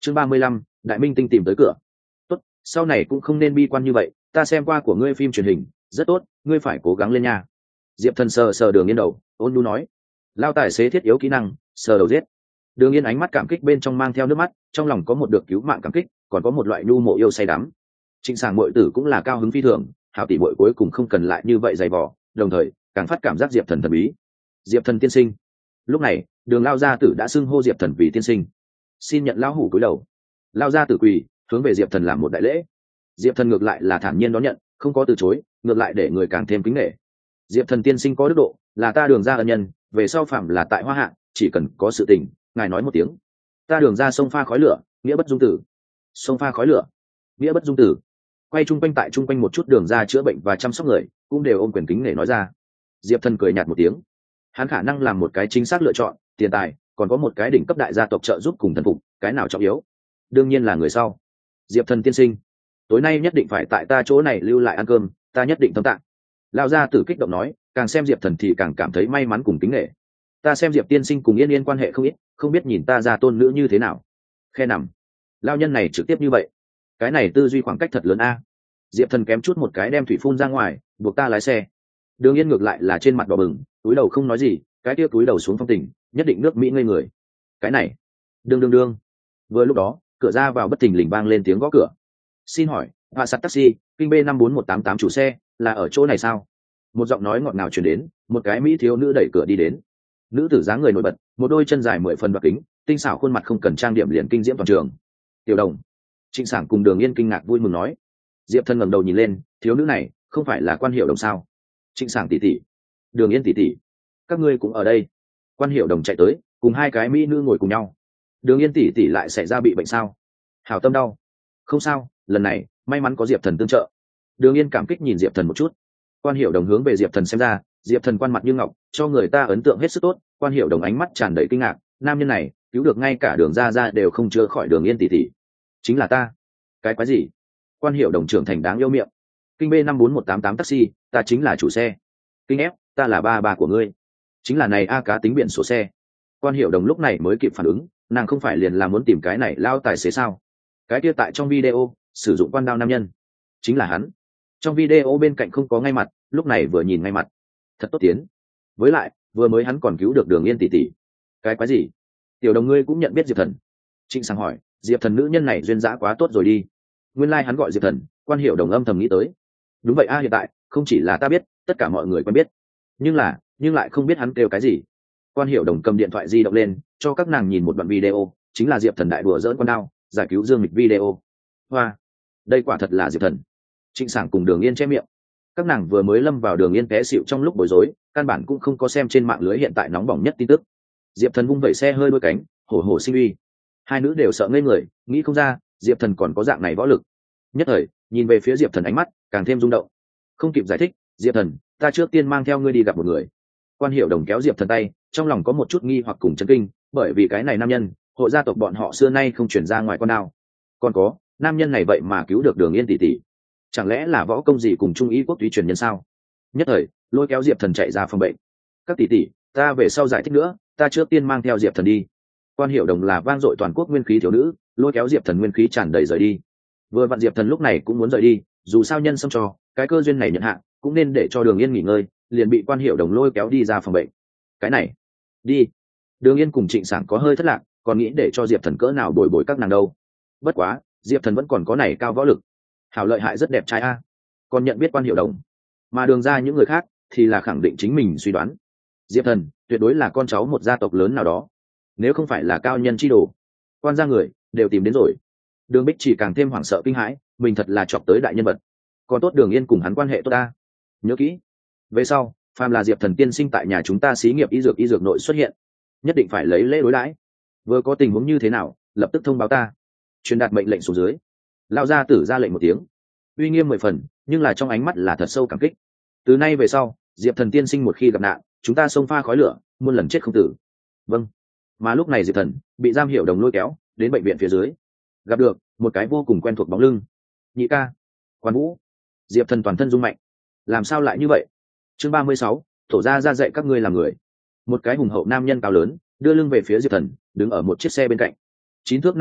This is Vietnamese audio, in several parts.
Chương 35, Đại Minh Tinh tìm tới cửa. Tốt, sau này cũng không nên bi quan như vậy, ta xem qua của ngươi phim truyền hình, rất tốt, ngươi phải cố gắng lên nha. Diệp Thần sờ sờ Đường Yên đầu, ôn nhu nói. Lao tài xế thiết yếu kỹ năng, sờ đầu giết. Đường Yên ánh mắt cảm kích bên trong mang theo nước mắt, trong lòng có một được cứu mạng cảm kích, còn có một loại nhu mộ yêu say đắm. Trịnh Sảng muội tử cũng là cao hứng phi thường, hảo tỷ muội cuối cùng không cần lại như vậy dày vò, đồng thời càng phát cảm giác Diệp Thần thần bí. Diệp Thần tiên sinh. Lúc này, Đường Lao gia tử đã xưng hô Diệp Thần vì tiên sinh. Xin nhận lão hủ cúi đầu. Lao gia tử quỳ, hướng về Diệp Thần làm một đại lễ. Diệp Thần ngược lại là thản nhiên đón nhận, không có từ chối, ngược lại để người càng thêm kính nể. Diệp Thần tiên sinh có đức độ, là ta Đường gia ân nhân, về sau phạm là tại Hoa Hạ, chỉ cần có sự tình, ngài nói một tiếng. Ta Đường gia sông pha khói lửa, nghĩa bất dung tử. Sông pha khói lửa, nghĩa bất dung tử. Quay chung quanh tại chung quanh một chút Đường gia chữa bệnh và chăm sóc người, cũng đều ôm quyền kính nể nói ra. Diệp Thần cười nhạt một tiếng. Hắn khả năng làm một cái chính xác lựa chọn, tiền tài, còn có một cái đỉnh cấp đại gia tộc trợ giúp cùng thần phục, cái nào trọng yếu? Đương nhiên là người sau. Diệp Thần tiên sinh, tối nay nhất định phải tại ta chỗ này lưu lại ăn cơm, ta nhất định tâm tạng. Lão gia tử kích động nói, càng xem Diệp Thần thì càng cảm thấy may mắn cùng kính nể. Ta xem Diệp tiên sinh cùng Yên Yên quan hệ không ít, không biết nhìn ta ra tôn nữ như thế nào. Khe nằm. Lão nhân này trực tiếp như vậy, cái này tư duy khoảng cách thật lớn a. Diệp Thần kém chút một cái đem thủy phun ra ngoài, buộc ta lái xe. Đường Yên ngược lại là trên mặt đỏ bừng, túi đầu không nói gì, cái kia túi đầu xuống phong tình, nhất định nước Mỹ ngây người. Cái này, đương. Vừa lúc đó, cửa ra vào bất thình lình vang lên tiếng gõ cửa. Xin hỏi, hạ sắt taxi, kinh B54188 chủ xe, là ở chỗ này sao? Một giọng nói ngọt ngào truyền đến, một cái mỹ thiếu nữ đẩy cửa đi đến. Nữ tử dáng người nổi bật, một đôi chân dài 10 phần bạc kính, tinh xảo khuôn mặt không cần trang điểm liền kinh diễm toàn trường. Tiểu Đồng. Trịnh Sảng cùng Đường Yên kinh ngạc vui mừng nói. Diệp Thần ngẩng đầu nhìn lên, thiếu nữ này, không phải là Quan Hiểu Đồng sao? Trịnh Sảng tỷ tỷ, Đường Yên tỷ tỷ, các ngươi cũng ở đây. Quan Hiểu Đồng chạy tới, cùng hai cái mỹ nữ ngồi cùng nhau. Đường Yên tỷ tỷ lại xảy ra bị bệnh sao? Hảo tâm đau. Không sao, lần này may mắn có Diệp Thần tương trợ. Đường Yên cảm kích nhìn Diệp Thần một chút. Quan Hiểu Đồng hướng về Diệp Thần xem ra, Diệp Thần quan mặt như ngọc, cho người ta ấn tượng hết sức tốt. Quan Hiểu Đồng ánh mắt tràn đầy kinh ngạc, nam nhân này cứu được ngay cả Đường gia đều không chữa khỏi Đường Yên tỷ tỷ. Chính là ta. Cái quái gì? Quan Hiểu Đồng trưởng thành đáng yêu miệng. Kinh B54188 taxi, ta chính là chủ xe. Kinh ép, ta là ba của ngươi. Chính là này a cá tính biển số xe. Quan Hiểu Đồng lúc này mới kịp phản ứng, nàng không phải liền là muốn tìm cái này lao tài xế sao? Cái kia tại trong video sử dụng quan đao nam nhân, chính là hắn. Trong video bên cạnh không có ngay mặt, lúc này vừa nhìn ngay mặt, thật tốt tiến. Với lại vừa mới hắn còn cứu được Đường Yên tỷ tỷ. Cái quái gì? Tiểu Đồng ngươi cũng nhận biết Diệp Thần? Trịnh Sảng hỏi. Diệp Thần nữ nhân này duyên dã quá tốt rồi đi. Nguyên lai hắn gọi Diệp Thần. Quan Hiểu Đồng âm thầm nghĩ tới. Đúng vậy a, hiện tại không chỉ là ta biết, tất cả mọi người quen biết, nhưng lại không biết hắn kêu cái gì. Quan Hiểu Đồng cầm điện thoại di động lên, cho các nàng nhìn một đoạn video, chính là Diệp Thần đại đùa dỡn con đao, giải cứu Dương Mịch video. Hoa, đây quả thật là Diệp Thần. Trịnh Sảng cùng Đường Yên che miệng. Các nàng vừa mới lâm vào Đường Yên té xịu trong lúc bối rối, căn bản cũng không có xem trên mạng lưới hiện tại nóng bỏng nhất tin tức. Diệp Thần vung vẩy xe hơi đôi cánh, hổ hổ sinh uy. Hai nữ đều sợ ngây người, nghĩ không ra Diệp Thần còn có dạng này võ lực. Nhất thời nhìn về phía Diệp Thần ánh mắt càng thêm rung động. Không kịp giải thích, Diệp Thần, ta trước tiên mang theo ngươi đi gặp một người. Quan Hiểu Đồng kéo Diệp Thần tay, trong lòng có một chút nghi hoặc cùng chấn kinh, bởi vì cái này nam nhân, hội gia tộc bọn họ xưa nay không chuyển ra ngoài con nào. Còn có, nam nhân này vậy mà cứu được Đường Yên tỷ tỷ, chẳng lẽ là võ công gì cùng trung ý quốc túy truyền nhân sao? Nhất thời lôi kéo Diệp Thần chạy ra phòng bệnh. Các tỷ tỷ, ta về sau giải thích nữa, ta trước tiên mang theo Diệp Thần đi. Quan Hiểu Đồng là vang dội toàn quốc nguyên khí thiếu nữ, lôi kéo Diệp Thần nguyên khí tràn đầy rời đi. Vừa vặn Diệp Thần lúc này cũng muốn rời đi, dù sao nhân xông cho cái cơ duyên này nhận hạ, cũng nên để cho Đường Yên nghỉ ngơi, liền bị Quan Hiểu Đồng lôi kéo đi ra phòng bệnh. Cái này, đi. Đường Yên cùng Trịnh Sảng có hơi thất lạc, còn nghĩ để cho Diệp Thần cỡ nào bồi bồi các nàng đâu. Bất quá, Diệp Thần vẫn còn có này cao võ lực, hảo lợi hại rất đẹp trai a. Còn nhận biết Quan Hiểu Đồng, mà Đường ra những người khác thì là khẳng định chính mình suy đoán. Diệp Thần tuyệt đối là con cháu một gia tộc lớn nào đó, nếu không phải là cao nhân chi đồ, Quan gia người đều tìm đến rồi. Đường Bích chỉ càng thêm hoảng sợ kinh hãi, mình thật là chọc tới đại nhân vật. Còn tốt Đường Yên cùng hắn quan hệ tốt ta. Nhớ kỹ, về sau phàm là Diệp Thần tiên sinh tại nhà chúng ta xí nghiệp y dược nội xuất hiện, nhất định phải lấy lễ đối đãi, vừa có tình huống như thế nào lập tức thông báo ta. Truyền đạt mệnh lệnh xuống dưới. Lão gia tử ra lệnh một tiếng, uy nghiêm 10 phần, nhưng là trong ánh mắt là thật sâu cảm kích. Từ nay về sau, Diệp Thần tiên sinh một khi gặp nạn, chúng ta xông pha khói lửa, muôn lần chết không tử. Vâng. Mà lúc này Diệp Thần bị Giam Hiểu Đồng lôi kéo đến bệnh viện phía dưới, gặp được một cái vô cùng quen thuộc bóng lưng. Nhị ca, Quan Vũ. Diệp Thần toàn thân rung mạnh. Làm sao lại như vậy? Chương 36, tổ ra dạy các ngươi làm người. Một cái hùng hậu nam nhân cao lớn đưa lưng về phía Diệp Thần, đứng ở một chiếc xe bên cạnh. 9 thước nam nhi,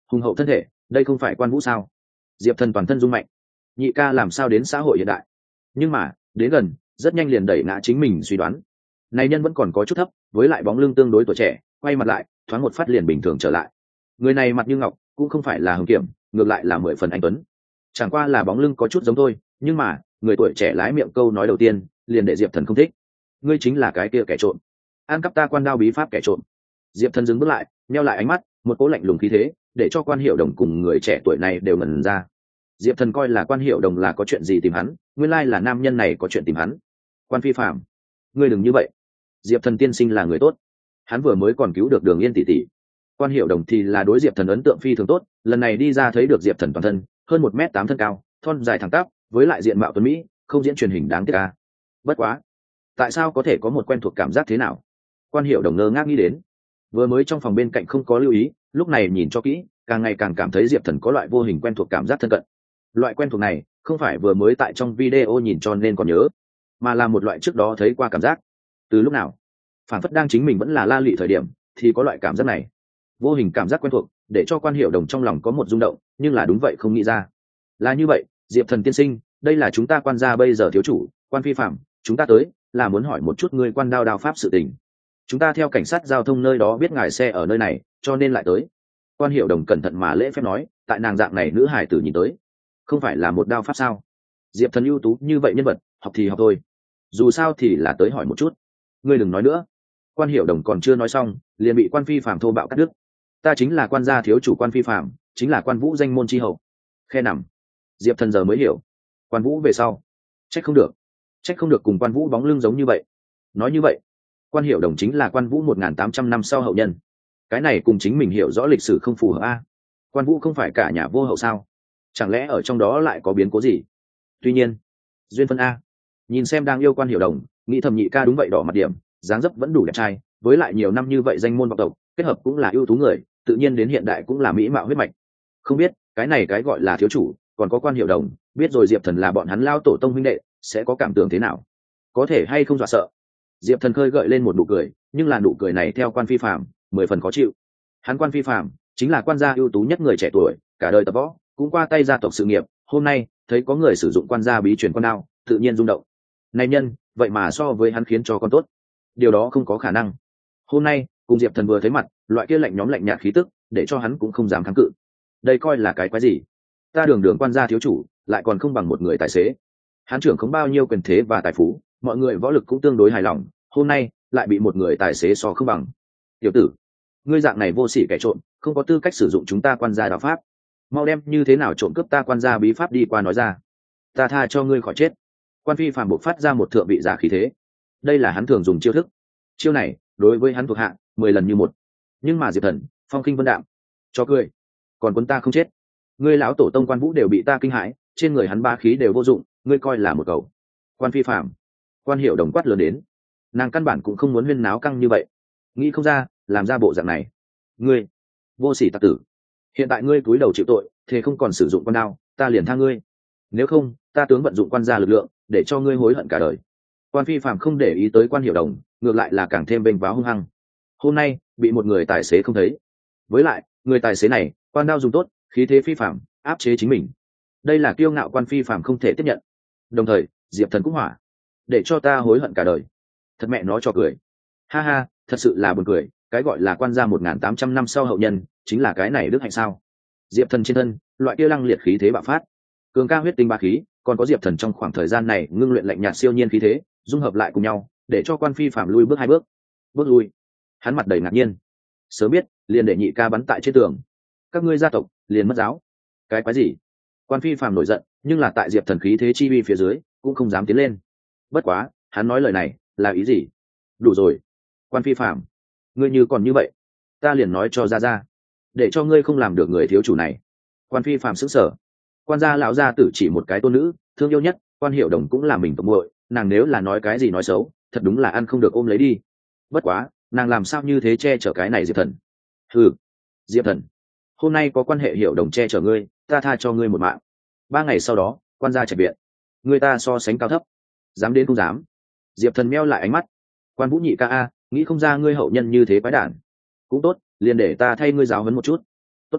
hùng hậu thân thể, đây không phải Quan Vũ sao? Diệp Thần toàn thân rung mạnh, nhị ca làm sao đến xã hội hiện đại? Nhưng mà đến gần, rất nhanh liền đẩy ngã chính mình suy đoán. Này nhân vẫn còn có chút thấp, với lại bóng lưng tương đối tuổi trẻ, quay mặt lại, thoáng một phát liền bình thường trở lại. Người này mặt như ngọc, cũng không phải là Hồng Kiểm, ngược lại là 10 phần anh tuấn. Chẳng qua là bóng lưng có chút giống thôi, nhưng mà người tuổi trẻ lái miệng câu nói đầu tiên liền để Diệp Thần không thích. Ngươi chính là cái kia kẻ trộm, ăn cắp ta Quan Đao bí pháp kẻ trộm. Diệp Thần dừng bước lại, nheo lại ánh mắt, một cỗ lạnh lùng khí thế để cho Quan Hiểu Đồng cùng người trẻ tuổi này đều ngẩn ra. Diệp Thần coi là Quan Hiểu Đồng là có chuyện gì tìm hắn, nguyên lai là nam nhân này có chuyện tìm hắn. Quan Phi Phạm, ngươi đừng như vậy. Diệp Thần tiên sinh là người tốt, hắn vừa mới còn cứu được Đường Yên tỷ tỷ. Quan Hiểu Đồng thì là đối Diệp Thần ấn tượng phi thường tốt, lần này đi ra thấy được Diệp Thần toàn thân hơn 1m8 thân cao, thon dài thẳng tắp, với lại diện mạo tuấn mỹ, không diễn truyền hình đáng tiếc a. Bất quá, tại sao có thể có một quen thuộc cảm giác thế nào? Quan Hiểu Đồng ngơ ngác nghĩ đến. Vừa mới trong phòng bên cạnh không có lưu ý, lúc này nhìn cho kỹ, càng ngày càng cảm thấy Diệp Thần có loại vô hình quen thuộc cảm giác thân cận. Loại quen thuộc này không phải vừa mới tại trong video nhìn cho nên còn nhớ, mà là một loại trước đó thấy qua cảm giác. Từ lúc nào, phản phất đang chính mình vẫn là La Lị thời điểm thì có loại cảm giác này. Vô hình cảm giác quen thuộc để cho Quan Hiểu Đồng trong lòng có một rung động, nhưng là đúng vậy không nghĩ ra. Là như vậy, Diệp Thần tiên sinh, đây là chúng ta Quan gia bây giờ thiếu chủ Quan Phi Phạm, chúng ta tới là muốn hỏi một chút ngươi Quan Đao đao pháp sự tình. Chúng ta theo cảnh sát giao thông nơi đó biết ngài xe ở nơi này, cho nên lại tới. Quan Hiểu Đồng cẩn thận mà lễ phép nói, tại nàng dạng này nữ hải tử nhìn tới, không phải là một đao pháp sao? Diệp Thần ưu tú như vậy nhân vật, học thì học thôi, dù sao thì là tới hỏi một chút. Ngươi đừng nói nữa. Quan Hiểu Đồng còn chưa nói xong, liền bị Quan Phi Phạm thô bạo cắt đứt. Ta chính là Quan gia thiếu chủ Quan Phi Phạm, chính là Quan Vũ danh môn chi hậu. Khe nằm. Diệp Thần giờ mới hiểu, Quan Vũ về sau, trách không được cùng Quan Vũ bóng lưng giống như vậy. Nói như vậy, Quan Hiểu Đồng chính là Quan Vũ 1.800 năm sau hậu nhân. Cái này cùng chính mình hiểu rõ lịch sử không phù hợp a. Quan Vũ không phải cả nhà vô hậu sao? Chẳng lẽ ở trong đó lại có biến cố gì? Tuy nhiên, duyên phân a. Nhìn xem đang yêu Quan Hiểu Đồng, nghĩ thầm nhị ca đúng vậy đỏ mặt điểm, dáng dấp vẫn đủ đẹp trai, với lại nhiều năm như vậy danh môn vọng tộc, kết hợp cũng là ưu tú người, tự nhiên đến hiện đại cũng là mỹ mạo huyết mạch. Không biết cái này cái gọi là thiếu chủ, còn có Quan Hiểu Đồng, biết rồi Diệp Thần là bọn hắn lao tổ tông huynh đệ, sẽ có cảm tưởng thế nào? Có thể hay không dọa sợ? Diệp Thần khơi gợi lên một nụ cười, nhưng là nụ cười này theo Quan Phi Phạm 10 phần khó chịu. Hắn Quan Phi Phạm chính là quan gia ưu tú nhất người trẻ tuổi, cả đời tập võ, cũng qua tay gia tộc sự nghiệp, hôm nay thấy có người sử dụng quan gia bí truyền quan đao, tự nhiên rung động. Này nhân, vậy mà so với hắn khiến cho con tốt. Điều đó không có khả năng. Hôm nay, cùng Diệp Thần vừa thấy mặt, loại kia lạnh nhóm lạnh nhạt khí tức, để cho hắn cũng không dám kháng cự. Đây coi là cái quái gì? Ta đường đường quan gia thiếu chủ, lại còn không bằng một người tài xế. Hắn trưởng không bao nhiêu quyền thế và tài phú, mọi người võ lực cũng tương đối hài lòng, hôm nay lại bị một người tài xế so không bằng. Tiểu tử, ngươi dạng này vô sỉ kẻ trộm, không có tư cách sử dụng chúng ta quan gia đạo pháp. Mau đem như thế nào trộm cướp ta quan gia bí pháp đi qua nói ra, ta tha cho ngươi khỏi chết. Quan Phi Phạm bộc phát ra một thượng vị giả khí thế. Đây là hắn thường dùng chiêu thức, chiêu này đối với hắn thuộc hạ 10 lần như một. Nhưng mà Diệp Thần phong khinh vân đạm, cho cười, còn quân ta không chết. Ngươi lão tổ tông Quan Vũ đều bị ta kinh hãi, trên người hắn ba khí đều vô dụng, ngươi coi là một cầu. Quan Phi Phạm, Quan Hiểu Đồng quát lớn đến. Nàng căn bản cũng không muốn huyên náo căng như vậy, nghĩ không ra làm ra bộ dạng này. Ngươi vô sỉ tặc tử, hiện tại ngươi cúi đầu chịu tội, thế không còn sử dụng con đao, ta liền tha ngươi. Nếu không, ta tướng vận dụng quan gia lực lượng để cho ngươi hối hận cả đời. Quan Phi Phạm không để ý tới Quan Hiểu Đồng, ngược lại là càng thêm bênh váo hung hăng. Hôm nay bị một người tài xế không thấy, với lại người tài xế này quan đao dùng tốt, khí thế phi phạm, áp chế chính mình. Đây là kiêu ngạo Quan Phi Phạm không thể tiếp nhận. Đồng thời Diệp Thần cũng hỏa, để cho ta hối hận cả đời. Thật mẹ nó cho cười. Ha ha, thật sự là buồn cười, cái gọi là quan gia 1.800 năm sau hậu nhân, chính là cái này đức hạnh sao? Diệp Thần trên thân loại kia lăng liệt khí thế bạo phát, cường ca huyết tinh ba khí, còn có Diệp Thần trong khoảng thời gian này ngưng luyện lạnh nhạt siêu nhiên khí thế, dung hợp lại cùng nhau, để cho Quan Phi Phạm lui bước 2 bước. Bước lui. Hắn mặt đầy ngạc nhiên. Sớm biết, liền để nhị ca bắn tại trên tường. Các ngươi gia tộc liền mất giáo. Cái quái gì? Quan Phi Phạm nổi giận, nhưng là tại Diệp Thần khí thế chi uy phía dưới, cũng không dám tiến lên. Bất quá, hắn nói lời này là ý gì? Đủ rồi. Quan Phi Phạm, ngươi như còn như vậy, ta liền nói cho ra, để cho ngươi không làm được người thiếu chủ này. Quan Phi Phạm sững sờ. Quan gia lão gia tử chỉ một cái tôn nữ, thương yêu nhất, Quan Hiểu Đồng cũng là mình tộc muội, nàng nếu là nói cái gì nói xấu, thật đúng là ăn không được ôm lấy đi. Bất quá, nàng làm sao như thế che chở cái này Diệp Thần? Hừ, Diệp Thần, hôm nay có quan hệ Hiểu Đồng che chở ngươi, ta tha cho ngươi một mạng. 3 ngày sau đó, quan gia trạch viện, người ta so sánh cao thấp, dám đến không dám. Diệp Thần meo lại ánh mắt. Quan Vũ nhị ca a, nghĩ không ra ngươi hậu nhân như thế quái đản. Cũng tốt, liền để ta thay ngươi giáo huấn một chút. Tốt.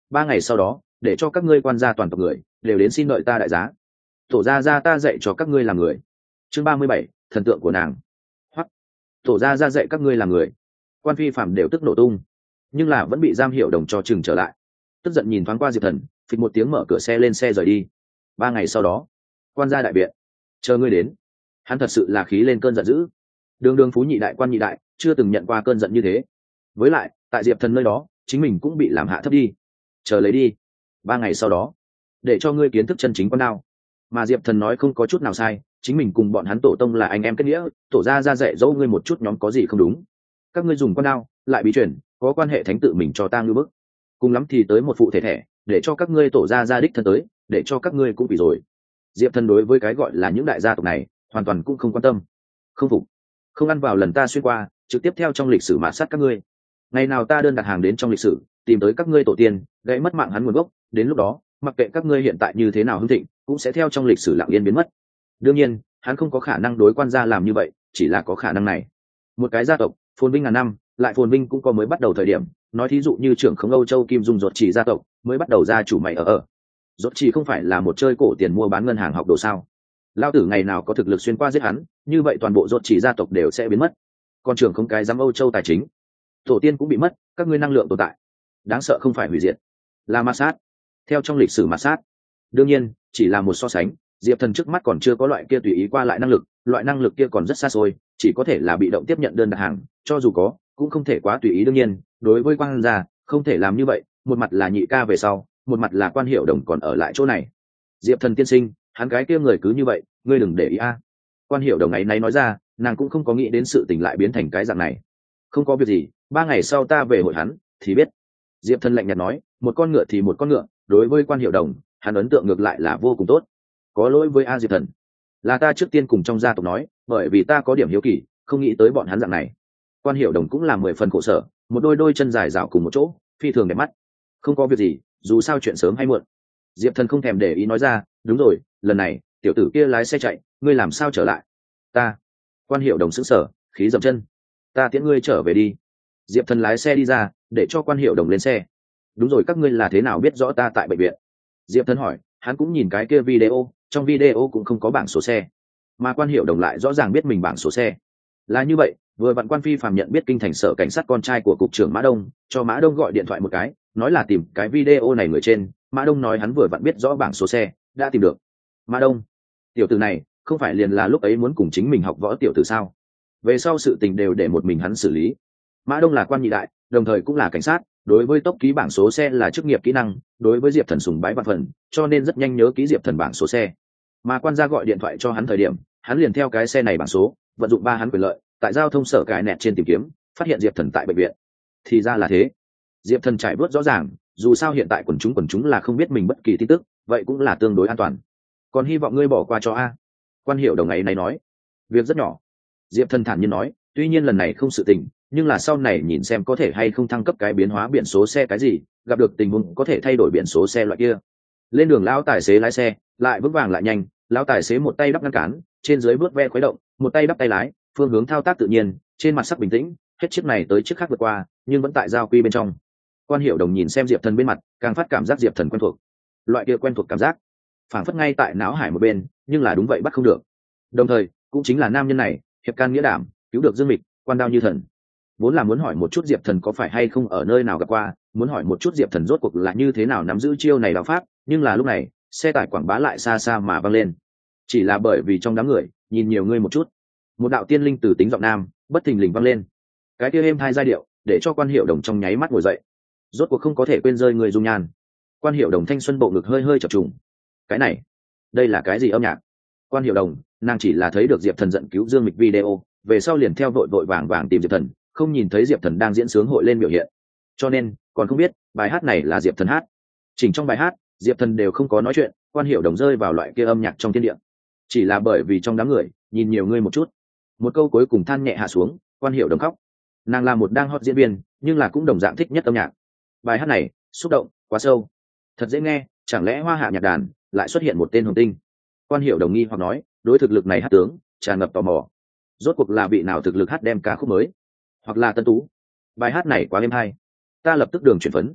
3 ngày sau đó để cho các ngươi quan gia toàn tộc người đều đến xin đợi ta đại giá. Tổ gia gia ta dạy cho các ngươi làm người. Chương 37, thần tượng của nàng. Hoặc tổ gia gia dạy các ngươi làm người. Quan phi phạm đều tức nổ tung, nhưng là vẫn bị Giam Hiểu Đồng cho chừng trở lại. Tức giận nhìn thoáng qua Diệp Thần, phịch một tiếng mở cửa xe lên xe rời đi. 3 ngày sau đó, quan gia đại viện, chờ ngươi đến. Hắn thật sự là khí lên cơn giận dữ. Đường đường phú nhị đại quan nhị đại chưa từng nhận qua cơn giận như thế. Với lại tại Diệp Thần nơi đó chính mình cũng bị làm hạ thấp đi. Chờ lấy đi. 3 ngày sau đó để cho ngươi kiến thức chân chính quan đao. Mà Diệp Thần nói không có chút nào sai, chính mình cùng bọn hắn tổ tông là anh em kết nghĩa, tổ gia ra dạy dỗ ngươi một chút nhóm có gì không đúng. Các ngươi dùng quan đao lại bí truyền, có quan hệ thánh tự mình cho ta ngư bức, cùng lắm thì tới một phụ thể thẻ để cho các ngươi tổ gia đích thân tới, để cho các ngươi cũng bị rồi. Diệp Thần đối với cái gọi là những đại gia tộc này hoàn toàn cũng không quan tâm. Không phục, không ăn vào lần ta xuyên qua, trực tiếp theo trong lịch sử mạt sát các ngươi. Ngày nào ta đơn đặt hàng đến trong lịch sử, tìm tới các ngươi tổ tiên, gãy mất mạng hắn nguồn gốc, đến lúc đó mặc kệ các ngươi hiện tại như thế nào hưng thịnh, cũng sẽ theo trong lịch sử lặng yên biến mất. Đương nhiên hắn không có khả năng đối quan gia làm như vậy, chỉ là có khả năng này. Một cái gia tộc phồn vinh ngàn năm, lại phồn vinh cũng có mới bắt đầu thời điểm. Nói thí dụ như trưởng khống Âu Châu Kim Dung Ruột Chỉ gia tộc mới bắt đầu ra chủ mày ở. Ruột Chỉ không phải là một chơi cổ tiền mua bán ngân hàng học đồ sao? Lao tử ngày nào có thực lực xuyên qua giết hắn, như vậy toàn bộ Ruột Chỉ gia tộc đều sẽ biến mất. Còn trưởng không cái giám Âu Châu tài chính, tổ tiên cũng bị mất, các ngươi năng lượng tồn tại. Đáng sợ không phải hủy diệt, là ma sát. Theo trong lịch sử ma sát. Đương nhiên chỉ là một so sánh, Diệp Thần trước mắt còn chưa có loại kia tùy ý qua lại năng lực, loại năng lực kia còn rất xa xôi, chỉ có thể là bị động tiếp nhận đơn đặt hàng, cho dù có cũng không thể quá tùy ý. Đương nhiên đối với quan gia không thể làm như vậy, một mặt là nhị ca về sau, một mặt là Quan Hiểu Đồng còn ở lại chỗ này. Diệp Thần tiên sinh, hắn cái kia người cứ như vậy, ngươi đừng để ý a. Quan Hiểu Đồng ấy nay nói ra, nàng cũng không có nghĩ đến sự tình lại biến thành cái dạng này. Không có việc gì, 3 ngày sau ta về hội hắn thì biết. Diệp Thần lạnh nhạt nói, một con ngựa thì một con ngựa, đối với Quan Hiểu Đồng hắn ấn tượng ngược lại là vô cùng tốt. Có lỗi với Diệp Thần, là ta trước tiên cùng trong gia tộc nói, bởi vì ta có điểm hiếu kỳ, không nghĩ tới bọn hắn dạng này. Quan Hiểu Đồng cũng là 10 phần khổ sở, một đôi chân dài dạo cùng một chỗ, phi thường đẹp mắt. Không có việc gì, dù sao chuyện sớm hay muộn. Diệp Thần không thèm để ý nói ra, đúng rồi, lần này tiểu tử kia lái xe chạy, ngươi làm sao trở lại? Ta. Quan Hiểu Đồng sững sờ, khí dậm chân. Ta tiễn ngươi trở về đi. Diệp Thần lái xe đi ra, để cho Quan Hiểu Đồng lên xe. Đúng rồi, các ngươi là thế nào biết rõ ta tại bệnh viện? Diệp Thần hỏi, hắn cũng nhìn cái kia video, trong video cũng không có bảng số xe, mà Quan Hiểu Đồng lại rõ ràng biết mình bảng số xe. Là như vậy, vừa vặn Quan Phi Phạm nhận biết kinh thành sở cảnh sát con trai của cục trưởng Mã Đông, cho Mã Đông gọi điện thoại một cái, nói là tìm cái video này người trên. Mã Đông nói hắn vừa vặn biết rõ bảng số xe, đã tìm được. Mã Đông, tiểu tử này không phải liền là lúc ấy muốn cùng chính mình học võ tiểu tử sao? Về sau sự tình đều để một mình hắn xử lý. Mã Đông là quan nhị đại, đồng thời cũng là cảnh sát, đối với tốc ký bảng số xe là chức nghiệp kỹ năng, đối với Diệp Thần sùng bái vạn phần, cho nên rất nhanh nhớ ký Diệp Thần bảng số xe. Mà quan gia gọi điện thoại cho hắn thời điểm, hắn liền theo cái xe này bảng số, vận dụng ba hắn quyền lợi, tại giao thông sở cài nẹt trên tìm kiếm, phát hiện Diệp Thần tại bệnh viện. Thì ra là thế. Diệp Thần trải bớt rõ ràng, dù sao hiện tại quần chúng là không biết mình bất kỳ tin tức, vậy cũng là tương đối an toàn. Còn hy vọng ngươi bỏ qua cho a. Quan Hiểu Đồng ấy này nói, việc rất nhỏ. Diệp Thần thản nhiên nói, tuy nhiên lần này không sự tình, nhưng là sau này nhìn xem có thể hay không thăng cấp cái biến hóa biển số xe cái gì, gặp được tình huống có thể thay đổi biển số xe loại kia. Lên đường lão tài xế lái xe, lại vững vàng lại nhanh, lão tài xế một tay đắp ngăn cản, trên dưới bước ve khuấy động, một tay đắp tay lái, phương hướng thao tác tự nhiên, trên mặt sắc bình tĩnh, hết chiếc này tới chiếc khác vượt qua, nhưng vẫn tại giao quy bên trong. Quan Hiểu Đồng nhìn xem Diệp Thần bên mặt, càng phát cảm giác Diệp Thần quen thuộc. Loại kia quen thuộc cảm giác, phảng phất ngay tại não hải một bên, nhưng là đúng vậy bắt không được. Đồng thời, cũng chính là nam nhân này, hiệp can nghĩa đảm, cứu được Dương Mịch, quan đao như thần. Vốn là muốn hỏi một chút Diệp Thần có phải hay không ở nơi nào gặp qua, muốn hỏi một chút Diệp Thần rốt cuộc là như thế nào nắm giữ chiêu này đạo pháp, nhưng là lúc này, xe tải quảng bá lại xa xa mà vang lên. Chỉ là bởi vì trong đám người, nhìn nhiều người một chút, một đạo tiên linh từ tính giọng nam, bất thình lình vang lên. Cái kia êm thai giai điệu, để cho Quan Hiểu Đồng trong nháy mắt ngồi dậy. Rốt cuộc không có thể quên rơi người dung nhan. Quan Hiểu Đồng thanh xuân bộ ngực hơi hơi chập trùng. Cái này, đây là cái gì âm nhạc? Quan Hiểu Đồng, nàng chỉ là thấy được Diệp Thần giận cứu Dương Mịch video, về sau liền theo vội vội vàng vàng tìm Diệp Thần, không nhìn thấy Diệp Thần đang diễn sướng hội lên biểu hiện, cho nên còn không biết bài hát này là Diệp Thần hát. Chỉnh trong bài hát, Diệp Thần đều không có nói chuyện, Quan Hiểu Đồng rơi vào loại kia âm nhạc trong thiên địa. Chỉ là bởi vì trong đám người, nhìn nhiều người một chút, một câu cuối cùng than nhẹ hạ xuống, Quan Hiểu Đồng khóc. Nàng là một đang hot diễn viên, nhưng là cũng đồng dạng thích nhất âm nhạc. Bài hát này xúc động quá sâu, thật dễ nghe, chẳng lẽ hoa hạ nhạc đàn lại xuất hiện một tên hồng tinh? Quan Hiểu Đồng nghi hoặc nói, đối thực lực này hát tướng tràn ngập tò mò. Rốt cuộc là vị nào thực lực hát đem ca khúc mới, hoặc là tân tú? Bài hát này quá êm hay, ta lập tức đường chuyển phấn.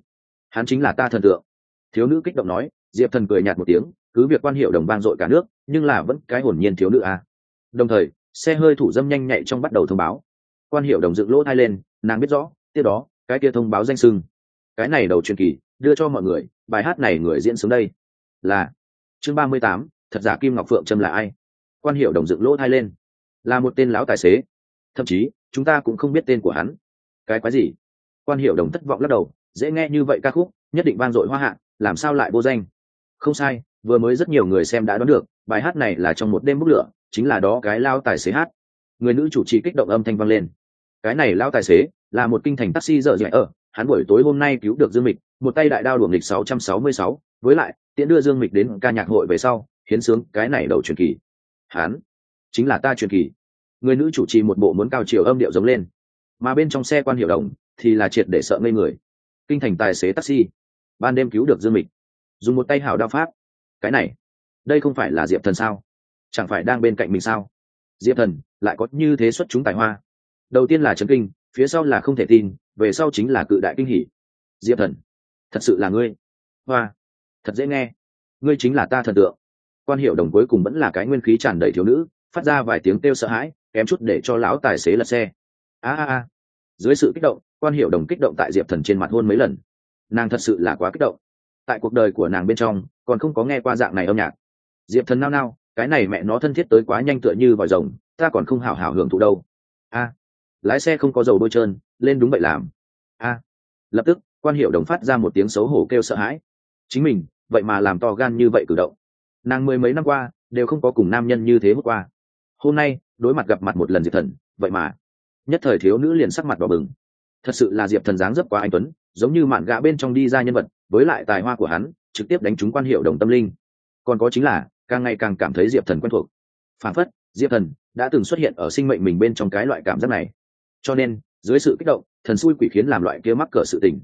hắn chính là ta thần tượng. Thiếu nữ kích động nói. Diệp Thần cười nhạt một tiếng, cứ việc Quan Hiểu Đồng vang dội cả nước, nhưng là vẫn cái hồn nhiên thiếu nữ à. Đồng thời xe hơi thủ dâm nhanh nhạy trong bắt đầu thông báo. Quan Hiểu Đồng dựng lỗ tai lên, nàng biết rõ tiếp đó cái kia thông báo danh sưng, cái này đầu truyền kỳ đưa cho mọi người. Bài hát này người diễn xuống đây là chương 38, thật giả Kim Ngọc Phượng Trâm là ai? Quan Hiểu Đồng dựng lỗ tai lên, là một tên lão tài xế, thậm chí chúng ta cũng không biết tên của hắn. Cái quái gì? Quan Hiểu Đồng thất vọng lắc đầu, dễ nghe như vậy ca khúc nhất định vang dội hoa hạ, làm sao lại vô danh? Không sai, vừa mới rất nhiều người xem đã đoán được, bài hát này là trong một đêm bốc lửa, chính là đó cái lao tài xế hát. Người nữ chủ trì kích động âm thanh vang lên. Cái này lao tài xế là một kinh thành taxi dở dẻ ở, hắn buổi tối hôm nay cứu được Dương Mịch, một tay đại đao đuổi nghịch 666, với lại tiễn đưa Dương Mịch đến ca nhạc hội về sau, hiến sướng cái này đầu truyền kỳ. Hắn chính là ta truyền kỳ. Người nữ chủ trì một bộ muốn cao chiều âm điệu giống lên, mà bên trong xe Quan Hiểu Đồng thì là triệt để sợ ngây người. Kinh thành tài xế taxi, ban đêm cứu được Dương Mịch, dùng một tay hảo đao pháp. Cái này, đây không phải là Diệp Thần sao? Chẳng phải đang bên cạnh mình sao? Diệp Thần lại có như thế xuất chúng tài hoa. Đầu tiên là chấn kinh, phía sau là không thể tin, về sau chính là cự đại kinh hỉ. Diệp Thần, thật sự là ngươi? Hoa, thật dễ nghe. Ngươi chính là ta thần tượng. Quan Hiểu Đồng cuối cùng vẫn là cái nguyên khí tràn đầy thiếu nữ, phát ra vài tiếng kêu sợ hãi, kém chút để cho lão tài xế lật xe. A. Dưới sự kích động, Quan Hiểu Đồng kích động tại Diệp Thần trên mặt hôn mấy lần. Nàng thật sự là quá kích động. Tại cuộc đời của nàng bên trong còn không có nghe qua dạng này âm nhạc. Diệp Thần nao nao, cái này mẹ nó thân thiết tới quá nhanh tựa như vòi rồng, ta còn không hảo hảo hưởng thụ đâu. A, lái xe không có dầu bôi trơn, lên đúng vậy làm. A. Lập tức Quan Hiểu Đồng phát ra một tiếng xấu hổ kêu sợ hãi. Chính mình vậy mà làm to gan như vậy cử động. Nàng mười mấy năm qua đều không có cùng nam nhân như thế hút qua. Hôm nay đối mặt gặp mặt một lần Diệp Thần, vậy mà nhất thời thiếu nữ liền sắc mặt đỏ bừng. Thật sự là Diệp Thần dáng dấp quá anh tuấn, giống như mạn gạ bên trong đi ra nhân vật, với lại tài hoa của hắn trực tiếp đánh trúng Quan Hiểu Đồng tâm linh. Còn có chính là càng ngày càng cảm thấy Diệp Thần quen thuộc, phản phất Diệp Thần đã từng xuất hiện ở sinh mệnh mình bên trong cái loại cảm giác này. Cho nên dưới sự kích động, thần xui quỷ khiến làm loại kia mắc cỡ sự tình.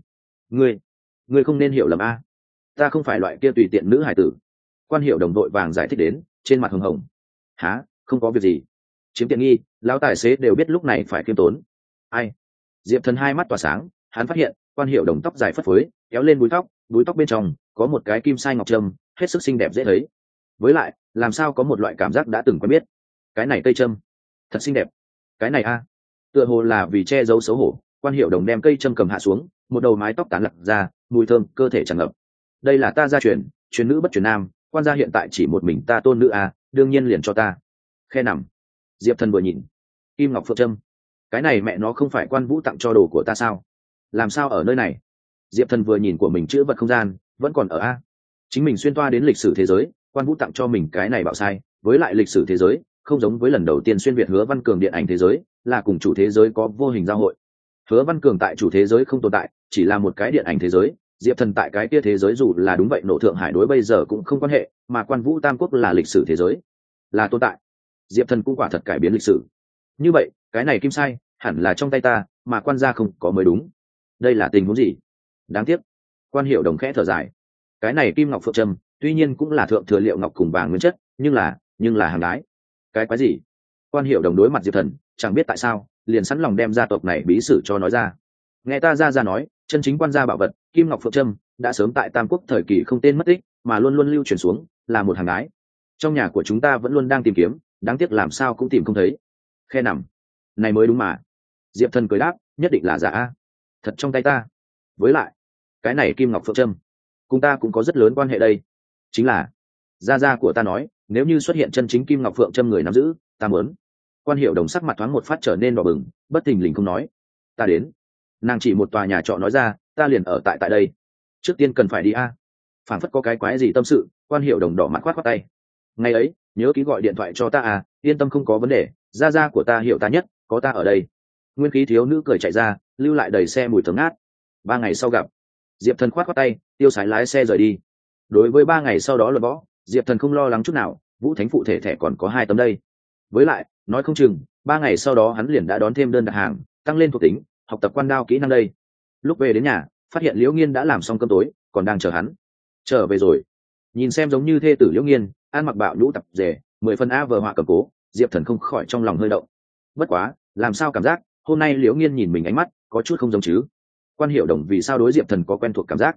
Ngươi không nên hiểu lầm a, ta không phải loại kia tùy tiện nữ hải tử. Quan Hiểu Đồng đội vàng giải thích đến, trên mặt hồng hồng. Hả, không có việc gì, chiếm tiện nghi, lão tài xế đều biết lúc này phải khiêm tốn. Ai? Diệp Thần hai mắt tỏa sáng, hắn phát hiện Quan Hiểu Đồng tóc dài phất phới, kéo lên búi tóc bên trong có một cái kim sai ngọc trâm, hết sức xinh đẹp dễ thấy. Với lại làm sao có một loại cảm giác đã từng quen biết. Cái này cây trâm thật xinh đẹp. Cái này a, tựa hồ là vì che giấu xấu hổ, Quan Hiểu Đồng đem cây trâm cầm hạ xuống, một đầu mái tóc tán lật ra, mùi thơm cơ thể tràn ngập. Đây là ta gia truyền, truyền nữ bất truyền nam, quan gia hiện tại chỉ một mình ta tôn nữ a, đương nhiên liền cho ta. Khe nằm. Diệp Thần vừa nhìn, kim ngọc phượng trâm, cái này mẹ nó không phải Quan Vũ tặng cho đồ của ta sao? Làm sao ở nơi này? Diệp Thần vừa nhìn của mình chữ vật không gian vẫn còn ở a. Chính mình xuyên toa đến lịch sử thế giới, Quan Vũ tặng cho mình cái này bảo sai, với lại lịch sử thế giới không giống với lần đầu tiên xuyên việt Hứa Văn Cường điện ảnh thế giới, là cùng chủ thế giới có vô hình giao hội. Hứa Văn Cường tại chủ thế giới không tồn tại, chỉ là một cái điện ảnh thế giới. Diệp Thần tại cái kia thế giới dù là đúng vậy nổ Thượng Hải đối bây giờ cũng không quan hệ, mà Quan Vũ Tam Quốc là lịch sử thế giới, là tồn tại. Diệp Thần cũng quả thật cải biến lịch sử. Như vậy cái này kim sai hẳn là trong tay ta, mà quan gia không có mới đúng. Đây là tình huống gì? Đáng tiếc. Quan Hiểu Đồng khẽ thở dài. Cái này kim ngọc phượng trâm tuy nhiên cũng là thượng thừa liệu ngọc cùng vàng nguyên chất, nhưng là hàng đái. Cái quái gì? Quan Hiểu Đồng đối mặt Diệp Thần, chẳng biết tại sao liền sẵn lòng đem gia tộc này bí sử cho nói ra. Nghe ta ra nói, chân chính quan gia bảo vật kim ngọc phượng trâm đã sớm tại Tam Quốc thời kỳ không tên mất tích, mà luôn luôn lưu truyền xuống, là một hàng đái. Trong nhà của chúng ta vẫn luôn đang tìm kiếm, đáng tiếc làm sao cũng tìm không thấy. Khe nằm. Này mới đúng mà. Diệp Thần cười đáp, nhất định là giả a, thật trong tay ta. Với lại cái này kim ngọc phượng trâm cùng ta cũng có rất lớn quan hệ đây. Chính là gia của ta nói, nếu như xuất hiện chân chính kim ngọc phượng trâm người nắm giữ, ta muốn. Quan Hiểu Đồng sắc mặt thoáng một phát trở nên đỏ bừng, bất thình lình không nói. Ta đến. Nàng chỉ một tòa nhà trọ nói ra, ta liền ở tại đây. Trước tiên cần phải đi a. Phản phất có cái quái gì tâm sự, Quan Hiểu Đồng đỏ mặt khoát khoát tay. Ngày ấy nhớ ký gọi điện thoại cho ta à, yên tâm không có vấn đề, gia của ta hiểu ta nhất, có ta ở đây. Nguyên khí thiếu nữ cười chạy ra, lưu lại đầy xe mùi thơm ngát. 3 ngày sau gặp. Diệp Thần khoát khoát tay, tiêu sái lái xe rời đi. Đối với 3 ngày sau đó luận võ, Diệp Thần không lo lắng chút nào, Vũ Thánh phụ thể thẻ còn có 2 tấm đây. Với lại nói không chừng 3 ngày sau đó hắn liền đã đón thêm đơn đặt hàng, tăng lên thuộc tính, học tập quan đao kỹ năng đây. Lúc về đến nhà, phát hiện Liễu Nghiên đã làm xong cơm tối, còn đang chờ hắn. Trở về rồi. Nhìn xem giống như thê tử Liễu Nghiên, ăn mặc bạo nhũ tập rể, 10 phần a vờ họa cầm cố, Diệp Thần không khỏi trong lòng hơi động. Bất quá làm sao cảm giác hôm nay Liễu Nghiên nhìn mình ánh mắt có chút không giống chứ. Quan Hiểu Đồng vì sao đối Diệp Thần có quen thuộc cảm giác?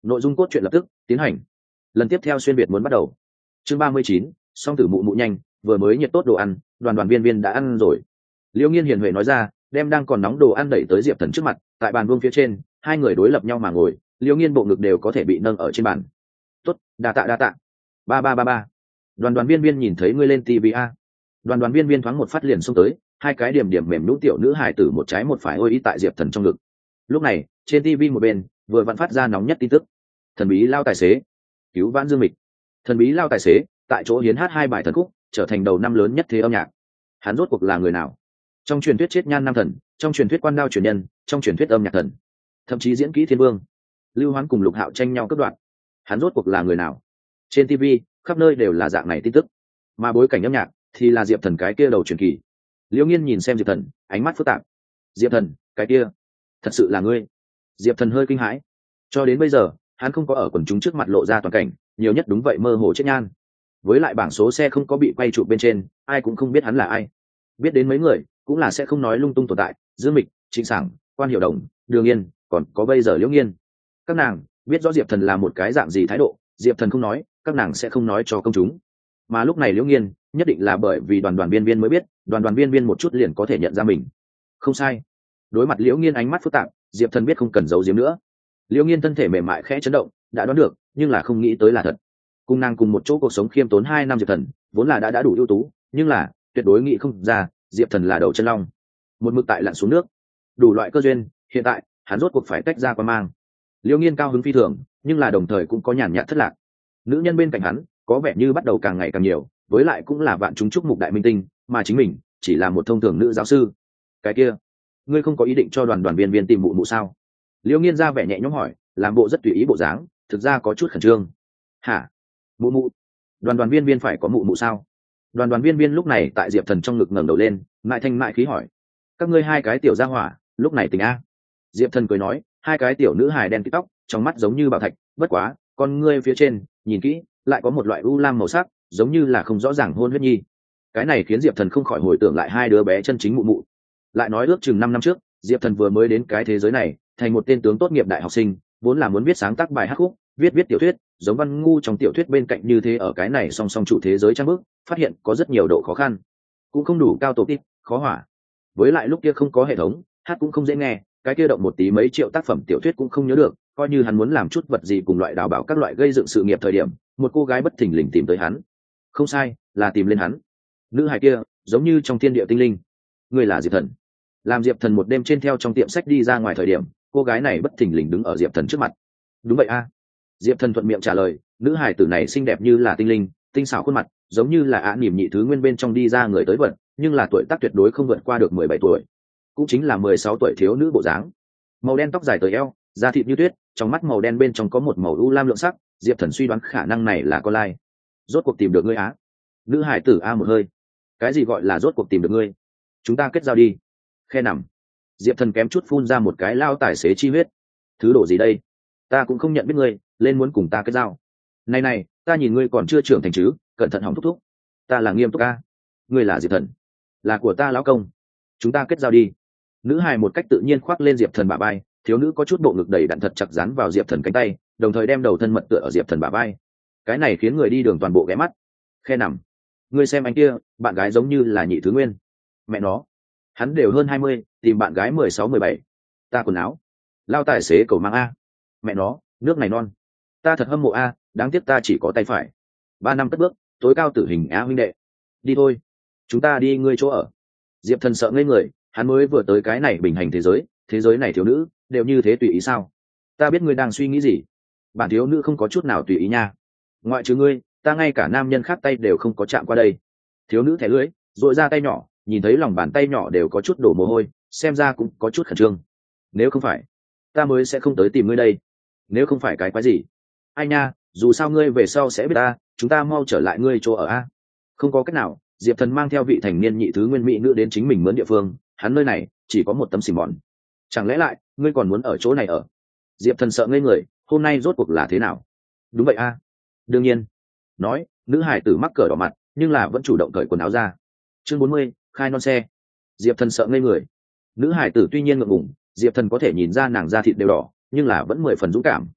nội dung cốt truyện lập tức tiến hành. Lần tiếp theo xuyên việt muốn bắt đầu. Chương 39, song tử mụ mụ nhanh, vừa mới nhiệt tốt đồ ăn, đoàn viên viên đã ăn rồi. Liễu Nghiên hiền huệ nói ra, đem đang còn nóng đồ ăn đẩy tới Diệp Thần trước mặt, tại bàn vuông phía trên, hai người đối lập nhau mà ngồi, Liễu Nghiên bộ ngực đều có thể bị nâng ở trên bàn. Tốt, đa tạ đa tạ. Ba. Đoàn viên viên nhìn thấy ngươi lên TV a. Đoàn viên viên thoáng một phát liền xông tới, hai cái điểm điểm mềm nhũ tiểu nữ hài tử một trái một phải ôi ý tại Diệp Thần trong ngực. Lúc này, trên TV một bên, vừa vặn phát ra nóng nhất tin tức. Thần bí lao tài xế, cứu vãn Dương Mịch. Thần bí lao tài xế, tại chỗ hiến hát hai bài thần khúc, trở thành đầu năm lớn nhất thế âm nhạc. Hắn rốt cuộc là người nào? Trong truyền thuyết chết nhan nam thần, trong truyền thuyết quan đao truyền nhân, trong truyền thuyết âm nhạc thần, thậm chí diễn kỹ thiên vương. Lưu Hoán cùng Lục Hạo tranh nhau cướp đoạt. Hắn rốt cuộc là người nào? Trên TV, khắp nơi đều là dạng này tin tức, mà bối cảnh âm nhạc thì là Diệp Thần cái kia đầu truyền kỳ. Liễu Nghiên nhìn xem Diệp Thần, ánh mắt phức tạp. Diệp Thần, cái kia, thật sự là ngươi? Diệp Thần hơi kinh hãi. Cho đến bây giờ, hắn không có ở quần chúng trước mặt lộ ra toàn cảnh, nhiều nhất đúng vậy mơ hồ chết nhan. Với lại bảng số xe không có bị quay chụp bên trên, ai cũng không biết hắn là ai. Biết đến mấy người, cũng là sẽ không nói lung tung tồn tại. Dương Mịch, Trịnh Sảng, Quan Hiểu Đồng, Đường Yên, còn có bây giờ Liễu Nghiên. Các nàng biết rõ Diệp Thần là một cái dạng gì thái độ, Diệp Thần không nói, các nàng sẽ không nói cho công chúng. Mà lúc này Liễu Nghiên nhất định là bởi vì đoàn viên viên mới biết, đoàn viên viên một chút liền có thể nhận ra mình. Không sai. Đối mặt Liễu Nghiên ánh mắt phức tạp, Diệp Thần biết không cần giấu giếm nữa. Liễu Nghiên thân thể mềm mại khẽ chấn động, đã đoán được, nhưng là không nghĩ tới là thật. Cùng nàng cùng một chỗ cuộc sống khiêm tốn 2 năm Diệp Thần, vốn là đã đủ ưu tú, nhưng là tuyệt đối nghĩ không ra, Diệp Thần là đầu chân long, một mực tại lặn xuống nước. Đủ loại cơ duyên, hiện tại hắn rốt cuộc phải tách ra qua mang. Liễu Nghiên cao hứng phi thường, nhưng là đồng thời cũng có nhàn nhạt thất lạc. Nữ nhân bên cạnh hắn có vẻ như bắt đầu càng ngày càng nhiều, với lại cũng là vạn chúng chúc mục đại minh tinh, mà chính mình chỉ là một thông thường nữ giáo sư. Cái kia, ngươi không có ý định cho đoàn viên viên tìm mụ mụ sao? Liễu Nghiên ra vẻ nhẹ nhõm hỏi, làm bộ rất tùy ý bộ dáng, thực ra có chút khẩn trương. Hả? Mụ mụ? Đoàn viên viên phải có mụ mụ sao? Đoàn viên viên lúc này tại Diệp Thần trong ngực ngẩng đầu lên, mại thanh mại khí hỏi, các ngươi hai cái tiểu gia hỏa lúc này tỉnh a? Diệp Thần cười nói, hai cái tiểu nữ hài đen tóc, trong mắt giống như bảo thạch, bất quá con ngươi phía trên nhìn kỹ lại có một loại u lam màu sắc, giống như là không rõ ràng hôn huyết nhi. Cái này khiến Diệp Thần không khỏi hồi tưởng lại hai đứa bé chân chính mụ mụ. Lại nói ước chừng 5 năm trước, Diệp Thần vừa mới đến cái thế giới này, thành một tên tướng tốt nghiệp đại học sinh, vốn là muốn viết sáng tác bài hát khúc, viết tiểu thuyết, giống Văn Ngu trong tiểu thuyết bên cạnh như thế. Ở cái này song song chủ thế giới trang bức, phát hiện có rất nhiều độ khó khăn, cũng không đủ cao tổ tít, khó hỏa. Với lại lúc kia không có hệ thống, hát cũng không dễ nghe, cái kia động một tí mấy triệu tác phẩm tiểu thuyết cũng không nhớ được, coi như hắn muốn làm chút vật gì cùng loại đào bảo các loại gây dựng sự nghiệp thời điểm, một cô gái bất thình lình tìm tới hắn. Không sai, là tìm lên hắn. Nữ hài kia giống như trong thiên địa tinh linh. Người là Diệp Thần. Làm Diệp Thần một đêm trên theo trong tiệm sách đi ra ngoài thời điểm, cô gái này bất thình lình đứng ở Diệp Thần trước mặt. Đúng vậy a. Diệp Thần thuận miệng trả lời, nữ hài tử này xinh đẹp như là tinh linh, tinh xảo khuôn mặt, giống như là Á Niệm nhị thứ nguyên bên trong đi ra người tới vật, nhưng là tuổi tác tuyệt đối không vượt qua được 17 tuổi, cũng chính là 16 tuổi thiếu nữ bộ dáng. Màu đen tóc dài tới eo, da thịt như tuyết, trong mắt màu đen bên trong có một màu u lam lượng sắc. Diệp Thần suy đoán khả năng này là con lai. Rốt cuộc tìm được ngươi á? Nữ hải tử a một hơi. Cái gì gọi là rốt cuộc tìm được ngươi? Chúng ta kết giao đi. Khe nằm. Diệp Thần kém chút phun ra một cái lao tài xế chi huyết. Thứ đồ gì đây? Ta cũng không nhận biết ngươi, lên muốn cùng ta kết giao. Này, ta nhìn ngươi còn chưa trưởng thành chứ, cẩn thận hỏng thúc thúc. Ta là nghiêm túc a. Ngươi là Diệp Thần, là của ta lão công. Chúng ta kết giao đi. Nữ hài một cách tự nhiên khoác lên Diệp Thần bả vai, thiếu nữ có chút bộ ngực đầy đặn thật chặt dán vào Diệp Thần cánh tay, đồng thời đem đầu thân mật tựa ở Diệp Thần bả vai. Cái này khiến người đi đường toàn bộ ghé mắt. Khe nằm. Ngươi xem anh kia, bạn gái giống như là nhị thứ nguyên. Mẹ nó, hắn đều hơn 20, tìm bạn gái 16-17. Ta quần áo. Lao tài xế cầu mang a. Mẹ nó, nước này non. Ta thật hâm mộ a, đáng tiếc ta chỉ có tay phải. 3 năm cất bước, tối cao tử hình á huynh đệ. Đi thôi, chúng ta đi ngươi chỗ ở. Diệp Thần sợ ngây người, hắn mới vừa tới cái này bình hành thế giới này thiếu nữ đều như thế tùy ý sao? Ta biết ngươi đang suy nghĩ gì. Bản thiếu nữ không có chút nào tùy ý nha. Ngoại trừ ngươi, ta ngay cả nam nhân khác tay đều không có chạm qua đây. Thiếu nữ thẻ lưỡi, dội ra tay nhỏ, nhìn thấy lòng bàn tay nhỏ đều có chút đổ mồ hôi, xem ra cũng có chút khẩn trương. Nếu không phải, ta mới sẽ không tới tìm ngươi đây. Nếu không phải cái quái gì? Ai nha, dù sao ngươi về sau sẽ biết ta, chúng ta mau trở lại ngươi chỗ ở a. Không có cách nào, Diệp Thần mang theo vị thành niên nhị thứ nguyên mỹ nữ đến chính mình mướn địa phương, hắn nơi này chỉ có một tấm xì mòn. Chẳng lẽ lại ngươi còn muốn ở chỗ này ở? Diệp Thần sợ ngây người, hôm nay rốt cuộc là thế nào? Đúng vậy a. Đương nhiên. Nói, nữ hải tử mắc cỡ đỏ mặt, nhưng là vẫn chủ động cởi quần áo ra. Chương 40, khai non xe. Diệp Thần sợ ngây người. Nữ hải tử tuy nhiên ngượng ngùng, Diệp Thần có thể nhìn ra nàng da thịt đều đỏ, nhưng là vẫn 10 phần dũng cảm.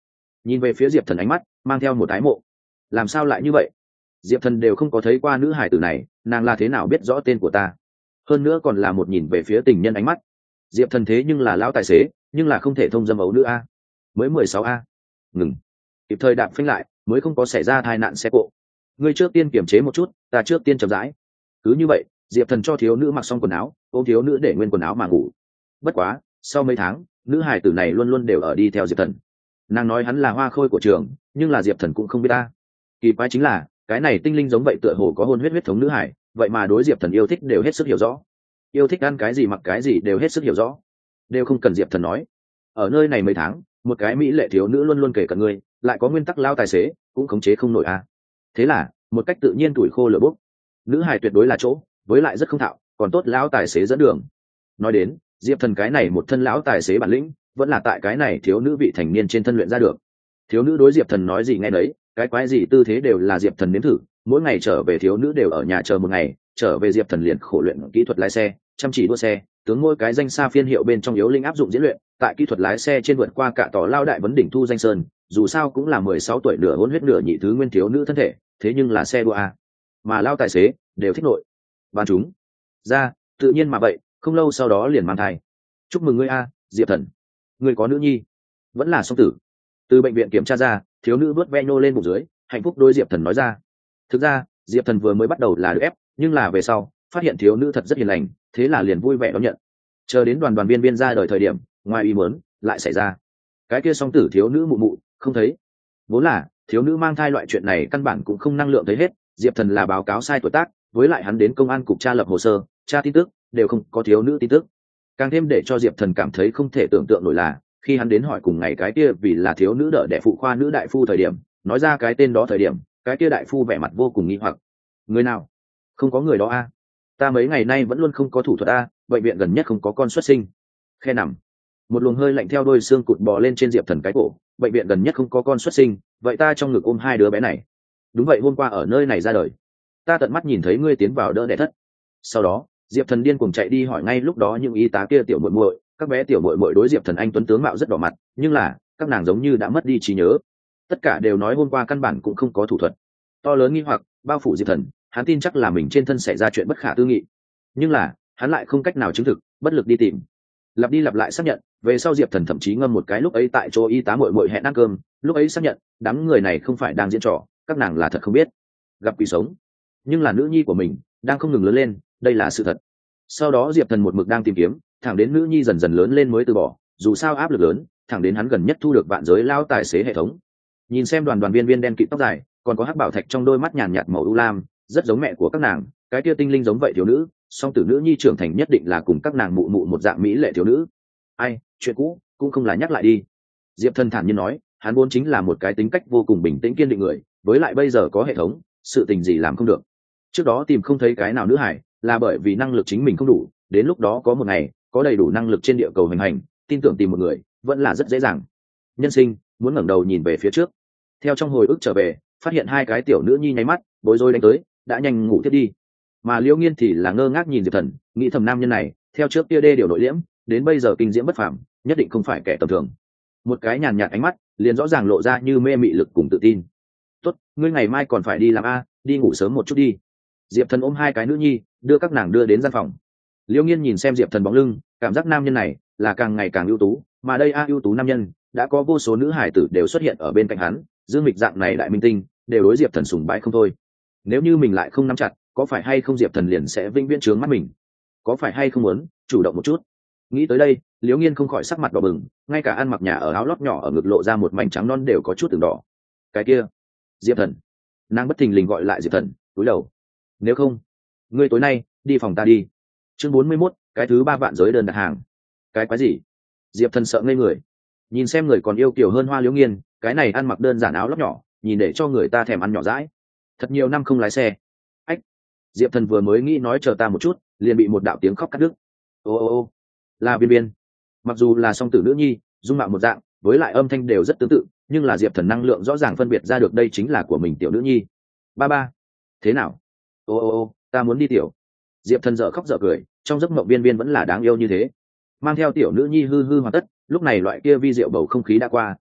nhìn về phía diệp thần ánh mắt mang theo một ái mộ. Làm sao lại như vậy? Diệp thần đều không có thấy qua nữ hải tử này, nàng là thế nào biết rõ tên của ta? Hơn nữa còn là một nhìn về phía tình nhân ánh mắt. Diệp thần thế nhưng là lão tài xế, nhưng là không thể thông dâm ấu nữ a. Mới 16 a. Ngừng. Kịp thời đạp phanh lại, mới không có xảy ra tai nạn xe cộ. Ngươi trước tiên kiềm chế một chút, ta trước tiên chậm rãi. Cứ như vậy, Diệp thần cho thiếu nữ mặc xong quần áo, ôm thiếu nữ để nguyên quần áo mà ngủ. Bất quá, sau mấy tháng, nữ hải tử này luôn luôn đều ở đi theo Diệp thần. Nàng nói hắn là hoa khôi của trường, nhưng là Diệp thần cũng không biết ta. Kỳ quái chính là, cái này tinh linh giống vậy tựa hồ có hôn huyết thống nữ hải, vậy mà đối Diệp thần yêu thích đều hết sức hiểu rõ. Yêu thích ăn cái gì mặc cái gì đều hết sức hiểu rõ, đều không cần Diệp thần nói. Ở nơi này mấy tháng, một cái mỹ lệ thiếu nữ luôn luôn kể cận ngươi, lại có nguyên tắc lao tài xế, cũng khống chế không nổi a. Thế là, một cách tự nhiên tuổi khô lửa bốc. Nữ hải tuyệt đối là chỗ, với lại rất không thạo, còn tốt lão tài xế dẫn đường. Nói đến, Diệp thần cái này một thân lão tài xế bản lĩnh, vẫn là tại cái này thiếu nữ vị thành niên trên thân luyện ra được. Thiếu nữ đối Diệp thần nói gì nghe đấy, cái quái gì tư thế đều là Diệp thần nếm thử. Mỗi ngày trở về thiếu nữ đều ở nhà chờ một ngày, trở về Diệp thần liền khổ luyện kỹ thuật lái xe, chăm chỉ đua xe, tướng ngôi cái danh xa phiên hiệu bên trong yếu linh áp dụng diễn luyện, tại kỹ thuật lái xe trên vượt qua cả tỏ lao đại vấn đỉnh thu danh sơn. Dù sao cũng là 16 tuổi nửa hôn huyết nửa nhị thứ nguyên thiếu nữ thân thể, thế nhưng là xe đua a, mà lao tài xế đều thích nội bàn chúng ra, tự nhiên mà vậy, không lâu sau đó liền mang thai. Chúc mừng ngươi a, Diệp thần, ngươi có nữ nhi, vẫn là song tử. Từ bệnh viện kiểm tra ra, thiếu nữ vớt ve nhô lên bụng dưới, hạnh phúc đối Diệp thần nói ra. Thực ra Diệp thần vừa mới bắt đầu là được ép, nhưng là về sau phát hiện thiếu nữ thật rất hiền lành, thế là liền vui vẻ đón nhận. Chờ đến đoàn đoàn viên viên ra đời thời điểm, ngoài ý muốn lại xảy ra, cái kia song tử thiếu nữ mụ mụ không thấy. Vốn là thiếu nữ mang thai loại chuyện này căn bản cũng không năng lượng thấy hết, Diệp thần là báo cáo sai tuổi tác, với lại hắn đến công an cục tra lập hồ sơ, tra tin tức đều không có thiếu nữ tin tức. Càng thêm để cho Diệp thần cảm thấy không thể tưởng tượng nổi là, khi hắn đến hỏi cùng ngày cái kia vì là thiếu nữ đỡ đẻ phụ khoa nữ đại phu thời điểm, nói ra cái tên đó thời điểm, cái kia đại phu vẻ mặt vô cùng nghi hoặc. Người nào? Không có người đó a. Ta mấy ngày nay vẫn luôn không có thủ thuật a, bệnh viện gần nhất không có con xuất sinh. Khe nằm. Một luồng hơi lạnh theo đôi xương cụt bò lên trên Diệp thần cái cổ. Bệnh viện gần nhất không có con xuất sinh, vậy ta trong ngực ôm hai đứa bé này. Đúng vậy, hôm qua ở nơi này ra đời. Ta tận mắt nhìn thấy ngươi tiến vào đỡ đẻ thất. Sau đó Diệp thần điên cuồng chạy đi hỏi ngay lúc đó những y tá kia tiểu muội muội, các bé tiểu muội muội đối Diệp thần anh tuấn tướng mạo rất đỏ mặt, nhưng là các nàng giống như đã mất đi trí nhớ, tất cả đều nói hôm qua căn bản cũng không có thủ thuật. To lớn nghi hoặc bao phủ Diệp thần, hắn tin chắc là mình trên thân xảy ra chuyện bất khả tư nghị, nhưng là hắn lại không cách nào chứng thực, bất lực đi tìm, lặp đi lặp lại xác nhận. Về sau Diệp thần thậm chí ngâm một cái lúc ấy tại chỗ y tá muội muội hẹn ăn cơm, lúc ấy xác nhận đám người này không phải đang diễn trò, các nàng là thật không biết gặp quỷ sống, nhưng là nữ nhi của mình đang không ngừng lớn lên, đây là sự thật. Sau đó Diệp thần một mực đang tìm kiếm, thẳng đến nữ nhi dần dần lớn lên mới từ bỏ, dù sao áp lực lớn, thẳng đến hắn gần nhất thu được vạn giới lao tài xế hệ thống. Nhìn xem đoàn đoàn viên viên đen kịt tóc dài, còn có hắc bảo thạch trong đôi mắt nhàn nhạt màu u lam, rất giống mẹ của các nàng, cái kia tinh linh giống vậy thiếu nữ, song tử nữ nhi trưởng thành nhất định là cùng các nàng mụ mụ một dạng mỹ lệ thiếu nữ. Ai, chuyện cũ cũng không là nhắc lại đi. Diệp thần thản nhiên nói, hắn vốn chính là một cái tính cách vô cùng bình tĩnh kiên định người, với lại bây giờ có hệ thống, sự tình gì làm không được. Trước đó tìm không thấy cái nào nữ hải, là bởi vì năng lực chính mình không đủ, đến lúc đó có một ngày có đầy đủ năng lực trên địa cầu hành hành, tin tưởng tìm một người vẫn là rất dễ dàng. Nhân sinh muốn ngẩng đầu nhìn về phía trước. Theo trong hồi ức trở về, phát hiện hai cái tiểu nữ nhi nháy mắt, bối rối đánh tới, đã nhanh ngủ thiết đi. Mà Liễu Nghiên thì là ngơ ngác nhìn Diệp thần, nghĩ thầm nam nhân này theo trước kia đê điều nội liễm, đến bây giờ kinh diễm bất phàm, nhất định không phải kẻ tầm thường. Một cái nhàn nhạt ánh mắt liền rõ ràng lộ ra như mê mị lực cùng tự tin. Tốt, ngươi ngày mai còn phải đi làm a, đi ngủ sớm một chút đi. Diệp thần ôm hai cái nữ nhi, đưa các nàng đưa đến gian phòng. Liễu Nghiên nhìn xem Diệp thần bóng lưng, cảm giác nam nhân này là càng ngày càng ưu tú, mà đây ưu tú nam nhân đã có vô số nữ hải tử đều xuất hiện ở bên cạnh hắn, Dương Mịch dạng này đại minh tinh đều đối Diệp thần sùng bái không thôi. Nếu như mình lại không nắm chặt, có phải hay không Diệp thần liền sẽ vĩnh viễn trướng mắt mình, có phải hay không muốn chủ động một chút. Nghĩ tới đây, Liễu Nghiên không khỏi sắc mặt đỏ bừng, ngay cả ăn mặc nhà ở áo lót nhỏ ở ngực lộ ra một mảnh trắng non đều có chút từng đỏ. Cái kia, Diệp thần. Nàng bất thình lình gọi lại Diệp thần, cúi đầu. Nếu không, ngươi tối nay đi phòng ta đi. Chương 41, cái thứ 3 vạn giới đơn đặt hàng. Cái quái gì? Diệp thần sợ ngây người, nhìn xem người còn yêu kiều hơn Hoa Liễu Nghiên, cái này ăn mặc đơn giản áo lót nhỏ, nhìn để cho người ta thèm ăn nhỏ dãi. Thật nhiều năm không lái xe. Ách. Diệp thần vừa mới nghĩ nói chờ ta một chút, liền bị một đạo tiếng khóc cắt đứt. Ô, là Viên Viên. Mặc dù là song tử nữ nhi, dung mạo một dạng, với lại âm thanh đều rất tương tự, nhưng là Diệp thần năng lượng rõ ràng phân biệt ra được đây chính là của mình tiểu nữ nhi. Ba, thế nào? Ô, ta muốn đi tiểu. Diệp thần dở khóc dở cười, trong giấc mộng Viên Viên vẫn là đáng yêu như thế. Mang theo tiểu nữ nhi hư hư hoàn tất, lúc này loại kia vi diệu bầu không khí đã qua,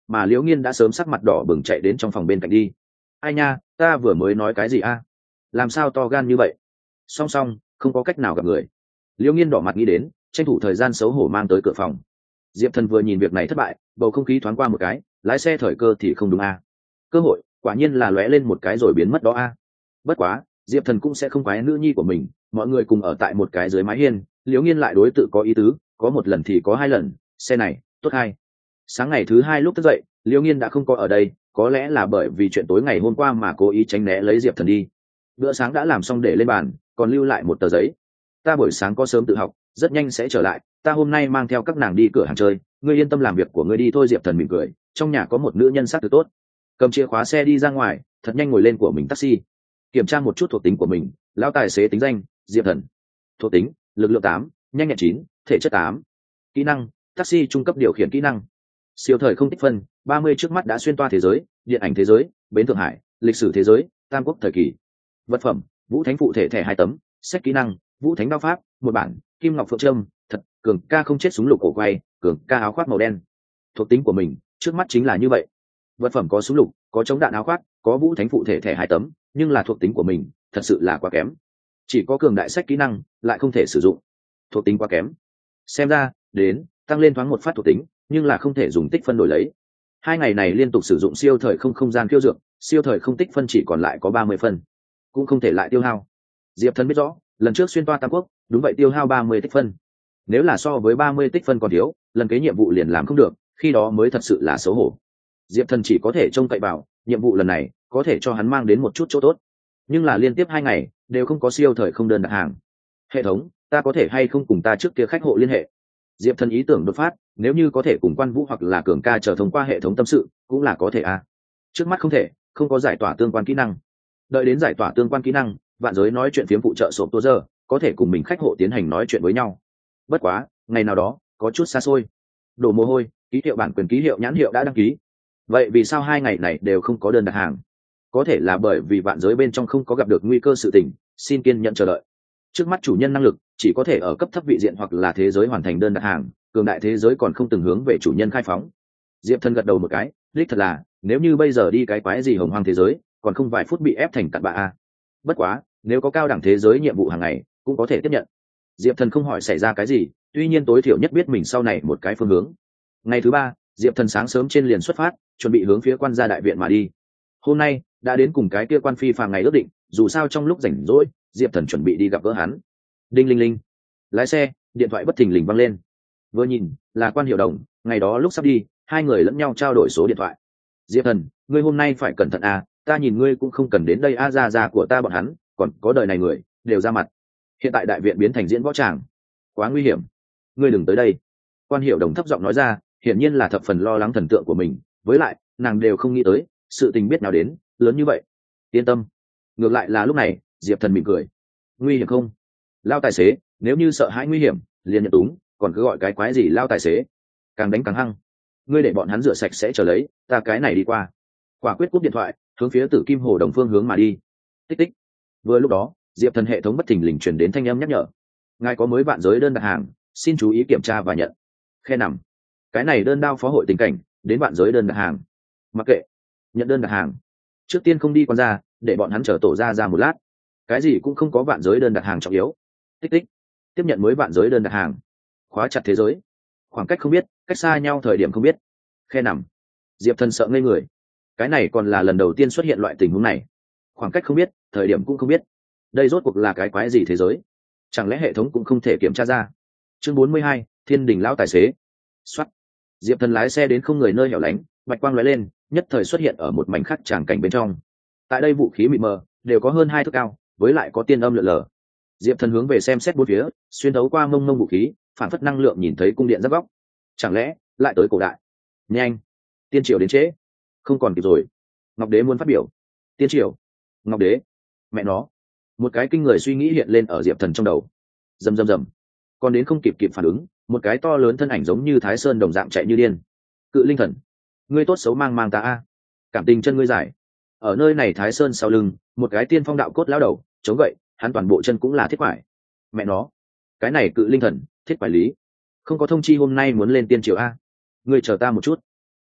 mà liễu nghiên đã sớm sắc mặt đỏ bừng chạy đến trong phòng bên cạnh đi. Ai nha, ta vừa mới nói cái gì a? Làm sao to gan như vậy? Song song không có cách nào gặp người. Liễu nghiên đỏ mặt nghĩ đến, tranh thủ thời gian xấu hổ mang tới cửa phòng. Diệp Thần vừa nhìn việc này thất bại, bầu không khí thoáng qua một cái, lái xe thời cơ thì không đúng a. Cơ hội quả nhiên là lóe lên một cái rồi biến mất đó a. Bất quá Diệp Thần cũng sẽ không quái nữ nhi của mình, mọi người cùng ở tại một cái dưới mái hiên, liễu nghiên lại đối tự có ý tứ, có một lần thì có hai lần, xe này tốt hay. Sáng ngày thứ hai lúc thức dậy, liễu nghiên đã không có ở đây, có lẽ là bởi vì chuyện tối ngày hôm qua mà cố ý tránh né lấy Diệp Thần đi. Bữa sáng đã làm xong để lên bàn, còn lưu lại một tờ giấy. Ta buổi sáng có sớm tự học, rất nhanh sẽ trở lại, ta hôm nay mang theo các nàng đi cửa hàng chơi, ngươi yên tâm làm việc của ngươi đi thôi. Diệp Thần mỉm cười, trong nhà có một nữ nhân sắc thực tốt. Cầm chìa khóa xe đi ra ngoài, thật nhanh ngồi lên của mình taxi. Kiểm tra một chút thuộc tính của mình, lão tài xế tính danh Diệp Thần. Thuộc tính lực lượng 8, nhanh nhẹn 9, thể chất 8. Kỹ năng taxi trung cấp điều khiển kỹ năng. Siêu thời không tích phân 30 trước mắt đã xuyên toa thế giới, điện ảnh thế giới, bến Thượng Hải, lịch sử thế giới, tam quốc thời kỳ. Vật phẩm vũ thánh phụ thể thẻ 2 tấm. Sách kỹ năng vũ thánh đao pháp một bản, kim ngọc phượng trâm, thật cường ca không chết súng lục cổ quay, cường ca áo khoác màu đen. Thuộc tính của mình trước mắt chính là như vậy. Vật phẩm có súng lục, có chống đạn áo khoác, có vũ thánh phụ thể thẻ 2 tấm, nhưng là thuộc tính của mình thật sự là quá kém. Chỉ có cường đại sách kỹ năng lại không thể sử dụng, thuộc tính quá kém. Xem ra đến tăng lên thoáng một phát thuộc tính, nhưng là không thể dùng tích phân đổi lấy. 2 ngày này liên tục sử dụng siêu thời không không gian khiêu dược, siêu thời không tích phân chỉ còn lại có 30 phân, cũng không thể lại tiêu hao. Diệp Thần biết rõ, lần trước xuyên toa tam quốc đúng vậy tiêu hao 30 tích phân. Nếu là so với 30 tích phân còn thiếu, lần kế nhiệm vụ liền làm không được, khi đó mới thật sự là xấu hổ. Diệp Thần chỉ có thể trông cậy vào nhiệm vụ lần này có thể cho hắn mang đến một chút chỗ tốt, nhưng là liên tiếp 2 ngày đều không có siêu thời không đơn đặt hàng. Hệ thống, ta có thể hay không cùng ta trước kia khách hộ liên hệ? Diệp Thần ý tưởng đột phát, nếu như có thể cùng Quan Vũ hoặc là Cường Ca chờ thông qua hệ thống tâm sự cũng là có thể a. Trước mắt không thể, không có giải tỏa tương quan kỹ năng. Đợi đến giải tỏa tương quan kỹ năng, vạn giới nói chuyện phiếm phụ trợ sộp tô giờ có thể cùng mình khách hộ tiến hành nói chuyện với nhau. Bất quá ngày nào đó có chút xa xôi. Đổ mồ hôi, ký hiệu bản quyền ký hiệu nhãn hiệu đã đăng ký. Vậy vì sao 2 ngày này đều không có đơn đặt hàng? Có thể là bởi vì vạn giới bên trong không có gặp được nguy cơ sự tình, xin kiên nhẫn chờ đợi. Trước mắt chủ nhân năng lực chỉ có thể ở cấp thấp vị diện hoặc là thế giới hoàn thành đơn đặt hàng, cường đại thế giới còn không từng hướng về chủ nhân khai phóng. Diệp Thần gật đầu một cái, đích thật là nếu như bây giờ đi cái quái gì hồng hoang thế giới, còn không vài phút bị ép thành cặn bã a. Bất quá nếu có cao đẳng thế giới nhiệm vụ hàng ngày cũng có thể tiếp nhận. Diệp Thần không hỏi xảy ra cái gì, tuy nhiên tối thiểu nhất biết mình sau này một cái phương hướng. Ngày thứ 3, Diệp Thần sáng sớm trên liền xuất phát, chuẩn bị hướng phía quan gia đại viện mà đi. Hôm nay đã đến cùng cái kia quan phi phàm ngày ước định, dù sao trong lúc rảnh rỗi Diệp Thần chuẩn bị đi gặp gỡ hắn. Đinh linh linh, lái xe điện thoại bất thình lình vang lên. Vừa nhìn là Quan Hiểu Đồng, ngày đó lúc sắp đi 2 người lẫn nhau trao đổi số điện thoại. Diệp Thần, ngươi hôm nay phải cẩn thận à, ta nhìn ngươi cũng không cần đến đây a. Già của ta bọn hắn còn có đời này người đều ra mặt, hiện tại đại viện biến thành diễn võ tràng, quá nguy hiểm, ngươi đừng tới đây. Quan Hiểu Đồng thấp giọng nói ra, hiển nhiên là thập phần lo lắng thần tượng của mình, với lại nàng đều không nghĩ tới sự tình biết nào đến lớn như vậy. Yên tâm. Ngược lại là lúc này Diệp Thần mỉm cười. Nguy hiểm không? Lao tài xế, nếu như sợ hãi nguy hiểm liền nhận túng, còn cứ gọi cái quái gì lao tài xế, càng đánh càng hăng. Ngươi để bọn hắn rửa sạch sẽ trở lấy, ta cái này đi qua. Quả quyết cúp điện thoại, hướng phía Tử Kim Hồ Đồng phương hướng mà đi. Tích tích. Vừa lúc đó Diệp Thần hệ thống bất thình lình truyền đến thanh âm nhắc nhở. Ngài có mới vạn giới đơn đặt hàng, xin chú ý kiểm tra và nhận. Khe nằm. Cái này đơn đao phó hội tình cảnh, đến vạn giới đơn đặt hàng. Mặc kệ, nhận đơn đặt hàng. Trước tiên không đi quan ra, để bọn hắn chở tổ ra một lát. Cái gì cũng không có vạn giới đơn đặt hàng trọng yếu. Tích tích. Tiếp nhận mới vạn giới đơn đặt hàng. Khóa chặt thế giới. Khoảng cách không biết, cách xa nhau thời điểm không biết. Khe nằm. Diệp Thần sợ ngây người. Cái này còn là lần đầu tiên xuất hiện loại tình huống này. Khoảng cách không biết, thời điểm cũng không biết. Đây rốt cuộc là cái quái gì thế giới? Chẳng lẽ hệ thống cũng không thể kiểm tra ra? Chương 42, Thiên Đình lão tài xế. Soát. Diệp Thần lái xe đến không người nơi hẻo lánh, bạch quang lóe lên, nhất thời xuất hiện ở một mảnh khắc tràng cảnh bên trong. Tại đây vũ khí mịt mờ đều có hơn 2 thước cao, với lại có tiên âm lượn lờ. Diệp Thần hướng về xem xét bốn phía, xuyên thấu qua mông mông vũ khí, phản phất năng lượng nhìn thấy cung điện giáp góc. Chẳng lẽ lại tới cổ đại? Nhanh, tiên triều đến trễ, không còn kịp rồi. Ngọc Đế muốn phát biểu. Tiên triều, Ngọc Đế, mẹ nó. Một cái kinh người suy nghĩ hiện lên ở Diệp Thần trong đầu. Rầm rầm rầm. Còn đến không kịp phản ứng, một cái to lớn thân ảnh giống như Thái Sơn đồng dạng chạy như điên. Cự Linh Thần, ngươi tốt xấu mang mang ta a. Cảm tình chân ngươi dài. Ở nơi này Thái Sơn sau lưng, một cái tiên phong đạo cốt lão đầu, chống vậy, hắn toàn bộ chân cũng là thiết quải. Mẹ nó, cái này Cự Linh Thần, thiết quải lý. Không có thông chi hôm nay muốn lên tiên triều a. Ngươi chờ ta một chút.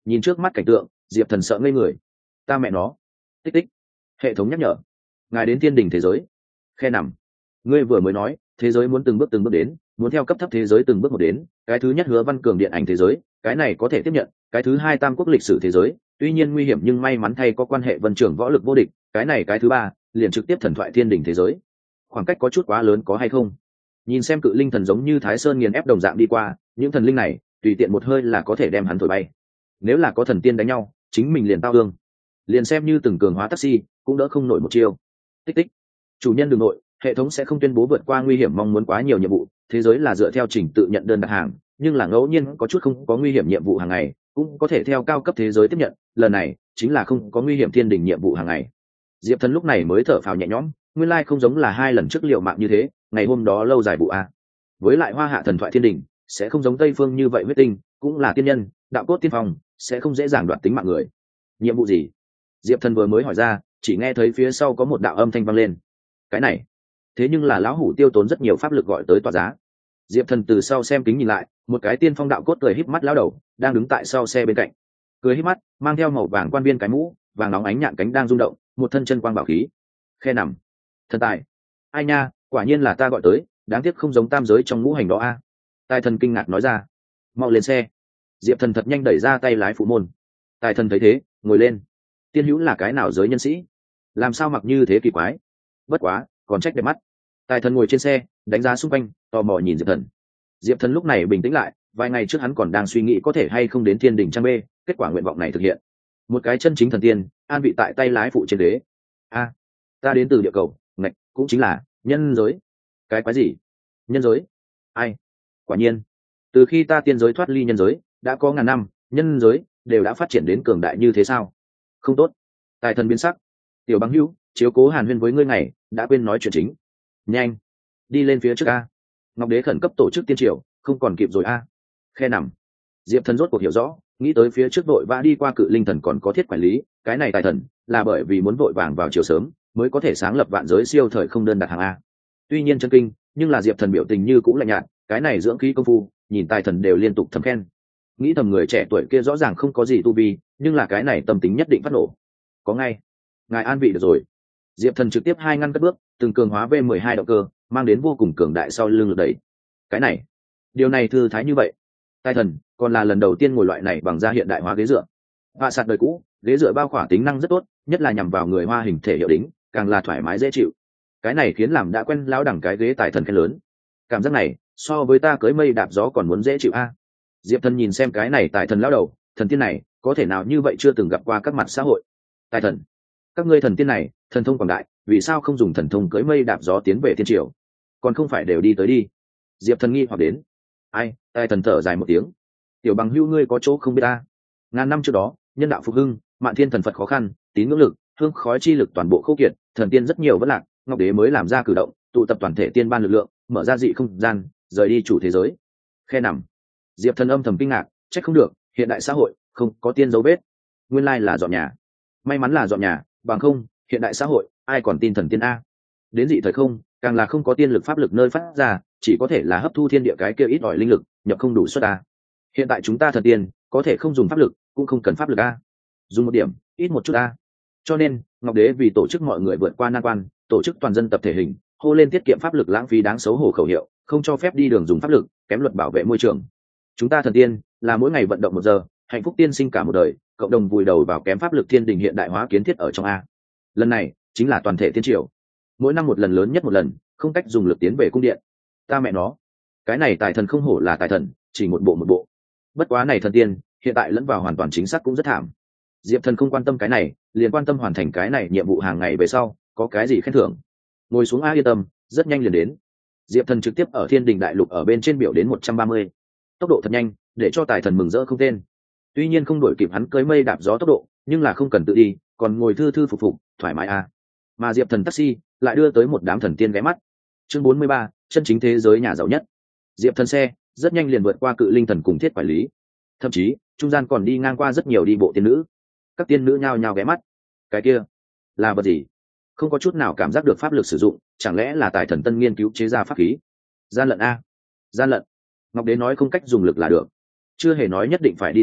Nhìn trước mắt cảnh tượng, Diệp Thần sợ ngây người. Ta mẹ nó. Tích tích. Hệ thống nhắc nhở. Ngài đến thiên đình thế giới. Khe nằm. Ngươi vừa mới nói thế giới muốn từng bước đến, muốn theo cấp thấp thế giới từng bước một đến. Cái thứ nhất Hứa Văn Cường điện ảnh thế giới, cái này có thể tiếp nhận. Cái thứ hai Tam Quốc lịch sử thế giới, tuy nhiên nguy hiểm nhưng may mắn thay có quan hệ Vân Trưởng võ lực vô địch. Cái này cái thứ ba liền trực tiếp thần thoại thiên đình thế giới. Khoảng cách có chút quá lớn có hay không? Nhìn xem cự linh thần giống như Thái Sơn nghiền ép đồng dạng đi qua, những thần linh này tùy tiện một hơi là có thể đem hắn thổi bay. Nếu là có thần tiên đánh nhau, chính mình liền tao thương. Liền xem như từng cường hóa taxi cũng đỡ không nổi một chiêu. Tích tích. Chủ nhân đường nội, hệ thống sẽ không tuyên bố vượt qua nguy hiểm mong muốn quá nhiều nhiệm vụ, thế giới là dựa theo trình tự nhận đơn đặt hàng, nhưng là ngẫu nhiên có chút không có nguy hiểm nhiệm vụ hàng ngày cũng có thể theo cao cấp thế giới tiếp nhận, lần này chính là không có nguy hiểm thiên đình nhiệm vụ hàng ngày. Diệp Thần lúc này mới thở phào nhẹ nhõm, nguyên lai không giống là 2 lần trước liệu mạng như thế, ngày hôm đó lâu dài vụ a. Với lại Hoa Hạ thần thoại thiên đình sẽ không giống Tây phương như vậy huyết tinh, cũng là tiên nhân, đạo cốt tiên phong, sẽ không dễ dàng đoạt tính mạng người. Nhiệm vụ gì? Diệp Thần vừa mới hỏi ra, chỉ nghe thấy phía sau có một đạo âm thanh vang lên. Cái này, thế nhưng là lão hủ tiêu tốn rất nhiều pháp lực gọi tới tòa giá. Diệp Thần từ sau xem kính nhìn lại, một cái tiên phong đạo cốt cười híp mắt lão đầu đang đứng tại sau xe bên cạnh, cười híp mắt, mang theo màu vàng quan viên cái mũ vàng nóng ánh nhạn cánh đang rung động, một thân chân quang bảo khí. Khe nằm. Thần tài. Ai nha, quả nhiên là ta gọi tới, đáng tiếc không giống tam giới trong ngũ hành đó a. Tài thần kinh ngạc nói ra. Mau lên xe. Diệp Thần thật nhanh đẩy ra tay lái phụ môn. Tài thần thấy thế, ngồi lên. Tiên hữu là cái nào giới nhân sĩ? Làm sao mặc như thế kỳ quái? Bất quá, còn trách đẹp mắt. Tài thần ngồi trên xe, đánh giá xung quanh, tò mò nhìn Diệp Thần. Diệp Thần lúc này bình tĩnh lại, vài ngày trước hắn còn đang suy nghĩ có thể hay không đến thiên đình trang bê, kết quả nguyện vọng này thực hiện. Một cái chân chính thần tiên, an vị tại tay lái phụ trên ghế. A, ta đến từ địa cầu, ngạch, cũng chính là nhân giới. Cái quái gì? Nhân giới? Ai? Quả nhiên, từ khi ta tiên giới thoát ly nhân giới, đã có ngàn năm, nhân giới đều đã phát triển đến cường đại như thế sao? Không tốt. Tài thần biến sắc. Tiểu Bằng Hữu, chiếu cố hàn huyên với ngươi ngày, đã quên nói chuyện chính. Nhanh, đi lên phía trước a. Ngọc Đế khẩn cấp tổ chức tiên triều, không còn kịp rồi a. Khe nằm. Diệp Thần rốt cuộc hiểu rõ, nghĩ tới phía trước vội vã đi qua cự linh thần còn có thiết quản lý, cái này tài thần là bởi vì muốn vội vàng vào chiều sớm mới có thể sáng lập vạn giới siêu thời không đơn đặt hàng a. Tuy nhiên chân kinh, nhưng là Diệp Thần biểu tình như cũng lạnh nhạt, cái này dưỡng khí công phu, nhìn tài thần đều liên tục thầm khen. Nghĩ thầm người trẻ tuổi kia rõ ràng không có gì tu vi, nhưng là cái này tâm tính nhất định phát nổ. Có ngay, ngài an vị được rồi. Diệp Thần trực tiếp 2 ngăn cất bước, từng cường hóa V12 động cơ, mang đến vô cùng cường đại sau lưng lực đẩy. Cái này, điều này thư thái như vậy. Tài thần còn là lần đầu tiên ngồi loại này bằng da hiện đại hóa ghế dựa. Họa sạt đời cũ, ghế dựa bao khỏa tính năng rất tốt, nhất là nhằm vào người Hoa hình thể hiệu đính, càng là thoải mái dễ chịu. Cái này khiến làm đã quen lão đẳng cái ghế tài thần khen lớn. Cảm giác này, so với ta cưới mây đạp gió còn muốn dễ chịu a. Diệp Thần nhìn xem cái này tài thần lão đầu, thần tiên này, có thể nào như vậy chưa từng gặp qua các mặt xã hội. Tài thần, các ngươi thần tiên này, thần thông quảng đại, vì sao không dùng thần thông cưới mây đạp gió tiến về thiên triều, còn không phải đều đi tới đi? Diệp Thần nghi hoặc đến. Ai? Tài thần thở dài một tiếng. Tiểu Bằng Hữu ngươi có chỗ không biết ta. Ngàn năm trước đó, nhân đạo phục hưng, mạn thiên thần Phật khó khăn, tín ngưỡng lực, hương khói chi lực toàn bộ khâu kiệt, thần tiên rất nhiều vẫn lạc, Ngọc Đế mới làm ra cử động, tụ tập toàn thể tiên ban lực lượng, mở ra dị không gian, rời đi chủ thế giới. Khe nằm. Diệp Thần âm thầm kinh ngạc, trách không được, hiện đại xã hội không có tiên dấu vết, nguyên lai là dọn nhà. May mắn là dọn nhà, bằng không, hiện đại xã hội ai còn tin thần tiên a. Đến dị thời không, càng là không có tiên lực pháp lực nơi phát ra, chỉ có thể là hấp thu thiên địa cái kia ít ỏi linh lực, nhập không đủ suất a. Hiện tại chúng ta thần tiên có thể không dùng pháp lực, cũng không cần pháp lực a, dùng một điểm, ít một chút a. Cho nên Ngọc Đế vì tổ chức mọi người vượt qua nan quan, tổ chức toàn dân tập thể hình, hô lên tiết kiệm pháp lực lãng phí đáng xấu hổ khẩu hiệu, không cho phép đi đường dùng pháp lực, kém luật bảo vệ môi trường. Chúng ta thần tiên là mỗi ngày vận động 1 giờ, hạnh phúc tiên sinh cả một đời, cộng đồng vùi đầu vào kém pháp lực thiên đình hiện đại hóa kiến thiết ở trong a. Lần này chính là toàn thể tiên triều, mỗi năm một lần, lớn nhất một lần, không cách dùng lực tiến về cung điện. Ta mẹ nó, cái này tài thần không hổ là tài thần, chỉ một bộ. Bất quá này thần tiên hiện tại lẫn vào hoàn toàn chính xác cũng rất thảm. Diệp Thần không quan tâm cái này, liền quan tâm hoàn thành cái này nhiệm vụ hàng ngày về sau có cái gì khen thưởng. Ngồi xuống a, yên tâm, rất nhanh liền đến. Diệp Thần trực tiếp ở thiên đình đại lục ở bên trên biểu đến 130, tốc độ thật nhanh, để cho tài thần mừng rỡ không tên. Tuy nhiên không đổi kịp hắn cưới mây đạp gió tốc độ, nhưng là không cần tự đi, còn ngồi thư thư phục phục, thoải mái a. Mà Diệp Thần taxi lại đưa tới một đám thần tiên ghé mắt. Chương 43, chân chính thế giới nhà giàu nhất. Diệp Thần xe rất nhanh liền vượt qua cự linh thần cùng thiết quản lý, thậm chí trung gian còn đi ngang qua rất nhiều đi bộ tiên nữ. Các tiên nữ nhao nhao ghé mắt. Cái kia là vật gì? Không có chút nào cảm giác được pháp lực sử dụng, chẳng lẽ là tài thần tân nghiên cứu chế ra pháp khí? Gian lận a, gian lận. Ngọc Đế nói không cách dùng lực là được, chưa hề nói nhất định phải đi tới,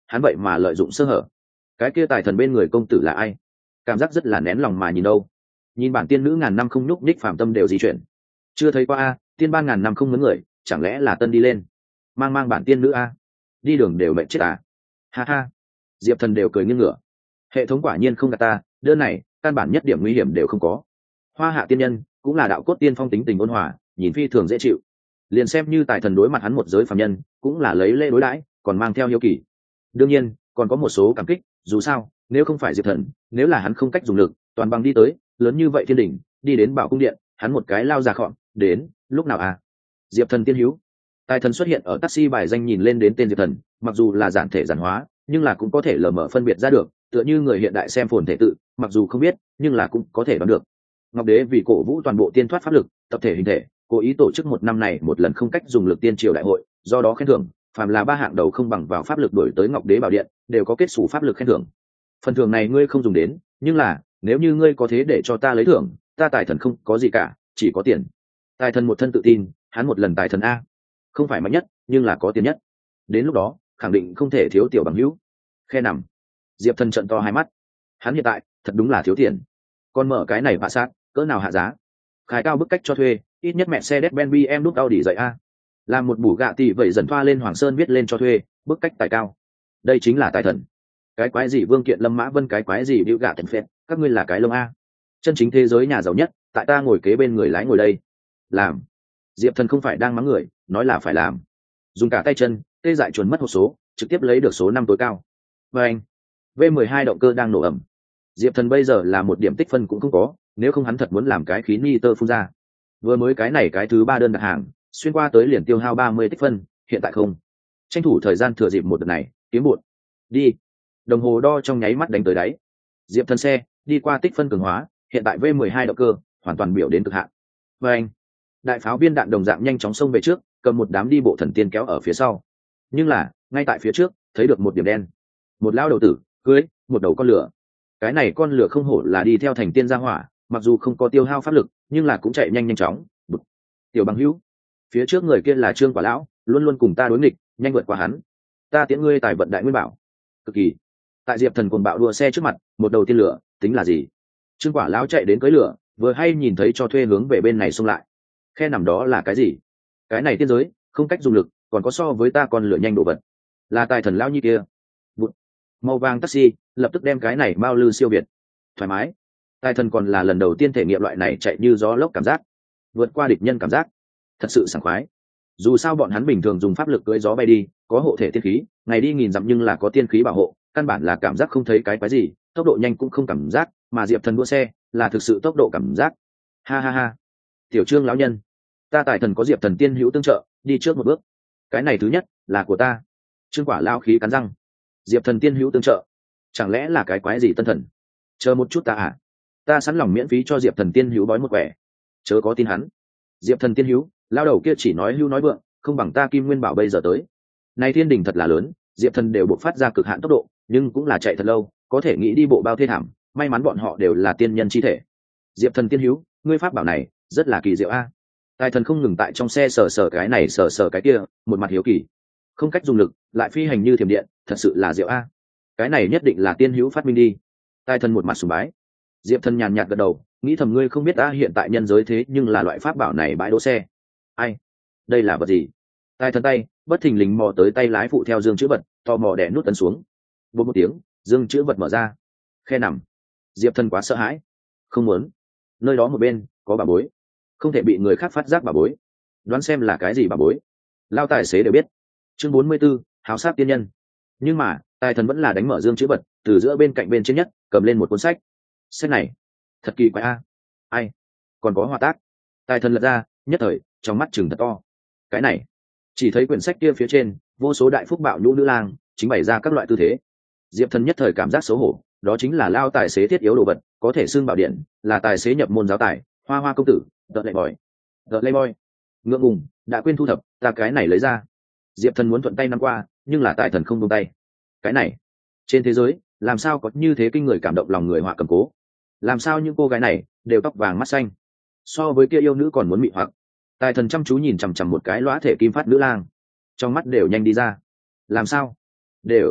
hắn vậy mà lợi dụng sơ hở. Cái kia tài thần bên người công tử là ai? Cảm giác rất là nén lòng mà nhìn đâu. Nhìn bản tiên nữ ngàn năm không nhúc nhích phàm tâm đều di chuyển. Chưa thấy qua a, tiên ban ngàn năm không mướn người, chẳng lẽ là tân đi lên? Mang bản tiên nữ a, đi đường đều mệt chết à? Ha ha. Diệp Thần đều cười nghiêng ngửa. Hệ thống quả nhiên không gạt ta, đơn này căn bản nhất điểm nguy hiểm đều không có. Hoa Hạ tiên nhân cũng là đạo cốt tiên phong, tính tình ôn hòa, nhìn phi thường dễ chịu. Liền xem như tài thần đối mặt hắn một giới phàm nhân, cũng là lấy lễ đối đãi, còn mang theo hiếu kỳ. Đương nhiên còn có một số cảm kích, dù sao nếu không phải Diệp Thần, nếu là hắn không cách dùng lực toàn bằng đi tới lớn như vậy thiên đỉnh, đi đến Bảo Cung điện, hắn một cái lao ra khọm đến lúc nào à? Diệp Thần tiên hữu. Tài thần xuất hiện ở taxi bài danh, nhìn lên đến tên Diệp Thần, mặc dù là giản thể giản hóa, nhưng là cũng có thể lờ mờ phân biệt ra được, tựa như người hiện đại xem phồn thể tự, mặc dù không biết nhưng là cũng có thể đoán được. Ngọc Đế vì cổ vũ toàn bộ tiên thoát pháp lực, tập thể hình thể, cố ý tổ chức một năm này một lần không cách dùng lực tiên triều đại hội, do đó khen thưởng phàm là ba hạng đầu không bằng vào pháp lực đổi tới Ngọc Đế bảo điện, đều có kết xù pháp lực khen thưởng. Phần thưởng này ngươi không dùng đến, nhưng là nếu như ngươi có thế để cho ta lấy thưởng, ta tài thần không có gì cả, chỉ có tiền. Tài thần một thân tự tin, hắn một lần tài thần a, không phải mạnh nhất nhưng là có tiền nhất, đến lúc đó khẳng định không thể thiếu tiểu bằng hữu. Khe nằm. Diệp Thần trận to hai mắt, hắn hiện tại thật đúng là thiếu tiền, còn mở cái này bạ sát cỡ nào hạ giá, khái cao bức cách cho thuê, ít nhất mẹ xe Mercedes-Benz BM đúc Audi dậy a, làm một bù gạ tỷ vậy dần thoa lên Hoàng Sơn viết lên cho thuê, bức cách tài cao. Đây chính là tài thần. Cái quái gì Vương Kiện Lâm Mã Vân, cái quái gì Bữu Gạ Thần Phệt, các ngươi là cái lông a. Chân chính thế giới nhà giàu nhất, tại ta ngồi kế bên người lái ngồi đây. Làm. Diệp Thần không phải đang mắng người, nói là phải làm. Dùng cả tay chân, tê dại chuồn mất hộp số, trực tiếp lấy được số năm tối cao. Và anh, V12 động cơ đang nổ ẩm. Diệp Thần bây giờ là một điểm tích phân cũng không có, nếu không hắn thật muốn làm cái khí nitơ phun ra. Vừa mới cái này cái thứ 3 đơn đặt hàng, xuyên qua tới liền tiêu hao 30 tích phân, hiện tại không. Tranh thủ thời gian thừa dịp một đợt này, kiếm bột. Đi. Đồng hồ đo trong nháy mắt đánh tới đáy. Diệp Thần xe đi qua tích phân cường hóa, hiện tại V12 động cơ hoàn toàn biểu đến cực hạn. Và anh, đại pháo viên đạn đồng dạng nhanh chóng xông về trước, cầm một đám đi bộ thần tiên kéo ở phía sau. Nhưng là ngay tại phía trước thấy được một điểm đen, một lao đầu tử cưới một đầu con lửa. Cái này con lửa không hổ là đi theo thành tiên gia hỏa, mặc dù không có tiêu hao pháp lực nhưng là cũng chạy nhanh nhanh chóng. Bụt. Tiểu bằng hữu, phía trước người kia là Trương Quả Lão, luôn luôn cùng ta đối nghịch, nhanh vượt qua hắn, ta tiễn ngươi tài vận đại nguyên bảo. Cực kỳ. Tại Diệp Thần cuồng bạo đua xe trước mặt, một đầu tiên lửa tính là gì? Trương Quả Lão chạy đến cưới lửa, vừa hay nhìn thấy cho thuê hướng về bên này xông lại. Khe nằm đó là cái gì? Cái này tiên giới không cách dùng lực, còn có so với ta còn lửa nhanh độ vật, là tài thần lão nhi kia. Bụt. Màu vàng taxi lập tức đem cái này bao lư siêu việt. Thoải mái. Tài thần còn là lần đầu tiên thể nghiệm loại này chạy như gió lốc cảm giác, vượt qua địch nhân cảm giác, thật sự sảng khoái. Dù sao bọn hắn bình thường dùng pháp lực cưỡi gió bay đi, có hộ thể tiên khí, ngày đi nghìn dặm nhưng là có tiên khí bảo hộ, căn bản là cảm giác không thấy cái quái gì, tốc độ nhanh cũng không cảm giác, mà Diệp Thần đua xe là thực sự tốc độ cảm giác. Ha ha ha. Tiểu Trương lão nhân, ta tài thần có Diệp Thần tiên hữu tương trợ, đi trước một bước. Cái này thứ nhất là của ta. Trương Quả Lão khí cắn răng. Diệp Thần tiên hữu tương trợ, chẳng lẽ là cái quái gì tân thần? Chờ một chút ta à, ta sẵn lòng miễn phí cho Diệp Thần tiên hữu bói một quẻ. Chớ có tin hắn. Diệp Thần tiên hữu, lao đầu kia chỉ nói hữu nói vượng, không bằng ta Kim Nguyên Bảo bây giờ tới. Nay thiên đình thật là lớn, Diệp Thần đều buộc phát ra cực hạn tốc độ, nhưng cũng là chạy thật lâu, có thể nghĩ đi bộ bao thê thảm, may mắn bọn họ đều là tiên nhân chi thể. Diệp Thần tiên hữu, ngươi pháp bảo này rất là kỳ diệu a. Tài thần không ngừng tại trong xe sờ sờ cái này sờ sờ cái kia, một mặt hiếu kỳ. Không cách dùng lực, lại phi hành như thiểm điện, thật sự là diệu a. Cái này nhất định là tiên hữu phát minh đi. Tài thần một mặt sùng bái. Diệp Thần nhàn nhạt gật đầu, nghĩ thầm ngươi không biết ta hiện tại nhân giới thế nhưng là loại pháp bảo này bãi đỗ xe. Ai? Đây là vật gì? Tài thần tay bất thình lình mò tới tay lái phụ theo dương chữ vật, tò mò đè nút tấn xuống. Bột một tiếng, dương chữ vật mở ra. Khe nằm. Diệp Thần quá sợ hãi, không muốn. Nơi đó một bên có bà bối, không thể bị người khác phát giác bà bối. Đoán xem là cái gì bà bối? Lao tài xế đều biết. Chương 44, háo sát tiên nhân. Nhưng mà tài thần vẫn là đánh mở dương chữ vật, từ giữa bên cạnh bên trên nhất cầm lên một cuốn sách. Sách này thật kỳ quái a. Ai? Còn có hòa tác. Tài thần lật ra, nhất thời trong mắt chừng thật to. Cái này, chỉ thấy quyển sách kia phía trên vô số đại phúc bạo nhũ nữ lang chính bày ra các loại tư thế. Diệp Thần nhất thời cảm giác xấu hổ, đó chính là lao tài xế thiết yếu đồ vật, có thể xưng bảo điện, là tài xế nhập môn giáo tài, hoa hoa công tử, đợt lệ bòi, đợt lệ boy. Ngượng ngùng, đã quên thu thập, ta cái này lấy ra. Diệp Thần muốn thuận tay năm qua, nhưng là tài thần không buông tay. Cái này, trên thế giới làm sao có như thế kinh người cảm động lòng người họa cầm cố? Làm sao những cô gái này đều tóc vàng mắt xanh, so với kia yêu nữ còn muốn mị hoặc? Tài thần chăm chú nhìn chằm chằm một cái lõa thể kim phát nữ lang, trong mắt đều nhanh đi ra. Làm sao đều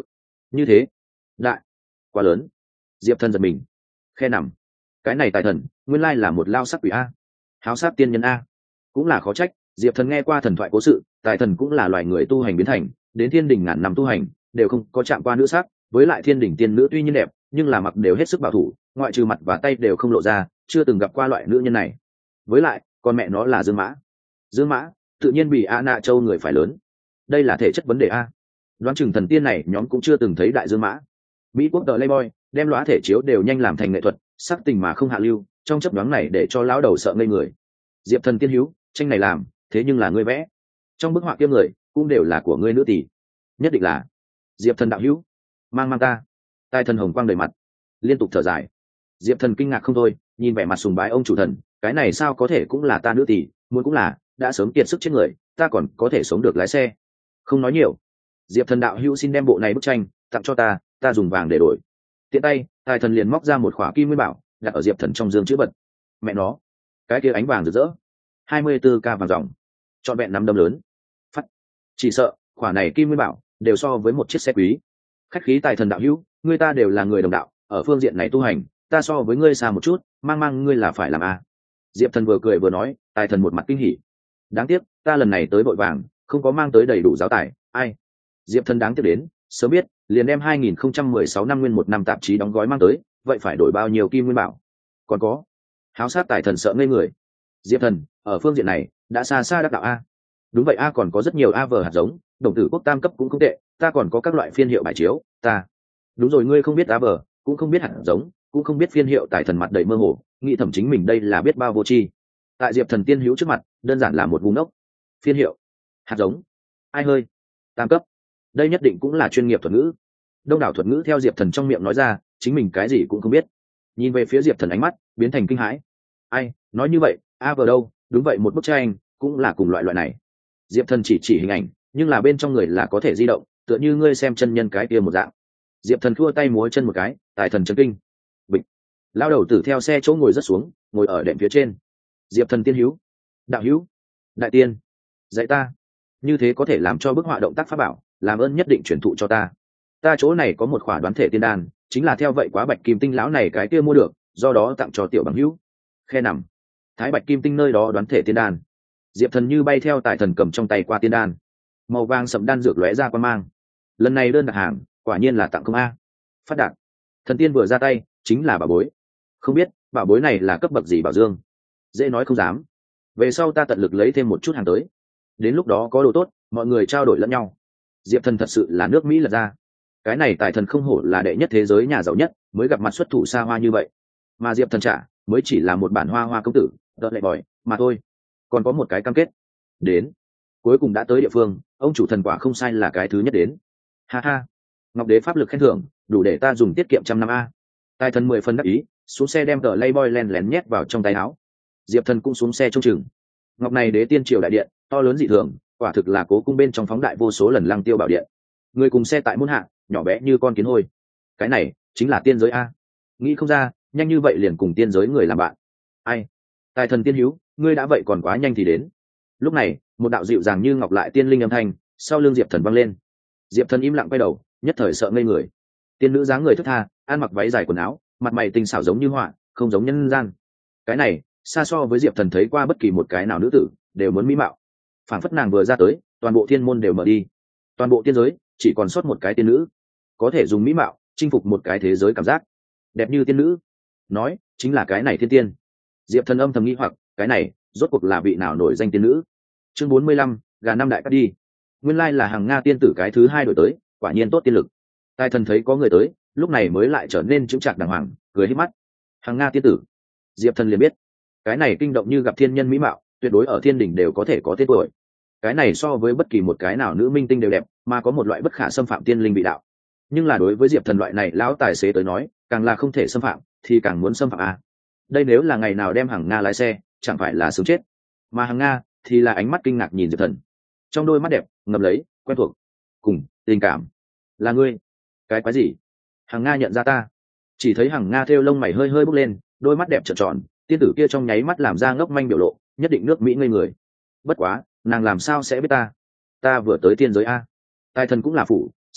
như thế đại quá lớn. Diệp thần giật mình, khe nằm. Cái này tài thần nguyên lai là một lao sắc quỷ a, háo sát tiên nhân a. Cũng là khó trách, Diệp thần nghe qua thần thoại cố sự, tài thần cũng là loài người tu hành biến thành, đến thiên đình ngàn năm tu hành đều không có chạm qua nữ sắc. Với lại thiên đình tiên nữ tuy nhiên đẹp, nhưng là mặc đều hết sức bảo thủ, ngoại trừ mặt và tay đều không lộ ra, chưa từng gặp qua loại nữ nhân này. Với lại con mẹ nó là dương mã. Dương mã tự nhiên bị a na châu người phải lớn. Đây là thể chất vấn đề a. Đoán chừng thần tiên này nhóm cũng chưa từng thấy đại dương mã. Mỹ quốc tờ Playboy đem lóa thể chiếu đều nhanh làm thành nghệ thuật, sắc tình mà không hạ lưu, trong chấp đoán này để cho lão đầu sợ ngây người. Diệp thần tiên hữu, tranh này làm thế nhưng là ngươi vẽ, trong bức họa kia người cũng đều là của ngươi nữ tỷ, nhất định là Diệp thần đạo hữu, mang ta. Tai thần hồng quang đầy mặt, liên tục thở dài. Diệp thần kinh ngạc không thôi, nhìn vẻ mặt sùng bái ông chủ thần, cái này sao có thể cũng là ta nữ tỷ, muốn cũng là đã sớm kiệt sức chết người, ta còn có thể sống được lái xe. Không nói nhiều, Diệp thần đạo hữu xin đem bộ này bức tranh tặng cho ta dùng vàng để đổi. Tiện tay tài thần liền móc ra một khỏa kim nguyên bảo đặt ở Diệp thần trong dương chữ vật. Mẹ nó, cái kia ánh vàng rực rỡ, 24 k vàng ròng, trọn vẹn nắm đấm lớn. Phát, chỉ sợ khỏa này kim nguyên bảo đều so với một chiếc xe quý. Khách khí tài thần đạo hữu, ngươi ta đều là người đồng đạo, ở phương diện này tu hành ta so với ngươi xa một chút, mang ngươi là phải làm a. Diệp thần vừa cười vừa nói, tài thần một mặt kinh hỉ. Đáng tiếc ta lần này tới vội vàng, không có mang tới đầy đủ giáo tài. Ai? Diệp thần đáng tiếc đến, sớm biết liền đem 2016 năm nguyên một năm tạp chí đóng gói mang tới, vậy phải đổi bao nhiêu kim nguyên bảo. Còn có háo sát tài thần sợ ngây người. Diệp thần ở phương diện này đã xa xa đắc đạo a. Đúng vậy a, còn có rất nhiều a vờ hạt giống, đồng tử quốc tam cấp cũng không tệ, ta còn có các loại phiên hiệu bài chiếu. Ta đúng rồi, ngươi không biết a vờ, cũng không biết hạt giống, cũng không biết phiên hiệu, tài thần mặt đầy mơ hồ, nghĩ thầm chính mình đây là biết bao vô tri. Tại Diệp thần tiên hữu trước mặt đơn giản là một vùng ốc. Phiên hiệu, hạt giống, ai hơi, tam cấp, đây nhất định cũng là chuyên nghiệp thuật ngữ. Đông đảo thuật ngữ theo Diệp thần trong miệng nói ra, chính mình cái gì cũng không biết. Nhìn về phía Diệp thần ánh mắt biến thành kinh hãi. Ai nói như vậy a vờ đâu? Đúng vậy, một bức tranh cũng là cùng loại này. Diệp thần chỉ hình ảnh, nhưng là bên trong người là có thể di động, tựa như ngươi xem chân nhân cái kia một dạng. Diệp thần thua tay múa chân một cái, tài thần chấn kinh. Bịch, lao đầu tử theo xe chỗ ngồi rất xuống, ngồi ở đệm phía trên. Diệp thần tiên hữu, đạo hữu, đại tiên, dạy ta, như thế có thể làm cho bức họa động tác pháp bảo, làm ơn nhất định truyền thụ cho ta. Ta chỗ này có một khỏa đoán thể tiên đan, chính là theo vậy quá bạch kim tinh lão này cái kia mua được, do đó tặng cho tiểu bằng hữu. Khe nằm, thái bạch kim tinh nơi đó đoán thể tiên đan. Diệp thần như bay theo tài thần cầm trong tay qua tiên đan, màu vàng sậm đan dược lóe ra quan mang. Lần này đơn đặt hàng quả nhiên là tặng không a. Phát đạt. Thần tiên vừa ra tay chính là bảo bối. Không biết bảo bối này là cấp bậc gì bảo dương, dễ nói không dám. Về sau ta tận lực lấy thêm một chút hàng tới, đến lúc đó có đồ tốt mọi người trao đổi lẫn nhau. Diệp thần thật sự là nước Mỹ lật ra. Cái này tài thần không hổ là đệ nhất thế giới nhà giàu nhất, mới gặp mặt xuất thủ xa hoa như vậy. Mà Diệp thần trả mới chỉ là một bản hoa công tử đợt lại bòi mà thôi. Còn có một cái cam kết, đến cuối cùng đã tới địa phương, ông chủ thần quả không sai là cái thứ nhất đến. Ha ha, ngọc đế pháp lực khen thưởng đủ để ta dùng tiết kiệm 100 năm a. Tài thần 10 phần đắc ý, xuống xe đem tờ Playboy len lén nhét vào trong tay áo. Diệp thần cũng xuống xe trông chừng. Ngọc này đế tiên triều đại điện to lớn dị thường, quả thực là cố cung bên trong phóng đại vô số lần lăng tiêu bảo điện. Người cùng xe tại muôn hạ nhỏ bé như con kiến hôi. Cái này chính là tiên giới a. Nghĩ không ra nhanh như vậy liền cùng tiên giới người làm bạn. Ai? Tài thần tiên hữu, ngươi đã vậy còn quá nhanh thì đến. Lúc này một đạo dịu dàng như ngọc lại tiên linh âm thanh sau lưng Diệp thần vang lên. Diệp thần im lặng quay đầu, nhất thời sợ ngây người. Tiên nữ dáng người thức tha, ăn mặc váy dài quần áo, mặt mày tinh xảo giống như họa, không giống nhân gian. Cái này xa so với Diệp thần thấy qua bất kỳ một cái nào nữ tử đều muốn mỹ mạo. Phảng phất nàng vừa ra tới, toàn bộ thiên môn đều mở đi, toàn bộ tiên giới chỉ còn sót một cái tiên nữ, có thể dùng mỹ mạo chinh phục một cái thế giới, cảm giác đẹp như tiên nữ. Nói chính là cái này thiên tiên. Diệp thần âm thầm nghĩ hoặc, cái này rốt cuộc là vị nào nổi danh tiên nữ. Chương 45, gà năm đại cắt đi. Nguyên lai là Hằng Nga tiên tử cái thứ hai đổi tới, quả nhiên tốt tiên lực. Tài thần thấy có người tới, lúc này mới lại trở nên chững chạc đàng hoàng, cười hít mắt. Hằng Nga tiên tử. Diệp thần liền biết, cái này kinh động như gặp thiên nhân mỹ mạo, tuyệt đối ở thiên đỉnh đều có thể có tên tuổi. Cái này so với bất kỳ một cái nào nữ minh tinh đều đẹp, mà có một loại bất khả xâm phạm tiên linh vị đạo. Nhưng là đối với Diệp thần loại này lão tài xế tới nói, càng là không thể xâm phạm thì càng muốn xâm phạm a. Đây nếu là ngày nào đem Hằng Nga lái xe, chẳng phải là sướng chết. Mà Hằng Nga thì là ánh mắt kinh ngạc nhìn Diệp thần, trong đôi mắt đẹp ngầm lấy quen thuộc cùng tình cảm. Là ngươi? Cái quái gì? Hằng Nga nhận ra ta. Chỉ thấy Hằng Nga thêu lông mày hơi hơi bốc lên, đôi mắt đẹp trợn tròn, tiên tử kia trong nháy mắt làm ra ngốc manh biểu lộ, nhất định nước Mỹ ngây người. Bất quá nàng làm sao sẽ biết ta? Ta vừa tới tiên giới a. Tài thần cũng là phủ,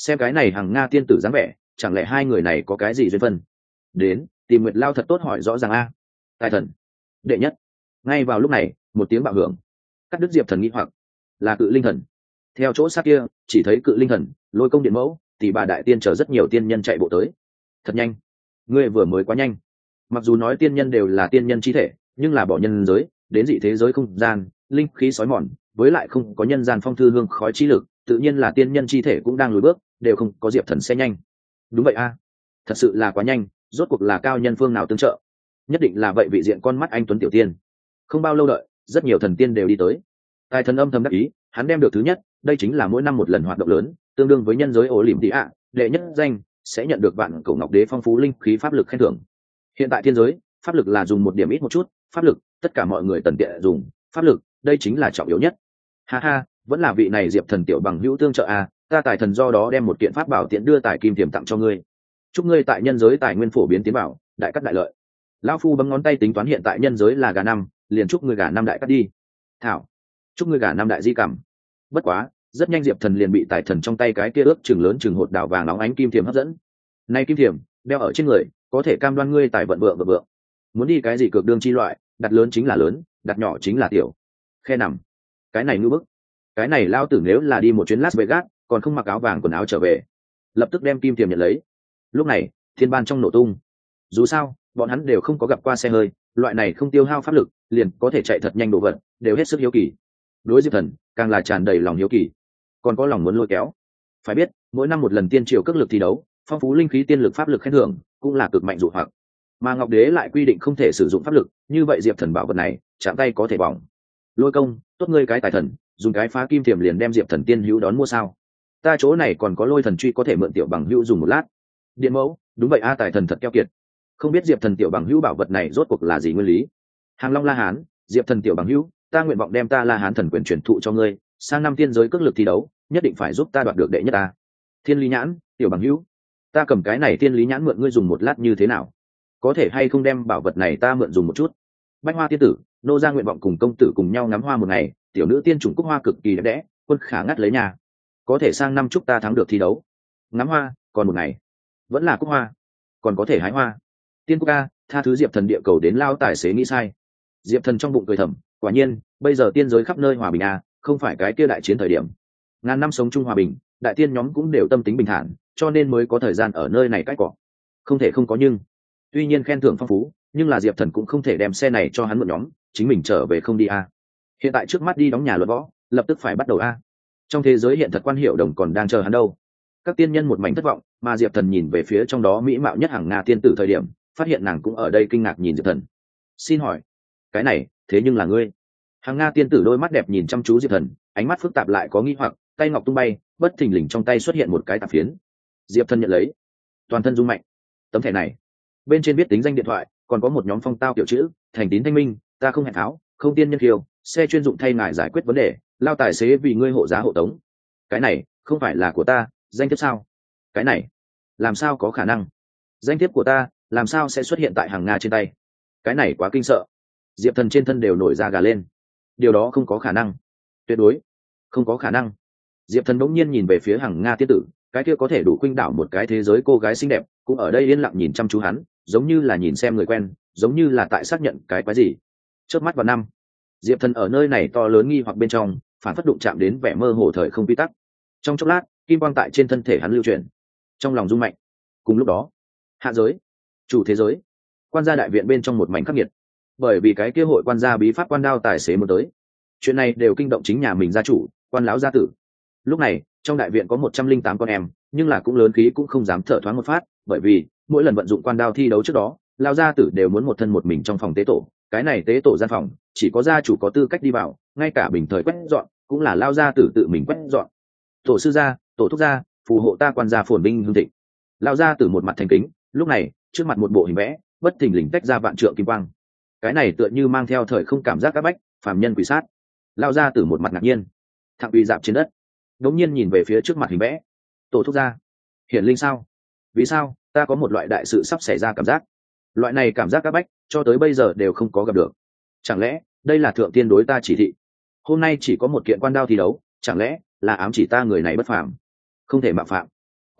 xem cái này Hằng Nga tiên tử dáng vẻ, chẳng lẽ hai người này có cái gì duyên phân? Đến tìm Nguyệt Lao thật tốt hỏi rõ ràng a. Tài thần đệ nhất. Ngay vào lúc này một tiếng bạo hưởng cắt đứt Diệp Thần nghĩ hoặc là Cự Linh Thần. Theo chỗ sát kia chỉ thấy Cự Linh Thần, Lôi Công Điện Mẫu, Tỷ Bà Đại Tiên chờ rất nhiều tiên nhân chạy bộ tới. Thật nhanh, ngươi vừa mới quá nhanh. Mặc dù nói tiên nhân đều là tiên nhân chi thể, nhưng là bỏ nhân giới đến dị thế giới không gian, linh khí sói mòn, với lại không có nhân gian phong thư hương khói chi lực, tự nhiên là tiên nhân chi thể cũng đang lùi bước, đều không có Diệp Thần xe nhanh. Đúng vậy a, thật sự là quá nhanh, rốt cuộc là cao nhân phương nào tương trợ? Nhất định là vậy vị diện con mắt anh tuấn tiểu tiên. Không bao lâu đợi, rất nhiều thần tiên đều đi tới. Tài thần âm thầm đắc ý, hắn đem được thứ nhất, đây chính là mỗi năm một lần hoạt động lớn, tương đương với nhân giới ổ lỉm tị ạ, đệ nhất danh sẽ nhận được vạn cổ ngọc đế phong phú linh khí pháp lực khen thưởng. Hiện tại thiên giới, pháp lực là dùng một điểm ít một chút, pháp lực tất cả mọi người tần tiện dùng, pháp lực đây chính là trọng yếu nhất. Ha ha, vẫn là vị này Diệp Thần tiểu bằng hữu tương trợ à, ta Tài thần do đó đem một kiện pháp bảo tiện đưa Tài Kim Tiềm tặng cho ngươi. Chúc ngươi tại nhân giới tài nguyên phổ biến tiến bảo, đại cắt đại lợi. Lão phu bấm ngón tay tính toán hiện tại nhân giới là gà năm, liền chúc ngươi gà năm đại cắt đi. Thảo, chúc ngươi gà năm đại di cảm. Bất quá, rất nhanh Diệp Thần liền bị Tài thần trong tay cái kia ước chừng lớn chừng hột đảo vàng óng ánh kim thiềm hấp dẫn. Nay kim thiềm đeo ở trên người, có thể cam đoan ngươi tài vận vượng vượng. Muốn đi cái gì cược đương chi loại, đặt lớn chính là lớn, đặt nhỏ chính là tiểu. Khe nằm, cái này ngư bức. Cái này lao tử nếu là đi một chuyến Las Vegas, còn không mặc áo vàng quần áo trở về, lập tức đem kim thiềm nhận lấy. Lúc này, thiên ban trong nổ tung. Dù sao, bọn hắn đều không có gặp qua xe hơi, loại này không tiêu hao pháp lực, liền có thể chạy thật nhanh đồ vật, đều hết sức hiếu kỳ. Đối Diệp Thần, càng là tràn đầy lòng hiếu kỳ, còn có lòng muốn lôi kéo. Phải biết, mỗi năm một lần tiên triều cước lực thi đấu, phong phú linh khí tiên lực pháp lực khen thưởng, cũng là cực mạnh dụ hoặc. Mà Ngọc Đế lại quy định không thể sử dụng pháp lực, như vậy Diệp Thần bảo vật này, chạm tay có thể bỏng. Lôi Công, tốt ngươi cái Tài thần, dùng cái phá kim thiềm liền đem Diệp Thần tiên hữu đón mua sao? Ta chỗ này còn có Lôi thần truy có thể mượn tiểu bằng hữu dùng một lát. Điện Mẫu, đúng vậy a, Tài thần thật keo kiệt. Không biết Diệp Thần tiểu bằng hữu bảo vật này rốt cuộc là gì nguyên lý? Hàng Long La Hán, Diệp Thần tiểu bằng hữu, ta nguyện vọng đem ta La Hán thần quyền truyền thụ cho ngươi, sang năm tiên giới cước lực thi đấu, nhất định phải giúp ta đoạt được đệ nhất ta. Thiên Lý Nhãn, tiểu bằng hữu, ta cầm cái này Thiên Lý Nhãn mượn ngươi dùng một lát như thế nào? Có thể hay không đem bảo vật này ta mượn dùng một chút? Bách Hoa tiên tử, nô ra nguyện vọng cùng công tử cùng nhau ngắm hoa một ngày, tiểu nữ tiên trùng cúc hoa cực kỳ đẹp đẽ, quân khả ngắt lấy nhà. Có thể sang năm chúc ta thắng được thi đấu. Ngắm hoa, còn một ngày. Vẫn là cúc hoa, còn có thể hái hoa. Tiên Quốc ca, tha thứ Diệp Thần địa cầu đến lao tài xế nghĩ sai. Diệp Thần trong bụng cười thầm, quả nhiên, bây giờ tiên giới khắp nơi hòa bình à, không phải cái kia đại chiến thời điểm. Ngàn năm sống chung hòa bình, đại tiên nhóm cũng đều tâm tính bình thản, cho nên mới có thời gian ở nơi này cãi cọ. Không thể không có nhưng. Tuy nhiên khen thưởng phong phú, nhưng là Diệp Thần cũng không thể đem xe này cho hắn một nhóm, chính mình trở về không đi a. Hiện tại trước mắt đi đóng nhà luật võ, lập tức phải bắt đầu a. Trong thế giới hiện thật quan hiệu đồng còn đang chờ hắn đâu. Các tiên nhân một mảnh thất vọng, mà Diệp Thần nhìn về phía trong đó mỹ mạo nhất Hằng Nga tiên tử thời điểm, phát hiện nàng cũng ở đây kinh ngạc nhìn Diệp Thần. Xin hỏi, cái này, thế nhưng là ngươi? Hằng Nga tiên tử đôi mắt đẹp nhìn chăm chú Diệp Thần, ánh mắt phức tạp lại có nghi hoặc, tay ngọc tung bay, bất thình lình trong tay xuất hiện một cái tạp phiến. Diệp Thần nhận lấy, toàn thân rung mạnh. Tấm thẻ này, bên trên viết tính danh điện thoại, còn có một nhóm phong tao kiểu chữ, thành tín thanh minh, ta không hẹn tháo, không tiên nhân kiều, xe chuyên dụng thay ngài giải quyết vấn đề, lao tài xế vì ngươi hộ giá hộ tống. Cái này không phải là của ta, danh thiếp sao? Cái này làm sao có khả năng? Danh thiếp của ta làm sao sẽ xuất hiện tại Hằng Nga trên tay? Cái này quá kinh sợ. Diệp Thần trên thân đều nổi da gà lên. Điều đó không có khả năng, tuyệt đối không có khả năng. Diệp Thần bỗng nhiên nhìn về phía Hằng Nga tiên tử, cái kia có thể đủ khuynh đảo một cái thế giới cô gái xinh đẹp, cũng ở đây yên lặng nhìn chăm chú hắn, giống như là nhìn xem người quen, giống như là tại xác nhận cái quái gì. Chớp mắt vào năm, Diệp Thần ở nơi này to lớn nghi hoặc bên trong, phản phất đụng chạm đến vẻ mơ hồ thời không quy tắc. Trong chốc lát, kim quang tại trên thân thể hắn lưu chuyển, trong lòng rung mạnh. Cùng lúc đó, hạ giới, chủ thế giới, quan gia đại viện bên trong một mảnh khắc nghiệt, bởi vì cái kia hội quan gia bí pháp quan đao tài xế muốn tới, chuyện này đều kinh động chính nhà mình gia chủ, quan lão gia tử. Lúc này, trong đại viện có 108 con em, nhưng là cũng lớn khí cũng không dám thở thoáng một phát, bởi vì mỗi lần vận dụng quan đao thi đấu trước đó, lão gia tử đều muốn một thân một mình trong phòng tế tổ, cái này tế tổ gian phòng chỉ có gia chủ có tư cách đi vào, ngay cả bình thời quét dọn cũng là lão gia tử tự mình quét dọn. Tổ sư gia, tổ thúc gia, phù hộ ta quan gia phồn binh hưng thịnh. Lão gia tử một mặt thành kính, lúc này trước mặt một bộ hình vẽ, bất thình lình tách ra vạn trượng kim quang. Cái này tựa như mang theo thời không cảm giác áp bách, phàm nhân quỷ sát. Lão gia tử một mặt ngạc nhiên, thẳng uy dạp trên đất, đống nhiên nhìn về phía trước mặt hình vẽ. Tổ thúc gia, hiển linh sao? Vì sao ta có một loại đại sự sắp xảy ra cảm giác? Loại này cảm giác áp bách cho tới bây giờ đều không có gặp được. Chẳng lẽ đây là thượng tiên đối ta chỉ thị? Hôm nay chỉ có một kiện quan đao thi đấu, chẳng lẽ là ám chỉ ta người này bất phàm, không thể mạo phạm?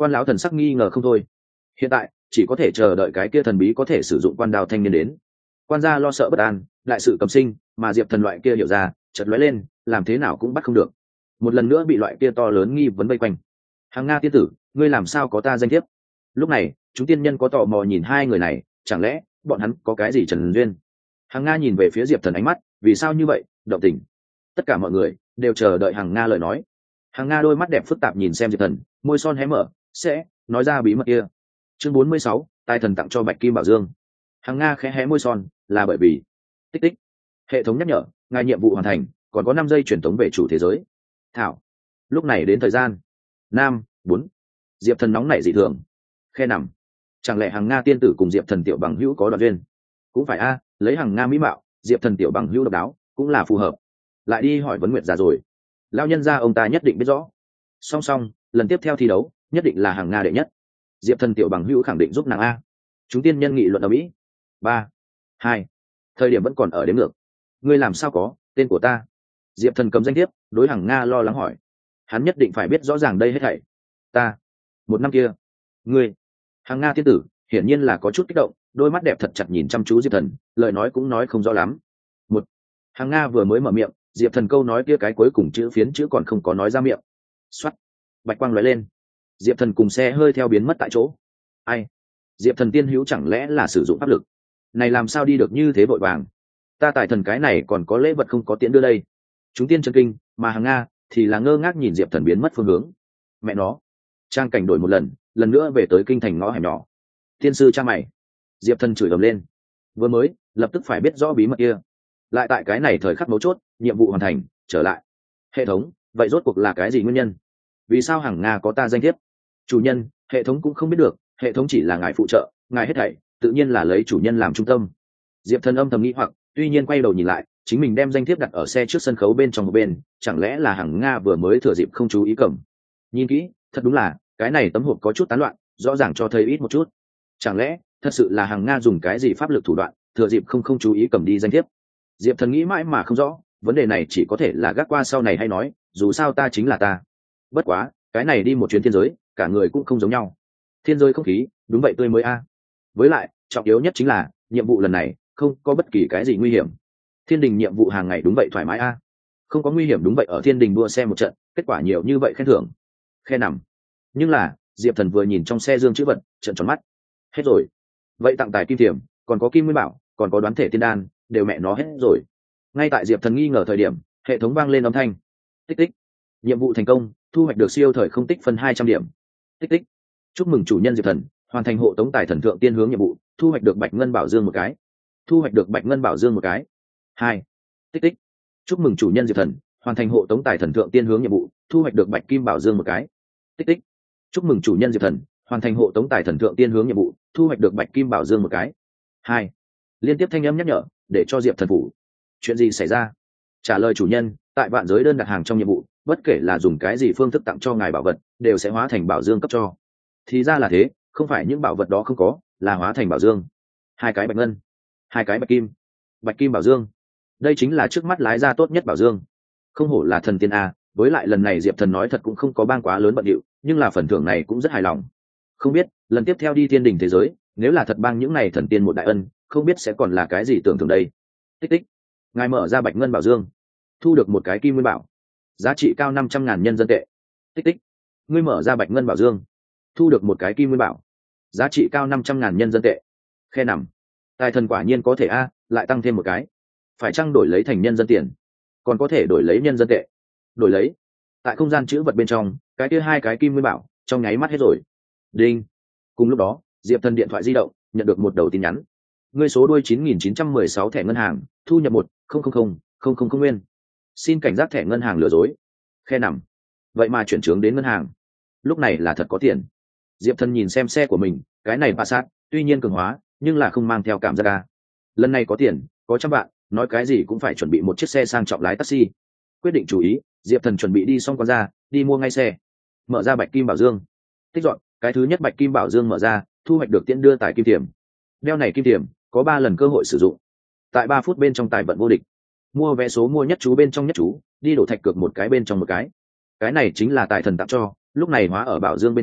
Quan lão thần sắc nghi ngờ không thôi. Hiện tại chỉ có thể chờ đợi cái kia thần bí có thể sử dụng quan đao thanh niên đến. Quan gia lo sợ bất an, đại sự cầm sinh, mà Diệp Thần loại kia hiểu ra, chợt lóe lên, làm thế nào cũng bắt không được. Một lần nữa bị loại kia to lớn nghi vấn vây quanh. Hàng Nga tiên tử, ngươi làm sao có ta danh thiếp? Lúc này, chúng tiên nhân có tò mò nhìn hai người này, chẳng lẽ bọn hắn có cái gì trần duyên? Hàng Nga nhìn về phía Diệp Thần ánh mắt, vì sao như vậy? Động tình. Tất cả mọi người đều chờ đợi Hàng Nga lời nói. Hàng Nga đôi mắt đẹp phức tạp nhìn xem Diệp Thần, môi son hé mở, sẽ nói ra bí mật kia. Chương 46, tài thần tặng cho Bạch Kim Bảo Dương. Hàng Nga khẽ hé môi son, là bởi vì tích tích. Hệ thống nhắc nhở, ngài nhiệm vụ hoàn thành, còn có 5 giây truyền tống về chủ thế giới. Thảo. Lúc này đến thời gian. 5, 4. Diệp Thần nóng nảy dị thường. Khe nằm. Chẳng lẽ Hàng Nga tiên tử cùng Diệp Thần tiểu bằng hữu có đoạn duyên? Cũng phải a, lấy Hàng Nga mỹ mạo, Diệp Thần tiểu bằng hữu độc đáo, cũng là phù hợp. Lại đi hỏi vấn nguyệt già rồi. Lão nhân gia ông ta nhất định biết rõ. Song song, lần tiếp theo thi đấu, nhất định là Hàng Nga đệ nhất. Diệp Thần tiểu bằng hữu khẳng định giúp nàng a. Chúng tiên nhân nghị luận ở mỹ. 3, 2. Thời điểm vẫn còn ở đến ngược. Ngươi làm sao có tên của ta? Diệp Thần cầm danh thiếp, đối Hàng Nga lo lắng hỏi. Hắn nhất định phải biết rõ ràng đây hết thảy. Ta, một năm kia, ngươi. Hàng Nga tiên tử hiển nhiên là có chút kích động, đôi mắt đẹp thật chặt nhìn chăm chú Diệp Thần, lời nói cũng nói không rõ lắm. Một. Hàng Nga vừa mới mở miệng, Diệp Thần câu nói kia cái cuối cùng chữ phiến chữ còn không có nói ra miệng. Xoắt. Bạch quang lóe lên. Diệp Thần cùng xe hơi theo biến mất tại chỗ. Ai? Diệp Thần tiên hữu chẳng lẽ là sử dụng pháp lực? Này làm sao đi được như thế vội vàng? Ta tài thần cái này còn có lễ vật không có tiễn đưa đây. Chúng tiên chân kinh, mà Hàng Nga thì là ngơ ngác nhìn Diệp Thần biến mất phương hướng. Mẹ nó. Trang cảnh đổi một lần nữa về tới kinh thành ngõ hẻm nhỏ. Tiên sư cha mày. Diệp Thần chửi ầm lên. Vừa mới, lập tức phải biết rõ bí mật kia. Lại tại cái này thời khắc mấu chốt, nhiệm vụ hoàn thành, trở lại. Hệ thống, vậy rốt cuộc là cái gì nguyên nhân? Vì sao Hàng Nga có ta danh thiếp? Chủ nhân, hệ thống cũng không biết được, hệ thống chỉ là ngài phụ trợ, ngài hết thảy tự nhiên là lấy chủ nhân làm trung tâm. Diệp Thần âm thầm nghĩ hoặc, tuy nhiên quay đầu nhìn lại, chính mình đem danh thiếp đặt ở xe trước sân khấu bên trong một bên, chẳng lẽ là Hàng Nga vừa mới thừa dịp không chú ý cầm. Nhìn kỹ, thật đúng là cái này tấm hộp có chút tán loạn, rõ ràng cho thấy ít một chút. Chẳng lẽ thật sự là Hàng Nga dùng cái gì pháp lực thủ đoạn, thừa dịp không chú ý cầm đi danh thiếp? Diệp Thần nghĩ mãi mà không rõ, vấn đề này chỉ có thể là gác qua sau này hay nói, dù sao ta chính là ta. Bất quá, cái này đi một chuyến thiên giới, cả người cũng không giống nhau. Thiên giới không khí, đúng vậy tươi mới a. Với lại, trọng yếu nhất chính là, nhiệm vụ lần này không có bất kỳ cái gì nguy hiểm. Thiên đình nhiệm vụ hàng ngày đúng vậy thoải mái a. Không có nguy hiểm đúng vậy, ở thiên đình đua xe một trận, kết quả nhiều như vậy khen thưởng. Khe nằm. Nhưng là, Diệp Thần vừa nhìn trong xe dương chữ vật, trợn tròn mắt. Hết rồi. Vậy tặng tài kim thiểm, còn có kim nguyên bảo, còn có đoán thể tiên đan, đều mẹ nó hết rồi. Ngay tại Diệp Thần nghi ngờ thời điểm, hệ thống vang lên âm thanh. Tích tích. Nhiệm vụ thành công, thu hoạch được siêu thời không tích phân 200 điểm. Tích tích. Chúc mừng chủ nhân Diệp Thần hoàn thành hộ tống tài thần thượng tiên hướng nhiệm vụ, thu hoạch được bạch ngân bảo dương một cái. Thu hoạch được bạch ngân bảo dương một cái. 2. Tích tích. Chúc mừng chủ nhân Diệp Thần hoàn thành hộ tống tài thần thượng tiên hướng nhiệm vụ, thu hoạch được bạch kim bảo dương một cái. Tích tích. Chúc mừng chủ nhân Diệp Thần hoàn thành hộ tống tài thần thượng tiên hướng nhiệm vụ, thu hoạch được bạch kim bảo dương một cái. 2. Liên tiếp thanh âm nhắc nhở để cho Diệp Thần phủ. Chuyện gì xảy ra? Trả lời chủ nhân, tại vạn giới đơn đặt hàng trong nhiệm vụ, bất kể là dùng cái gì phương thức tặng cho ngài bảo vật, đều sẽ hóa thành bảo dương cấp cho. Thì ra là thế, không phải những bảo vật đó không có, là hóa thành bảo dương. 2 cái bạch ngân, 2 cái bạch kim bảo dương. Đây chính là trước mắt lái ra tốt nhất bảo dương. Không hổ là thần tiên a, với lại lần này Diệp Thần nói thật cũng không có bang quá lớn bận điệu, nhưng là phần thưởng này cũng rất hài lòng. Không biết lần tiếp theo đi thiên đình thế giới, nếu là thật bang những này thần tiên một đại ân, không biết sẽ còn là cái gì tưởng thưởng đây. Tích tích. Ngài mở ra bạch ngân bảo dương, thu được một cái kim nguyên bảo, giá trị cao 500.000 nhân dân tệ. Tích tích. Ngươi mở ra bạch ngân bảo dương, thu được một cái kim nguyên bảo, giá trị cao 500.000 nhân dân tệ. Khe nằm. Tài thần quả nhiên có thể a, lại tăng thêm một cái. Phải chăng đổi lấy thành nhân dân tiền, còn có thể đổi lấy nhân dân tệ. Đổi lấy. Tại không gian chữ vật bên trong, cái kia 2 cái kim nguyên bảo trong nháy mắt hết rồi. Đinh. Cùng lúc đó, Diệp Thần điện thoại di động nhận được một đầu tin nhắn. Ngươi số đuôi 9916 thẻ ngân hàng, thu nhập 1,000,000 nguyên. Xin cảnh giác thẻ ngân hàng lừa dối. Khe nằm. Vậy mà chuyển chướng đến ngân hàng. Lúc này là thật có tiền. Diệp Thần nhìn xem xe của mình, cái này Passat, tuy nhiên cường hóa, nhưng là không mang theo cảm giác ga. Lần này có tiền, có trăm vạn, nói cái gì cũng phải chuẩn bị một chiếc xe sang trọng lái taxi. Quyết định chú ý, Diệp Thần chuẩn bị đi xong con ra, đi mua ngay xe. Mở ra bạch kim bảo dương. Tích dọn, cái thứ nhất bạch kim bảo dương mở ra, thu hoạch được tiễn đưa tài kim tiềm. Đeo này kim tiềm, có 3 lần cơ hội sử dụng. Tại 3 phút bên trong tài vận vô địch. Mua vé số mua nhất chú bên trong nhất chú, đi đổ thạch cược một cái bên trong một cái. Cái này chính là tài thần tặng cho, lúc này hóa ở bảo dương bên trong,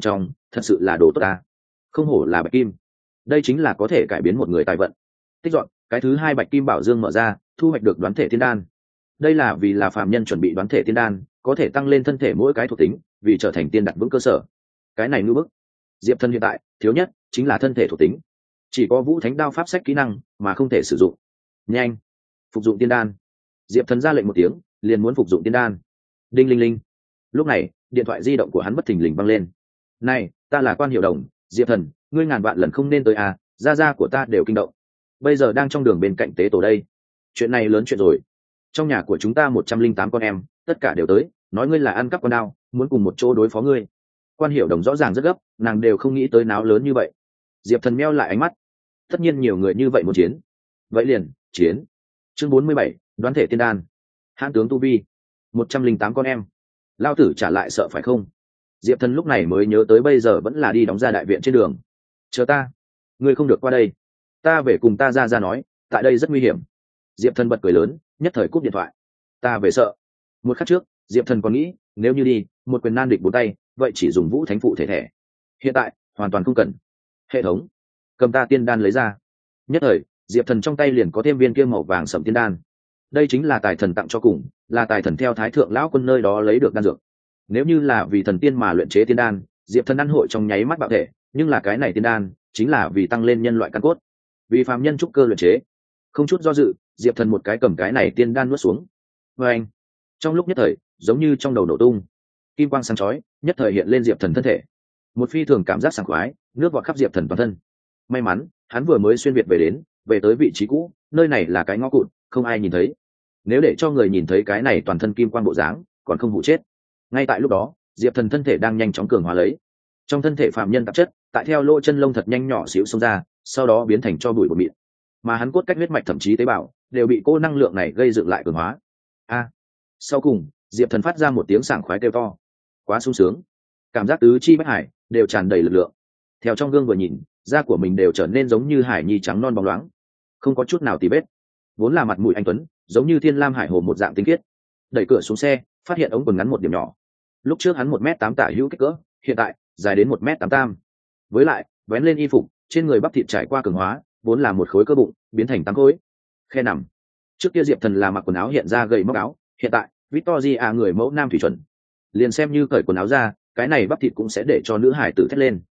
thật sự là đồ tốt ta, không hổ là bạch kim, đây chính là có thể cải biến một người tài vận. Tích dọn cái thứ hai bạch kim bảo dương mở ra, thu hoạch được đoán thể tiên đan. Đây là vì là phàm nhân chuẩn bị đoán thể tiên đan, có thể tăng lên thân thể mỗi cái thuộc tính, vì trở thành tiên đặt vững cơ sở. Cái này ngư bức. Diệp Thần hiện tại thiếu nhất chính là thân thể thuộc tính, chỉ có vũ thánh đao pháp sách kỹ năng mà không thể sử dụng. Nhanh, phục dụng tiên đan. Diệp Thần ra lệnh một tiếng, liền muốn phục dụng tiên đan. Đinh linh linh. Lúc này điện thoại di động của hắn bất thình lình văng lên. Này, ta là Quan Hiểu Đồng. Diệp Thần, ngươi ngàn vạn lần không nên tới à, gia của ta đều kinh động, bây giờ đang trong đường bên cạnh tế tổ đây. Chuyện này lớn chuyện rồi, trong nhà của chúng ta 108 con em tất cả đều tới, nói ngươi là ăn cắp con đao, muốn cùng một chỗ đối phó ngươi. Quan Hiểu Đồng rõ ràng rất gấp, nàng đều không nghĩ tới náo lớn như vậy. Diệp Thần meo lại ánh mắt, tất nhiên nhiều người như vậy muốn chiến, vậy liền chiến. Chương 47, đoán thể tiên đan. Hãn tướng tu vi 108 con em, lao tử trả lại sợ phải không? Diệp Thần lúc này mới nhớ tới bây giờ vẫn là đi đóng ra đại viện trên đường. Chờ ta, ngươi không được qua đây, ta về cùng ta ra nói, tại đây rất nguy hiểm. Diệp Thần bật cười lớn, nhất thời cúp điện thoại. Ta về sợ. Một khắc trước Diệp Thần còn nghĩ nếu như đi một quyền nan địch bốn tay, vậy chỉ dùng vũ thánh phụ thể thẻ. Hiện tại hoàn toàn không cần. Hệ thống, cầm ta tiên đan lấy ra. Nhất thời Diệp Thần trong tay liền có thêm viên kia màu vàng sẫm tiên đan. Đây chính là tài thần tặng cho cùng, là tài thần theo thái thượng lão quân nơi đó lấy được đan dược. Nếu như là vì thần tiên mà luyện chế tiên đan, Diệp Thần ăn hội trong nháy mắt bạo thể, nhưng là cái này tiên đan chính là vì tăng lên nhân loại căn cốt, vì phàm nhân trúc cơ luyện chế. Không chút do dự, Diệp Thần một cái cầm cái này tiên đan nuốt xuống. Và anh, trong lúc nhất thời giống như trong đầu nổ tung, kim quang sáng chói nhất thời hiện lên Diệp Thần thân thể, một phi thường cảm giác sảng khoái nước vọt khắp Diệp Thần toàn thân. May mắn hắn vừa mới xuyên việt về tới vị trí cũ, nơi này là cái ngõ cụt, không ai nhìn thấy. Nếu để cho người nhìn thấy cái này toàn thân kim quang bộ dáng, còn không hụ chết. Ngay tại lúc đó Diệp Thần thân thể đang nhanh chóng cường hóa lấy, trong thân thể phàm nhân tạp chất tại theo lỗ chân lông thật nhanh nhỏ xíu xông ra, sau đó biến thành cho bụi bột mịn, mà hắn cốt cách huyết mạch thậm chí tế bào đều bị cô năng lượng này gây dựng lại cường hóa. Sau cùng Diệp Thần phát ra một tiếng sảng khoái kêu to, quá sung sướng, cảm giác tứ chi bách hải đều tràn đầy lực lượng. Theo trong gương vừa nhìn, da của mình đều trở nên giống như hải nhi trắng non bóng loáng, không có chút nào tì vết, vốn là mặt mũi anh tuấn giống như thiên lam hải hồ một dạng tinh khiết. Đẩy cửa xuống xe, phát hiện ống quần ngắn một điểm nhỏ. Lúc trước hắn 1m8 tả hữu kích cỡ, hiện tại dài đến 1m88. Với lại vén lên y phục, trên người bắp thịt trải qua cường hóa, vốn là một khối cơ bụng biến thành 8 khối. Khe nằm. Trước kia Diệp Thần là mặc quần áo hiện ra gầy móc áo, hiện tại Victoria người mẫu nam thủy chuẩn, liền xem như cởi quần áo ra, cái này bắp thịt cũng sẽ để cho nữ hải tử thét lên.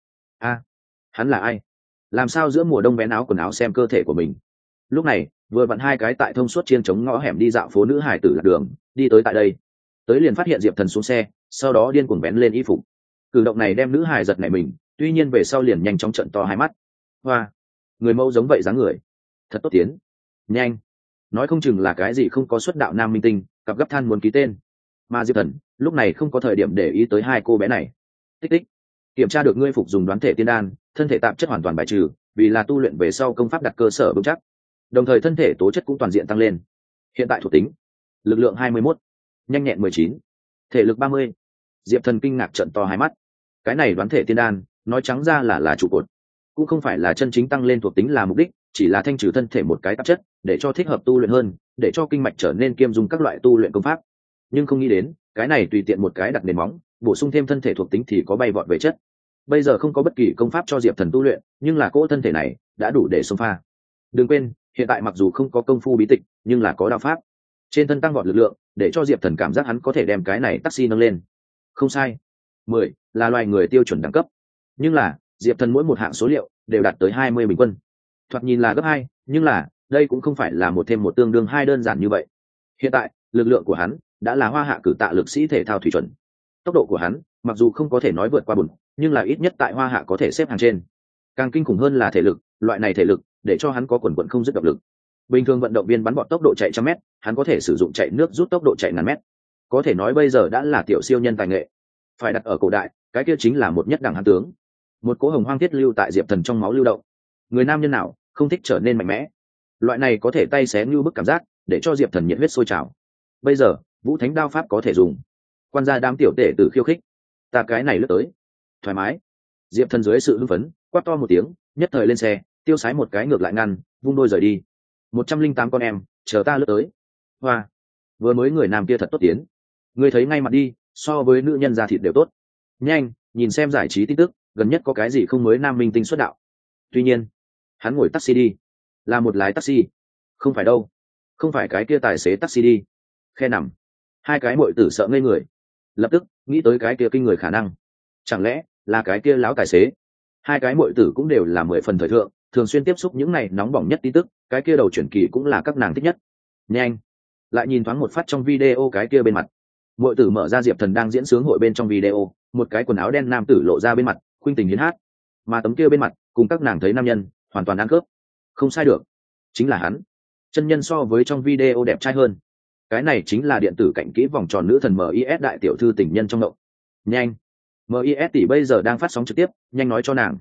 Hắn là ai? Làm sao giữa mùa đông vén áo quần áo xem cơ thể của mình? Lúc này vừa vặn hai cái tại thông suốt chiên chống ngõ hẻm đi dạo phố nữ hải tử lạc đường đi tới tại đây, tới liền phát hiện Diệp Thần xuống xe, sau đó điên cuồng vén lên y phục. Cử động này đem nữ hải giật nảy mình, tuy nhiên về sau liền nhanh chóng trợn to hai mắt. Hoa, người mẫu giống vậy dáng người, thật tốt tiến. Nhanh, nói không chừng là cái gì không có xuất đạo nam minh tinh, cặp gấp than muốn ký tên. Mà Diệp Thần lúc này không có thời điểm để ý tới hai cô bé này. Tích tích, kiểm tra được ngươi phục dùng đoán thể tiên đan, thân thể tạp chất hoàn toàn bài trừ, vì là tu luyện về sau công pháp đặt cơ sở vững chắc, đồng thời thân thể tố chất cũng toàn diện tăng lên. Hiện tại thuộc tính lực lượng 21, nhanh nhẹn 19, thể lực 30. Diệp Thần kinh ngạc trợn to hai mắt. Cái này đoán thể tiên đan nói trắng ra là trụ cột, cũng không phải là chân chính tăng lên thuộc tính là mục đích, chỉ là thanh trừ thân thể một cái tạp chất, để cho thích hợp tu luyện hơn, để cho kinh mạch trở nên kiêm dung các loại tu luyện công pháp. Nhưng không nghĩ đến cái này tùy tiện một cái đặt nền móng, bổ sung thêm thân thể thuộc tính thì có bay vọt về chất. Bây giờ không có bất kỳ công pháp cho Diệp Thần tu luyện, nhưng là cỗ thân thể này đã đủ để xông pha. Đừng quên hiện tại mặc dù không có công phu bí tịch, nhưng là có đạo pháp, trên thân tăng vọt lực lượng, để cho Diệp Thần cảm giác hắn có thể đem cái này taxi nâng lên. Không sai, 10 là loài người tiêu chuẩn đẳng cấp, nhưng là Diệp Thần mỗi một hạng số liệu đều đạt tới 20 bình quân, thoạt nhìn là gấp 2, nhưng là đây cũng không phải là một thêm một tương đương 2 đơn giản như vậy. Hiện tại lực lượng của hắn đã là hoa hạ cử tạ lực sĩ thể thao thủy chuẩn, tốc độ của hắn mặc dù không có thể nói vượt qua bùn, nhưng là ít nhất tại hoa hạ có thể xếp hàng trên. Càng kinh khủng hơn là thể lực, loại này thể lực để cho hắn có quần quần không dứt động lực. Bình thường vận động viên bắn bọt tốc độ chạy 100m, hắn có thể sử dụng chạy nước rút tốc độ chạy ngàn mét, có thể nói bây giờ đã là tiểu siêu nhân tài nghệ. Phải đặt ở cổ đại, cái kia chính là một nhất đẳng hán tướng, một cỗ hồng hoang thiết lưu tại Diệp Thần trong máu lưu động. Người nam nhân nào không thích trở nên mạnh mẽ? Loại này có thể tay xé như bức cảm giác để cho Diệp Thần nhiệt huyết sôi trào. Bây giờ vũ thánh đao pháp có thể dùng, quan gia đám tiểu tể tử khiêu khích, ta cái này lướt tới thoải mái. Diệp Thần dưới sự hưng phấn quát to một tiếng, nhất thời lên xe tiêu sái một cái ngược lại ngăn, vung đôi rời đi. 108 con em chờ ta lướt tới. Hoa, vừa mới người nam kia thật tốt tiến, ngươi thấy ngay mặt đi, so với nữ nhân da thịt đều tốt. Nhanh nhìn xem giải trí tin tức, gần nhất có cái gì không mới nam minh tinh xuất đạo. Tuy nhiên hắn ngồi taxi đi, là một lái taxi. Không phải đâu, không phải cái kia tài xế taxi đi. Khe nằm, hai cái muội tử sợ ngây người, lập tức nghĩ tới cái kia kinh người khả năng. Chẳng lẽ là cái kia láo tài xế? Hai cái muội tử cũng đều là 10 phần thời thượng, thường xuyên tiếp xúc những này nóng bỏng nhất tin tức, cái kia đầu chuyển kỳ cũng là các nàng thích nhất. Nhanh, lại nhìn thoáng một phát trong video cái kia bên mặt, muội tử mở ra Diệp Thần đang diễn sướng hội bên trong video, một cái quần áo đen nam tử lộ ra bên mặt, khuynh tình hiến hát, mà tấm kia bên mặt cùng các nàng thấy nam nhân hoàn toàn ăn khớp. Không sai được, chính là hắn. Chân nhân so với trong video đẹp trai hơn. Cái này chính là điện tử cạnh kỹ vòng tròn nữ thần MIS đại tiểu thư tình nhân trong động. Nhanh, MIS tỷ bây giờ đang phát sóng trực tiếp, nhanh nói cho nàng,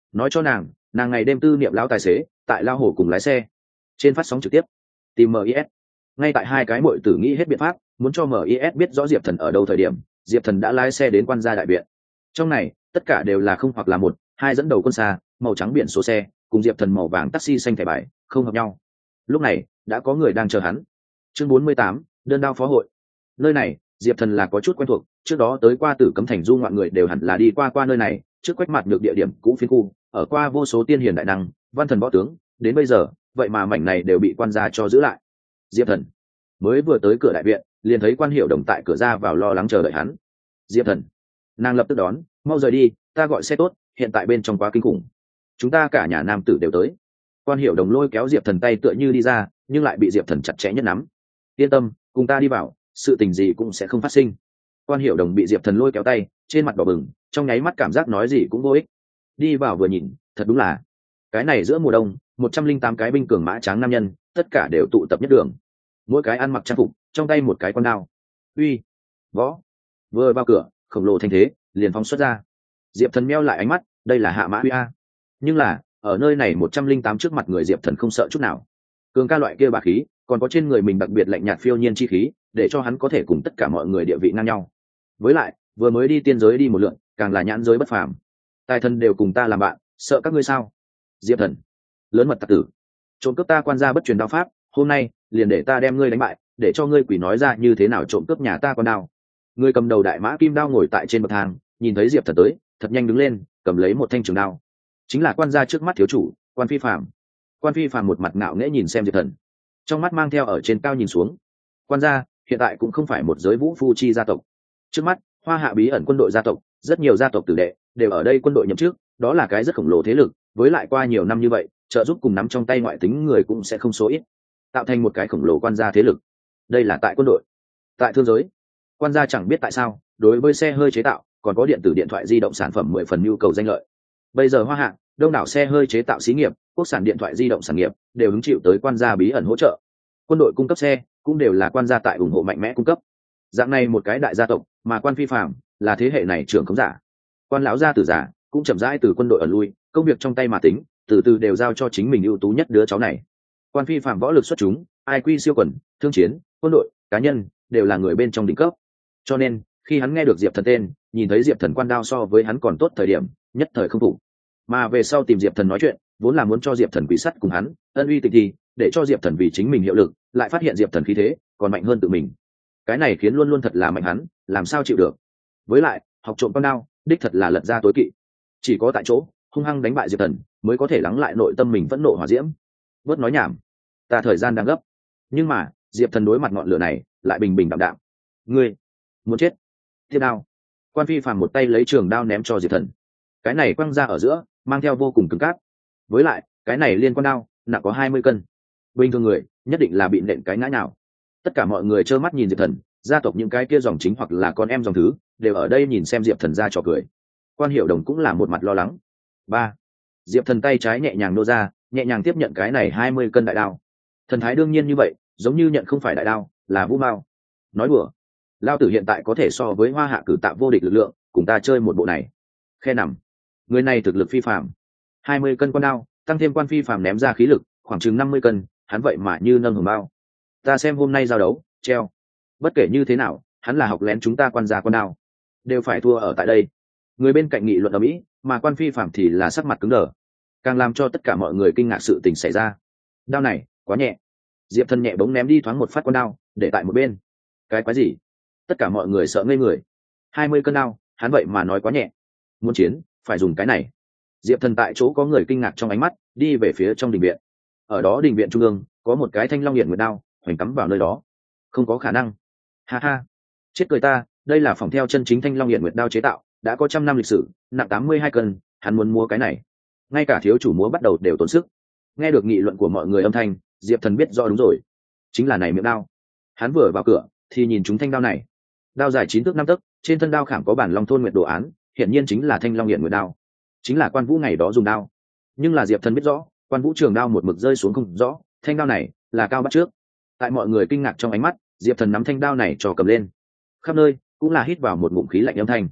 nàng ngày đêm tư niệm lão tài xế tại lao hổ cùng lái xe. Trên phát sóng trực tiếp tìm MIS. Ngay tại hai cái muội tử nghĩ hết biện pháp muốn cho MIS biết rõ Diệp Thần ở đâu thời điểm, Diệp Thần đã lái xe đến quan gia đại viện. Trong này tất cả đều là không hoặc là một hai dẫn đầu quân xa màu trắng biển số xe cùng Diệp Thần màu vàng taxi xanh thẻ bài không hợp nhau. Lúc này đã có người đang chờ hắn. Chương 48, đơn đao phó hội. Nơi này Diệp Thần là có chút quen thuộc, trước đó tới qua Tử Cấm Thành du ngoạn người đều hẳn là đi qua nơi này, trước quách mặt được địa điểm cũ phiến khu, ở qua vô số tiên hiền đại năng, văn thần võ tướng, đến bây giờ, vậy mà mảnh này đều bị quan gia cho giữ lại. Diệp Thần mới vừa tới cửa đại viện, liền thấy Quan Hiểu Đồng tại cửa ra vào lo lắng chờ đợi hắn. Diệp Thần, nàng lập tức đón, mau rời đi, ta gọi xe tốt, hiện tại bên trong quá kinh khủng. Chúng ta cả nhà nam tử đều tới. Quan Hiểu Đồng lôi kéo Diệp Thần tay tựa như đi ra, nhưng lại bị Diệp Thần chặt chẽ nhất nắm. Yên tâm, cùng ta đi vào, sự tình gì cũng sẽ không phát sinh. Quan Hiểu Đồng bị Diệp Thần lôi kéo tay, trên mặt đỏ bừng, trong nháy mắt cảm giác nói gì cũng vô ích. Đi vào vừa nhìn, thật đúng là cái này giữa mùa đông, 108 cái binh cường mã tráng nam nhân, tất cả đều tụ tập nhất đường. Mỗi cái ăn mặc trang phục, trong tay một cái con đao. Uy, võ. Vừa vào cửa, khổng lồ thanh thế liền phóng xuất ra. Diệp Thần meo lại ánh mắt, đây là Hạ Mã Uy a. Nhưng là, ở nơi này 108 trước mặt người Diệp Thần không sợ chút nào. Cường ca loại kia bá khí, còn có trên người mình đặc biệt lạnh nhạt phiêu nhiên chi khí, để cho hắn có thể cùng tất cả mọi người địa vị ngang nhau. Với lại, vừa mới đi tiên giới đi một lượt, càng là nhãn giới bất phàm. Tài thần đều cùng ta làm bạn, sợ các ngươi sao? Diệp Thần, lớn mật tặc tử, trộm cướp ta quan gia bất truyền đao pháp, hôm nay liền để ta đem ngươi đánh bại, để cho ngươi quỷ nói ra như thế nào trộm cướp nhà ta con đao. Ngươi cầm đầu đại mã kim đao ngồi tại trên bậc thang, nhìn thấy Diệp Thần tới, thật nhanh đứng lên, cầm lấy một thanh trường đao. Chính là quan gia trước mắt thiếu chủ, Quan Phi Phàm. Quan Phi Phàm một mặt ngạo nghễ nhìn xem Diệp Thần, trong mắt mang theo ở trên cao nhìn xuống. Quan gia hiện tại cũng không phải một giới vũ phu chi gia tộc. Trước mắt, Hoa Hạ bí ẩn quân đội gia tộc, rất nhiều gia tộc tử đệ đều ở đây quân đội nhậm chức, đó là cái rất khổng lồ thế lực, với lại qua nhiều năm như vậy, trợ giúp cùng nắm trong tay ngoại tính người cũng sẽ không số ít, tạo thành một cái khổng lồ quan gia thế lực. Đây là tại quân đội. Tại thương giới, quan gia chẳng biết tại sao, đối với xe hơi chế tạo, còn có điện tử điện thoại di động sản phẩm 10 phần nhu cầu danh lợi. Bây giờ Hoa Hạ, đông đảo xe hơi chế tạo xí nghiệp, quốc sản điện thoại di động sản nghiệp đều hứng chịu tới quan gia bí ẩn hỗ trợ. Quân đội cung cấp xe cũng đều là quan gia tại ủng hộ mạnh mẽ cung cấp. Dạng này một cái đại gia tộc, mà Quan Phi Phàm là thế hệ này trưởng khống giả. Quan lão gia tử giả cũng chậm rãi từ quân đội ở lui, công việc trong tay mà tính, từ từ đều giao cho chính mình ưu tú nhất đứa cháu này. Quan Phi Phàm võ lực xuất chúng, IQ siêu quần, thương chiến, quân đội, cá nhân đều là người bên trong đỉnh cấp. Cho nên, khi hắn nghe được Diệp Thần tên, nhìn thấy Diệp Thần quan đao so với hắn còn tốt thời điểm, nhất thời không phục. Mà về sau tìm Diệp Thần nói chuyện, vốn là muốn cho Diệp Thần quỷ sắt cùng hắn ân uy tịch thì, để cho Diệp Thần vì chính mình hiệu lực, lại phát hiện Diệp Thần khí thế còn mạnh hơn tự mình. Cái này khiến luôn luôn thật là mạnh hắn, làm sao chịu được. Với lại, học trộm con đao, đích thật là lật ra tối kỵ. Chỉ có tại chỗ, hung hăng đánh bại Diệp Thần, mới có thể lắng lại nội tâm mình phẫn nộ hỏa diễm. Bớt nói nhảm, ta thời gian đang gấp. Nhưng mà, Diệp Thần đối mặt ngọn lửa này, lại bình bình đạm đạm. Ngươi muốn chết? Tiếp đao. Quan Phi Phàm một tay lấy trường đao ném cho Diệp Thần. Cái này quăng ra ở giữa, mang theo vô cùng cứng cáp. Với lại, cái này liên quan đao, nặng có 20 cân. Bình thường người, nhất định là bị nện cái ngã nào. Tất cả mọi người trơ mắt nhìn Diệp Thần, gia tộc những cái kia dòng chính hoặc là con em dòng thứ, đều ở đây nhìn xem Diệp Thần ra trò cười. Quan Hiểu Đồng cũng là một mặt lo lắng. Diệp Thần tay trái nhẹ nhàng nô ra, nhẹ nhàng tiếp nhận cái này 20 cân đại đao. Thần thái đương nhiên như vậy, giống như nhận không phải đại đao, là vũ mao. Nói đùa, lao tử hiện tại có thể so với Hoa Hạ cử tạ vô địch lực lượng, cùng ta chơi một bộ này. Khe nằm, người này thực lực phi phàm. 20 cân con đao, tăng thêm Quan Phi Phàm ném ra khí lực, khoảng chừng 50 cân, hắn vậy mà như nâng hồng bao. Ta xem hôm nay giao đấu, treo. Bất kể như thế nào, hắn là học lén chúng ta quan gia con đao, đều phải thua ở tại đây. Người bên cạnh nghị luận ở mỹ, mà Quan Phi Phàm thì là sắc mặt cứng đờ, càng làm cho tất cả mọi người kinh ngạc sự tình xảy ra. Đao này quá nhẹ. Diệp Thần nhẹ bỗng ném đi thoáng một phát con đao, để tại một bên. Cái quái gì? Tất cả mọi người sợ ngây người. 20 cân đao, hắn vậy mà nói quá nhẹ. Muốn chiến, phải dùng cái này. Diệp Thần tại chỗ có người kinh ngạc trong ánh mắt đi về phía trong đình viện. Ở đó đình viện trung ương có một cái thanh long hiển nguyệt đao hoành cắm vào nơi đó. Không có khả năng. Ha ha, chết cười ta, đây là phòng theo chân chính thanh long hiển nguyệt đao chế tạo, đã có 100 năm lịch sử, nặng 82 cân, hắn muốn mua cái này. Ngay cả thiếu chủ múa bắt đầu đều tốn sức. Nghe được nghị luận của mọi người âm thanh, Diệp Thần biết rõ đúng rồi, chính là này miệng đao. Hắn vừa vào cửa thì nhìn chúng thanh đao này. Đao dài 9 thước 5 tấc, trên thân đao khảm có bản long thôn nguyệt đồ án, hiển nhiên chính là thanh long hiển nguyệt đao, chính là Quan Vũ ngày đó dùng đao. Nhưng là Diệp Thần biết rõ, Quan Vũ trường đao một mực rơi xuống không rõ, thanh đao này là cao bắt trước. Tại mọi người kinh ngạc trong ánh mắt, Diệp Thần nắm thanh đao này cho cầm lên. Khắp nơi cũng là hít vào một ngụm khí lạnh âm thanh.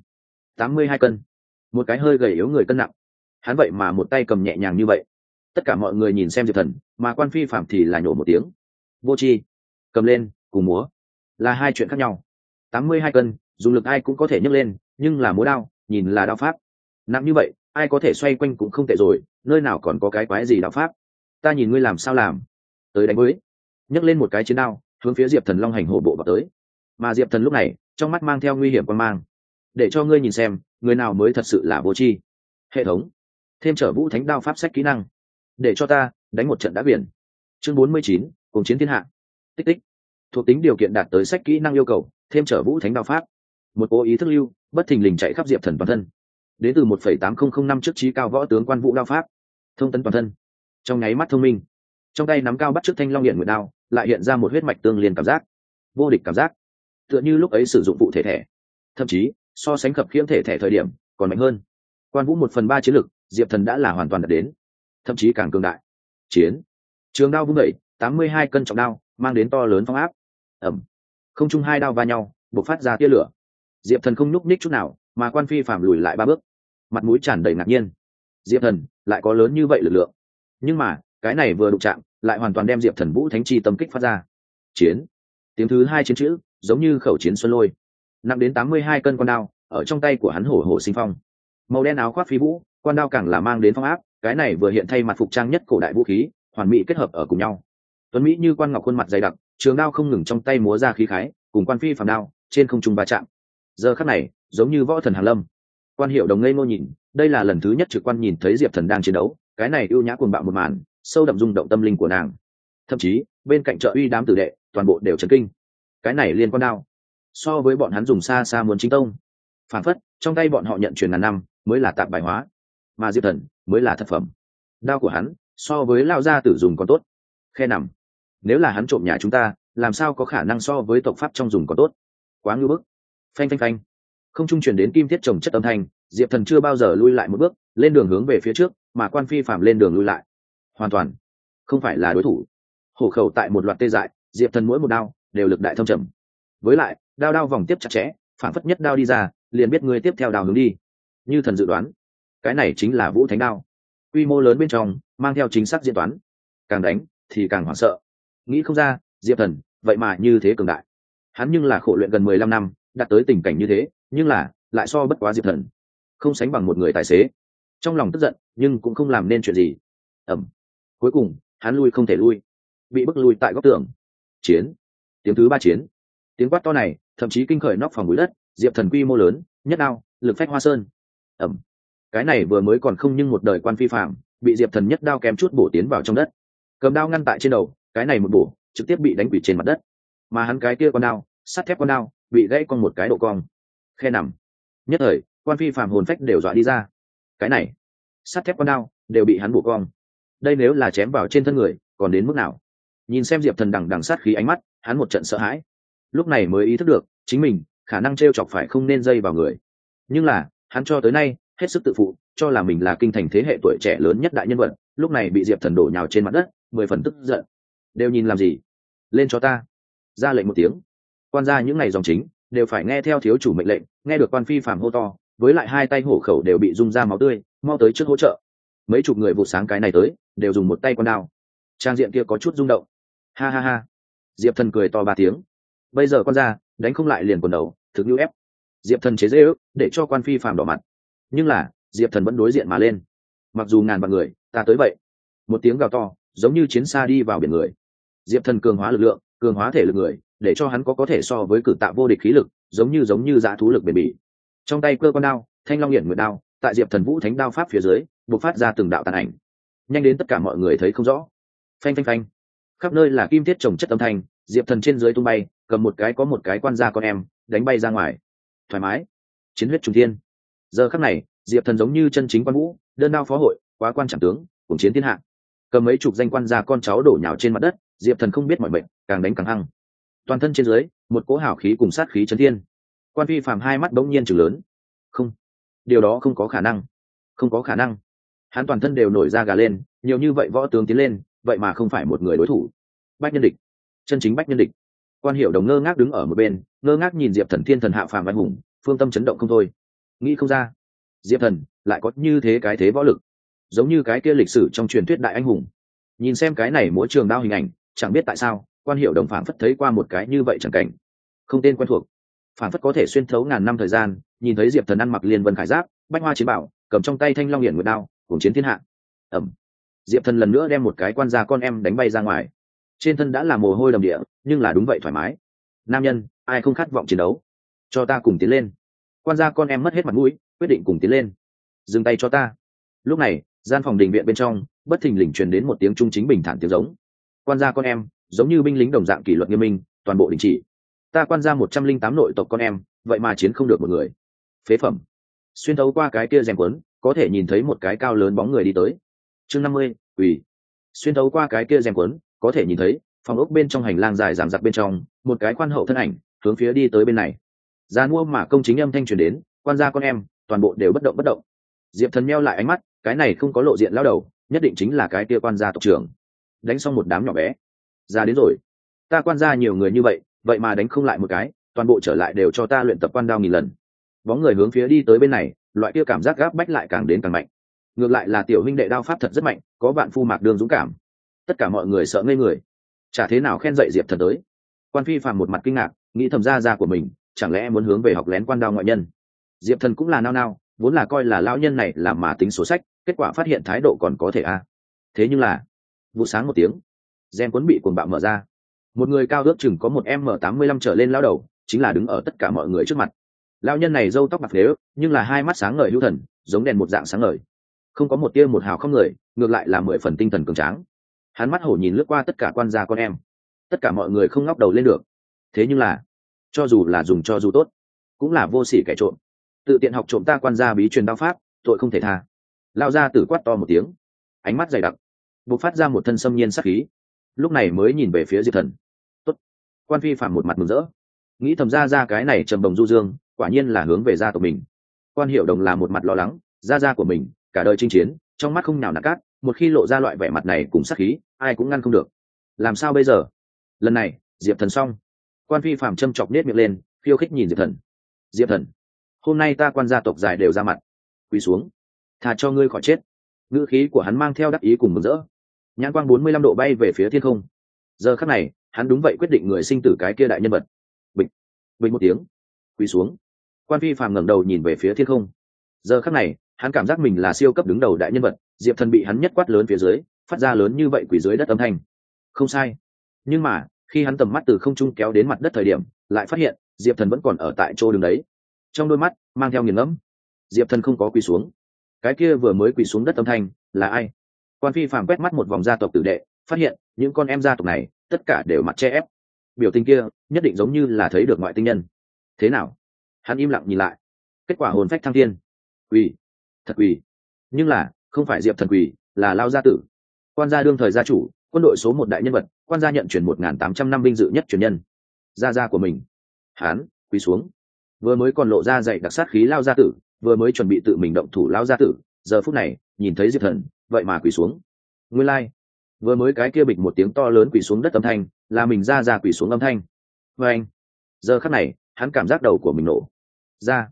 82 cân, một cái hơi gầy yếu người cân nặng, hắn vậy mà một tay cầm nhẹ nhàng như vậy. Tất cả mọi người nhìn xem Diệp Thần, mà Quan Phi Phạm thì là nhổ một tiếng. Vô tri, cầm lên cùng múa là hai chuyện khác nhau. 82 cân dùng lực ai cũng có thể nhấc lên, nhưng là múa đao nhìn là đao pháp nặng như vậy, ai có thể xoay quanh cũng không tệ rồi, nơi nào còn có cái quái gì đao pháp. Ta nhìn ngươi làm sao làm, tới đánh với. Nhấc lên một cái chiến đao hướng phía Diệp Thần long hành hổ bộ vào tới. Mà Diệp Thần lúc này trong mắt mang theo nguy hiểm quan mang, để cho ngươi nhìn xem người nào mới thật sự là vô tri. Hệ thống thêm trở vũ thánh đao pháp sách kỹ năng, để cho ta đánh một trận đã biển. Chương 49, cùng chiến thiên hạ. Tích tích, thuộc tính điều kiện đạt tới sách kỹ năng yêu cầu, thêm trở vũ thánh đao pháp. Một cố ý thức lưu bất thình lình chạy khắp Diệp Thần toàn thân, đến từ 1,8005 năm trước trí cao võ tướng Quan Vũ đao pháp, thông tấn toàn thân. Trong nháy mắt thông minh, trong tay nắm cao bắt trước thanh long hiển nguyệt đao, lại hiện ra một huyết mạch tương liên cảm giác, vô địch cảm giác, tựa như lúc ấy sử dụng phụ thể thẻ, thậm chí so sánh khập khiễng thể thẻ thời điểm còn mạnh hơn. Quan Vũ 1/3 chiến lực, Diệp Thần đã là hoàn toàn đạt đến, thậm chí càng cường đại. Chiến, trường đao vung đẩy, 82 cân trọng đao mang đến to lớn phong áp. Ẩm, không trung hai đao va nhau, bộc phát ra tia lửa. Diệp Thần không nhúc nhích chút nào, mà Quan Phi Phạm lùi lại 3 bước, mặt mũi tràn đầy ngạc nhiên. Diệp Thần lại có lớn như vậy lực lượng, nhưng mà cái này vừa đụng chạm lại hoàn toàn đem Diệp Thần vũ thánh chi tâm kích phát ra. Chiến, tiếng thứ hai chiến chữ giống như khẩu chiến xuân lôi, nặng đến 82 cân con đao ở trong tay của hắn hổ hổ sinh phong. Màu đen áo khoác phi vũ, quan đao càng là mang đến phong áp, cái này vừa hiện thay mặt phục trang nhất cổ đại vũ khí, hoàn mỹ kết hợp ở cùng nhau. Tuấn mỹ như quan ngọc, khuôn mặt dày đặc, trường đao không ngừng trong tay múa ra khí khái, cùng Quan Phi Phạm đao trên không trung va chạm. Giờ khắc này giống như võ thần hàn lâm. Quan Hiệu Đồng ngây ngô nhìn, đây là lần thứ nhất trực quan nhìn thấy Diệp Thần đang chiến đấu, cái này ưu nhã cuồng bạo một màn, sâu đậm rung động tâm linh của nàng. Thậm chí bên cạnh trợ uy đám tử đệ toàn bộ đều chấn kinh. Cái này liên quan đao so với bọn hắn dùng xa xa muốn chính tông, phản phất trong tay bọn họ nhận truyền ngàn năm mới là tạp bài hóa, mà Diệp Thần mới là thật phẩm. Đao của hắn so với lao gia tử dùng còn tốt. Khe nằm, nếu là hắn trộm nhà chúng ta, làm sao có khả năng so với tộc pháp trong dùng còn tốt. Quá ngưu bức. Phanh phanh phanh, không trung truyền đến kim thiết trồng chất âm thanh. Diệp Thần chưa bao giờ lui lại một bước, lên đường hướng về phía trước, mà Quan Phi Phạm lên đường lui lại, hoàn toàn không phải là đối thủ. Hổ khẩu tại một loạt tê dại, Diệp Thần mỗi một đao đều lực đại thâm trầm, với lại đao đao vòng tiếp chặt chẽ, phản phất nhất đao đi ra liền biết người tiếp theo đao hướng đi. Như thần dự đoán, cái này chính là vũ thánh đao, quy mô lớn bên trong mang theo chính xác diễn toán, càng đánh thì càng hoảng sợ. Nghĩ không ra Diệp Thần vậy mà như thế cường đại. Hắn nhưng là khổ luyện gần 15 năm, đạt tới tình cảnh như thế, nhưng là lại so bất quá Diệp Thần, không sánh bằng một người tài xế. Trong lòng tức giận nhưng cũng không làm nên chuyện gì. Ẩm, cuối cùng hắn lui không thể lui, bị bức lui tại góc tường. Chiến, tiếng thứ ba chiến, tiếng quát to này thậm chí kinh khởi nóc phòng núi đất. Diệp Thần quy mô lớn, nhất đao lực phách hoa sơn. Ẩm, cái này vừa mới còn không nhưng một đời Quan Phi Phạm bị Diệp Thần nhất đao kém chút bổ tiến vào trong đất, cầm đao ngăn tại trên đầu, cái này một bổ trực tiếp bị đánh quỷ trên mặt đất. Mà hắn cái kia con đao, sắt thép con đao bị gãy con một cái độ cong. Khe nằm, nhất thời Quan Phi Phạm hồn phách đều dọa đi ra. Cái này sắt thép con đao đều bị hắn bổ cong, đây nếu là chém vào trên thân người còn đến mức nào. Nhìn xem Diệp Thần đằng đằng sát khí ánh mắt, hắn một trận sợ hãi, lúc này mới ý thức được chính mình khả năng t chọc phải không nên dây vào người. Nhưng là hắn cho tới nay hết sức tự phụ, cho là mình là kinh thành thế hệ tuổi trẻ lớn nhất đại nhân vật, lúc này bị Diệp Thần đổ nhào trên mặt đất, 10 phần tức giận. Đều nhìn làm gì, lên cho ta. Ra lệnh một tiếng, quan gia những ngày dòng chính đều phải nghe theo thiếu chủ mệnh lệnh. Nghe được Quan Phi Phạm hô to, với lại hai tay hổ khẩu đều bị rung ra máu tươi, mau tới trước hỗ trợ. Mấy chục người vụ sáng cái này tới, đều dùng một tay con đao. Trang diện kia có chút rung động. Ha ha ha, Diệp Thần cười to 3 tiếng. Bây giờ con ra đánh không lại liền quần đầu, thực như ép. Diệp Thần chế giễu để cho Quan Phi Phạm đỏ mặt, nhưng là Diệp Thần vẫn đối diện mà lên. Mặc dù ngàn vạn người, ta tới vậy. Một tiếng gào to giống như chiến xa đi vào biển người. Diệp Thần cường hóa lực lượng, cường hóa thể lực người, để cho hắn có thể so với cử tạ vô địch khí lực, giống như dã thú lực bền bỉ. Trong tay cơ con đao, thanh long hiển nguyệt đao, tại diệp thần vũ thánh đao pháp phía dưới bộc phát ra từng đạo tàn ảnh, nhanh đến tất cả mọi người thấy không rõ. Phanh phanh phanh, khắp nơi là kim thiết trồng chất âm thanh, diệp thần trên dưới tung bay, cầm một cái có một cái quan gia con em đánh bay ra ngoài. Thoải mái, chiến huyết trùng thiên. Giờ khắc này diệp thần giống như chân chính quan vũ, đơn đao phó hội, quá quan trọng tướng, cùng chiến thiên hạ. Cầm mấy chục danh quan gia con cháu đổ nhào trên mặt đất, diệp thần không biết mọi mệnh, càng đánh càng hăng. Toàn thân trên dưới một cỗ hào khí cùng sát khí chấn thiên. Quan Phi Phàm hai mắt bỗng nhiên trừng lớn. Không, điều đó không có khả năng, không có khả năng. Hắn toàn thân đều nổi da gà lên, nhiều như vậy võ tướng tiến lên, vậy mà không phải một người đối thủ. Bách nhân địch, chân chính bách nhân địch. Quan Hiểu Đồng ngơ ngác đứng ở một bên, ngơ ngác nhìn diệp thần thiên thần hạ phàm anh hùng, phương tâm chấn động không thôi. Nghĩ không ra diệp thần lại có như thế cái thế võ lực, giống như cái kia lịch sử trong truyền thuyết đại anh hùng. Nhìn xem cái này múa trường đao hình ảnh, chẳng biết tại sao Quan Hiểu Đồng phảng phất thấy qua một cái như vậy chẳng cảnh, không tên quen thuộc, phảng phất có thể xuyên thấu ngàn năm thời gian, nhìn thấy diệp thần ăn mặc liên vân khải giáp, bách hoa chiến bảo, cầm trong tay thanh long hiển nguyệt đao, cùng chiến thiên hạ. Ẩm, diệp thần lần nữa đem một cái quan gia con em đánh bay ra ngoài, trên thân đã là mồ hôi đầm địa, nhưng là đúng vậy thoải mái. Nam nhân ai không khát vọng chiến đấu, cho ta cùng tiến lên. Quan gia con em mất hết mặt mũi, quyết định cùng tiến lên. Dừng tay cho ta. Lúc này gian phòng đình viện bên trong bất thình lình truyền đến một tiếng trung chính bình thản tiếng giống. Quan gia con em giống như binh lính đồng dạng kỷ luật nghiêm minh, toàn bộ đình chỉ. Ta quan gia 108 nội tộc con em, vậy mà chiến không được một người. Phế phẩm. Xuyên thấu qua cái kia rèm quấn, có thể nhìn thấy một cái cao lớn bóng người đi tới. Chương 50, quỷ. Xuyên thấu qua cái kia rèm quấn, có thể nhìn thấy phòng ốc bên trong hành lang dài dằng dặc bên trong, một cái quan hậu thân ảnh hướng phía đi tới bên này. Gian mua mà công chính âm thanh truyền đến, quan gia con em toàn bộ đều bất động. Diệp thần meo lại ánh mắt, cái này không có lộ diện lao đầu, nhất định chính là cái kia quan gia tộc trưởng. Đánh xong một đám nhỏ bé, ra đến rồi. Ta quan gia nhiều người như vậy, vậy mà đánh không lại một cái, toàn bộ trở lại đều cho ta luyện tập quan đao 1000 lần. Bóng người hướng phía đi tới bên này, loại kia cảm giác gáp bách lại càng đến càng mạnh. Ngược lại là tiểu huynh đệ đao pháp thật rất mạnh, có bạn phu mạc đường dũng cảm. Tất cả mọi người sợ ngây người, chả thế nào khen dậy diệp thần tới. Quan Phi Phàm một mặt kinh ngạc, nghĩ thầm ra của mình chẳng lẽ muốn hướng về học lén quan đao ngoại nhân. Diệp thần cũng là nao, vốn là coi là lão nhân này làm mà tính sổ sách, kết quả phát hiện thái độ còn có thể a. Thế nhưng là vụ sáng một tiếng, rèm cuốn bị cuồng bạo mở ra, một người cao ước chừng có một m85 trở lên lão đầu chính là đứng ở tất cả mọi người trước mặt. Lão nhân này râu tóc bạc phế, nhưng là hai mắt sáng ngời hữu thần, giống đèn một dạng sáng ngời, không có một tia một hào không người, ngược lại là 10 phần tinh thần cường tráng. Hắn mắt hổ nhìn lướt qua tất cả quan gia con em, tất cả mọi người không ngóc đầu lên được. Thế nhưng là cho dù là dùng cho dù tốt, cũng là vô sỉ kẻ trộm, tự tiện học trộm ta quan gia bí truyền đao pháp, tội không thể tha. Lao ra tử quát to một tiếng, ánh mắt dày đặc, bộc phát ra một thân xâm nhiên sắc khí, lúc này mới nhìn về phía diệp thần. Tốt. Quan Phi Phạm một mặt mừng rỡ, nghĩ thầm ra cái này trầm bồng du dương, quả nhiên là hướng về gia tộc mình. Quan Hiểu Đồng là một mặt lo lắng, gia của mình cả đời chinh chiến, trong mắt không nào nặng cát, một khi lộ ra loại vẻ mặt này cùng sắc khí, ai cũng ngăn không được. Làm sao bây giờ? Lần này diệp thần xong. Quan Phi Phạm châm chọc nết miệng lên, khiêu khích nhìn diệp thần. Diệp thần, hôm nay ta quan gia tộc dài đều ra mặt, quỳ xuống, thà cho ngươi khỏi chết. Ngữ khí của hắn mang theo đắc ý cùng mừng rỡ, nhãn quang 45 độ bay về phía thiên không. Giờ khắc này hắn đúng vậy quyết định người sinh tử cái kia đại nhân vật. Bịch, bịch một tiếng, quỳ xuống. Quan Phi Phàm ngẩng đầu nhìn về phía thiên không. Giờ khắc này hắn cảm giác mình là siêu cấp đứng đầu đại nhân vật, diệp thần bị hắn nhất quát lớn phía dưới, phát ra lớn như vậy quỳ dưới đất âm thanh. Không sai, nhưng mà khi hắn tầm mắt từ không trung kéo đến mặt đất thời điểm, lại phát hiện diệp thần vẫn còn ở tại chỗ đứng đấy, trong đôi mắt mang theo nghiền ngẫm. Diệp thần không có quỳ xuống, cái kia vừa mới quỳ xuống đất âm thanh là ai? Quan Phi Phàm quét mắt một vòng gia tộc tử đệ, phát hiện những con em gia tộc này tất cả đều mặt che ép, biểu tình kia nhất định giống như là thấy được ngoại tinh nhân. Thế nào? Hắn im lặng nhìn lại, kết quả hồn phách thăng thiên. Quỳ, thật quỳ, nhưng là không phải diệp thần quỳ, là Lao gia tử, quan gia đương thời gia chủ, quân đội số 1 đại nhân vật, quan gia nhận chuyển 1800 năm vinh dự nhất truyền nhân. Gia của mình, hắn quỳ xuống. Vừa mới còn lộ ra dày đặc sát khí Lao gia tử, vừa mới chuẩn bị tự mình động thủ Lao gia tử, giờ phút này nhìn thấy diệp thần vậy mà quỳ xuống. Nguyên lai vừa mới cái kia bịch một tiếng to lớn quỳ xuống đất âm thanh là mình ra quỳ xuống âm thanh. Và anh giờ khắc này hắn cảm giác đầu của mình nổ. Ra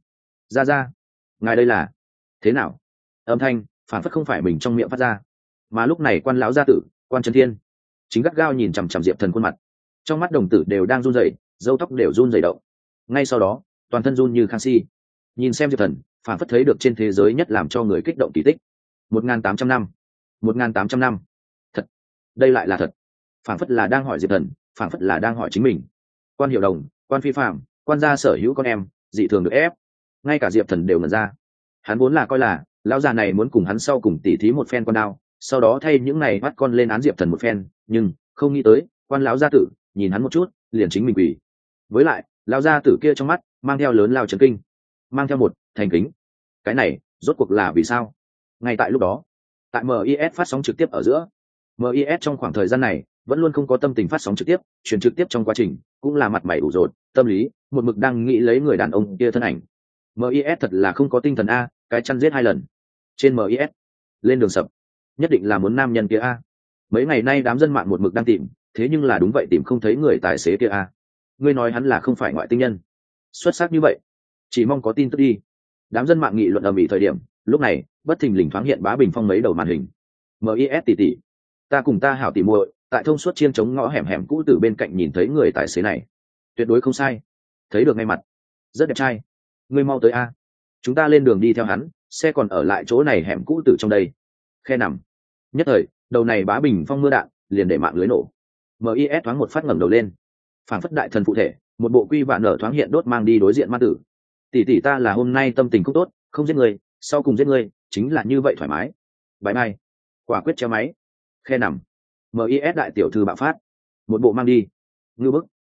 ngài đây là thế nào? Âm thanh phản phất không phải mình trong miệng phát ra, mà lúc này quan lão gia tử, quan Trấn Thiên chính gắt gao nhìn chằm chằm diệp thần khuôn mặt, trong mắt đồng tử đều đang run rẩy, râu tóc đều run rẩy động. Ngay sau đó toàn thân run như khang si, nhìn xem diệp thần phản phất thấy được trên thế giới nhất làm cho người kích động kỳ tích. 1800 năm, 1800 năm, thật, đây lại là thật. Phản phất là đang hỏi diệp thần, phản phất là đang hỏi chính mình. Quan Hiểu Đồng, Quan Phi Phạm, quan gia sở hữu con em dị thường được ép, ngay cả diệp thần đều ngẩn ra. Hắn vốn là coi là lão già này muốn cùng hắn sau cùng tỉ thí một phen con đao, sau đó thay những này bắt con lên án Diệp Thần một phen, nhưng không nghĩ tới quan lão gia tử nhìn hắn một chút liền chính mình quỳ. Với lại lão gia tử kia trong mắt mang theo lớn lao chấn kinh, mang theo một thành kính. Cái này rốt cuộc là vì sao? Ngay tại lúc đó, tại MIS phát sóng trực tiếp ở giữa, MIS trong khoảng thời gian này vẫn luôn không có tâm tình phát sóng trực tiếp, truyền trực tiếp trong quá trình cũng là mặt mày ủ rột, tâm lý một mực đang nghĩ lấy người đàn ông kia thân ảnh. MIS thật là không có tinh thần a, cái chăn giết 2 lần. Trên MIS lên đường sập, nhất định là muốn nam nhân kia a. Mấy ngày nay đám dân mạng một mực đang tìm, thế nhưng là đúng vậy tìm không thấy người tài xế kia a. Ngươi nói hắn là không phải ngoại tinh nhân? Xuất sắc như vậy, chỉ mong có tin tức đi. Đám dân mạng nghị luận ầm ĩ thời điểm, lúc này bất thình lình thoáng hiện Bá Bình Phong mấy đầu màn hình. MIS tỷ tỷ, ta cùng ta hảo tỷ muội tại thông suốt chiên chống ngõ hẻm hẻm cũ từ bên cạnh nhìn thấy người tài xế này, tuyệt đối không sai, thấy được ngay mặt, rất đẹp trai. Ngươi mau tới a, chúng ta lên đường đi theo hắn, xe còn ở lại chỗ này hẻm cũ từ trong đây. Khe nằm. Nhất thời đầu này Bá Bình Phong mưa đạn liền để mạng lưới nổ. MIS thoáng một phát ngẩng đầu lên, phảng phất đại thần phụ thể, một bộ quy vạn nở thoáng hiện đốt mang đi đối diện ma tử. Tỷ tỷ ta là hôm nay tâm tình không tốt, không giết người, sau cùng giết người, chính là như vậy thoải mái. Bye bye. Quả quyết treo máy. Khe nằm. MIS đại tiểu thư bạo phát, một bộ mang đi. Ngư bức.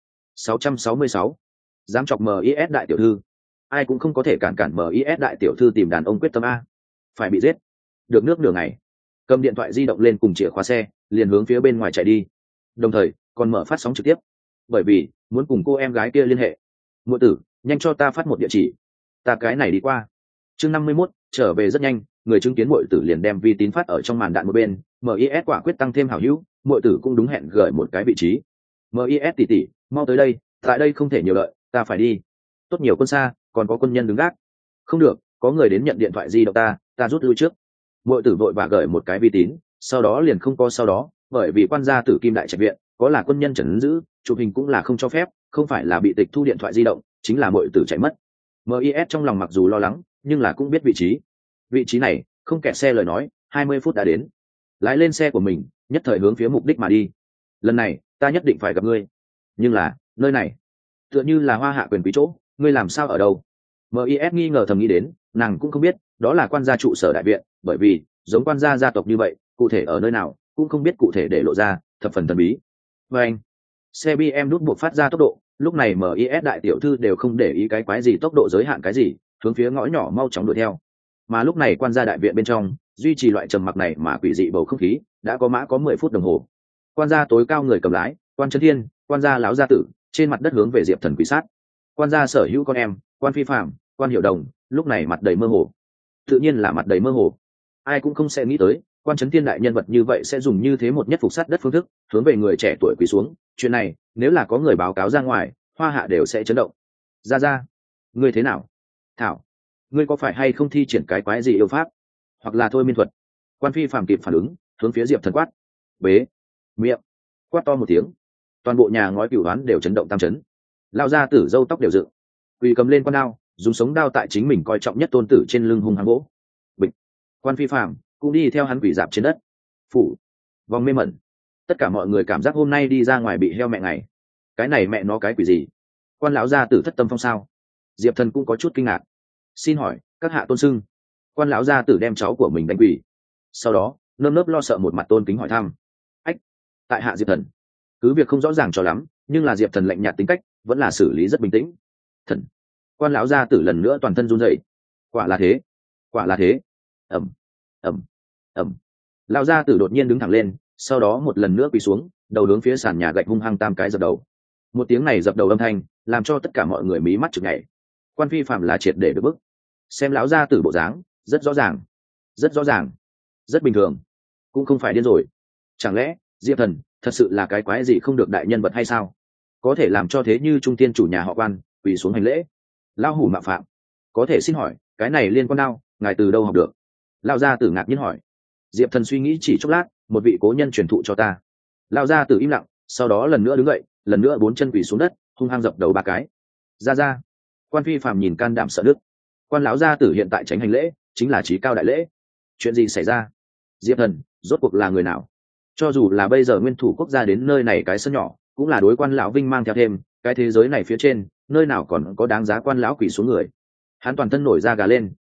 666. Dám chọc MIS đại tiểu thư, ai cũng không có thể cản MIS đại tiểu thư tìm đàn ông quyết tâm a. Phải bị giết. Được nước nửa ngày, cầm điện thoại di động lên cùng chìa khóa xe, liền hướng phía bên ngoài chạy đi. Đồng thời còn mở phát sóng trực tiếp, bởi vì muốn cùng cô em gái kia liên hệ. Muội tử, nhanh cho ta phát một địa chỉ, ta cái này đi qua. Chương 51, trở về rất nhanh, người chứng kiến muội tử liền đem vi tín phát ở trong màn đạn một bên. MIS quả quyết tăng thêm hảo hữu, muội tử cũng đúng hẹn gửi một cái vị trí. MIS tỷ tỷ, mau tới đây, tại đây không thể nhiều đợi, ta phải đi. Tốt nhiều quân xa, còn có quân nhân đứng gác. Không được, có người đến nhận điện thoại di động ta rút lui trước. Muội tử vội và gửi một cái vi tín, sau đó liền không có sau đó, bởi vì quan gia tử Kim Đại Trạch viện có là quân nhân trấn giữ, chụp hình cũng là không cho phép, không phải là bị tịch thu điện thoại di động, chính là muội tử chạy mất. MIS trong lòng mặc dù lo lắng, nhưng là cũng biết vị trí này không kẹt xe lời nói 20 phút đã đến. Lái lên xe của mình, nhất thời hướng phía mục đích mà đi. Lần này ta nhất định phải gặp ngươi, nhưng là nơi này tựa như là hoa hạ quyền quý chỗ, ngươi làm sao ở đâu? MIS nghi ngờ thầm nghĩ đến, nàng cũng không biết đó là quan gia trụ sở đại viện, bởi vì giống quan gia gia tộc như vậy, cụ thể ở nơi nào cũng không biết cụ thể để lộ ra, thập phần thần bí. Và anh, xe BM nút buộc phát ra tốc độ, lúc này MIS đại tiểu thư đều không để ý cái quái gì tốc độ giới hạn cái gì, hướng phía ngõ nhỏ mau chóng đuổi theo. Mà lúc này quan gia đại viện bên trong duy trì loại trầm mặc này mà quỷ dị bầu không khí đã có 10 phút đồng hồ. Quan gia tối cao người cầm lái, quan Trấn Thiên, quan gia lão gia tử trên mặt đất hướng về Diệp Thần quỷ sát. Quan gia sở hữu con em, quan Phi Phạm, quan Hiểu Đồng lúc này mặt đầy mơ hồ, tự nhiên là mặt đầy mơ hồ. Ai cũng không sẽ nghĩ tới quan Trấn Thiên đại nhân vật như vậy sẽ dùng như thế một nhất phục sát đất phương thức hướng về người trẻ tuổi quỳ xuống. Chuyện này nếu là có người báo cáo ra ngoài, hoa hạ đều sẽ chấn động. Ra ngươi thế nào? Thảo, ngươi có phải hay không thi triển cái quái gì yêu pháp, hoặc là thôi miên thuật? Quan Phi Phạm kịp phản ứng, hướng phía Diệp Thần quát. Bế miệng. Quát to một tiếng, toàn bộ nhà ngói cửu đoán đều chấn động tam chấn. Lao ra tử râu tóc đều dựng, quỳ cầm lên con đao, dùng sống đao tại chính mình coi trọng nhất tôn tử trên lưng hung hăng gỗ. Bịch. Quan Phi Phạm cũng đi theo hắn quỳ dạp trên đất. Phủ vòng mê mẩn, tất cả mọi người cảm giác hôm nay đi ra ngoài bị heo mẹ ngày. Cái này mẹ nó cái quỷ gì? Quan lão gia tử thất tâm phong sao? Diệp Thần cũng có chút kinh ngạc. Xin hỏi các hạ tôn sưng. Quan lão gia tử đem cháu của mình đánh quỳ, sau đó nơm nớp lo sợ một mặt tôn kính hỏi thăm. Ách, tại hạ Diệp Thần. Cứ việc không rõ ràng cho lắm, nhưng là Diệp Thần lạnh nhạt tính cách vẫn là xử lý rất bình tĩnh. Thần. Quan lão gia tử lần nữa toàn thân run rẩy. Quả là thế, quả là thế. Ầm ầm ầm. Lão gia tử đột nhiên đứng thẳng lên, sau đó một lần nữa quỳ xuống, đầu hướng phía sàn nhà gạch hung hăng tam cái dập đầu. Một tiếng này dập đầu âm thanh làm cho tất cả mọi người mí mắt chực nhảy. Quan Phi Phạm là triệt để được bức. Xem lão gia tử bộ dáng rất rõ ràng, rất bình thường, cũng không phải điên rồi. Chẳng lẽ Diệp Thần thật sự là cái quái gì không được đại nhân vật hay sao, có thể làm cho thế như trung tiên chủ nhà họ Quan quỳ xuống hành lễ? Lão hủ mạo phạm, có thể xin hỏi cái này liên quan nào, ngài từ đâu học được? Lão gia tử ngạc nhiên hỏi. Diệp Thần suy nghĩ chỉ chốc lát, một vị cố nhân truyền thụ cho ta. Lão gia tử im lặng, sau đó lần nữa đứng dậy, lần nữa 4 chân quỳ xuống đất, hung hăng dập đầu 3 cái. Ra. Quan Phi Phạm nhìn can đảm sợ nước. Quan lão gia tử hiện tại tránh hành lễ chính là trí cao đại lễ. Chuyện gì xảy ra? Diệp Thần rốt cuộc là người nào? Cho dù là bây giờ nguyên thủ quốc gia đến nơi này cái sân nhỏ, cũng là đối quan lão vinh mang theo thêm, cái thế giới này phía trên nơi nào còn có đáng giá quan lão quỳ xuống người. Hắn toàn thân nổi da gà lên,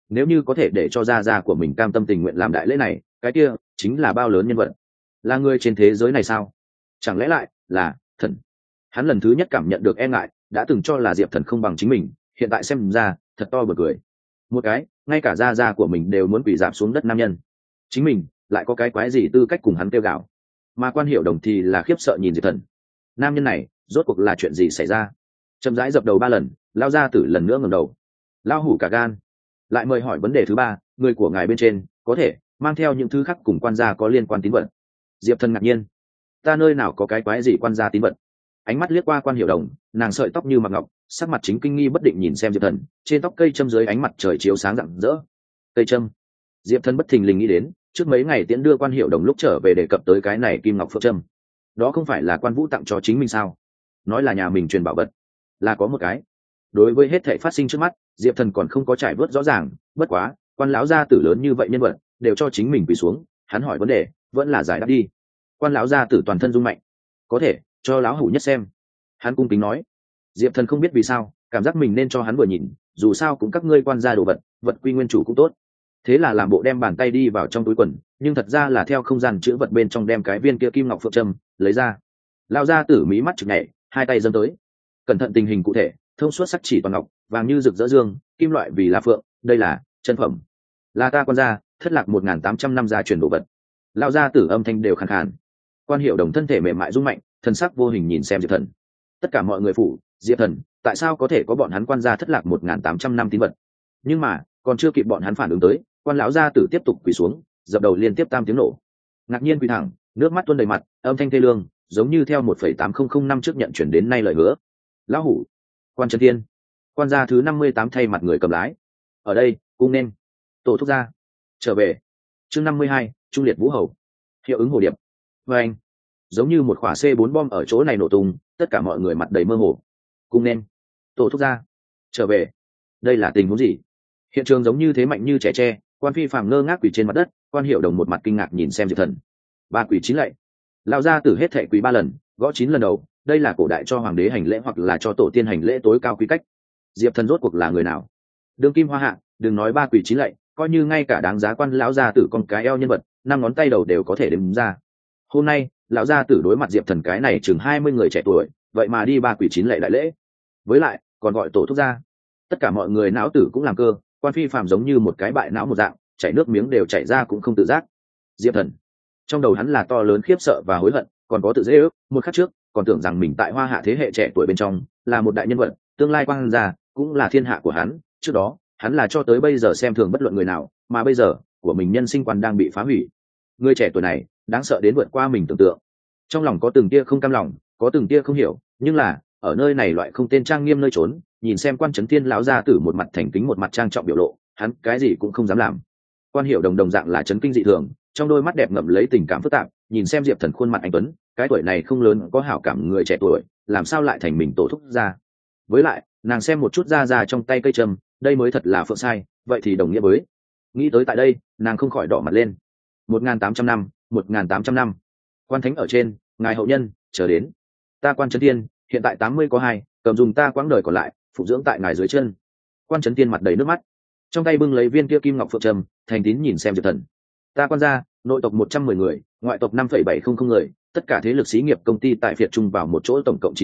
nếu như có thể để cho gia gia của mình cam tâm tình nguyện làm đại lễ này, cái kia chính là bao lớn nhân vật, là người trên thế giới này sao? Chẳng lẽ lại là thần? Hắn lần thứ nhất cảm nhận được e ngại, đã từng cho là Diệp Thần không bằng chính mình, hiện tại xem ra thật to bật cười. Một cái ngay cả gia gia của mình đều muốn quỳ dạp xuống đất nam nhân, chính mình lại có cái quái gì tư cách cùng hắn kêu gào? Mà Quan Hiểu Đồng thì là khiếp sợ nhìn Diệp Thần. Nam nhân này rốt cuộc là chuyện gì xảy ra? Chậm rãi dập đầu 3 lần, lao gia tử lần nữa ngẩng đầu. Lao hủ cả gan, lại mời hỏi vấn đề thứ 3, người của ngài bên trên có thể mang theo những thứ khác cùng quan gia có liên quan tín vật? Diệp Thần ngạc nhiên, ta nơi nào có cái quái gì quan gia tín vật? Ánh mắt liếc qua Quan Hiểu Đồng, nàng sợi tóc như mặc ngọc, sắc mặt chính kinh nghi bất định nhìn xem Diệp Thần, trên tóc cây châm dưới ánh mặt trời chiếu sáng rạng rỡ. Cây châm. Diệp Thần bất thình lình nghĩ đến, trước mấy ngày tiễn đưa Quan Hiểu Đồng lúc trở về đề cập tới cái này kim ngọc phượng châm, đó không phải là Quan Vũ tặng cho chính mình sao? Nói là nhà mình truyền bảo vật, là có một cái. Đối với hết thảy phát sinh trước mắt, Diệp Thần còn không có trải vớt rõ ràng, bất quá Quan lão gia tử lớn như vậy nhân vật đều cho chính mình quỳ xuống, hắn hỏi vấn đề vẫn là giải đáp đi. Quan lão gia tử toàn thân rung mạnh, có thể cho lão hủ nhất xem. Hắn cung kính nói. Diệp Thần không biết vì sao cảm giác mình nên cho hắn vừa nhìn, dù sao cũng các ngươi quan gia đồ vật, vật quy nguyên chủ cũng tốt. Thế là làm bộ đem bàn tay đi vào trong túi quần, nhưng thật ra là theo không gian chữ vật bên trong đem cái viên kia kim ngọc phượng trâm lấy ra. Lão gia tử mí mắt chực nhảy, hai tay dâng tới. Cẩn thận tình hình cụ thể, thông suốt sắc chỉ toàn ngọc, vàng như rực rỡ dương, kim loại vì là phượng, đây là chân phẩm, là ta quan gia thất lạc 1.800 năm gia truyền đồ vật. Lão gia tử âm thanh đều khàn khàn. Quan Hiểu Đồng thân thể mềm mại rung mạnh, thần sắc vô hình nhìn xem Diệp Thần. Tất cả mọi người phủ Diệp Thần, tại sao có thể có bọn hắn quan gia thất lạc 1.800 năm tín vật? Nhưng mà còn chưa kịp bọn hắn phản ứng tới, Quan lão gia tử tiếp tục quỳ xuống, dập đầu liên tiếp 3 tiếng nổ. Ngạc nhiên quỳ thẳng, nước mắt tuôn đầy mặt, âm thanh thê lương, giống như theo 1.8005 năm trước nhận chuyển đến nay lời hứa. Lão hủ, Quan Trấn Thiên, quan gia thứ 58 thay mặt người cầm lái. Ở đây, cung nên tổ thúc gia trở về. Chương 52, Trung liệt vũ hầu. Hiệu ứng hồ điệp. Và anh, giống như một quả C4 bom ở chỗ này nổ tung, tất cả mọi người mặt đầy mơ hồ. Cung nên tổ thúc gia trở về. Đây là tình huống gì? Hiện trường giống như thế mạnh như trẻ tre, Quan Phi phàm ngơ ngác quỳ trên mặt đất, Quan Hiểu Đồng một mặt kinh ngạc nhìn xem Diệp Thần. 3 quỳ 9 lạy. Lão gia tử hết thệ quỳ 3 lần, gõ 9 lần đầu, đây là cổ đại cho hoàng đế hành lễ hoặc là cho tổ tiên hành lễ tối cao quy cách. Diệp Thần rốt cuộc là người nào? Đường kim hoa hạ, đừng nói 3 quỳ 9 lạy, coi như ngay cả đáng giá quan lão gia tử con cái eo nhân vật, 5 ngón tay đầu đều có thể đếm ra. Hôm nay lão gia tử đối mặt Diệp Thần cái này chừng 20 người trẻ tuổi, vậy mà đi 3 quỳ 9 lạy đại lễ, với lại còn gọi tổ thúc gia. Tất cả mọi người não tử cũng làm cơ, Quan Phi phàm giống như một cái bại não một dạng, chảy nước miếng đều chảy ra cũng không tự giác. Diệp Thần, trong đầu hắn là to lớn khiếp sợ và hối hận, còn có tự dễ ước, một khắc trước còn tưởng rằng mình tại hoa hạ thế hệ trẻ tuổi bên trong là một đại nhân vật, tương lai quan gia cũng là thiên hạ của hắn. Trước đó hắn là cho tới bây giờ xem thường bất luận người nào, mà bây giờ của mình nhân sinh quan đang bị phá hủy. Người trẻ tuổi này đáng sợ đến vượt qua mình tưởng tượng. Trong lòng có từng tia không cam lòng, có từng tia không hiểu, nhưng là ở nơi này loại không tên trang nghiêm nơi trốn, nhìn xem Quan Trấn Thiên lão gia tử một mặt thành kính một mặt trang trọng biểu lộ, hắn cái gì cũng không dám làm. Quan Hiểu Đồng đồng dạng là chấn kinh dị thường, trong đôi mắt đẹp ngậm lấy tình cảm phức tạp, nhìn xem Diệp Thần khuôn mặt anh tuấn, cái tuổi này không lớn có hảo cảm người trẻ tuổi, làm sao lại thành mình tổ thúc gia? Với lại nàng xem một chút ra trong tay cây trầm, đây mới thật là phượng sai, vậy thì đồng nghĩa với. Nghĩ tới tại đây, nàng không khỏi đỏ mặt lên. 1.800 năm, 1.800 năm. Quan thánh ở trên, ngài hậu nhân chờ đến. Ta Quan Trấn Thiên hiện tại 80 có 2, cầm dùng ta quãng đời còn lại phụ dưỡng tại ngài dưới chân. Quan Trấn Thiên mặt đầy nước mắt, trong tay bưng lấy viên kia kim ngọc phượng trầm, thành tín nhìn xem Diệp Thần. Ta quan gia nội tộc 110 người, ngoại tộc 5,700 người, tất cả thế lực xí nghiệp công ty tại Việt Trung vào một chỗ tổng cộng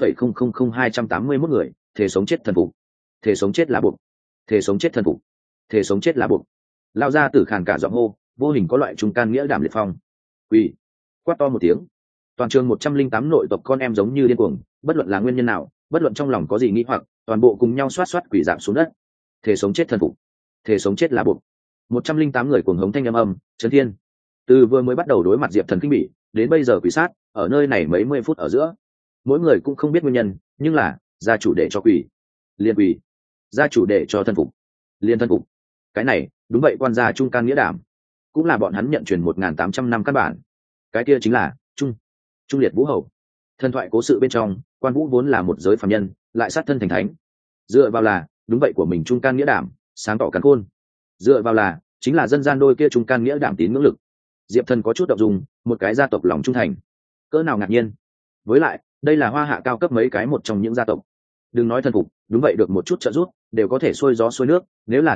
91,000281 người, thể sống chết thần phục. Thể sống chết là buộc. Thể sống chết thần phục. Thể sống chết là buộc. Lao ra tử khàn cả giọng hô, vô hình có loại trung can nghĩa đảm liệt phong. Quỳ. Quát to một tiếng. Toàn trường 108 nội tộc con em giống như điên cuồng, bất luận là nguyên nhân nào, bất luận trong lòng có gì nghĩ hoặc, toàn bộ cùng nhau xoát xoát quỳ giảm xuống đất. Thể sống chết thần phục. Thể sống chết là buộc. 108 người cuồng hống thanh âm, Trấn Thiên. Từ vừa mới bắt đầu đối mặt Diệp Thần kinh bỉ, đến bây giờ quỷ sát, ở nơi này mấy mươi phút ở giữa, mỗi người cũng không biết nguyên nhân, nhưng là gia chủ để cho quỷ, liên quỷ, gia chủ để cho thân phục, liên thân phục. Cái này đúng vậy, quan gia trung can nghĩa đảm, cũng là bọn hắn nhận truyền 1.800 năm căn bản. Cái kia chính là trung liệt vũ hầu. Thần thoại cố sự bên trong, Quan Vũ vốn là một giới phàm nhân, lại sát thân thành thánh, dựa vào là đúng vậy của mình trung can nghĩa đảm, sáng tỏ càn khôn, dựa vào là chính là dân gian đôi kia trung can nghĩa đảm tín ngưỡng lực. Diệp Thần có chút động dung, một cái gia tộc lòng trung thành, cỡ nào ngạc nhiên. Với lại đây là hoa hạ cao cấp mấy cái một trong những gia tộc, đừng nói thần phục, đúng vậy được một chút trợ giúp đều có thể xuôi gió xuôi nước, nếu là thần phục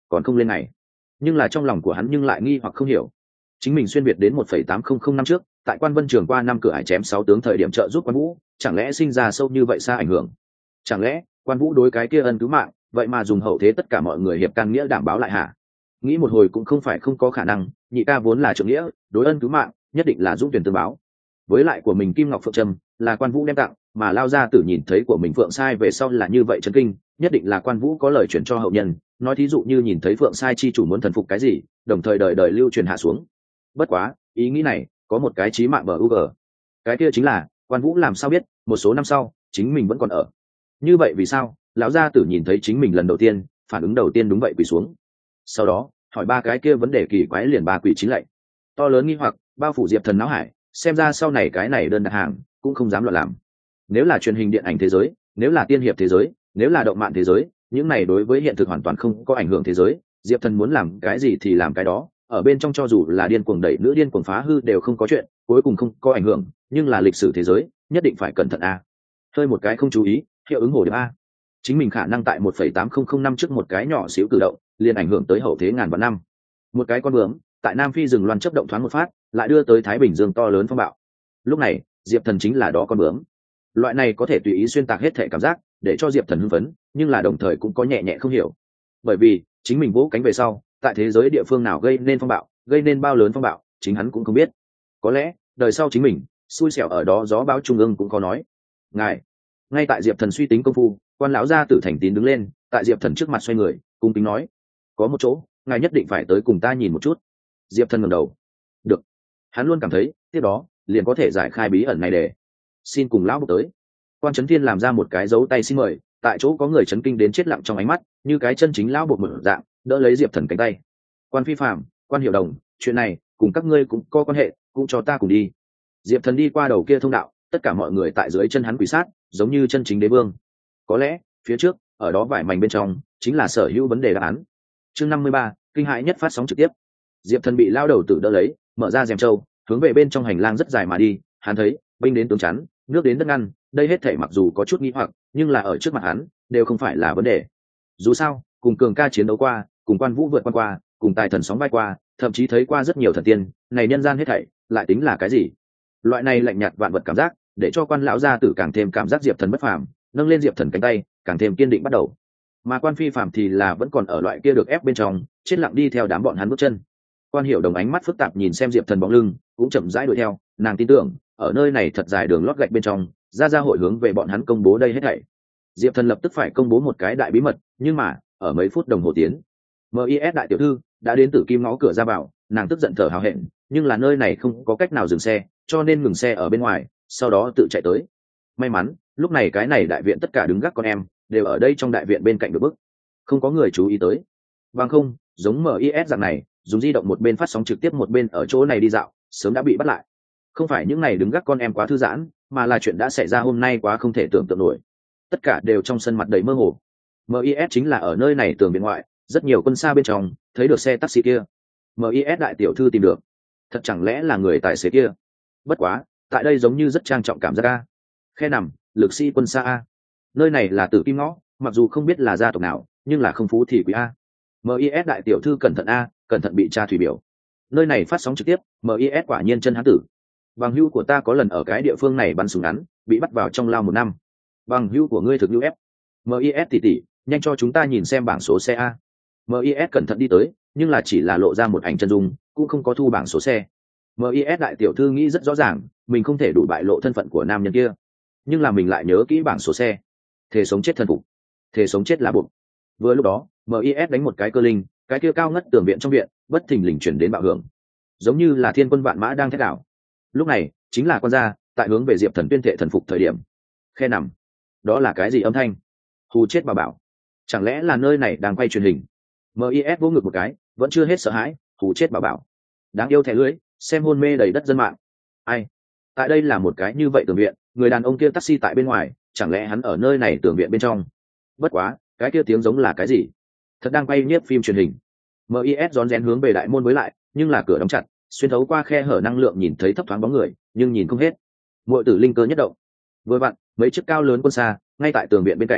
còn không lên ngày. Nhưng là trong lòng của hắn nhưng lại nghi hoặc không hiểu, chính mình xuyên việt đến 1,800 năm trước, tại Quan Vân Trường qua 5 cửa ải chém 6 tướng thời điểm trợ giúp Quan Vũ, chẳng lẽ sinh ra sâu như vậy xa ảnh hưởng? Chẳng lẽ Quan Vũ đối cái kia ân cứu mạng, vậy mà dùng hậu thế tất cả mọi người hiệp can nghĩa đảm báo lại hả? Nghĩ một hồi cũng không phải không có khả năng, nhị ca vốn là trưởng nghĩa, đối ân cứu mạng nhất định là dũng tuyển tương báo. Với lại của mình Kim Ngọc Phượng Trâm là Quan Vũ đem tặng, mà Lao Gia Tử nhìn thấy của mình Phượng Sai về sau là như vậy chấn kinh, nhất định là Quan Vũ có lời chuyển cho hậu nhân, nói thí dụ như nhìn thấy Phượng Sai chi chủ muốn thần phục cái gì, đồng thời đời đời lưu truyền hạ xuống. Bất quá ý nghĩ này có một cái chí mạng bờ u gờ, cái kia chính là Quan Vũ làm sao biết một số năm sau chính mình vẫn còn ở. Như vậy vì sao lão gia tử nhìn thấy chính mình lần đầu tiên, phản ứng đầu tiên đúng vậy quỳ xuống, sau đó hỏi ba cái kia vấn đề kỳ quái liền ba quỳ chín lạy. To lớn nghi hoặc bao phủ Diệp Thần não hải, xem ra sau này cái này đơn đặt hàng cũng không dám loạn làm. Nếu là truyền hình điện ảnh thế giới, nếu là tiên hiệp thế giới, nếu là động漫thế giới, những này đối với hiện thực hoàn toàn không có ảnh hưởng thế giới, Diệp Thần muốn làm cái gì thì làm cái đó, ở bên trong cho dù là điên cuồng đẩy nữ điên cuồng phá hư đều không có chuyện, cuối cùng không có ảnh hưởng. Nhưng là lịch sử thế giới nhất định phải cẩn thận a, hơi một cái không chú ý hiệu ứng hồ điệp a, chính mình khả năng tại 1,800 năm trước một cái nhỏ xíu cử động liền ảnh hưởng tới hậu thế ngàn vạn năm. Một cái con bướm tại Nam Phi rừng loan chấp động thoáng một phát lại đưa tới Thái Bình Dương to lớn phong bạo. Lúc này Diệp Thần chính là đó con bướm, loại này có thể tùy ý xuyên tạc hết thể cảm giác để cho Diệp Thần hưng phấn, nhưng là đồng thời cũng có nhẹ nhẹ không hiểu, bởi vì chính mình vỗ cánh về sau tại thế giới địa phương nào gây nên phong bạo, gây nên bao lớn phong bạo chính hắn cũng không biết. Có lẽ đời sau chính mình xui xẻo ở đó gió bão trung ương cũng có nói. Ngài, ngay tại Diệp Thần suy tính công phu, Quan lão gia tử thành tín đứng lên, tại Diệp Thần trước mặt xoay người cung kính nói, có một chỗ ngài nhất định phải tới cùng ta nhìn một chút. Diệp Thần ngẩng đầu, được, hắn luôn cảm thấy tiếp đó liền có thể giải khai bí ẩn này. Để xin cùng lão một tới. Quan Chấn Thiên làm ra một cái dấu tay xin mời, tại chỗ có người chấn kinh đến chết lặng trong ánh mắt, như cái chân chính lão bột mở dạng đỡ lấy Diệp Thần cánh tay. Quan Phi Phạm, Quan Hiểu Đồng, chuyện này cùng các ngươi cũng có quan hệ, cũng cho ta cùng đi. Diệp Thần đi qua đầu kia thông đạo, tất cả mọi người tại dưới chân hắn quỳ sát, giống như chân chính đế vương. Có lẽ phía trước ở đó vải mảnh bên trong chính là sở hữu vấn đề đáp án. Chương 53, kinh hãi nhất phát sóng trực tiếp. Diệp Thần bị lao đầu tử đỡ lấy, mở ra rèm trâu, hướng về bên trong hành lang rất dài mà đi. Hắn thấy binh đến tướng chắn, nước đến đất ngăn, đây hết thảy mặc dù có chút nghi hoặc, nhưng là ở trước mặt hắn đều không phải là vấn đề. Dù sao cùng cường ca chiến đấu qua, cùng Quan Vũ vượt qua, cùng tài thần sóng vai qua, thậm chí thấy qua rất nhiều thần tiên, này nhân gian hết thảy lại tính là cái gì? Loại này lạnh nhạt vạn vật cảm giác để cho Quan lão gia tử càng thêm cảm giác Diệp Thần bất phàm, nâng lên Diệp Thần cánh tay càng thêm kiên định bắt đầu. Mà Quan Phi Phạm thì là vẫn còn ở loại kia được ép bên trong, chết lặng đi theo đám bọn hắn bước chân. Quan Hiểu Đồng ánh mắt phức tạp nhìn xem Diệp Thần bóng lưng, cũng chậm rãi đuổi theo. Nàng tin tưởng ở nơi này thật dài đường lót gạch bên trong, ra hội hướng về bọn hắn công bố đây hết thảy. Diệp Thần lập tức phải công bố một cái đại bí mật, nhưng mà ở mấy phút đồng hồ tiến, MIS đại tiểu thư đã đến Tử Kim ngõ cửa ra vào. Nàng tức giận thở hào hẹn, nhưng là nơi này không có cách nào dừng xe, cho nên ngừng xe ở bên ngoài, sau đó tự chạy tới. May mắn lúc này cái này đại viện tất cả đứng gác con em đều ở đây trong đại viện bên cạnh được bức, không có người chú ý tới. Bằng không giống MIS dạng này dùng di động một bên phát sóng trực tiếp một bên ở chỗ này đi dạo, sớm đã bị bắt lại. Không phải những này đứng gác con em quá thư giãn, mà là chuyện đã xảy ra hôm nay quá không thể tưởng tượng nổi. Tất cả đều trong sân mặt đầy mơ hồ. MIS chính là ở nơi này tường bên ngoại, rất nhiều quân xa bên trong thấy được xe taxi kia. MIS đại tiểu thư tìm được, thật chẳng lẽ là người tài xế kia? Bất quá tại đây giống như rất trang trọng cảm giác a. Khe nằm lực sĩ quân xa a, nơi này là Tử Kim ngõ, mặc dù không biết là gia tộc nào nhưng là không phú thì quý a. MIS đại tiểu thư cẩn thận a, cẩn thận bị tra thủy biểu. Nơi này phát sóng trực tiếp, MIS quả nhiên chân hán tử. Bằng hữu của ta có lần ở cái địa phương này bắn súng ngắn, bị bắt vào trong lao 1 năm. Bằng hữu của ngươi thực hữu ép. MIS tỷ, nhanh cho chúng ta nhìn xem bảng số xe a. MIS cẩn thận đi tới, nhưng là chỉ là lộ ra một ảnh chân dung, cũng không có thu bảng số xe. MIS đại tiểu thư nghĩ rất rõ ràng, mình không thể đủ bại lộ thân phận của nam nhân kia, nhưng là mình lại nhớ kỹ bảng số xe. Thề sống chết thân phục, thề sống chết là buộc. Vừa lúc đó MIS đánh một cái cơ linh, cái kia cao ngất tường viện trong viện bất thình lình chuyển đến bạo hưởng, giống như là thiên quân vạn mã đang thét đảo. Lúc này chính là con gia tại hướng về Diệp Thần tuyên thệ thần phục thời điểm. Khe nằm, đó là cái gì âm thanh? Hù chết bà bảo, chẳng lẽ là nơi này đang quay truyền hình? MIS vỗ ngực một cái, vẫn chưa hết sợ hãi. Hù chết bà bảo, đáng yêu thẻ lưới, xem hôn mê đầy đất dân mạng. Ai, tại đây là một cái như vậy tường viện, người đàn ông kia taxi tại bên ngoài, chẳng lẽ hắn ở nơi này tường viện bên trong? Bất quá cái kia tiếng giống là cái gì? Thật đang quay nhiếp phim truyền hình. MIS rón rén hướng về đại môn với lại, nhưng là cửa đóng chặt, xuyên thấu qua khe hở năng lượng nhìn thấy thấp thoáng bóng người, nhưng nhìn không hết. Muội tử linh cơ nhất động, vừa vặn mấy chiếc cao lớn quân xa ngay tại tường viện bên cạnh.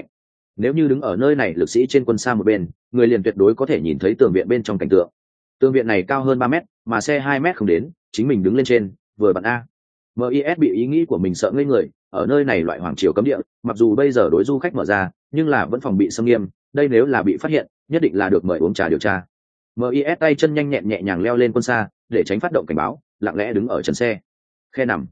nếu như đứng ở nơi này lực sĩ trên quân xa một bên, người liền tuyệt đối có thể nhìn thấy tường viện bên trong cảnh tượng. Tường viện này cao hơn 3 mét, mà xe 2 mét không đến, chính mình đứng lên trên vừa bận a. MIS bị ý nghĩ của mình sợ ngây người, ở nơi này loại hoàng triều cấm địa, mặc dù bây giờ đối du khách mở ra, nhưng là vẫn phòng bị xâm nghiêm, đây nếu là bị phát hiện, nhất định là được mời uống trà điều tra. MIS tay chân nhanh nhẹn nhẹ nhàng leo lên quân xa, để tránh phát động cảnh báo, lặng lẽ đứng ở chân xe. Khe nằm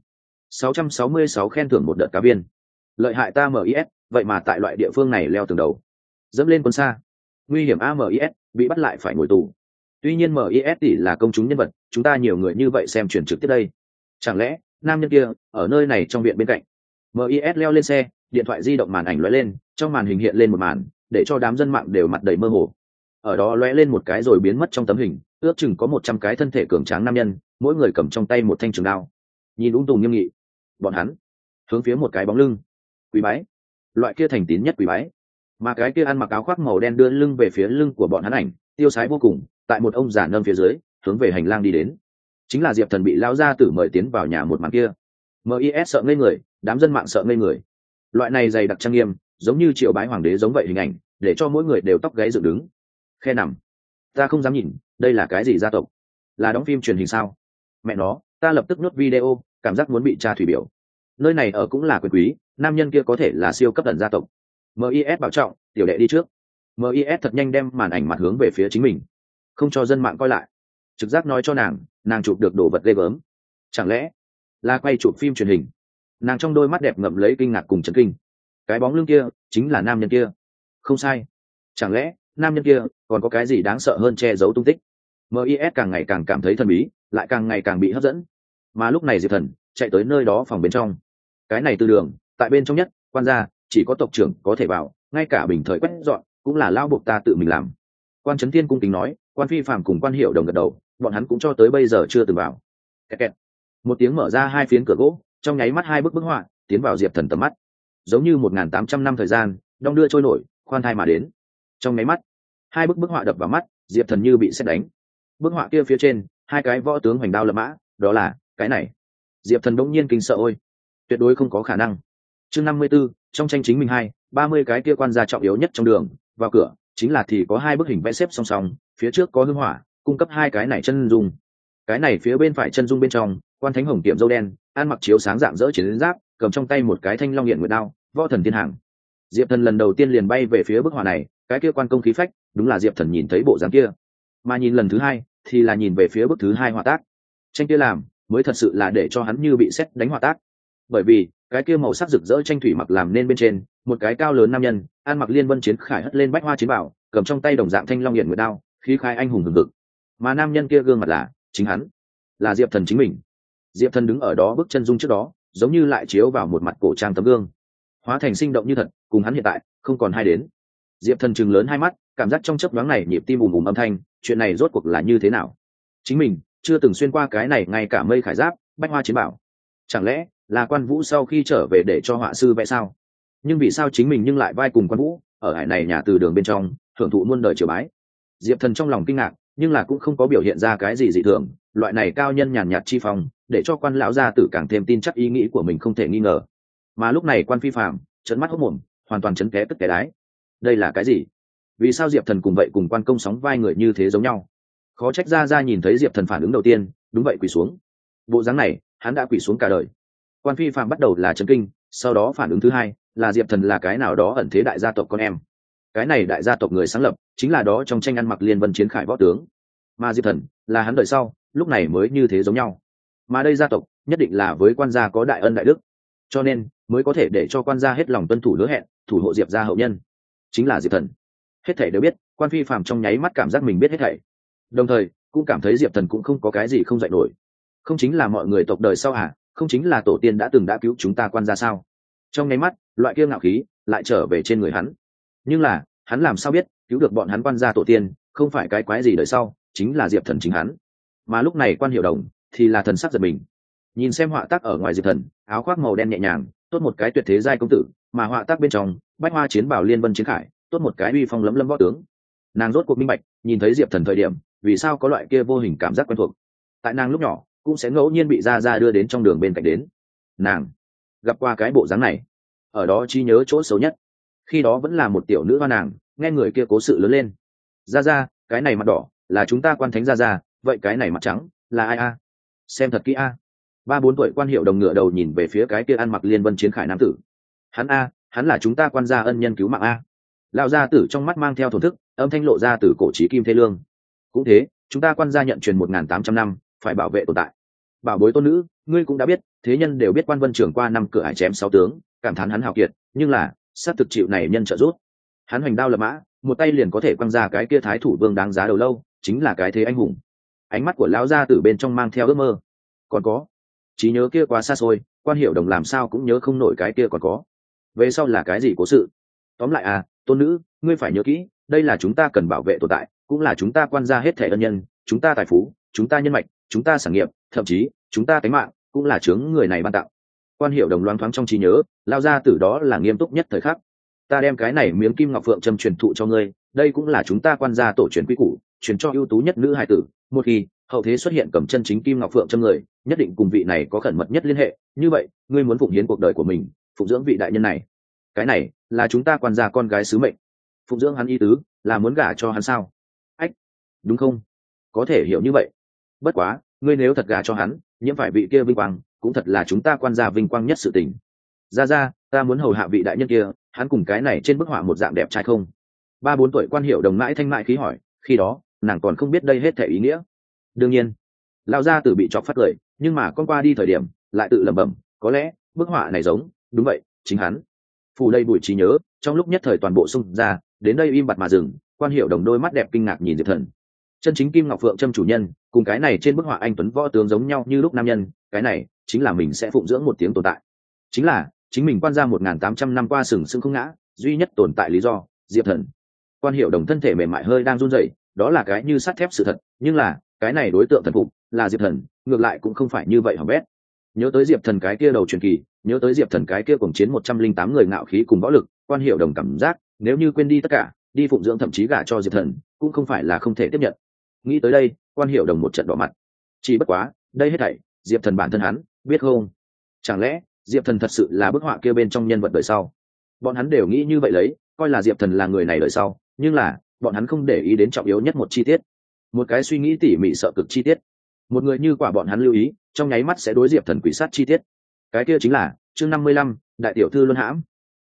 666 khen thưởng một đợt cá viên. Lợi hại ta MIS, vậy mà tại loại địa phương này leo tường đầu, dẫm lên quân xa. Nguy hiểm MIS, bị bắt lại phải ngồi tù. Tuy nhiên MIS tỷ là công chúng nhân vật, chúng ta nhiều người như vậy xem truyền trực tiếp đây. Chẳng lẽ nam nhân kia ở nơi này trong viện bên cạnh? MIS leo lên xe, điện thoại di động màn ảnh lóe lên, trong màn hình hiện lên một màn, để cho đám dân mạng đều mặt đầy mơ hồ. Ở đó lóe lên một cái rồi biến mất trong tấm hình, ước chừng có 100 cái thân thể cường tráng nam nhân, mỗi người cầm trong tay một thanh trường đao, nhìn ung tùm nghiêm nghị. Bọn hắn hướng phía một cái bóng lưng quỳ bái, loại kia thành tín nhất quỳ bái. Mà cái kia ăn mặc áo khoác màu đen đưa lưng về phía lưng của bọn hắn ảnh, tiêu sái vô cùng, tại một ông già nâng phía dưới, hướng về hành lang đi đến. Chính là Diệp Thần bị lão gia tử mời tiến vào nhà một màn kia. MIS sợ ngây người, đám dân mạng sợ ngây người. Loại này dày đặc trang nghiêm, giống như triều bái hoàng đế giống vậy hình ảnh, để cho mỗi người đều tóc gáy dựng đứng. Khe nằm, ta không dám nhìn, đây là cái gì gia tộc? Là đóng phim truyền hình sao? Mẹ nó, ta lập tức nuốt video, cảm giác muốn bị tra thủy biểu. Nơi này ở cũng là quyền quý, nam nhân kia có thể là siêu cấp tần gia tộc. MIS bảo trọng, tiểu đệ đi trước. MIS thật nhanh đem màn ảnh mặt hướng về phía chính mình, không cho dân mạng coi lại. Trực giác nói cho nàng chụp được đồ vật ghê gớm. Chẳng lẽ là quay chụp phim truyền hình? Nàng trong đôi mắt đẹp ngậm lấy kinh ngạc cùng chấn kinh. Cái bóng lưng kia chính là nam nhân kia. Không sai. Chẳng lẽ nam nhân kia còn có cái gì đáng sợ hơn che giấu tung tích? MIS càng ngày càng cảm thấy thần bí, lại càng ngày càng bị hấp dẫn. Mà lúc này Diệp Thần chạy tới nơi đó phòng bên trong. Cái này từ đường, tại bên trong nhất, quan gia chỉ có tộc trưởng có thể vào, ngay cả bình thời quét dọn cũng là lao buộc ta tự mình làm. Quan Trấn Thiên cung kính nói, Quan Phi Phàm cùng Quan Hiểu Đồng gật đầu, bọn hắn cũng cho tới bây giờ chưa từng vào. Kẹt kẹt. Một tiếng mở ra hai phiến cửa gỗ, trong nháy mắt hai bức bức họa tiến vào Diệp Thần tầm mắt, giống như 1.800 năm thời gian đong đưa trôi nổi, khoan thai mà đến. Trong nháy mắt, hai bức bức họa đập vào mắt, Diệp Thần như bị sét đánh. Bức họa kia phía trên, hai cái võ tướng hoành đao lập mã, đó là cái này. Diệp Thần đống nhiên kinh sợ ôi, tuyệt đối không có khả năng. Chương 54, trong tranh chính mình 30 cái kia quan gia trọng yếu nhất trong đường, vào cửa chính là thì có hai bức hình vẽ xếp song song, phía trước có hương hỏa cung cấp hai cái này chân dung. Cái này phía bên phải chân dung bên trong, Quan Thánh Hồng tiệm dâu đen, ăn mặc chiếu sáng dạng dỡ chiến giáp, cầm trong tay một cái thanh long hiện nguyệt đao, võ thần thiên hàng. Diệp Thần lần đầu tiên liền bay về phía bức họa này, cái kia quan công khí phách, đúng là Diệp Thần nhìn thấy bộ dáng kia. Mà nhìn lần thứ hai, thì là nhìn về phía bức thứ hai họa tác. Tranh kia làm, mới thật sự là để cho hắn như bị sét đánh họa tác. Bởi vì, cái kia màu sắc rực rỡ tranh thủy mặc làm nên bên trên, một cái cao lớn nam nhân, ăn mặc liên vân chiến khải hất lên bách hoa chiến bảo, cầm trong tay đồng dạng thanh long hiện nguyệt đao, khí khai anh hùng hừng hực. Mà nam nhân kia gương mặt là chính hắn, là Diệp Thần chính mình. Diệp Thần đứng ở đó bức chân dung trước đó, giống như lại chiếu vào một mặt cổ trang tấm gương, hóa thành sinh động như thật, cùng hắn hiện tại không còn hai đến. Diệp Thần trừng lớn hai mắt, cảm giác trong chớp nhoáng này nhịp tim ùm ùm âm thanh, chuyện này rốt cuộc là như thế nào? Chính mình chưa từng xuyên qua cái này, ngay cả mây khải giáp, bách hoa chiến bảo. Chẳng lẽ là Quan Vũ sau khi trở về để cho họa sư vẽ sao? Nhưng vì sao chính mình nhưng lại vai cùng Quan Vũ ở hải này nhà từ đường bên trong thưởng thụ muôn đời triều bái? Diệp Thần trong lòng kinh ngạc, nhưng là cũng không có biểu hiện ra cái gì dị thường. Loại này cao nhân nhàn nhạt chi phong, để cho Quan lão gia tử càng thêm tin chắc ý nghĩ của mình không thể nghi ngờ. Mà lúc này Quan Phi Phàm trợn mắt hốt mồm, hoàn toàn chấn té tức té đái. Đây là cái gì? Vì sao Diệp Thần cùng vậy cùng Quan công sóng vai người như thế giống nhau? Khó trách ra nhìn thấy Diệp Thần phản ứng đầu tiên, đúng vậy quỳ xuống. Bộ dáng này, hắn đã quỳ xuống cả đời. Quan Phi Phàm bắt đầu là chấn kinh, sau đó phản ứng thứ hai là Diệp Thần là cái nào đó ẩn thế đại gia tộc con em. Cái này đại gia tộc người sáng lập chính là đó trong tranh ăn mặc liên vân chiến khải võ tướng, mà Diệp Thần là hắn đời sau, lúc này mới như thế giống nhau. Mà đây gia tộc nhất định là với Quan gia có đại ân đại đức, cho nên mới có thể để cho Quan gia hết lòng tuân thủ hứa hẹn, thủ hộ Diệp gia hậu nhân, chính là Diệp Thần. Hết thảy đều biết, Quan Phi Phàm trong nháy mắt cảm giác mình biết hết thảy, đồng thời cũng cảm thấy Diệp Thần cũng không có cái gì không dạy nổi. Không chính là mọi người tộc đời sau à? Không chính là tổ tiên đã từng đã cứu chúng ta Quan gia sao? Trong nháy mắt, loại kia ngạo khí lại trở về trên người hắn. Nhưng là hắn làm sao biết cứu được bọn hắn Quan gia tổ tiên không phải cái quái gì đời sau, chính là Diệp Thần chính hắn. Mà lúc này Quan Hiểu Đồng thì là thần sắc giật mình, nhìn xem họa tác ở ngoài Diệp Thần, áo khoác màu đen nhẹ nhàng, tốt một cái tuyệt thế giai công tử, mà họa tác bên trong, bách hoa chiến bảo liên vân chiến khải, tốt một cái uy phong lấm lấm võ tướng. Nàng rốt cuộc minh bạch, nhìn thấy Diệp Thần thời điểm, vì sao có loại kia vô hình cảm giác quen thuộc. Tại nàng lúc nhỏ, cũng sẽ ngẫu nhiên bị ra đưa đến trong đường bên cạnh đến. Nàng gặp qua cái bộ dáng này, ở đó trí nhớ chỗ xấu nhất. khi đó vẫn là một tiểu nữ hoa nàng, nghe người kia cố sự lớn lên. Ra ra, cái này mặt đỏ là chúng ta quan thánh ra ra, vậy cái này mặt trắng là ai a? Xem thật kỹ a. 3-4 tuổi Quan Hiệu Đồng ngửa đầu nhìn về phía cái kia ăn mặc liên vân chiến khải nam tử. Hắn là chúng ta Quan gia ân nhân cứu mạng a. Lão gia tử trong mắt mang theo thổn thức, âm thanh lộ ra từ cổ chí kim thê lương. Cũng thế, chúng ta Quan gia nhận truyền 1.800 năm, phải bảo vệ tồn tại. Bảo bối tôn nữ, ngươi cũng đã biết, thế nhân đều biết Quan Vân trưởng qua 5 cửa ải chém 6 tướng, cảm thán hắn hào kiệt, nhưng là sát thực chịu này nhân trợ giúp. Hắn hoành đao lập mã, một tay liền có thể quăng ra cái kia thái thủ vương đáng giá đầu lâu, chính là cái thế anh hùng. Ánh mắt của lão gia tử bên trong mang theo ước mơ. Còn có, trí nhớ kia quá xa xôi, Quan Hiểu Đồng làm sao cũng nhớ không nổi cái kia còn có. Về sau là cái gì cố sự? Tóm lại tôn nữ, ngươi phải nhớ kỹ, đây là chúng ta cần bảo vệ tồn tại, cũng là chúng ta Quan gia hết thảy ân nhân, chúng ta tài phú, chúng ta nhân mạch, chúng ta sản nghiệp, thậm chí chúng ta tính mạng cũng là chướng người này ban tặng. Quan Hiểu Đồng loáng thoáng trong trí nhớ, lao ra từ đó là nghiêm túc nhất thời khắc. Ta đem cái này miếng kim ngọc phượng châm truyền thụ cho ngươi, đây cũng là chúng ta Quan gia tổ truyền quy củ, truyền cho ưu tú nhất nữ hài tử. Một khi hậu thế xuất hiện cầm chân chính kim ngọc phượng châm người, nhất định cùng vị này có khẩn mật nhất liên hệ. Như vậy, ngươi muốn phụng hiến cuộc đời của mình, phụng dưỡng vị đại nhân này. Cái này là chúng ta Quan gia con gái sứ mệnh. Phụng dưỡng hắn ý tứ là muốn gả cho hắn sao? Ách, đúng không? Có thể hiểu như vậy. Bất quá, ngươi nếu thật gả cho hắn, nhiễm phải vị kia vinh quang, cũng thật là chúng ta Quan gia vinh quang nhất sự tình. Ra, ta muốn hầu hạ vị đại nhân kia, hắn cùng cái này trên bức họa một dạng đẹp trai không? 3-4 tuổi Quan Hiểu Đồng mãi thanh mại khí hỏi, khi đó nàng còn không biết đây hết thể ý nghĩa. Đương nhiên, lão gia tử bị chọc phát cười, nhưng mà con qua đi thời điểm lại tự lẩm bẩm, có lẽ bức họa này giống, đúng vậy, chính hắn. Phủ đây bụi trí nhớ, trong lúc nhất thời toàn bộ xung ra, đến đây im bặt mà dừng. Quan Hiểu Đồng đôi mắt đẹp kinh ngạc nhìn Diệp Thần. Chân chính kim ngọc phượng châm chủ nhân, cùng cái này trên bức họa anh tuấn võ tướng giống nhau như lúc nam nhân, cái này chính là mình sẽ phụng dưỡng một tiếng tồn tại, chính là chính mình Quan gia 1.800 năm qua sừng sững không ngã, duy nhất tồn tại lý do. Diệp Thần. Quan Hiểu Đồng thân thể mềm mại hơi đang run rẩy, đó là cái như sắt thép sự thật, nhưng là cái này đối tượng thần phục là Diệp Thần, ngược lại cũng không phải như vậy hỏng bét. Nhớ tới Diệp Thần cái kia đầu truyền kỳ, nhớ tới Diệp Thần cái kia cùng chiến 108 người ngạo khí cùng võ lực, Quan Hiểu Đồng cảm giác nếu như quên đi tất cả, đi phụng dưỡng thậm chí gả cho Diệp Thần, cũng không phải là không thể tiếp nhận. Nghĩ tới đây, Quan Hiểu Đồng một trận đỏ mặt. Chỉ bất quá, đây hết thảy Diệp Thần bản thân hắn biết không? Chẳng lẽ Diệp Thần thật sự là bức họa kia bên trong nhân vật đời sau? Bọn hắn đều nghĩ như vậy lấy, coi là Diệp Thần là người này đời sau, nhưng là bọn hắn không để ý đến trọng yếu nhất một chi tiết, một cái suy nghĩ tỉ mỉ sợ cực chi tiết. Một người như quả bọn hắn lưu ý, trong nháy mắt sẽ đối Diệp Thần quỷ sát chi tiết. Cái kia chính là chương 55, đại tiểu thư luân hãm.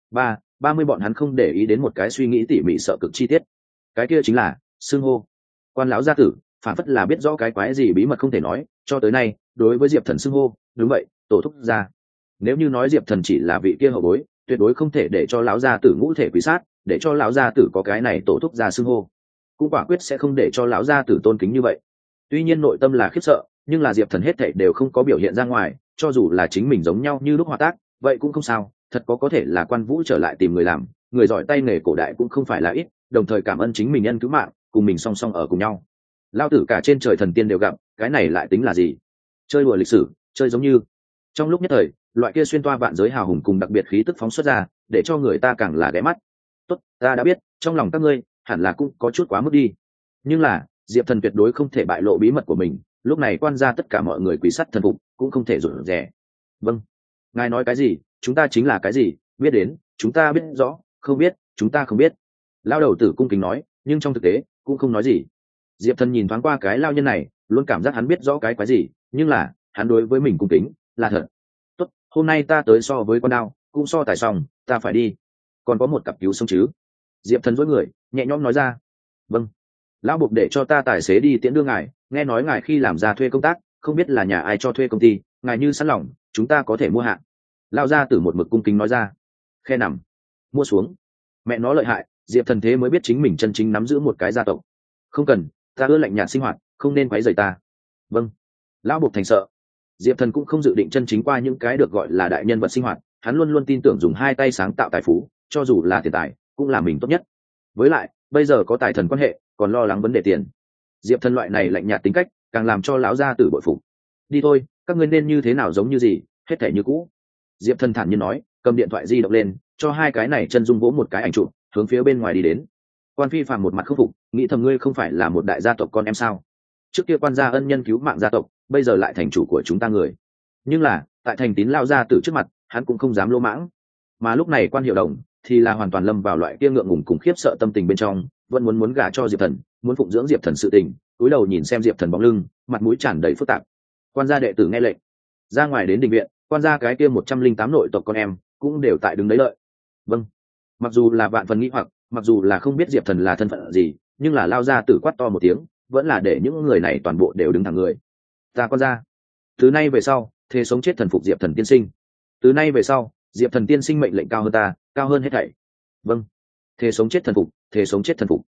30 bọn hắn không để ý đến một cái suy nghĩ tỉ mỉ sợ cực chi tiết. Cái kia chính là xưng hô. Quan lão gia tử phản phất là biết rõ cái quái gì bí mật không thể nói, cho tới nay đối với Diệp Thần xưng hô, đúng vậy, tổ thúc gia. Nếu như nói Diệp Thần chỉ là vị kia hậu bối, tuyệt đối không thể để cho lão gia tử ngũ thể quỷ sát, để cho lão gia tử có cái này tổ thúc gia xưng hô, cũng quả quyết sẽ không để cho lão gia tử tôn kính như vậy. Tuy nhiên nội tâm là khiếp sợ, nhưng là Diệp Thần hết thảy đều không có biểu hiện ra ngoài, cho dù là chính mình giống nhau như lúc hòa tác, vậy cũng không sao. Thật có thể là Quan Vũ trở lại tìm người làm, người giỏi tay nghề cổ đại cũng không phải là ít, đồng thời cảm ơn chính mình nhân cứu mạng, cùng mình song song ở cùng nhau. Lão tử cả trên trời thần tiên đều gặp, cái này lại tính là gì? Chơi đùa lịch sử, chơi giống như. Trong lúc nhất thời, loại kia xuyên toa vạn giới hào hùng cùng đặc biệt khí tức phóng xuất ra, để cho người ta càng là ghé mắt. Tốt, ta đã biết, trong lòng các ngươi hẳn là cũng có chút quá mức đi, nhưng là Diệp Thần tuyệt đối không thể bại lộ bí mật của mình. Lúc này Quan gia tất cả mọi người quỳ sắt thần phục, cũng không thể rủi rẻ. Vâng, ngài nói cái gì chúng ta chính là cái gì, biết đến chúng ta biết rõ, không biết chúng ta không biết. Lao đầu tử cung kính nói, nhưng trong thực tế cũng không nói gì. Diệp Thần nhìn thoáng qua cái lao nhân này, luôn cảm giác hắn biết rõ cái quái gì, nhưng là hắn đối với mình cung kính là thật. Tốt, hôm nay ta tới so với con đao, cũng so tài xong, ta phải đi. Còn có một cặp cứu sống chứ? Diệp Thần dối người nhẹ nhõm nói ra. Vâng, lão buộc để cho ta tài xế đi tiễn đưa ngài, nghe nói ngài khi làm ra thuê công tác, không biết là nhà ai cho thuê công ty, ngài như sẵn lòng chúng ta có thể mua hạng. Lao ra từ một mực cung kính nói ra. Khe nằm, mua xuống. Mẹ nó lợi hại, Diệp Thần thế mới biết chính mình chân chính nắm giữ một cái gia tộc. Không cần, ta ưa lạnh nhạt sinh hoạt, không nên quấy rầy ta. Vâng. Lão buộc thành sợ. Diệp Thần cũng không dự định chân chính qua những cái được gọi là đại nhân vật sinh hoạt, hắn luôn luôn tin tưởng dùng hai tay sáng tạo tài phú, cho dù là tiền tài cũng là mình tốt nhất. Với lại bây giờ có tài thần quan hệ, còn lo lắng vấn đề tiền. Diệp Thần loại này lạnh nhạt tính cách càng làm cho lão gia tử bội phục. Đi thôi, các ngươi nên như thế nào giống như gì, hết thể như cũ. Diệp Thần thản nhiên nói, cầm điện thoại di động lên, cho hai cái này chân dung vỗ một cái ảnh chụp, hướng phía bên ngoài đi đến. Quan Phi Phàm một mặt khâm phục, nghĩ thầm ngươi không phải là một đại gia tộc con em sao? Trước kia Quan gia ân nhân cứu mạng gia tộc, bây giờ lại thành chủ của chúng ta người. Nhưng là tại thành tín lao gia tử trước mặt, hắn cũng không dám lỗ mãng. Mà lúc này Quan Hiểu Đồng thì là hoàn toàn lâm vào loại kia ngượng ngùng cùng khiếp sợ tâm tình bên trong, vẫn muốn gả cho Diệp Thần, muốn phụng dưỡng Diệp Thần sự tình, cúi đầu nhìn xem Diệp Thần bóng lưng, mặt mũi tràn đầy phức tạp. Quan gia đệ tử nghe lệnh, ra ngoài đến đình viện, quan gia cái kia 108 nội tộc con em cũng đều tại đứng đấy đợi. Vâng. Mặc dù là vạn phần nghĩ hoặc, mặc dù là không biết Diệp Thần là thân phận gì, nhưng là lao ra tử quát to một tiếng, vẫn là để những người này toàn bộ đều đứng thẳng người. Ta quan gia, từ nay về sau, thề sống chết thần phục Diệp Thần tiên sinh. Từ nay về sau, Diệp Thần tiên sinh mệnh lệnh cao hơn ta, cao hơn hết thảy. Vâng. Thề sống chết thần phục, thề sống chết thần phục.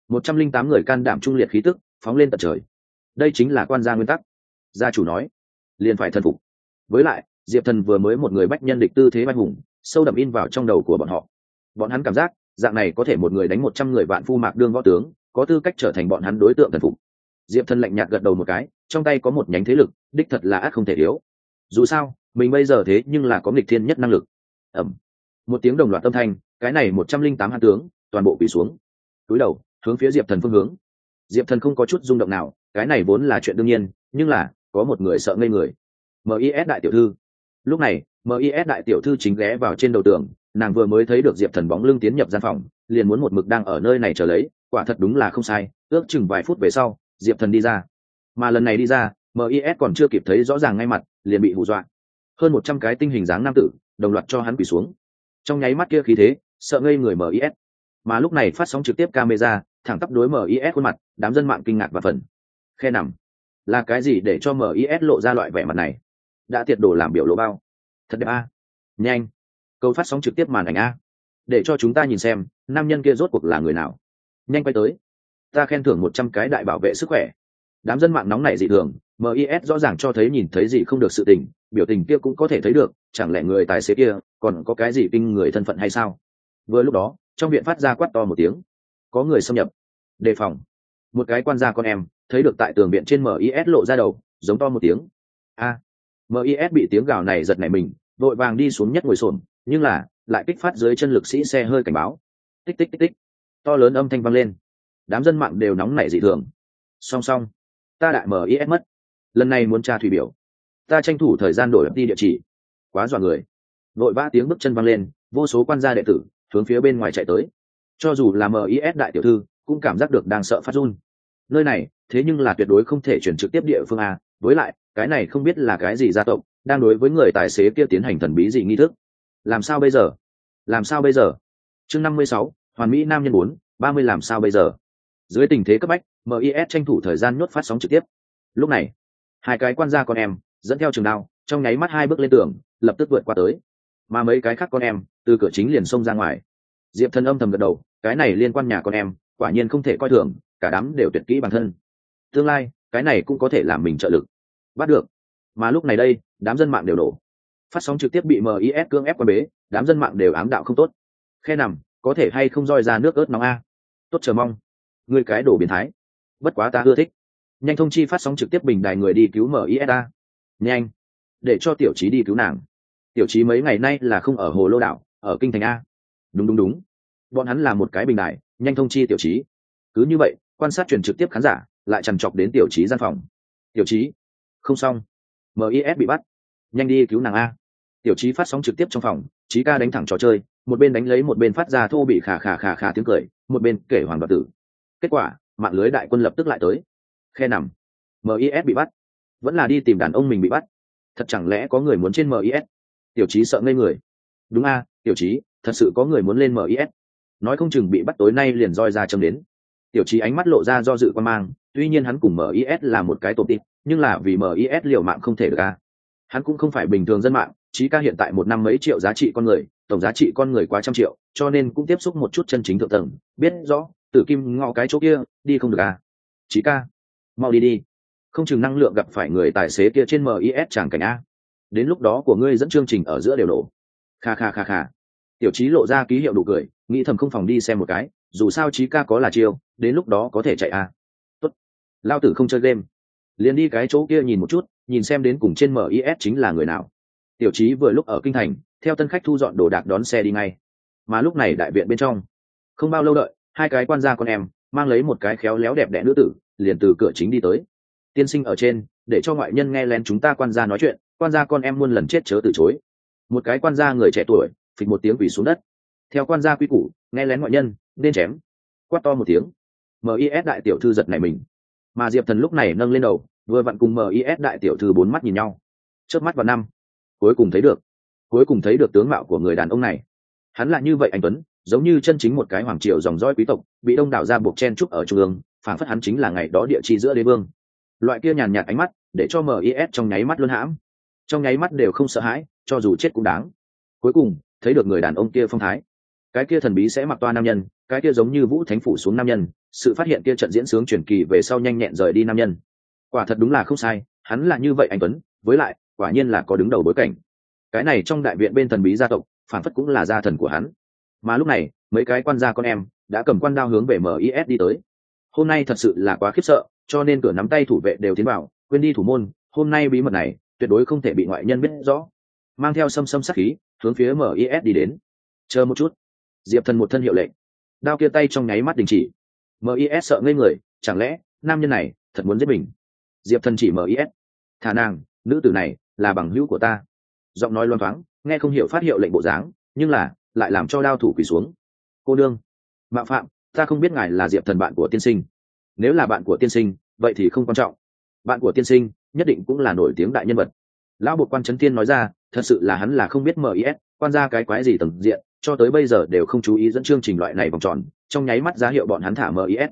108 người can đảm trung liệt khí tức phóng lên tận trời. Đây chính là quan gia nguyên tắc. Gia chủ nói, liền phải thần phục. Với lại, Diệp Thần vừa mới một người bách nhân địch tư thế vai hùng, sâu đậm in vào trong đầu của bọn họ. Bọn hắn cảm giác, dạng này có thể một người đánh 100 người vạn phu mạc đương võ tướng, có tư cách trở thành bọn hắn đối tượng thần phục. Diệp Thần lạnh nhạt gật đầu một cái, trong tay có một nhánh thế lực, đích thật là ắt không thể thiếu. Dù sao, mình bây giờ thế nhưng là có nghịch thiên nhất năng lực. Ầm. Một tiếng đồng loạt âm thanh, cái này 108 hãn tướng, toàn bộ quỳ xuống. Cúi đầu, hướng phía Diệp Thần phương hướng. Diệp Thần không có chút rung động nào, cái này vốn là chuyện đương nhiên, nhưng là, có một người sợ ngây người. MIS đại tiểu thư. Lúc này, MIS đại tiểu thư chính ghé vào trên đầu tường, nàng vừa mới thấy được Diệp Thần bóng lưng tiến nhập gian phòng, liền muốn một mực đang ở nơi này chờ lấy, quả thật đúng là không sai, ước chừng vài phút về sau, Diệp Thần đi ra. Mà lần này đi ra, MIS còn chưa kịp thấy rõ ràng ngay mặt, liền bị hù dọa. Hơn 100 cái tinh hình dáng nam tử, đồng loạt cho hắn quỳ xuống. Trong nháy mắt kia khí thế, sợ ngây người MIS. Mà lúc này phát sóng trực tiếp camera, thẳng tắp đối MIS khuôn mặt, đám dân mạng kinh ngạc và phần. Khe nằm. Là cái gì để cho MIS lộ ra loại vẻ mặt này? Đã tiệt đồ làm biểu lộ bao. Thật đẹp a. Nhanh. Câu phát sóng trực tiếp màn ảnh a. Để cho chúng ta nhìn xem, nam nhân kia rốt cuộc là người nào. Nhanh quay tới. Ta khen thưởng 100 cái đại bảo vệ sức khỏe. Đám dân mạng nóng nảy dị thường, MIS rõ ràng cho thấy nhìn thấy gì không được sự tình, biểu tình kia cũng có thể thấy được, chẳng lẽ người tài xế kia còn có cái gì kinh người thân phận hay sao? Vừa lúc đó, trong viện phát ra quát to một tiếng, có người xâm nhập, đề phòng. Một cái quan gia con em thấy được tại tường viện trên MIS lộ ra đầu, giống to một tiếng. A. MIS bị tiếng gào này giật nảy mình, vội vàng đi xuống nhất ngồi xổm, nhưng là lại kích phát dưới chân lực sĩ xe hơi cảnh báo. Tích tích tích tích. To lớn âm thanh vang lên. Đám dân mạng đều nóng nảy dị thường. Song song, ta đại MIS mất. Lần này muốn tra thủy biểu. Ta tranh thủ thời gian đổi đi địa chỉ. Quá dọa người. Vội vã tiếng bước chân vang lên, vô số quan gia đệ tử hướng phía bên ngoài chạy tới. Cho dù là MIS đại tiểu thư cũng cảm giác được đang sợ phát run. Nơi này thế nhưng là tuyệt đối không thể chuyển trực tiếp địa phương a, với lại cái này không biết là cái gì gia tộc đang đối với người tài xế kia tiến hành thần bí gì nghi thức. Làm sao bây giờ? Làm sao bây giờ? Chương 56, hoàn mỹ nam nhân 4, 30 làm sao bây giờ? Dưới tình thế cấp bách, MIS tranh thủ thời gian nhốt phát sóng trực tiếp. Lúc này, hai cái quan gia con em dẫn theo trường đao, trong nháy mắt hai bước lên tường, lập tức vượt qua tới. Mà mấy cái khác con em từ cửa chính liền xông ra ngoài. Diệp Thần âm thầm gật đầu, cái này liên quan nhà con em, quả nhiên không thể coi thường, cả đám đều tuyệt kỹ bản thân. Tương lai, cái này cũng có thể làm mình trợ lực. Bắt được. Mà lúc này đây, đám dân mạng đều nổ. Phát sóng trực tiếp bị MIS cưỡng ép qua bế, đám dân mạng đều ám đạo không tốt. Khe nằm, có thể hay không roi ra nước ớt nóng a. Tốt chờ mong. Ngươi cái đồ biến thái. Bất quá ta ưa thích. Nhanh thông chi phát sóng trực tiếp bình đài người đi cứu MIS a. Nhanh. Để cho tiểu trí đi cứu nàng. Tiểu trí mấy ngày nay là không ở Hồ Lô đảo, ở kinh thành a. Đúng đúng đúng. Bọn hắn là một cái bình đài, nhanh thông chi tiểu trí. Cứ như vậy, quan sát truyền trực tiếp khán giả lại trằn trọc đến tiểu trí gian phòng. Tiểu trí, không xong, MIS bị bắt, nhanh đi cứu nàng a. Tiểu trí phát sóng trực tiếp trong phòng, trí ca đánh thẳng trò chơi, một bên đánh lấy một bên phát ra thô bị khà khà khà tiếng cười, một bên kể hoàng đoạt tử. Kết quả, mạng lưới đại quân lập tức lại tới. Khe nằm, MIS bị bắt, vẫn là đi tìm đàn ông mình bị bắt. Thật chẳng lẽ có người muốn trên MIS? Tiểu trí sợ ngây người. Đúng a, tiểu trí, thật sự có người muốn lên MIS. Nói không chừng bị bắt tối nay liền roi ra châm đến. Tiểu trí ánh mắt lộ ra do dự quan mang, tuy nhiên hắn cùng MIS là một cái tổ tịp, nhưng là vì MIS liều mạng không thể được a. Hắn cũng không phải bình thường dân mạng, trí ca hiện tại một năm mấy triệu giá trị con người, tổng giá trị con người quá 100 triệu, cho nên cũng tiếp xúc một chút chân chính thượng tầng, biết rõ Tử Kim ngõ cái chỗ kia đi không được à. Trí ca, mau đi đi, không chừng năng lượng gặp phải người tài xế kia trên MIS chẳng cảnh a. Đến lúc đó của ngươi dẫn chương trình ở giữa đều nổ. Kha kha kha kha. Tiểu trí lộ ra ký hiệu đủ cười, nghĩ thầm không phòng đi xem một cái, dù sao trí ca có là chiêu, đến lúc đó có thể chạy a. Tốt, lao tử không chơi game, liền đi cái chỗ kia nhìn một chút, nhìn xem đến cùng trên MIS chính là người nào. Tiểu trí vừa lúc ở kinh thành, theo tân khách thu dọn đồ đạc đón xe đi ngay. Mà lúc này đại viện bên trong, không bao lâu đợi, hai cái quan gia con em mang lấy một cái khéo léo đẹp đẽ nữ tử liền từ cửa chính đi tới. Tiên sinh ở trên, để cho ngoại nhân nghe lén chúng ta quan gia nói chuyện, quan gia con em muôn lần chết chớ từ chối. Một cái quan gia người trẻ tuổi phịch một tiếng quỳ xuống đất. theo quan gia quy củ, nghe lén ngoại nhân nên chém. Quát to một tiếng, MIS đại tiểu thư giật nảy mình, mà Diệp Thần lúc này nâng lên đầu, vừa vặn cùng MIS đại tiểu thư bốn mắt nhìn nhau, chớp mắt vào năm, cuối cùng thấy được tướng mạo của người đàn ông này. Hắn là như vậy anh tuấn, giống như chân chính một cái hoàng triều dòng dõi quý tộc, bị đông đảo ra buộc chen trúc ở trung ương, phảng phất hắn chính là ngày đó địa chi giữa đế vương. Loại kia nhàn nhạt ánh mắt, để cho MIS trong nháy mắt luân hãm, trong nháy mắt đều không sợ hãi, cho dù chết cũng đáng. Cuối cùng thấy được người đàn ông kia phong thái, cái kia thần bí sẽ mặc toa nam nhân, cái kia giống như vũ thánh phủ xuống nam nhân, sự phát hiện kia trận diễn sướng truyền kỳ về sau nhanh nhẹn rời đi nam nhân. Quả thật đúng là không sai, hắn là như vậy anh tuấn, với lại quả nhiên là có đứng đầu bối cảnh. Cái này trong đại viện bên thần bí gia tộc, phản phất cũng là gia thần của hắn. Mà lúc này mấy cái quan gia con em đã cầm quan đao hướng về MIS đi tới. Hôm nay thật sự là quá khiếp sợ, cho nên cửa nắm tay thủ vệ đều tiến vào, quên đi thủ môn, hôm nay bí mật này tuyệt đối không thể bị ngoại nhân biết rõ. Mang theo xâm sát khí hướng phía MIS đi đến. Chờ một chút. Diệp Thần một thân hiệu lệnh, đao kia tay trong nháy mắt đình chỉ. MIS sợ ngây người, chẳng lẽ nam nhân này thật muốn giết mình? Diệp Thần chỉ MIS, thả nàng, nữ tử này là bằng hữu của ta. Giọng nói loan thoáng, nghe không hiểu phát hiệu lệnh bộ dáng, nhưng là lại làm cho đao thủ quỳ xuống. Cô đương mạo phạm, ta không biết ngài là Diệp Thần bạn của tiên sinh. Nếu là bạn của tiên sinh, vậy thì không quan trọng. Bạn của tiên sinh nhất định cũng là nổi tiếng đại nhân vật. Lão bộ quan Trấn Thiên nói ra, thật sự là hắn là không biết MIS quan ra cái quái gì tầng diện, cho tới bây giờ đều không chú ý dẫn chương trình loại này vòng tròn, trong nháy mắt giá hiệu bọn hắn thả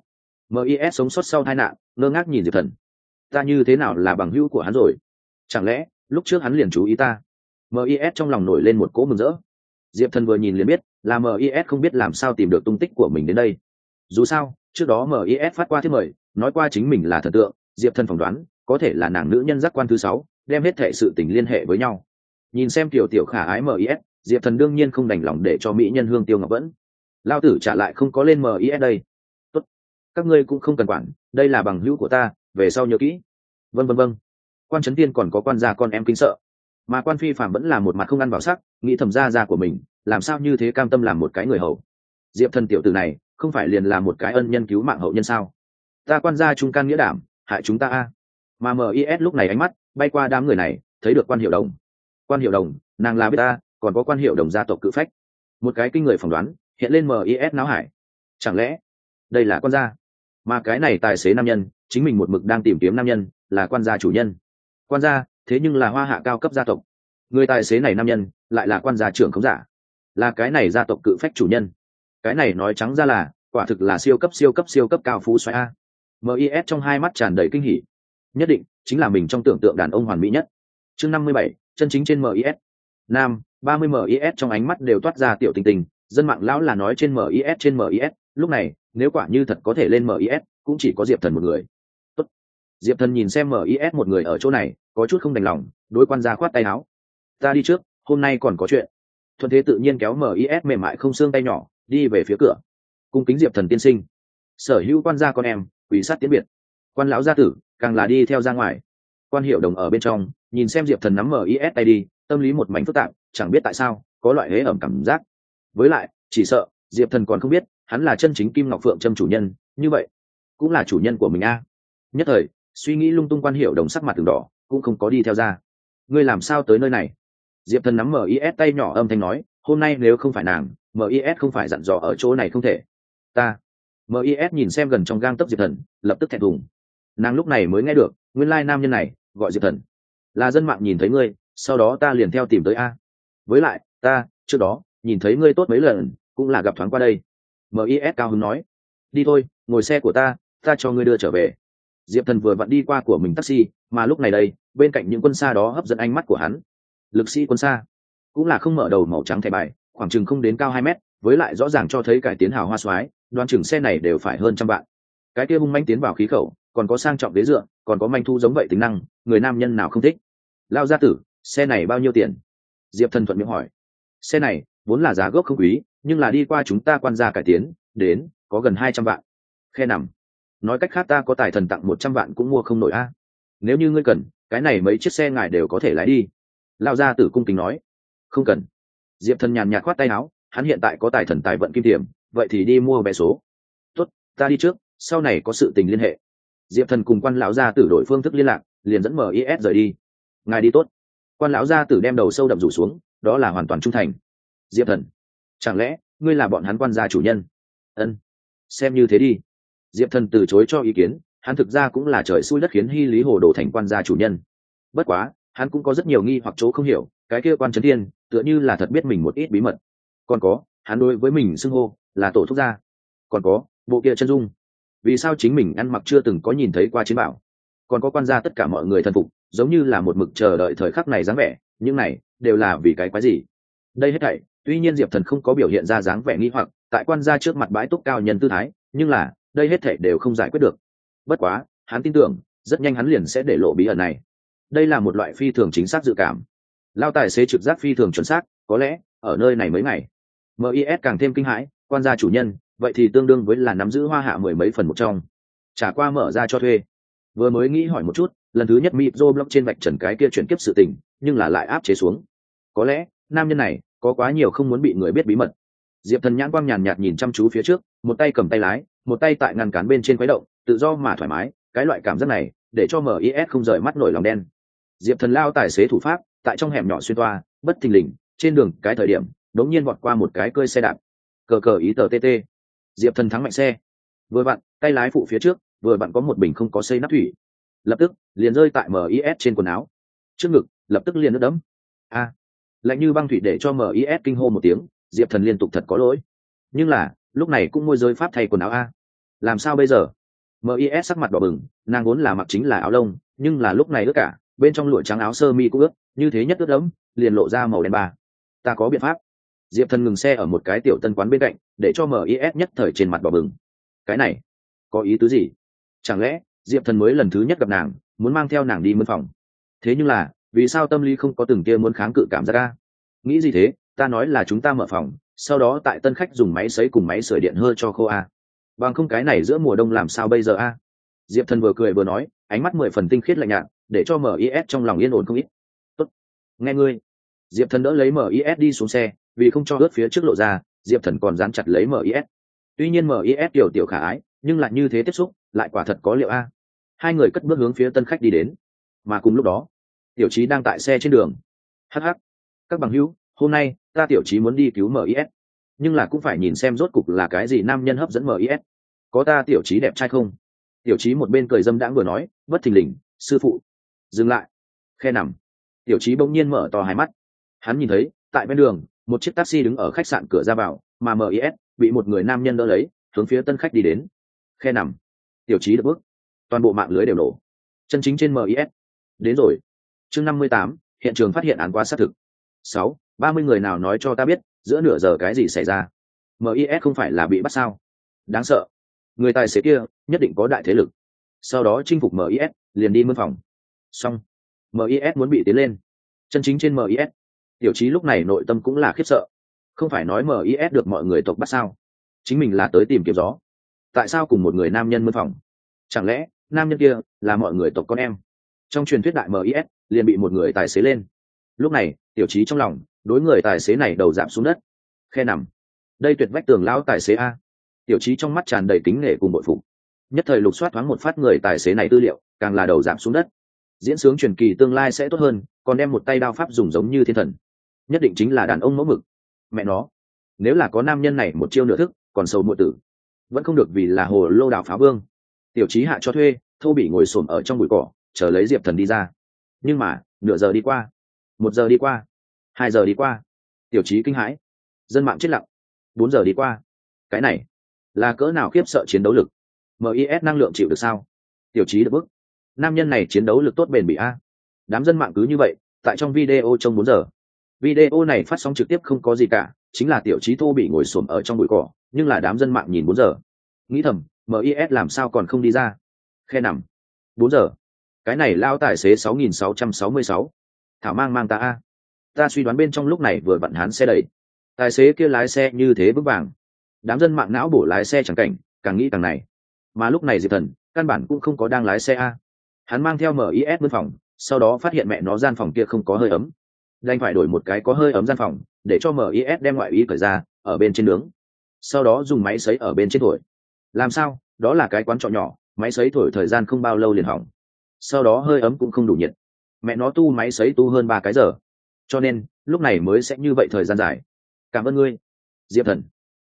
MIS sống sót sau tai nạn, ngơ ngác nhìn Diệp Thần. Ta như thế nào là bằng hữu của hắn rồi? Chẳng lẽ lúc trước hắn liền chú ý ta? MIS trong lòng nổi lên một cỗ mừng rỡ. Diệp Thần vừa nhìn liền biết là MIS không biết làm sao tìm được tung tích của mình đến đây. Dù sao trước đó MIS phát qua thiết mời, nói qua chính mình là thần tượng. Diệp Thần phỏng đoán có thể là nàng nữ nhân giác quan thứ 6, đem hết thệ sự tình liên hệ với nhau. Nhìn xem tiểu tiểu khả ái MIS, Diệp Thần đương nhiên không đành lòng để cho mỹ nhân Hương Tiêu Ngọc Vẫn. Lao tử trả lại không có lên MIS đây. Tốt, các ngươi cũng không cần quản, đây là bằng hữu của ta, về sau nhớ kỹ. Vâng. Quan Trấn Thiên còn có quan gia con em kính sợ, mà quan phi phạm vẫn là một mặt không ăn vào sắc, nghĩ thầm gia của mình làm sao như thế cam tâm làm một cái người hầu. Diệp Thần tiểu tử này không phải liền là một cái ân nhân cứu mạng hậu nhân sao? Ta quan gia trung can nghĩa đảm, hại chúng ta a. Mà MIS lúc này ánh mắt bay qua đám người này, thấy được quan hiệu đồng. Quan hiệu đồng, nàng là biết ta, còn có quan hiệu đồng gia tộc cự phách. Một cái kinh người phỏng đoán hiện lên MIS náo hải. Chẳng lẽ đây là quan gia? Mà cái này tài xế nam nhân, chính mình một mực đang tìm kiếm nam nhân, là quan gia chủ nhân. Quan gia thế nhưng là hoa hạ cao cấp gia tộc, người tài xế này nam nhân lại là quan gia trưởng khống giả, là cái này gia tộc cự phách chủ nhân. Cái này nói trắng ra là quả thực là siêu cấp cao phú xoáy a. MIS trong hai mắt tràn đầy kinh hỉ, nhất định chính là mình trong tưởng tượng đàn ông hoàn mỹ nhất. Chương 57, chân chính trên MIS. Nam 30 MIS trong ánh mắt đều toát ra tiểu tình tình, dân mạng lão là nói trên MIS, lúc này nếu quả như thật có thể lên MIS, cũng chỉ có Diệp Thần một người. Tốt. Diệp Thần nhìn xem MIS một người ở chỗ này, có chút không đành lòng, đối quan gia khoát tay áo. Ta đi trước, hôm nay còn có chuyện. Thuận thế tự nhiên kéo MIS mềm mại không xương tay nhỏ, đi về phía cửa. Cung kính Diệp Thần tiên sinh. Sở hữu quan gia con em, quỷ sát tiến biệt. Quan lão gia tử càng là đi theo ra ngoài. Quan hiệu đồng ở bên trong, nhìn xem Diệp Thần nắm MIS tay đi, tâm lý một mảnh phức tạp, chẳng biết tại sao có loại hế ẩm cảm giác. Với lại chỉ sợ Diệp Thần còn không biết hắn là chân chính Kim Ngọc Phượng Trâm chủ nhân, như vậy cũng là chủ nhân của mình a. Nhất thời suy nghĩ lung tung, quan hiệu đồng sắc mặt từng đỏ, cũng không có đi theo ra. Ngươi làm sao tới nơi này? Diệp Thần nắm MIS tay nhỏ âm thanh nói, hôm nay nếu không phải nàng, MIS không phải dặn dò ở chỗ này không thể. Ta. MIS nhìn xem gần trong gang tấc Diệp Thần, lập tức thẹn thùng. Nàng lúc này mới nghe được, nguyên lai nam nhân này gọi Diệp Thần là dân mạng nhìn thấy ngươi, sau đó ta liền theo tìm tới a. Với lại ta trước đó nhìn thấy ngươi tốt mấy lần, cũng là gặp thoáng qua đây. MIS cao hứng nói, đi thôi, ngồi xe của ta cho ngươi đưa trở về. Diệp Thần vừa vặn đi qua của mình taxi, mà lúc này đây bên cạnh những quân xa đó hấp dẫn ánh mắt của hắn. Lực sĩ quân xa cũng là không mở đầu màu trắng thẻ bài, khoảng chừng không đến cao 2 mét, với lại rõ ràng cho thấy cải tiến hào hoa xoái, đoán chừng xe này đều phải hơn trăm vạn. Cái kia hung manh tiến vào khí khẩu, còn có sang trọng ghế dựa, còn có manh thu giống vậy tính năng, người nam nhân nào không thích. Lao gia tử, xe này bao nhiêu tiền? Diệp Thần thuận miệng hỏi. Xe này vốn là giá gốc không quý, nhưng là đi qua chúng ta quan gia cải tiến đến có gần 200 vạn. Khe nằm. Nói cách khác ta có tài thần tặng 100 vạn cũng mua không nổi a. Nếu như ngươi cần, cái này mấy chiếc xe ngài đều có thể lái đi. Lao gia tử cung kính nói. Không cần. Diệp Thần nhàn nhạt khoát tay áo, hắn hiện tại có tài thần tài vận kim tiềm, vậy thì đi mua vé số. Tốt, ta đi trước, sau này có sự tình liên hệ. Diệp Thần cùng quan lão gia tử đổi phương thức liên lạc, liền dẫn MIS rời đi. Ngài đi tốt. Quan lão gia tử đem đầu sâu đậm rủ xuống, đó là hoàn toàn trung thành. Diệp Thần, chẳng lẽ ngươi là bọn hắn quan gia chủ nhân. Ân, xem như thế đi. Diệp Thần từ chối cho ý kiến, hắn thực ra cũng là trời xui đất khiến Hy Lý Hồ Đồ thành quan gia chủ nhân. Bất quá hắn cũng có rất nhiều nghi hoặc chỗ không hiểu, cái kia quan trấn thiên tựa như là thật biết mình một ít bí mật. Còn có hắn đối với mình xưng hô là tổ thúc gia. Còn có bộ kia chân dung, vì sao chính mình ăn mặc chưa từng có nhìn thấy qua chiến bảo. Còn có quan gia tất cả mọi người thần phục, giống như là một mực chờ đợi thời khắc này dáng vẻ, những này đều là vì cái quái gì. Đây hết thảy tuy nhiên Diệp Thần không có biểu hiện ra dáng vẻ nghi hoặc tại quan gia trước mặt bãi túc cao nhân tư thái, nhưng là đây hết thảy đều không giải quyết được. Bất quá hắn tin tưởng rất nhanh hắn liền sẽ để lộ bí ẩn này. Đây là một loại phi thường chính xác dự cảm. Lao tài xế trực giác phi thường chuẩn xác, có lẽ ở nơi này mấy ngày MIS càng thêm kinh hãi, quan gia chủ nhân vậy thì tương đương với là nắm giữ Hoa Hạ mười mấy phần một trong, trả qua mở ra cho thuê. Vừa mới nghĩ hỏi một chút, lần thứ nhất Mipro blog trên vạch trần cái kia chuyển kiếp sự tình, nhưng là lại áp chế xuống. Có lẽ nam nhân này có quá nhiều không muốn bị người biết bí mật. Diệp Thần nhãn quang nhàn nhạt nhìn chăm chú phía trước, một tay cầm tay lái, một tay tại ngăn cản bên trên khuấy động, tự do mà thoải mái, cái loại cảm giác này để cho MIS không rời mắt nổi lòng đen. Diệp Thần lao tài xế thủ pháp, tại trong hẻm nhỏ xuyên toa, bất thình lình, trên đường cái thời điểm, đống nhiên vọt qua một cái cơi xe đạp. Cờ cờ ý tờ TT. Diệp Thần thắng mạnh xe. Vừa vặn, tay lái phụ phía trước, vừa vặn có một bình không có xây nắp thủy. Lập tức, liền rơi tại MIS trên quần áo. Trước ngực, lập tức liền nước đẫm. A, lạnh như băng thủy để cho MIS kinh hô một tiếng, Diệp Thần liên tục thật có lỗi. Nhưng là, lúc này cũng môi giới pháp thay quần áo a. Làm sao bây giờ? MIS sắc mặt đỏ bừng, nàng vốn là mặc chính là áo lông, nhưng là lúc này ướt cả, bên trong lụa trắng áo sơ mi cũng ướt, như thế nhất ướt đẫm, liền lộ ra màu đen ba. Ta có biện pháp. Diệp Thần ngừng xe ở một cái tiểu tân quán bên cạnh, để cho MIS nhất thời trên mặt đỏ bừng. Cái này, có ý tứ gì? Chẳng lẽ Diệp Thần mới lần thứ nhất gặp nàng, muốn mang theo nàng đi mướn phòng? Thế nhưng là, vì sao tâm lý không có từng kia muốn kháng cự cảm giác a? Nghĩ gì thế, ta nói là chúng ta mở phòng, sau đó tại tân khách dùng máy sấy cùng máy sưởi điện hơi cho khô a. Bằng không cái này giữa mùa đông làm sao bây giờ a? Diệp Thần vừa cười vừa nói, ánh mắt 10 phần tinh khiết lạnh nhạt, để cho MIS trong lòng yên ổn không ít. Tốt, nghe ngươi. Diệp Thần đỡ lấy MIS đi xuống xe, vì không cho ướt phía trước lộ ra, Diệp Thần còn dán chặt lấy MIS. Tuy nhiên MIS tiểu khả ái, nhưng lại như thế tiếp xúc, lại quả thật có liệu a. Hai người cất bước hướng phía tân khách đi đến. Mà cùng lúc đó, Tiểu Chí đang tại xe trên đường. Hắc hắc, các bằng hữu, hôm nay ta Tiểu Chí muốn đi cứu MIS, nhưng là cũng phải nhìn xem rốt cục là cái gì nam nhân hấp dẫn MIS. Có ta Tiểu Chí đẹp trai không? Tiểu Chí một bên cười dâm đãng vừa nói, bất thình lình, sư phụ. Dừng lại. Khe nằm. Tiểu Chí bỗng nhiên mở to hai mắt. Hắn nhìn thấy, tại bên đường, một chiếc taxi đứng ở khách sạn cửa ra vào, mà MIS bị một người nam nhân đỡ lấy, hướng phía tân khách đi đến. Khe nằm. Tiểu Chí được bước, toàn bộ mạng lưới đều nổ. Chân chính trên MIS. Đến rồi. Chương 58, hiện trường phát hiện án quá xác thực. 30 người nào nói cho ta biết, giữa nửa giờ cái gì xảy ra? MIS không phải là bị bắt sao? Đáng sợ. Người tài xế kia nhất định có đại thế lực. Sau đó chinh phục MIS, liền đi mướn phòng. Xong. MIS muốn bị tiến lên. Chân chính trên MIS. Tiểu Chí lúc này nội tâm cũng là khiếp sợ. Không phải nói MIS được mọi người tộc bắt sao? Chính mình là tới tìm kiếm gió. Tại sao cùng một người nam nhân mướn phòng? Chẳng lẽ nam nhân kia là mọi người tộc con em? Trong truyền thuyết đại MIS liền bị một người tài xế lên. Lúc này Tiểu Chí trong lòng đối người tài xế này đầu giảm xuống đất. Khe nằm. Đây tuyệt vách tường lão tài xế a. Tiểu Chí trong mắt tràn đầy kính nể cùng bội phục. Nhất thời lục soát thoáng một phát người tài xế này tư liệu, càng là đầu giảm xuống đất. Diễn sướng truyền kỳ tương lai sẽ tốt hơn, còn đem một tay đao pháp dùng giống như thiên thần. Nhất định chính là đàn ông mẫu mực. Mẹ nó, nếu là có nam nhân này một chiêu nửa thức, còn sầu muội tử, vẫn không được vì là hồ lô đảo phá vương. Tiểu Chí hạ cho thuê, thô bỉ ngồi xổm ở trong bụi cỏ, chờ lấy Diệp Thần đi ra. Nhưng mà nửa giờ đi qua, 1 giờ đi qua, 2 giờ đi qua, Tiểu Chí kinh hãi, dân mạng chết lặng. 4 giờ đi qua, cái này là cỡ nào khiếp sợ chiến đấu lực? MIS năng lượng chịu được sao? Tiểu Chí được bức, nam nhân này chiến đấu lực tốt bền bỉ a. Đám dân mạng cứ như vậy tại trong video trong 4 giờ. Video này phát sóng trực tiếp không có gì cả, chính là Tiểu Chí thô bỉ ngồi xổm ở trong bụi cỏ, nhưng là đám dân mạng nhìn 4 giờ, nghĩ thầm, MIS làm sao còn không đi ra? Khe nằm. 4 giờ. Cái này lao tài xế 6666. Thảo mang ta a. Ta suy đoán bên trong lúc này vừa vặn hắn xe đẩy. Tài xế kia lái xe như thế vững vàng. Đám dân mạng não bổ lái xe chẳng cảnh, càng nghĩ càng này. Mà lúc này Diệp Thần, căn bản cũng không có đang lái xe a. Hắn mang theo MIS mướn phòng, sau đó phát hiện mẹ nó gian phòng kia không có hơi ấm. Đành phải đổi một cái có hơi ấm gian phòng, để cho MIS đem ngoại y cởi ra, ở bên trên nướng. Sau đó dùng máy sấy ở bên trên thổi. Làm sao? Đó là cái quán trọ nhỏ, máy sấy thổi thời gian không bao lâu liền hỏng. Sau đó hơi ấm cũng không đủ nhiệt. Mẹ nó tu máy sấy tu hơn 3 cái giờ. Cho nên, lúc này mới sẽ như vậy thời gian dài. Cảm ơn ngươi, Diệp Thần.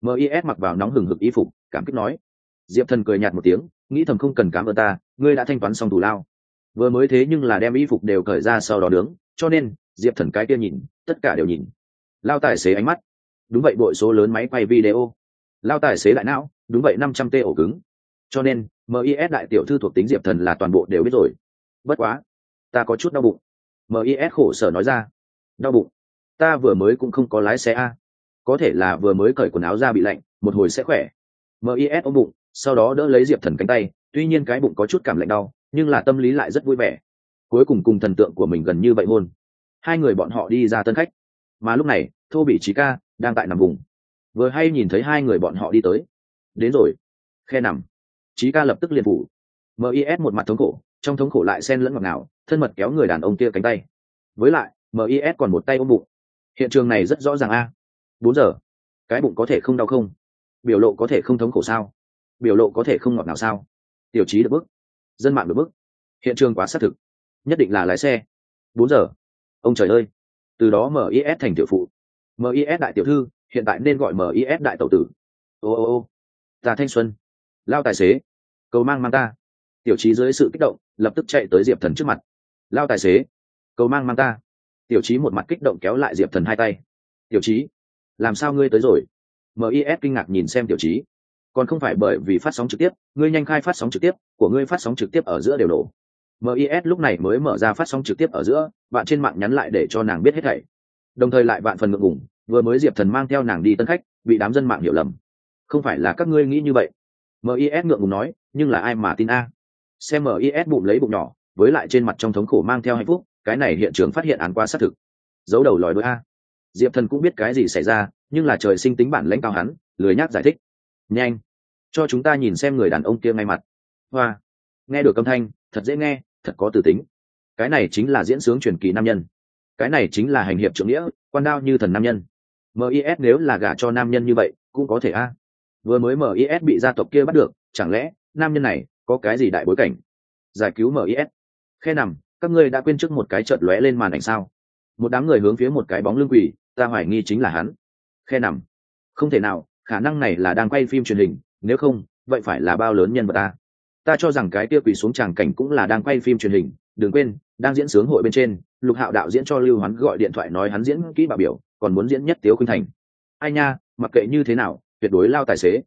MIS mặc vào nóng hừng hực y phục, cảm kích nói. Diệp Thần cười nhạt một tiếng, nghĩ thầm không cần cảm ơn ta, ngươi đã thanh toán xong thù lao. Vừa mới thế nhưng là đem y phục đều cởi ra sau đó nướng, cho nên Diệp Thần cái kia nhìn, tất cả đều nhìn. Lao tài xế ánh mắt, đúng vậy bội số lớn máy quay video. Lao tài xế đại não, đúng vậy 500 t ổ cứng. Cho nên MIS đại tiểu thư thuộc tính Diệp Thần là toàn bộ đều biết rồi. Bất quá, ta có chút đau bụng. MIS khổ sở nói ra. Đau bụng? Ta vừa mới cũng không có lái xe a. Có thể là vừa mới cởi quần áo ra bị lạnh, một hồi sẽ khỏe. MIS ôm bụng, sau đó đỡ lấy Diệp Thần cánh tay, tuy nhiên cái bụng có chút cảm lạnh đau, nhưng là tâm lý lại rất vui vẻ. Cuối cùng cùng thần tượng của mình gần như vậy hôn. Hai người bọn họ đi ra tân khách, mà lúc này Thô Bỉ Chí Ca đang tại nằm vùng, vừa hay nhìn thấy hai người bọn họ đi tới. Đến rồi. Khe nằm. Chí Ca lập tức liền phủ. MIS một mặt thống khổ, trong thống khổ lại xen lẫn ngọt ngào, thân mật kéo người đàn ông kia cánh tay. Với lại MIS còn một tay ôm bụng. Hiện trường này rất rõ ràng a. 4 giờ. Cái bụng có thể không đau không? Biểu lộ có thể không thống khổ sao? Biểu lộ có thể không ngọt ngào sao? Tiểu Chí được bức. Dân mạng được bức. Hiện trường quá xác thực. Nhất định là lái xe. 4 giờ. Ông trời ơi. Từ đó MIS thành tiểu phụ. MIS đại tiểu thư, hiện tại nên gọi MIS đại tẩu tử. Ô, ta thanh xuân. Lao tài xế, cầu mang ta. Tiểu Chí dưới sự kích động lập tức chạy tới Diệp Thần trước mặt. Lao tài xế, cầu mang ta. Tiểu Chí một mặt kích động kéo lại Diệp Thần hai tay. Tiểu Chí, làm sao ngươi tới rồi? MIS kinh ngạc nhìn xem Tiểu Chí. Còn không phải bởi vì phát sóng trực tiếp, ngươi nhanh khai phát sóng trực tiếp của ngươi, phát sóng trực tiếp ở giữa đều nổ. MIS lúc này mới mở ra phát sóng trực tiếp ở giữa, bạn trên mạng nhắn lại để cho nàng biết hết thảy. Đồng thời lại bạn phần ngượng ngùng, vừa mới Diệp Thần mang theo nàng đi tân khách, bị đám dân mạng hiểu lầm. Không phải là các ngươi nghĩ như vậy. MIS ngượng ngùng nói, nhưng là ai mà tin a? Xem MIS bụng lấy bụng nhỏ, với lại trên mặt trong thống khổ mang theo hạnh phúc, cái này hiện trường phát hiện án qua xác thực. Giấu đầu lòi đuôi a. Diệp Thần cũng biết cái gì xảy ra, nhưng là trời sinh tính bản lãnh cao hắn, lười nhác giải thích. Nhanh, cho chúng ta nhìn xem người đàn ông kia ngay mặt. Hoa, nghe được âm thanh, thật dễ nghe, thật có từ tính. Cái này chính là diễn sướng truyền kỳ nam nhân. Cái này chính là hành hiệp trượng nghĩa, quan đao như thần nam nhân. MIS nếu là gả cho nam nhân như vậy cũng có thể a. Vừa mới MIS bị gia tộc kia bắt được, chẳng lẽ nam nhân này có cái gì đại bối cảnh? Giải cứu MIS. Khe nằm, các ngươi đã quên trước một cái chợt lóe lên màn ảnh sao? Một đám người hướng phía một cái bóng lưng quỷ, ta hoài nghi chính là hắn. Khe nằm, không thể nào, khả năng này là đang quay phim truyền hình, nếu không vậy phải là bao lớn nhân vật ta cho rằng cái kia quỳ xuống tràng cảnh cũng là đang quay phim truyền hình. Đừng quên, đang diễn sướng hội bên trên, Lục Hạo đạo diễn cho Lưu Hoán gọi điện thoại nói hắn diễn kỹ bạo biểu, còn muốn diễn nhất Tiếu Khuynh Thành. Ai nha, mặc kệ như thế nào, tuyệt đối lao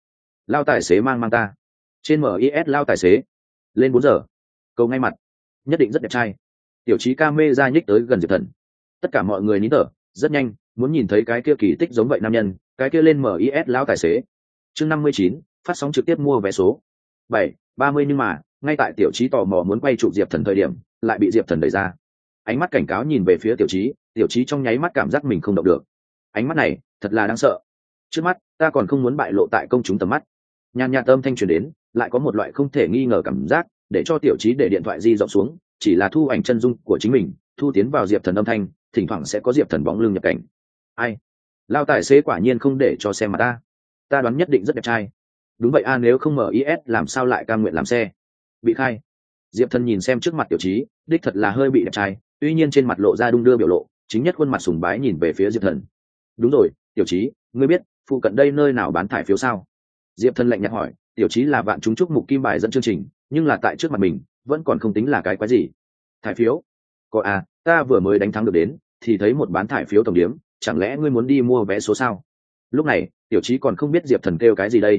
tài xế mang ta. Trên MIS lao tài xế, lên 4 giờ, cầu ngay mặt, nhất định rất đẹp trai. Tiểu Chí ca mê ra nhích tới gần Diệp Thần. Tất cả mọi người nín thở, rất nhanh muốn nhìn thấy cái kia kỳ tích giống vậy nam nhân, cái kia lên MIS lao tài xế. Chương 59, phát sóng trực tiếp mua vé số 7:30, nhưng mà ngay tại Tiểu Chí tò mò muốn quay chụp Diệp Thần thời điểm, lại bị Diệp Thần đẩy ra. Ánh mắt cảnh cáo nhìn về phía Tiểu Chí, Tiểu Chí trong nháy mắt cảm giác mình không động được. Ánh mắt này thật là đáng sợ. Trước mắt ta còn không muốn bại lộ tại công chúng tầm mắt. Nhàn nhạt âm thanh truyền đến, lại có một loại không thể nghi ngờ cảm giác, để cho Tiểu Chí để điện thoại di rộng xuống, chỉ là thu ảnh chân dung của chính mình, thu tiến vào Diệp Thần âm thanh, thỉnh thoảng sẽ có Diệp Thần bóng lưng nhập cảnh. Ai? Lao tài xế quả nhiên không để cho xem mặt ta đoán nhất định rất đẹp trai. Đúng vậy nếu không MIS làm sao lại cam nguyện làm xe? Bị khai. Diệp Thần nhìn xem trước mặt Tiểu Chí, đích thật là hơi bị đẹp trai, tuy nhiên trên mặt lộ ra đung đưa biểu lộ, chính nhất khuôn mặt sùng bái nhìn về phía Diệp Thần. Đúng rồi, Tiểu Chí, ngươi biết phụ cận đây nơi nào bán thải phiếu sao? Diệp Thần lạnh nhạt hỏi. Tiểu Chí là vạn chúng chúc mục kim bài dẫn chương trình, nhưng là tại trước mặt mình vẫn còn không tính là cái quái gì. Thải phiếu? Có ta vừa mới đánh thắng được đến, thì thấy một bán thải phiếu tổng điểm, chẳng lẽ ngươi muốn đi mua vé số sao? Lúc này Tiểu Chí còn không biết Diệp Thần kêu cái gì đây.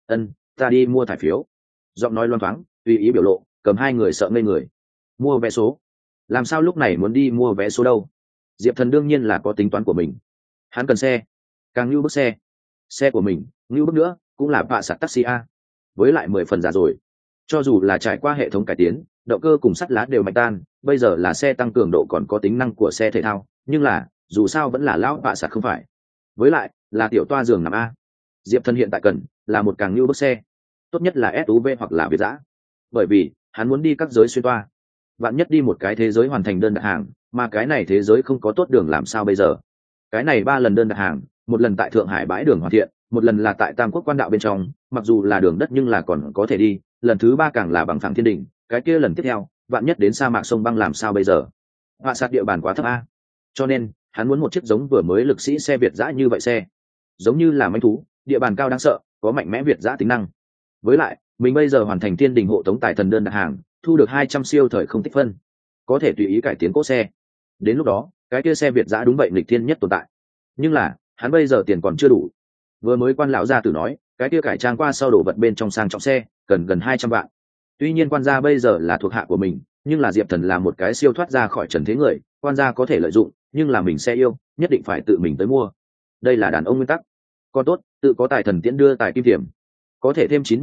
Ta đi mua thải phiếu. Giọng nói loan thoáng, tùy ý biểu lộ, cầm hai người sợ ngây người. Mua vé số? Làm sao lúc này muốn đi mua vé số đâu? Diệp Thần đương nhiên là có tính toán của mình. Hắn cần xe, càng như bức xe của mình như bức nữa cũng là vạ sạt taxi với lại 10 phần giả rồi. Cho dù là trải qua hệ thống cải tiến, động cơ cùng sắt lá đều mạnh tan, bây giờ là xe tăng cường độ còn có tính năng của xe thể thao, nhưng là dù sao vẫn là lão vạ sạt không phải. Với lại là tiểu toa giường nằm Diệp Thần hiện tại cần là một càng như bức xe, tốt nhất là SUV hoặc là Việt dã, bởi vì hắn muốn đi các giới xuyên toa, vạn nhất đi một cái thế giới hoàn thành đơn đặt hàng, mà cái này thế giới không có tốt đường làm sao bây giờ? Cái này 3 lần đơn đặt hàng, một lần tại Thượng Hải bãi đường hoàn thiện, một lần là tại Tam Quốc quan đạo bên trong, mặc dù là đường đất nhưng là còn có thể đi, lần thứ 3 càng là bằng phẳng thiên đỉnh, cái kia lần tiếp theo, vạn nhất đến sa mạc sông băng làm sao bây giờ? Họa sát địa bàn quá thấp cho nên hắn muốn một chiếc giống vừa mới lực sĩ xe Việt dã như vậy xe, giống như là manh thú, địa bàn cao đáng sợ, có mạnh mẽ việt giã tính năng. Với lại mình bây giờ hoàn thành thiên đình hộ tống tài thần đơn đặt hàng, thu được 200 siêu thời không tích phân, có thể tùy ý cải tiến cỗ xe. Đến lúc đó cái kia xe việt giã đúng vậy nghịch thiên nhất tồn tại. Nhưng là hắn bây giờ tiền còn chưa đủ. Vừa mới quan lão gia tử nói cái kia cải trang qua sau đổ vật bên trong sang trọng xe cần gần 200 vạn. Tuy nhiên quan gia bây giờ là thuộc hạ của mình, nhưng là Diệp Thần là một cái siêu thoát ra khỏi trần thế người, quan gia có thể lợi dụng, nhưng là mình xe yêu nhất định phải tự mình tới mua. Đây là đàn ông nguyên tắc. Còn tốt tự có tài thần tiễn đưa tài kim tiềm, có thể thêm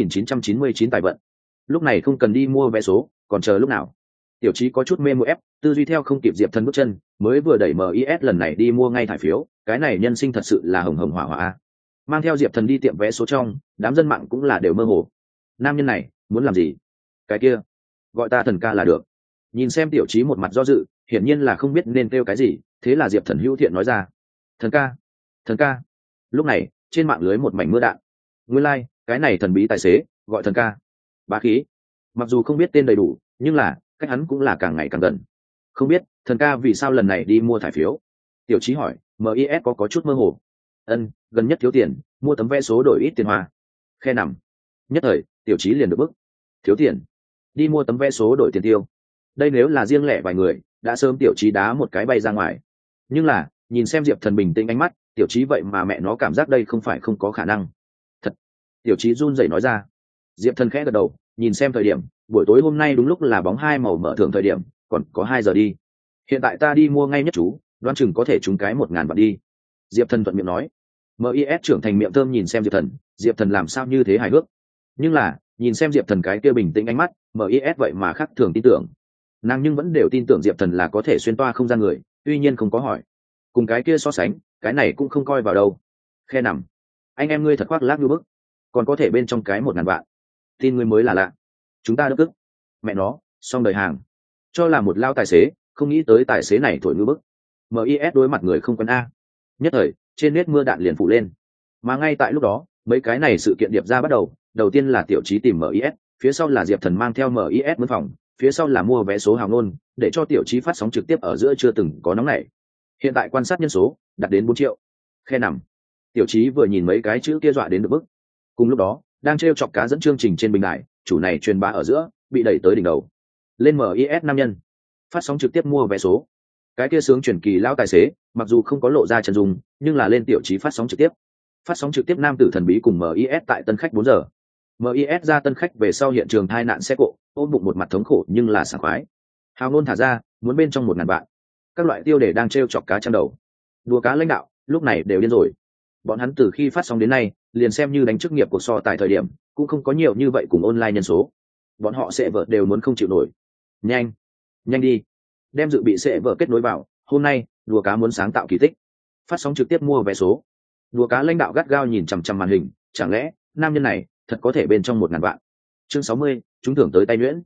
99.999 tài vận. Lúc này không cần đi mua vé số, còn chờ lúc nào? Tiểu Chí có chút mê mộ ép, tư duy theo không kịp Diệp Thần bước chân, mới vừa đẩy MIS lần này đi mua ngay thải phiếu, cái này nhân sinh thật sự là hồng hồng hỏa hỏa. Mang theo Diệp Thần đi tiệm vé số trong, đám dân mạng cũng là đều mơ hồ. Nam nhân này muốn làm gì? Cái kia, gọi ta Thần ca là được. Nhìn xem Tiểu Chí một mặt do dự, hiển nhiên là không biết nên kêu cái gì, thế là Diệp Thần hữu thiện nói ra: Thần ca, thần ca. Lúc này trên mạng lưới một mảnh mưa đạn. Nguyên lai cái này thần bí tài xế gọi thần ca. Bá khí. Mặc dù không biết tên đầy đủ, nhưng là cách hắn cũng là càng ngày càng gần. Không biết thần ca vì sao lần này đi mua thải phiếu? Tiểu Chí hỏi. MIS có chút mơ hồ. Gần nhất thiếu tiền, mua tấm vé số đổi ít tiền hoa. Khe nằm. Nhất thời Tiểu Chí liền được bức. Thiếu tiền, đi mua tấm vé số đổi tiền tiêu. Đây nếu là riêng lẻ vài người, đã sớm Tiểu Chí đá một cái bay ra ngoài. Nhưng là nhìn xem Diệp Thần bình tĩnh ánh mắt, Tiểu Chí vậy mà mẹ nó cảm giác đây không phải không có khả năng. Thật. Tiểu Chí run rẩy nói ra. Diệp Thần khẽ gật đầu, nhìn xem thời điểm, buổi tối hôm nay đúng lúc là bóng hai màu mở thưởng thời điểm, còn có 2 giờ đi. Hiện tại ta đi mua ngay nhất chú, đoán chừng có thể trúng cái 1.000 vạn đi. Diệp Thần thuận miệng nói. MIS trưởng thành miệng thơm nhìn xem Diệp Thần làm sao như thế hài hước. Nhưng là nhìn xem Diệp Thần cái kia bình tĩnh ánh mắt, MIS vậy mà khác thường tin tưởng. Nàng nhưng vẫn đều tin tưởng Diệp Thần là có thể xuyên toa không gian người, tuy nhiên không có hỏi. Cùng cái kia so sánh, cái này cũng không coi vào đâu. Khe nằm. Anh em ngươi thật khoác lác như bức, còn có thể bên trong cái 1.000 vạn. Tin ngươi mới là lạ. Chúng ta đất ức. Mẹ nó, xong đời hàng. Cho là một lao tài xế, không nghĩ tới tài xế này thổi ngư bức. MIS đối mặt người không quen a. Nhất thời trên nét mưa đạn liền phủ lên. Mà ngay tại lúc đó mấy cái này sự kiện điệp ra bắt đầu. Đầu tiên là Tiểu Chí tìm MIS, phía sau là Diệp Thần mang theo MIS mướn phòng, phía sau là mua vé số hào ngôn để cho Tiểu Chí phát sóng trực tiếp ở giữa chưa từng có nóng này. Hiện tại quan sát nhân số đạt đến 4 triệu. Khe nằm. Tiểu Chí vừa nhìn mấy cái chữ kia dọa đến được bức. Cùng lúc đó đang trêu chọc cá dẫn chương trình trên bình đài, chủ này truyền bá ở giữa bị đẩy tới đỉnh đầu. Lên MIS nam nhân phát sóng trực tiếp mua vé số. Cái kia sướng truyền kỳ lão tài xế mặc dù không có lộ ra chân dung, nhưng là lên Tiểu Chí phát sóng trực tiếp. Phát sóng trực tiếp nam tử thần bí cùng MIS tại Tân Khách 4 giờ. MIS ra Tân Khách về sau hiện trường tai nạn xe cộ, ôm bụng một mặt thống khổ nhưng là sảng khoái. Hào ngôn thả ra muốn bên trong 1.000 vạn. Các loại tiêu đề đang trêu chọc cá trăm đầu. Đùa cá lãnh đạo lúc này đều điên rồi. Bọn hắn từ khi phát sóng đến nay liền xem như đánh chức nghiệp của so tại thời điểm cũng không có nhiều như vậy cùng online nhân số. Bọn họ sẽ vợ đều muốn không chịu nổi. Nhanh đi, đem dự bị sẽ vợ kết nối vào. Hôm nay đùa cá muốn sáng tạo kỳ tích, phát sóng trực tiếp mua vé số. Đùa cá lãnh đạo gắt gao nhìn chằm chằm màn hình, chẳng lẽ nam nhân này thật có thể bên trong 1.000 vạn? Chương 60, chúng thưởng tới tay nhuyễn.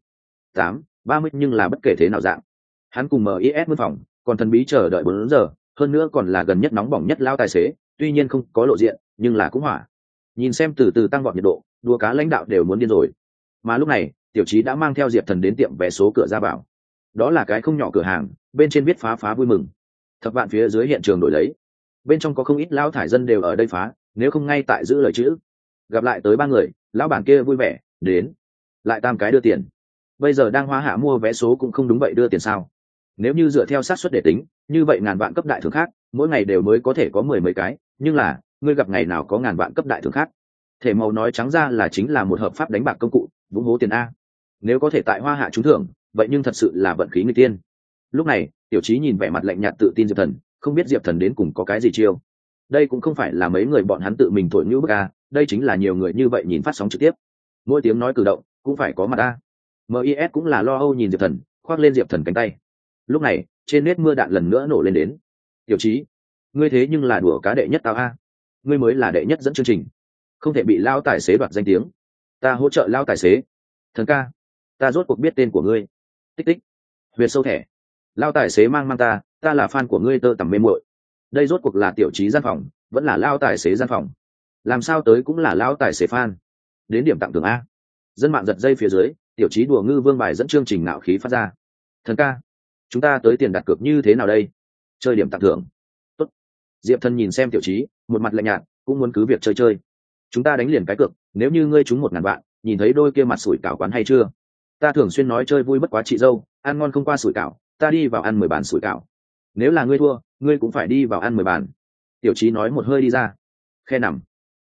30 nhưng là bất kể thế nào dạng. Hắn cùng MIS mướn phòng, còn thần bí chờ đợi 4 giờ, hơn nữa còn là gần nhất nóng bỏng nhất lao tài xế, tuy nhiên không có lộ diện, nhưng là cũng hỏa. Nhìn xem từ từ tăng vọt nhiệt độ, đùa cá lãnh đạo đều muốn điên rồi. Mà lúc này, Tiểu Chí đã mang theo Diệp Thần đến tiệm vé số cửa ra vào. Đó là cái không nhỏ cửa hàng, bên trên viết phá vui mừng. Thập vạn phía dưới hiện trường đổi lấy. Bên trong có không ít lão thải dân đều ở đây phá, nếu không ngay tại giữ lời chữ. Gặp lại tới 3 người, lão bản kia vui vẻ, đến. Lại tam cái đưa tiền. Bây giờ đang hoa hạ mua vé số cũng không đúng vậy đưa tiền sao? Nếu như dựa theo xác suất để tính, như vậy ngàn vạn cấp đại thưởng khác, mỗi ngày đều mới có thể có 10 mấy cái, nhưng là, ngươi gặp ngày nào có ngàn vạn cấp đại thưởng khác? Thể màu nói trắng ra là chính là một hợp pháp đánh bạc công cụ, vung hố tiền a. Nếu có thể tại hoa hạ trúng thưởng, vậy nhưng thật sự là vận khí người tiên. Lúc này, Tiểu Chí nhìn vẻ mặt lạnh nhạt tự tin Diệp Thần, không biết Diệp Thần đến cùng có cái gì chiêu. Đây cũng không phải là mấy người bọn hắn tự mình thổi nhũ bức a, đây chính là nhiều người như vậy nhìn phát sóng trực tiếp. Mỗi tiếng nói cử động cũng phải có mặt a. MIS cũng là lo âu nhìn Diệp Thần, khoác lên Diệp Thần cánh tay. Lúc này trên nét mưa đạn lần nữa nổ lên đến. Tiểu Chí, ngươi thế nhưng là đùa cá đệ nhất tao a, ngươi mới là đệ nhất dẫn chương trình, không thể bị lao tài xế đoạt danh tiếng. Ta hỗ trợ lao tài xế. Thần ca, ta rốt cuộc biết tên của ngươi. Tích tích, huyệt sâu thẻ. Lao tài xế mang ta là fan của ngươi tơ tằm mê muội. Đây rốt cuộc là Tiểu Chí gian phòng vẫn là lao tài xế gian phòng? Làm sao tới cũng là lao tài xế fan. Đến điểm tặng thưởng a. Dân mạng giật dây phía dưới, Tiểu Chí đùa ngư vương bài dẫn chương trình nạo khí phát ra. Thần ca, chúng ta tới tiền đặt cược như thế nào đây? Chơi điểm tặng thưởng. Tốt. Diệp Thần nhìn xem Tiểu Chí, một mặt lạnh nhạt, cũng muốn cứ việc chơi chơi. Chúng ta đánh liền cái cược, nếu như ngươi trúng 1.000 vạn, nhìn thấy đôi kia mặt sủi cảo quán hay chưa? Ta thường xuyên nói chơi vui bất quá chị dâu, ăn ngon không qua sủi cảo, ta đi vào ăn 10 bàn sủi cảo. Nếu là ngươi thua, ngươi cũng phải đi vào ăn 10 bàn. Tiểu Chí nói một hơi đi ra. Khe nằm.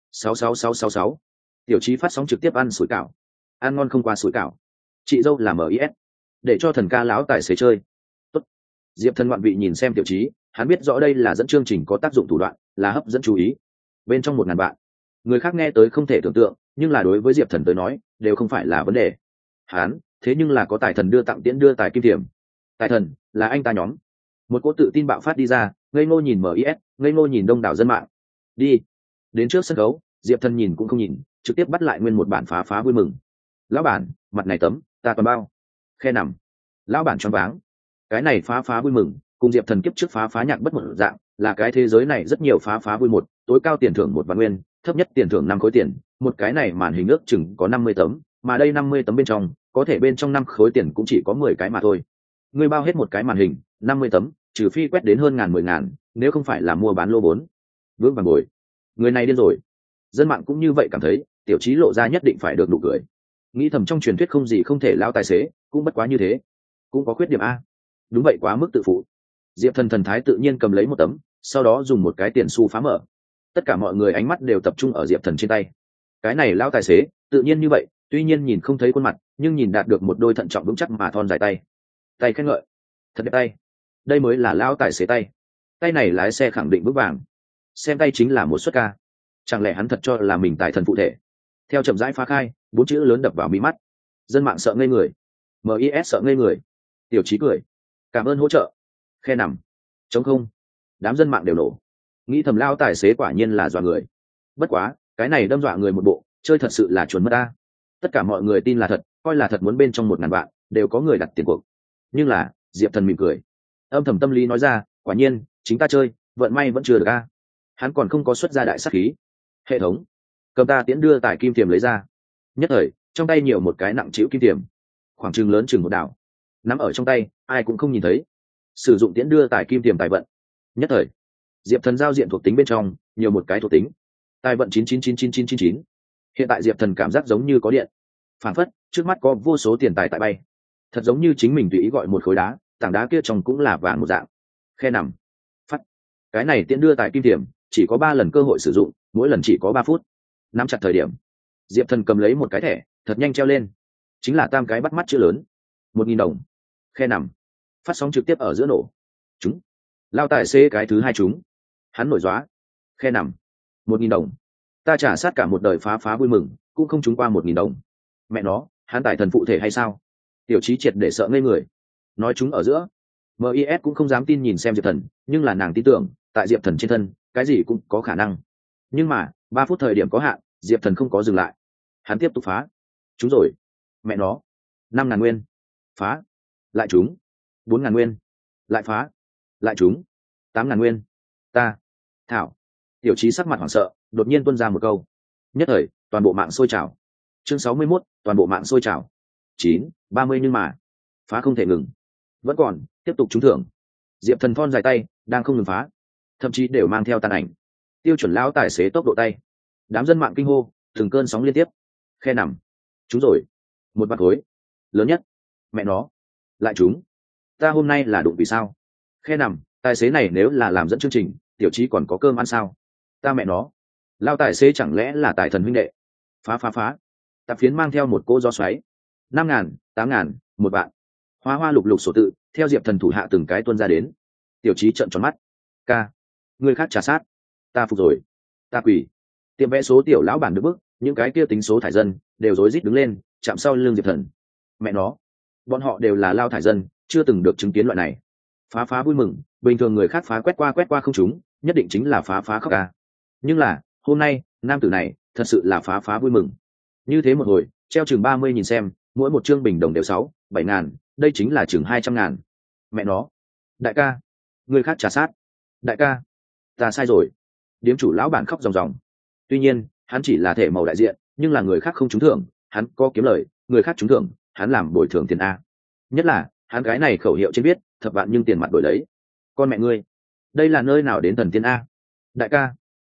66666. Tiểu Chí phát sóng trực tiếp ăn sủi cảo. Ăn ngon không qua sủi cảo. Chị dâu là MIS. Để cho thần ca lão tài xế chơi. Tốt. Diệp Thần ngoạn vị nhìn xem Tiểu Chí, hắn biết rõ đây là dẫn chương trình có tác dụng thủ đoạn, là hấp dẫn chú ý. Bên trong 1.000 vạn, người khác nghe tới không thể tưởng tượng, nhưng là đối với Diệp Thần tới nói, đều không phải là vấn đề. Hắn, thế nhưng là có tài thần đưa tặng tiễn đưa tài kim thiểm. Tài thần là anh ta nhóm. Một cỗ tự tin bạo phát đi ra, ngây ngô nhìn MIS, ngây ngô nhìn đông đảo dân mạng. Đi. Đến trước sân khấu, Diệp Thần nhìn cũng không nhìn, trực tiếp bắt lại nguyên một bản phá phá vui mừng. Lão bản, mặt này tấm, ta toàn bao. Khe nằm. Lão bản choáng váng. Cái này phá phá vui mừng, cùng Diệp Thần kiếp trước phá phá nhạc bất một dạng, là cái thế giới này rất nhiều phá phá vui một, tối cao tiền thưởng 1 vạn nguyên, thấp nhất tiền thưởng 5 khối tiền, một cái này màn hình ước chừng có 50 tấm, mà đây 50 tấm bên trong, có thể bên trong 5 khối tiền cũng chỉ có 10 cái mà thôi. Ngươi bao hết một cái màn hình, 50 tấm, trừ phi quét đến hơn 10.000, nếu không phải là mua bán lô vốn. Vướng vàng bồi. Người này điên rồi. Dân mạng cũng như vậy cảm thấy, Tiểu Chí lộ ra nhất định phải được nụ cười. Nghĩ thầm trong truyền thuyết không gì không thể lão tài xế, cũng bất quá như thế. Cũng có khuyết điểm a. Đúng vậy, quá mức tự phụ. Diệp Thần thần thái tự nhiên cầm lấy một tấm, sau đó dùng một cái tiền xu phá mở. Tất cả mọi người ánh mắt đều tập trung ở Diệp Thần trên tay. Cái này lão tài xế, tự nhiên như vậy, tuy nhiên nhìn không thấy khuôn mặt, nhưng nhìn đạt được một đôi thận trọng vững chắc mà thon dài tay. Tay khen ngợi. Thật đẹp tay. Đây mới là lão tài xế tay. Tay này lái xe khẳng định vững vàng. Xem tay chính là một suất ca. Chẳng lẽ hắn thật cho là mình tài thần phụ thể? Theo chậm rãi phá khai, 4 chữ lớn đập vào mí mắt. Dân mạng sợ ngây người. MIS sợ ngây người. Tiểu Chí cười. Cảm ơn hỗ trợ. Khe nằm. Trống không. Đám dân mạng đều nổ. Nghĩ thầm lao tài xế quả nhiên là dọa người. Bất quá, cái này đâm dọa người một bộ, chơi thật sự là chuẩn mất ta. Tất cả mọi người tin là thật, coi là thật muốn bên trong 1.000 vạn, đều có người đặt tiền cuộc. Nhưng là, Diệp Thần mỉm cười. Âm thầm tâm lý nói ra, quả nhiên, chính ta chơi, vận may vẫn chưa được a. Hắn còn không có xuất ra đại sát khí. Hệ thống. Cầm ta tiễn đưa tải kim tiềm lấy ra. Nhất thời, trong tay nhiều một cái nặng trĩu kim tiềm. Khoảng chừng lớn chừng một đảo. Nắm ở trong tay, ai cũng không nhìn thấy. Sử dụng tiễn đưa tải kim tiềm tài vận. Nhất thời, Diệp Thần giao diện thuộc tính bên trong nhiều một cái thuộc tính tài vận 999999. Hiện tại Diệp Thần cảm giác giống như có điện, phản phất trước mắt có vô số tiền tài tại bay, thật giống như chính mình tùy ý gọi một khối đá, tảng đá kia trong cũng là vàng một dạng. Khe nằm. Phát. Cái này tiễn đưa tại kim tiềm chỉ có 3 lần cơ hội sử dụng, mỗi lần chỉ có 3 phút. Nắm chặt thời điểm, Diệp Thần cầm lấy một cái thẻ, thật nhanh treo lên, chính là 3 cái bắt mắt chữ lớn, 1.000 đồng. Khe nằm. Phát sóng trực tiếp ở giữa nổ. Chúng. Lao tài xế cái thứ 2 chúng. Hắn nổi dóa. Khe nằm. 1.000 đồng. Ta trả sát cả một đời phá phá vui mừng, cũng không trúng qua 1.000 đồng. Mẹ nó, hắn tài thần phụ thể hay sao? Tiểu Chí triệt để sợ ngây người. Nói chúng ở giữa. MIS cũng không dám tin nhìn xem Diệp Thần, nhưng là nàng tin tưởng, tại Diệp Thần trên thân, cái gì cũng có khả năng. Nhưng mà, 3 phút thời điểm có hạn, Diệp Thần không có dừng lại. Hắn tiếp tục phá. Trúng rồi. Mẹ nó. 5.000 nguyên. Phá. Lại trúng. 4.000 nguyên. Lại phá. Lại trúng. 8.000 nguyên. Ta. Thảo. Tiểu Chí sắc mặt hoảng sợ, đột nhiên tuôn ra một câu. Nhất thời, toàn bộ mạng sôi trào. Chương 61, toàn bộ mạng sôi trào. 9:30 nhưng mà phá không thể ngừng, vẫn còn tiếp tục trúng thưởng. Diệp Thần thon dài tay đang không ngừng phá, thậm chí đều mang theo tàn ảnh. Tiêu chuẩn lão tài xế tốc độ tay. Đám dân mạng kinh hô, từng cơn sóng liên tiếp. Khe nằm. Trúng rồi. 1 vạn khối. Lớn nhất. Mẹ nó. Lại trúng. Ta hôm nay là đụng vì sao? Khe nằm. Tài xế này nếu là làm dẫn chương trình, Tiểu Chí còn có cơm ăn sao? Ta mẹ nó. Lao tài xế chẳng lẽ là tài thần huynh đệ? Phá phá phá. Tạp phiến mang theo một cỗ gió xoáy. 5.000, 8.000, 1 vạn. Hoa hoa lục lục sổ tự theo Diệp Thần thủ hạ từng cái tuôn ra đến. Tiểu Chí trợn tròn mắt. Ca. Người khác trả sát. Ta phục rồi. Ta quỳ. Tiệm vẽ số tiểu lão bản được bức, những cái kia tính số thải dân đều rối rít đứng lên, chạm sau lưng Diệp Thần. Mẹ nó. Bọn họ đều là lao thải dân, chưa từng được chứng kiến loại này. Phá phá vui mừng, bình thường người khác phá quét qua không trúng, nhất định chính là phá phá khóc ca. Nhưng là, hôm nay, nam tử này, thật sự là phá phá vui mừng. Như thế một hồi, treo chừng 30 nhìn xem, mỗi một chương bình đồng đều 6-7 ngàn, đây chính là chừng 200 ngàn. Mẹ nó. Đại ca. Người khác trả sát. Đại ca. Ta sai rồi. Điếm chủ lão bản khóc ròng ròng. Tuy nhiên, hắn chỉ là thể màu đại diện, nhưng là người khác không trúng thưởng, hắn có kiếm lời, người khác trúng thưởng, hắn làm bồi thường tiền A. Nhất là, hắn cái này khẩu hiệu trên biết, thập vạn nhưng tiền mặt đổi lấy. Con mẹ ngươi. Đây là nơi nào đến thần tiên A. Đại ca.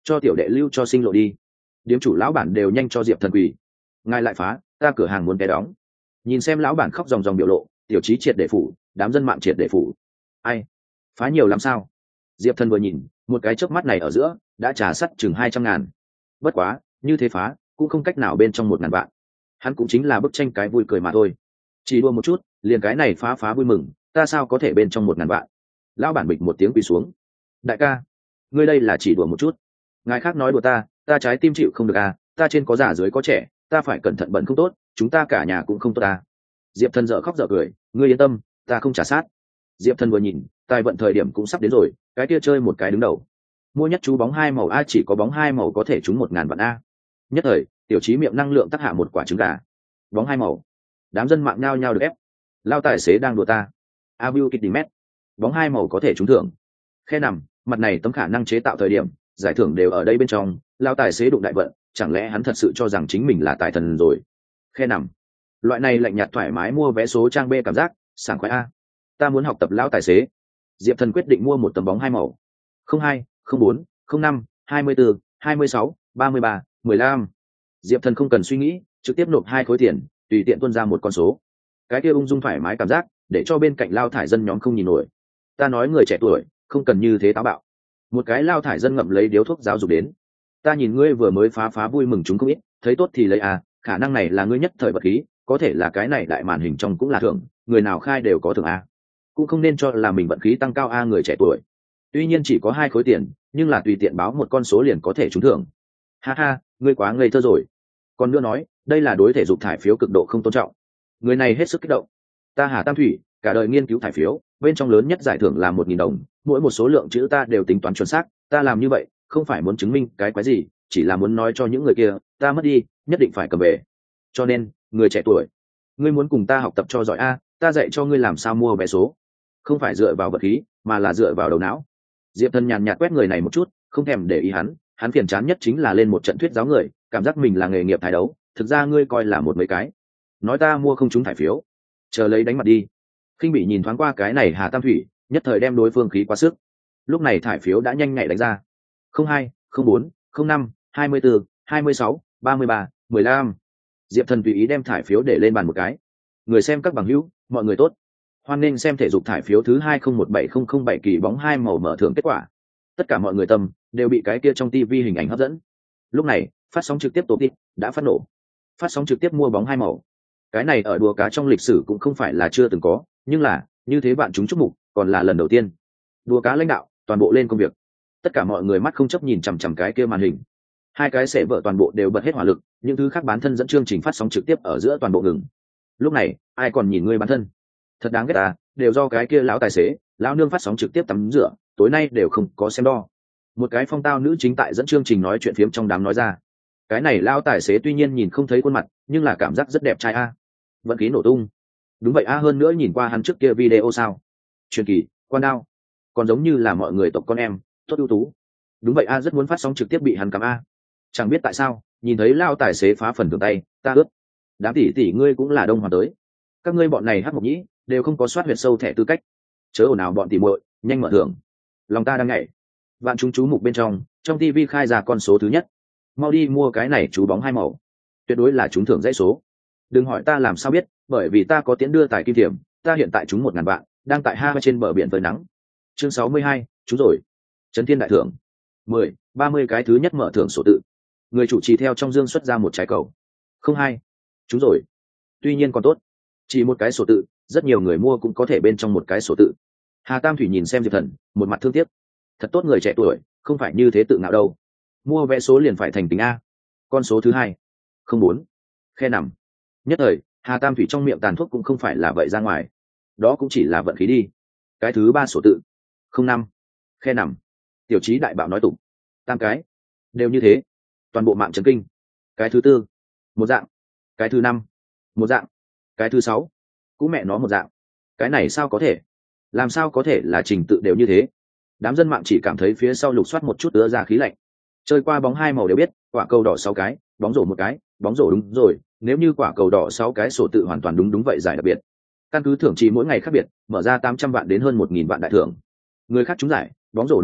cho tiểu đệ lưu cho sinh lộ đi. Điếm chủ lão bản đều nhanh cho Diệp Thần quỳ. Ngài lại phá, ta cửa hàng muốn vé đóng. Nhìn xem lão bản khóc ròng ròng biểu lộ, tiểu trí triệt để phủ, đám dân mạng triệt để phủ. Ai? Phá nhiều lắm sao? Diệp Thần vừa nhìn, một cái chớp mắt này ở giữa đã trả sắt chừng 200.000. Bất quá, như thế phá cũng không cách nào bên trong 1.000 vạn. Hắn cũng chính là bức tranh cái vui cười mà thôi. Chỉ đua một chút, liền cái này phá vui mừng, ta sao có thể bên trong 1.000 vạn? Lão bản bịch một tiếng quỳ xuống. Đại ca, ngươi đây là chỉ đùa một chút. Ngài khác nói đùa ta trái tim chịu không được à, ta trên có già dưới có trẻ, ta phải cẩn thận bận không tốt, chúng ta cả nhà cũng không tốt à. Diệp Thần dở khóc dở cười, ngươi yên tâm, ta không trả sát. Diệp Thần vừa nhìn, tài vận thời điểm cũng sắp đến rồi, cái kia chơi một cái đứng đầu. Mua nhất chú bóng 2 màu a, chỉ có bóng 2 màu có thể trúng 1.000 vạn a. Nhất thời, tiểu trí miệng năng lượng tác hạ một quả trứng gà. Bóng 2 màu. Đám dân mạng nhao nhao được ép. Lao tài xế đang đùa ta. Abiu Kidimet. Bóng 2 màu có thể trúng thưởng. Khe nằm, mặt này tấm khả năng chế tạo thời điểm, giải thưởng đều ở đây bên trong, lao tài xế đụng đại vận, chẳng lẽ hắn thật sự cho rằng chính mình là tài thần rồi. Khe nằm. Loại này lạnh nhạt thoải mái mua vé số trang B cảm giác, sảng khoái a. Ta muốn học tập lão tài xế. Diệp Thần quyết định mua một tấm bóng 2 màu. 02, 04, 05, 24, 26, 33, 15. Diệp Thần không cần suy nghĩ, trực tiếp nộp 2 khối tiền, tùy tiện tuôn ra một con số. Cái kia ung dung thoải mái cảm giác, để cho bên cạnh lao thải dân nhóm không nhìn nổi. Ta nói người trẻ tuổi, không cần như thế táo bạo. Một cái lao thải dân ngậm lấy điếu thuốc giáo dục đến. Ta nhìn ngươi vừa mới phá vui mừng chúng không ít, thấy tốt thì lấy à, khả năng này là ngươi nhất thời vật khí, có thể là cái này đại màn hình trong cũng là thưởng, người nào khai đều có thưởng a. Cũng không nên cho là mình vận khí tăng cao a người trẻ tuổi. Tuy nhiên chỉ có 2 khối tiền, nhưng là tùy tiện báo một con số liền có thể trúng thưởng. Ha ha, ngươi quá ngây thơ rồi. Còn nữa nói, đây là đối thể dục thải phiếu cực độ không tôn trọng. Người này hết sức kích động. Ta Hà Tam Thủy, cả đời nghiên cứu thải phiếu, bên trong lớn nhất giải thưởng là 1.000 đồng, mỗi một số lượng chữ ta đều tính toán chuẩn xác, ta làm như vậy, không phải muốn chứng minh cái quái gì, chỉ là muốn nói cho những người kia, ta mất đi, nhất định phải cầm về. Cho nên, người trẻ tuổi, ngươi muốn cùng ta học tập cho giỏi a, ta dạy cho ngươi làm sao mua vé số. Không phải dựa vào vật khí, mà là dựa vào đầu não. Diệp Thần nhàn nhạt quét người này một chút, không thèm để ý hắn phiền chán nhất chính là lên một trận thuyết giáo người, cảm giác mình là nghề nghiệp thái đấu, thực ra ngươi coi là một mấy cái. Nói ta mua không trúng thải phiếu, chờ lấy đánh mặt đi. Khinh bị nhìn thoáng qua cái này Hà Tam Thủy, nhất thời đem đối phương khí quá sức. Lúc này thải phiếu đã nhanh nhạy đánh ra. 02, 04, 05, 24, 26, 33, 15. Diệp Thần tùy ý đem thải phiếu để lên bàn một cái. Người xem các bằng hữu, mọi người tốt. Hoan nên xem thể dục thải phiếu thứ 2017-007 kỳ bóng 2 màu mở thưởng kết quả. Tất cả mọi người tâm đều bị cái kia trong tivi hình ảnh hấp dẫn. Lúc này, phát sóng trực tiếp tổ tít đã phát nổ. Phát sóng trực tiếp mua bóng 2 màu. Cái này ở đùa cá trong lịch sử cũng không phải là chưa từng có, nhưng là như thế bạn chúng chúc mục còn là lần đầu tiên. Đùa cá lãnh đạo toàn bộ lên công việc. Tất cả mọi người mắt không chấp nhìn chằm chằm cái kia màn hình. 2 cái sẽ vợ toàn bộ đều bật hết hỏa lực, những thứ khác bán thân dẫn chương trình phát sóng trực tiếp ở giữa toàn bộ ngừng. Lúc này ai còn nhìn ngươi bán thân? Thật đáng ghét à, đều do cái kia lão tài xế lão nương phát sóng trực tiếp tắm rửa, tối nay đều không có xem đo. Một cái phong tao nữ chính tại dẫn chương trình nói chuyện phiếm trong đám nói ra. Cái này lão tài xế tuy nhiên nhìn không thấy khuôn mặt, nhưng là cảm giác rất đẹp trai a. Vận khí nổ tung. Đúng vậy a, hơn nữa nhìn qua hắn trước kia video sao, truyền kỳ quan đao, còn giống như là mọi người tộc con em tốt ưu tú. Đúng vậy a, rất muốn phát sóng trực tiếp bị hắn cắm a. Chẳng biết tại sao nhìn thấy lão tài xế phá phần tường tay ta ướt. Đám tỷ ngươi cũng là đông hoàn tới, các ngươi bọn này hắc mộc nhĩ đều không có soát huyệt sâu thẻ tư cách, chớ ồn ào bọn tỉ muội, nhanh mở thưởng. Lòng ta đang nhảy. Vạn chúng chú mục bên trong TV khai ra con số thứ nhất. Mau đi mua cái này chú bóng 2 màu, tuyệt đối là trúng thưởng dãy số. Đừng hỏi ta làm sao biết, bởi vì ta có tiến đưa tài kim thiểm, ta hiện tại trúng 1.000 vạn, đang tại Ha trên bờ biển với nắng. Chương 62, trúng rồi. Trấn thiên đại thưởng. 10, 30 cái thứ nhất mở thưởng sổ tự. Người chủ trì theo trong dương xuất ra một trái cầu. 02, trúng rồi. Tuy nhiên còn tốt, chỉ một cái sổ tự, rất nhiều người mua cũng có thể bên trong một cái sổ tự. Hà Tam Thủy nhìn xem Diệp Thần, một mặt thương tiếc. Thật tốt người trẻ tuổi, không phải như thế tự ngạo đâu. Mua vé số liền phải thành tính a. Con số thứ 2, 04. Khe nằm. Nhất thời, Hà Tam Thủy trong miệng tàn thuốc cũng không phải là vậy ra ngoài. Đó cũng chỉ là vận khí đi. Cái thứ 3 sổ tự. 05. Khe nằm. Tiểu trí đại bạo nói tụng. Tam cái. Đều như thế. Toàn bộ mạng chấn kinh. Cái thứ 4. Một dạng. Cái thứ 5. Một dạng. Cái thứ 6. Cũng mẹ nó một dạng. Cái này sao có thể? Làm sao có thể là trình tự đều như thế? Đám dân mạng chỉ cảm thấy phía sau lục soát một chút ứa ra khí lạnh. Chơi qua bóng 2 màu đều biết, quả cầu đỏ 6 cái, bóng rổ 1 cái, bóng rổ đúng rồi, nếu như quả cầu đỏ 6 cái sổ tự hoàn toàn đúng vậy giải đặc biệt. Căn cứ thưởng chỉ mỗi ngày khác biệt, mở ra 800 vạn đến hơn 1.000 vạn đại thưởng. Người khác trúng giải, bóng rổ đúng rồi,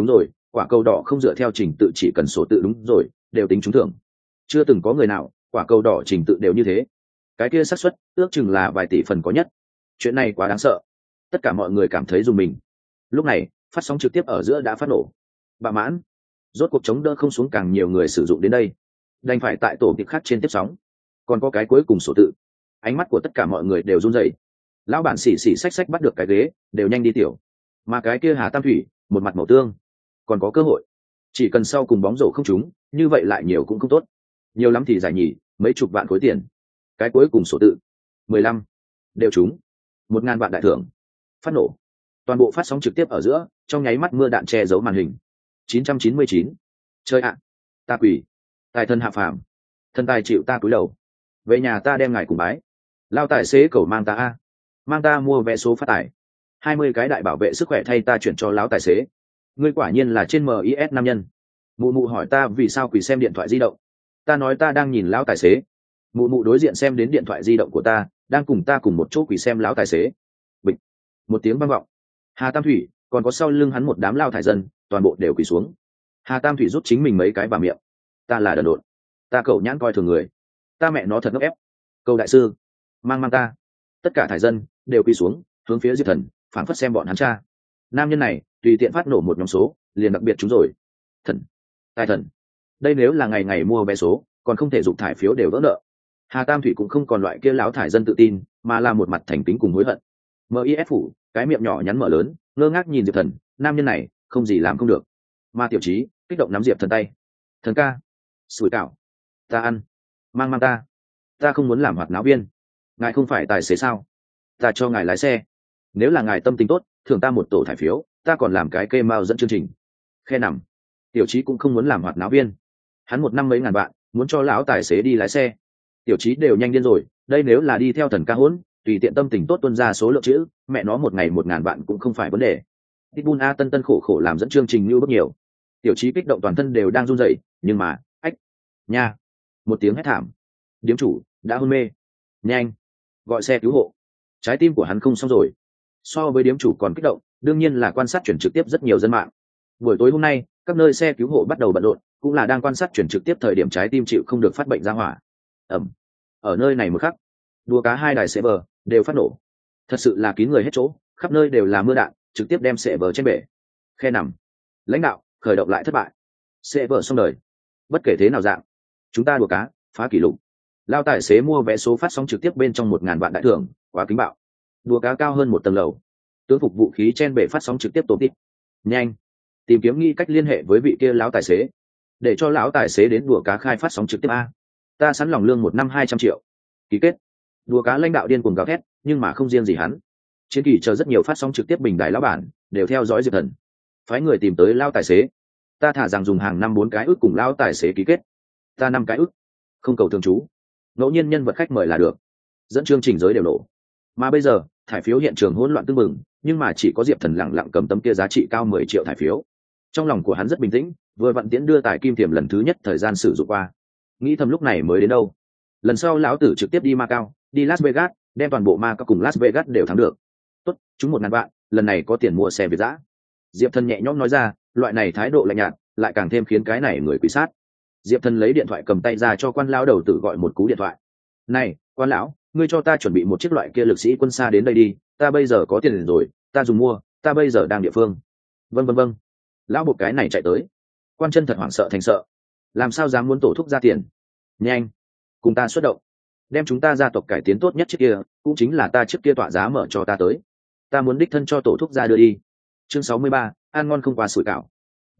quả cầu đỏ không dựa theo trình tự, chỉ cần số tự đúng rồi đều tính trúng thưởng. Chưa từng có người nào quả cầu đỏ trình tự đều như thế. Cái kia xác suất ước chừng là vài tỷ phần có nhất. Chuyện này quá đáng sợ, tất cả mọi người cảm thấy dùng mình. Lúc này phát sóng trực tiếp ở giữa đã phát nổ, bạ mãn, rốt cuộc chống đỡ không xuống, càng nhiều người sử dụng đến đây đành phải tại tổ tiệc khác trên tiếp sóng. Còn có cái cuối cùng sổ tự, ánh mắt của tất cả mọi người đều run rẩy. Lão bản xỉ xỉ xách xách bắt được cái ghế đều nhanh đi tiểu, mà cái kia Hà Tam Thủy một mặt màu tương, còn có cơ hội, chỉ cần sau cùng bóng rổ không trúng, như vậy lại nhiều cũng không tốt, nhiều lắm thì giải nhì mấy chục vạn khối tiền. Cái cuối cùng sổ tự 15 đều trúng, 1.000 vạn đại thưởng. Phát nổ, toàn bộ phát sóng trực tiếp ở giữa trong nháy mắt mưa đạn che giấu màn hình. 999, chơi ạ, ta quỳ, tài thân hạ phàm, thân tài chịu ta cúi đầu, về nhà ta đem ngài cùng bái. Lao tài xế cầu mang ta a, mang ta mua vé số phát tải, 20 cái đại bảo vệ sức khỏe thay ta chuyển cho lão tài xế. Ngươi quả nhiên là trên MIS nam nhân. Mụ mụ hỏi ta vì sao quỳ xem điện thoại di động, ta nói ta đang nhìn lão tài xế. Mụ mụ đối diện xem đến điện thoại di động của ta, đang cùng ta cùng một chỗ quỳ xem lão tài xế. Bịch, một tiếng vang vọng. Hà Tam Thủy còn có sau lưng hắn một đám lao thải dân toàn bộ đều quỳ xuống. Hà Tam Thủy rút chính mình mấy cái vào miệng. Ta là đần độn, ta cậu nhãn coi thường người, ta mẹ nó thật ngốc ép, câu đại sư mang ta. Tất cả thải dân đều quỳ xuống hướng phía Diệp Thần, phảng phất xem bọn hắn cha. Nam nhân này tùy tiện phát nổ một nhóm số liền đặc biệt chúng rồi. Thần, tài thần, đây nếu là ngày ngày mua vé số còn không thể dục thải phiếu đều vỡ nợ. Hà Tam Thủy cũng không còn loại kia láo thải dân tự tin, mà là một mặt thành kính cùng hối hận. MIS phủ cái miệng nhỏ nhắn mở lớn, ngơ ngác nhìn Diệp Thần. Nam nhân này không gì làm không được. Mà Tiểu Chí kích động nắm Diệp Thần tay. Thần ca, sủi cảo, ta ăn, mang ta không muốn làm hoạt náo viên. Ngài không phải tài xế sao, ta cho ngài lái xe, nếu là ngài tâm tính tốt thưởng ta một tổ thải phiếu, ta còn làm cái kê mao dẫn chương trình. Khe nằm. Tiểu Chí cũng không muốn làm hoạt náo viên, hắn một năm mấy ngàn vạn muốn cho lão tài xế đi lái xe. Tiểu Chí đều nhanh điên rồi, đây nếu là đi theo Thần ca hỗn, tùy tiện tâm tình tốt tuân ra số lượng chữ, mẹ nó một ngày 1.000 vạn cũng không phải vấn đề. Pitbull a tân khổ khổ làm dẫn chương trình như bước nhiều. Tiểu Chí kích động toàn thân đều đang run rẩy, nhưng mà ách nha, một tiếng hét thảm, điếm chủ đã hôn mê, nhanh gọi xe cứu hộ. Trái tim của hắn không xong rồi. So với điếm chủ còn kích động đương nhiên là quan sát chuyển trực tiếp rất nhiều dân mạng. Buổi tối hôm nay các nơi xe cứu hộ bắt đầu bận rộn, cũng là đang quan sát chuyển trực tiếp thời điểm trái tim chịu không được phát bệnh ra hỏa. Ở nơi này một khắc, đua cá hai đài server đều phát nổ, thật sự là kín người hết chỗ, khắp nơi đều là mưa đạn, trực tiếp đem server trên bể. Khe nằm. Lãnh đạo khởi động lại thất bại, server xong đời. Bất kể thế nào dạng, chúng ta đua cá phá kỷ lục. Lao tài xế mua vé số phát sóng trực tiếp bên trong 1.000 vạn đại thưởng, quá kính bạo. Đua cá cao hơn một tầng lầu, tướng phục vũ khí trên bể phát sóng trực tiếp tổ tít. Nhanh tìm kiếm nghi cách liên hệ với vị kia lão tài xế, để cho lão tài xế đến đùa cá khai phát sóng trực tiếp a. Ta sẵn lòng lương 1 năm 200 triệu. Ký kết. Đùa cá lãnh đạo điên cuồng gào thét, nhưng mà không riêng gì hắn. Chiến kỳ chờ rất nhiều phát sóng trực tiếp bình đài lão bản đều theo dõi Diệp Thần, phái người tìm tới lão tài xế. Ta thả rằng dùng hàng năm 4 cái ước cùng lão tài xế ký kết, ta 5 cái ước, không cầu thường trú, ngẫu nhiên nhân vật khách mời là được, dẫn chương trình giới đều nổ. Mà bây giờ thải phiếu hiện trường hỗn loạn tưng bừng, nhưng mà chỉ có Diệp Thần lặng lặng cầm tấm kia giá trị cao 10 triệu thải phiếu. Trong lòng của hắn rất bình tĩnh, vừa vặn tiễn đưa tài kim tiềm lần thứ nhất thời gian sử dụng qua, nghĩ thầm lúc này mới đến đâu, lần sau lão tử trực tiếp đi Macau, đi Las Vegas, đem toàn bộ Macau cùng Las Vegas đều thắng được. Tốt, chúng 1.000 vạn, lần này có tiền mua xe Việt dã. Diệp Thần nhẹ nhõm nói ra, loại này thái độ lạnh nhạt lại càng thêm khiến cái này người quỷ sát. Diệp Thần lấy điện thoại cầm tay ra cho quan lão đầu tử gọi một cú điện thoại. Này quan lão, ngươi cho ta chuẩn bị một chiếc loại kia lực sĩ quân xa đến đây đi, ta bây giờ có tiền rồi, ta dùng mua, ta bây giờ đang địa phương. Vâng. Lão một cái này chạy tới. Quan chân thật hoảng sợ thành sợ, làm sao dám muốn tổ thúc ra tiền. Nhanh cùng ta xuất động, đem chúng ta gia tộc cải tiến tốt nhất trước kia, cũng chính là ta trước kia tọa giá mở cho ta tới, ta muốn đích thân cho tổ thúc ra đưa đi. Chương 63, ăn ngon không qua sủi cảo.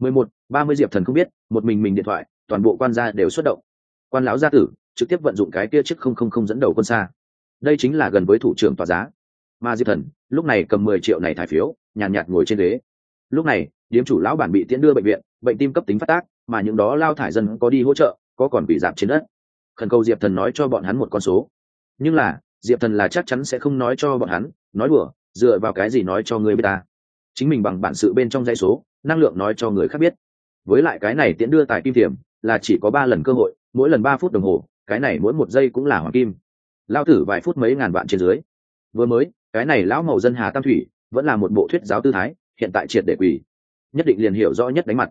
11:30 Diệp Thần không biết, một mình điện thoại, toàn bộ quan gia đều xuất động. Quan lão gia tử trực tiếp vận dụng cái kia chiếc 000 dẫn đầu quân xa, đây chính là gần với thủ trưởng tọa giá. Mà Diệp Thần lúc này cầm 10 triệu này thải phiếu, nhàn nhạt ngồi trên ghế. Lúc này điếm chủ lão bản bị tiễn đưa bệnh viện, bệnh tim cấp tính phát tác, mà những đó lao thải dân có đi hỗ trợ, có còn bị giảm trên đất, khẩn cầu Diệp Thần nói cho bọn hắn một con số. Nhưng là Diệp Thần là chắc chắn sẽ không nói cho bọn hắn, nói đùa, dựa vào cái gì nói cho người biết ta, chính mình bằng bản sự bên trong dãy số năng lượng nói cho người khác biết. Với lại cái này tiễn đưa tài kim tiềm là chỉ có 3 lần cơ hội, mỗi lần 3 phút đồng hồ, cái này mỗi 1 giây cũng là hoàng kim. Lao tử vài phút mấy ngàn vạn trên dưới. Vừa mới cái này lão màu dân Hà Tam Thủy vẫn là một bộ thuyết giáo tư thái, hiện tại triệt để quỷ, nhất định liền hiểu rõ nhất đánh mặt.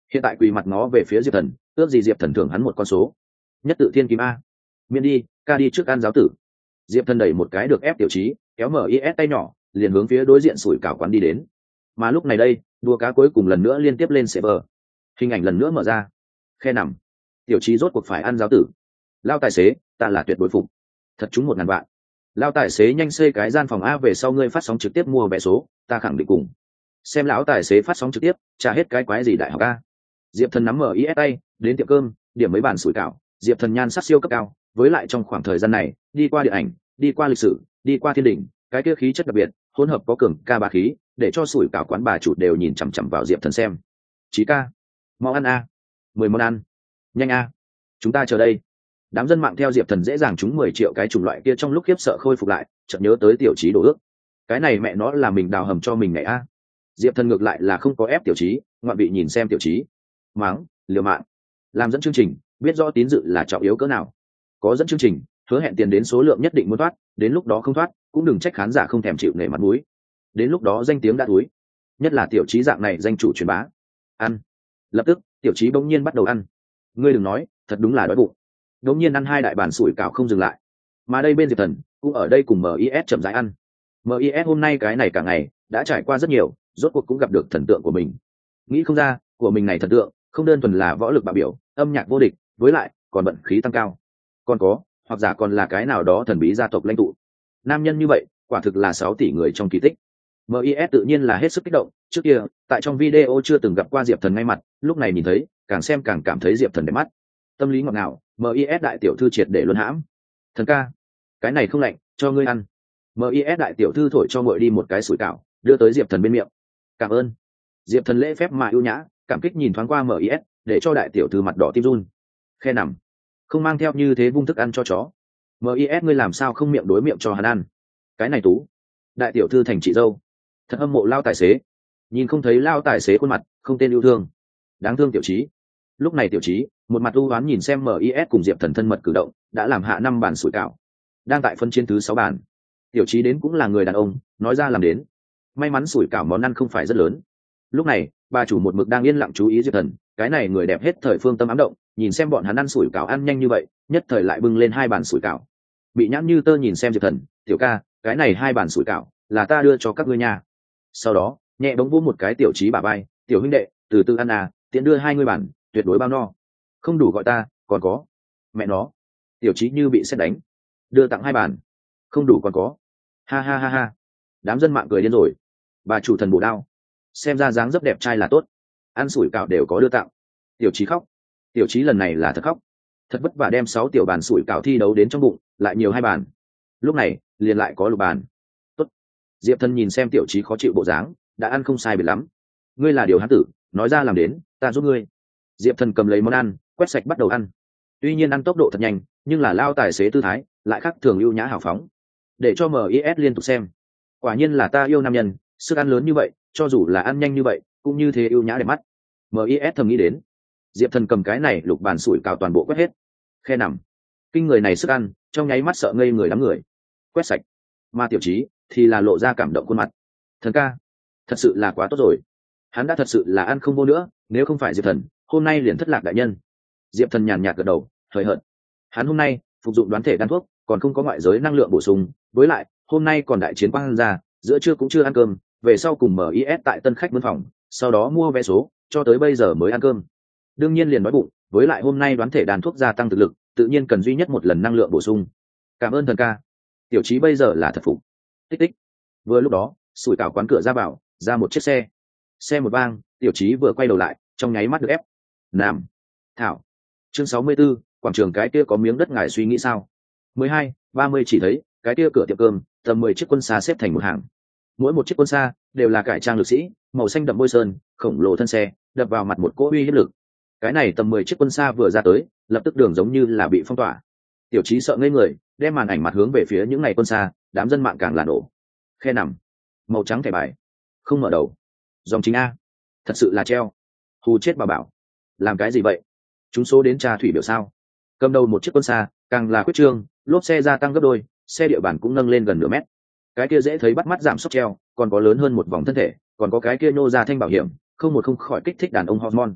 hiện tại quỳ mặt ngó về phía diệp thần, ước gì diệp thần thưởng hắn một con số. Nhất tự thiên kim a. Miễn đi, ca đi trước ăn giáo tử. Diệp thần đẩy một cái được ép tiểu trí, kéo MIS tay nhỏ, liền hướng phía đối diện sủi cảo quán đi đến. Mà lúc này đây, đua cá cuối cùng lần nữa liên tiếp lên server. Hình ảnh lần nữa mở ra. Khe nằm. Tiểu trí rốt cuộc phải ăn giáo tử. Lao tài xế, ta là tuyệt đối phục. Thật trúng 1.000 vạn. Lao tài xế nhanh xây cái gian phòng A về sau ngươi phát sóng trực tiếp mua vé số, ta khẳng định cùng. Xem lão tài xế phát sóng trực tiếp, trả hết cái quái gì đại học A. Diệp thần nắm MIS tay, đến tiệm cơm, điểm mấy bàn sủi cảo. Diệp thần nhan sắc siêu cấp cao, với lại trong khoảng thời gian này, đi qua điện ảnh, đi qua lịch sử, đi qua thiên đỉnh, cái kia khí chất đặc biệt, hỗn hợp có cường ca bá khí, để cho sủi cảo quán bà chủ đều nhìn chằm chằm vào Diệp thần xem. Chí ca, mau ăn A. 10 món ăn. Nhanh A. Chúng ta chờ đây. Đám dân mạng theo Diệp thần dễ dàng trúng 10 triệu cái chủng loại kia trong lúc khiếp sợ khôi phục lại, chợt nhớ tới tiểu trí đồ ước. Cái này mẹ nó là mình đào hầm cho mình này A. Diệp thần ngược lại là không có ép tiểu trí, ngoạn vị nhìn xem tiểu trí. Mắng, liều mạng. Làm dẫn chương trình, biết rõ tín dự là trọng yếu cỡ nào. Có dẫn chương trình, hứa hẹn tiền đến số lượng nhất định muốn thoát, đến lúc đó không thoát, cũng đừng trách khán giả không thèm chịu nể mặt mũi. Đến lúc đó danh tiếng đã túi. Nhất là tiểu trí dạng này danh chủ truyền bá. Ăn. Lập tức, tiểu trí bỗng nhiên bắt đầu ăn. Ngươi đừng nói, thật đúng là đói bụng. Đống nhiên ăn 2 đại bàn sủi cảo không dừng lại. Mà đây bên Diệp thần cũng ở đây cùng MIS chậm rãi ăn. MIS hôm nay cái này cả ngày đã trải qua rất nhiều, rốt cuộc cũng gặp được thần tượng của mình. Nghĩ không ra, của mình này thần tượng không đơn thuần là võ lực bạo biểu, âm nhạc vô địch, với lại còn vận khí tăng cao. Còn có, hoặc giả còn là cái nào đó thần bí gia tộc lãnh tụ. Nam nhân như vậy, quả thực là 6 tỷ người trong kỳ tích. MIS tự nhiên là hết sức kích động, trước kia, tại trong video chưa từng gặp qua Diệp thần ngay mặt, lúc này nhìn thấy, càng xem càng cảm thấy Diệp thần đẹp mắt. Tâm lý ngọt ngào, MIS đại tiểu thư triệt để luân hãm. Thần ca, cái này không lạnh, cho ngươi ăn. MIS đại tiểu thư thổi cho muội đi một cái sủi cảo, đưa tới Diệp thần bên miệng. Cảm ơn. Diệp thần lễ phép mà ưu nhã, cảm kích nhìn thoáng qua MIS, để cho đại tiểu thư mặt đỏ tim run. Khe nằm, không mang theo như thế vung thức ăn cho chó. MIS ngươi làm sao không miệng đối miệng cho hắn ăn. Cái này tú. Đại tiểu thư thành chị dâu. Thật hâm mộ lao tài xế. Nhìn không thấy lao tài xế khuôn mặt, không tên yêu thương. Đáng thương tiểu trí. Lúc này tiểu trí một mặt ưu oán nhìn xem MIS cùng Diệp thần thân mật cử động, đã làm hạ 5 bàn sủi cảo. Đang tại phân chiến thứ 6 bàn. Tiểu trí đến cũng là người đàn ông, nói ra làm đến. May mắn sủi cảo món ăn không phải rất lớn. Lúc này bà chủ một mực đang yên lặng chú ý Diệp thần, cái này người đẹp hết thời phương tâm ám động, nhìn xem bọn hắn ăn sủi cảo ăn nhanh như vậy, nhất thời lại bưng lên 2 bàn sủi cảo. Bị nhãn như tơ nhìn xem Diệp thần, tiểu ca, cái này 2 bàn sủi cảo là ta đưa cho các ngươi nhà. Sau đó nhẹ bỗng vỗ một cái tiểu trí bả vai, tiểu huynh đệ, từ từ ăn à, tiện đưa 2 ngươi bản, tuyệt đối bao no. Không đủ gọi ta, còn có. Mẹ nó. Tiểu trí như bị sét đánh. Đưa tặng 2 bàn. Không đủ còn có. Ha ha ha ha. Đám dân mạng cười điên rồi. Bà chủ thần bổ đao. Xem ra dáng dấp đẹp trai là tốt. Ăn sủi cảo đều có đưa tặng. Tiểu trí khóc. Tiểu trí lần này là thật khóc. Thật vất vả đem 6 tiểu bàn sủi cảo thi đấu đến trong bụng, lại nhiều 2 bàn. Lúc này, liền lại có lục bàn. Tốt. Diệp thần nhìn xem tiểu trí khó chịu bộ dáng, đã ăn không sai biệt lắm. Ngươi là điều hán tử, nói ra làm đến, ta giúp ngươi. Diệp thần cầm lấy món ăn, quét sạch bắt đầu ăn. Tuy nhiên ăn tốc độ thật nhanh, nhưng là lao tài xế tư thái lại khác thường ưu nhã hào phóng, để cho MIS liên tục xem. Quả nhiên là ta yêu nam nhân, sức ăn lớn như vậy, cho dù là ăn nhanh như vậy cũng như thế ưu nhã đẹp mắt. MIS thầm nghĩ đến. Diệp thần cầm cái này lục bàn sủi cảo toàn bộ quét hết. Khe nằm, kinh người này sức ăn, trong nháy mắt sợ ngây người đám người. Quét sạch. Mà tiểu trí thì là lộ ra cảm động khuôn mặt. Thần ca, thật sự là quá tốt rồi. Hắn đã thật sự là ăn không vô nữa, nếu không phải Diệp thần, hôm nay liền thất lạc đại nhân. Diệp thần nhàn nhạt gật đầu, hời hợt. Hắn hôm nay phục dụng đoán thể đan thuốc, còn không có ngoại giới năng lượng bổ sung, với lại hôm nay còn đại chiến quang ra, giữa trưa cũng chưa ăn cơm, về sau cùng MIS tại tân khách mướn phòng, sau đó mua vé số, cho tới bây giờ mới ăn cơm. Đương nhiên liền đói bụng, với lại hôm nay đoán thể đan thuốc gia tăng thực lực, tự nhiên cần duy nhất một lần năng lượng bổ sung. Cảm ơn thần ca. Tiểu trí bây giờ là thật phục. Tích tích. Vừa lúc đó, sủi cảo quán cửa ra vào, ra một chiếc xe. Xe một vang, tiểu trí vừa quay đầu lại, trong nháy mắt được ép. Nam. Thảo. Chương 64, quảng trường cái kia có miếng đất ngài suy nghĩ sao? 12, 30 chỉ thấy, cái kia cửa tiệm cơm, tầm 10 chiếc quân xa xếp thành một hàng. Mỗi một chiếc quân xa đều là cải trang lực sĩ, màu xanh đậm bôi sơn, khổng lồ thân xe, đập vào mặt một cỗ uy hiếp lực. Cái này tầm 10 chiếc quân xa vừa ra tới, lập tức đường giống như là bị phong tỏa. Tiểu trí sợ ngây người, đem màn ảnh mặt hướng về phía những ngày quân xa, đám dân mạng càng là nổ. Khe nằm, màu trắng thẻ bài, không mở đầu. Dòng chính A, thật sự là treo. Hù chết bà bảo. Làm cái gì vậy? Chúng số đến trà thủy biểu sao? Cầm đầu một chiếc quân xa, càng là quyết trương, lốp xe gia tăng gấp đôi, xe địa bàn cũng nâng lên gần nửa mét. Cái kia dễ thấy bắt mắt giảm sốc treo, còn có lớn hơn một vòng thân thể, còn có cái kia nhô ra thanh bảo hiểm, không khỏi kích thích đàn ông hormone.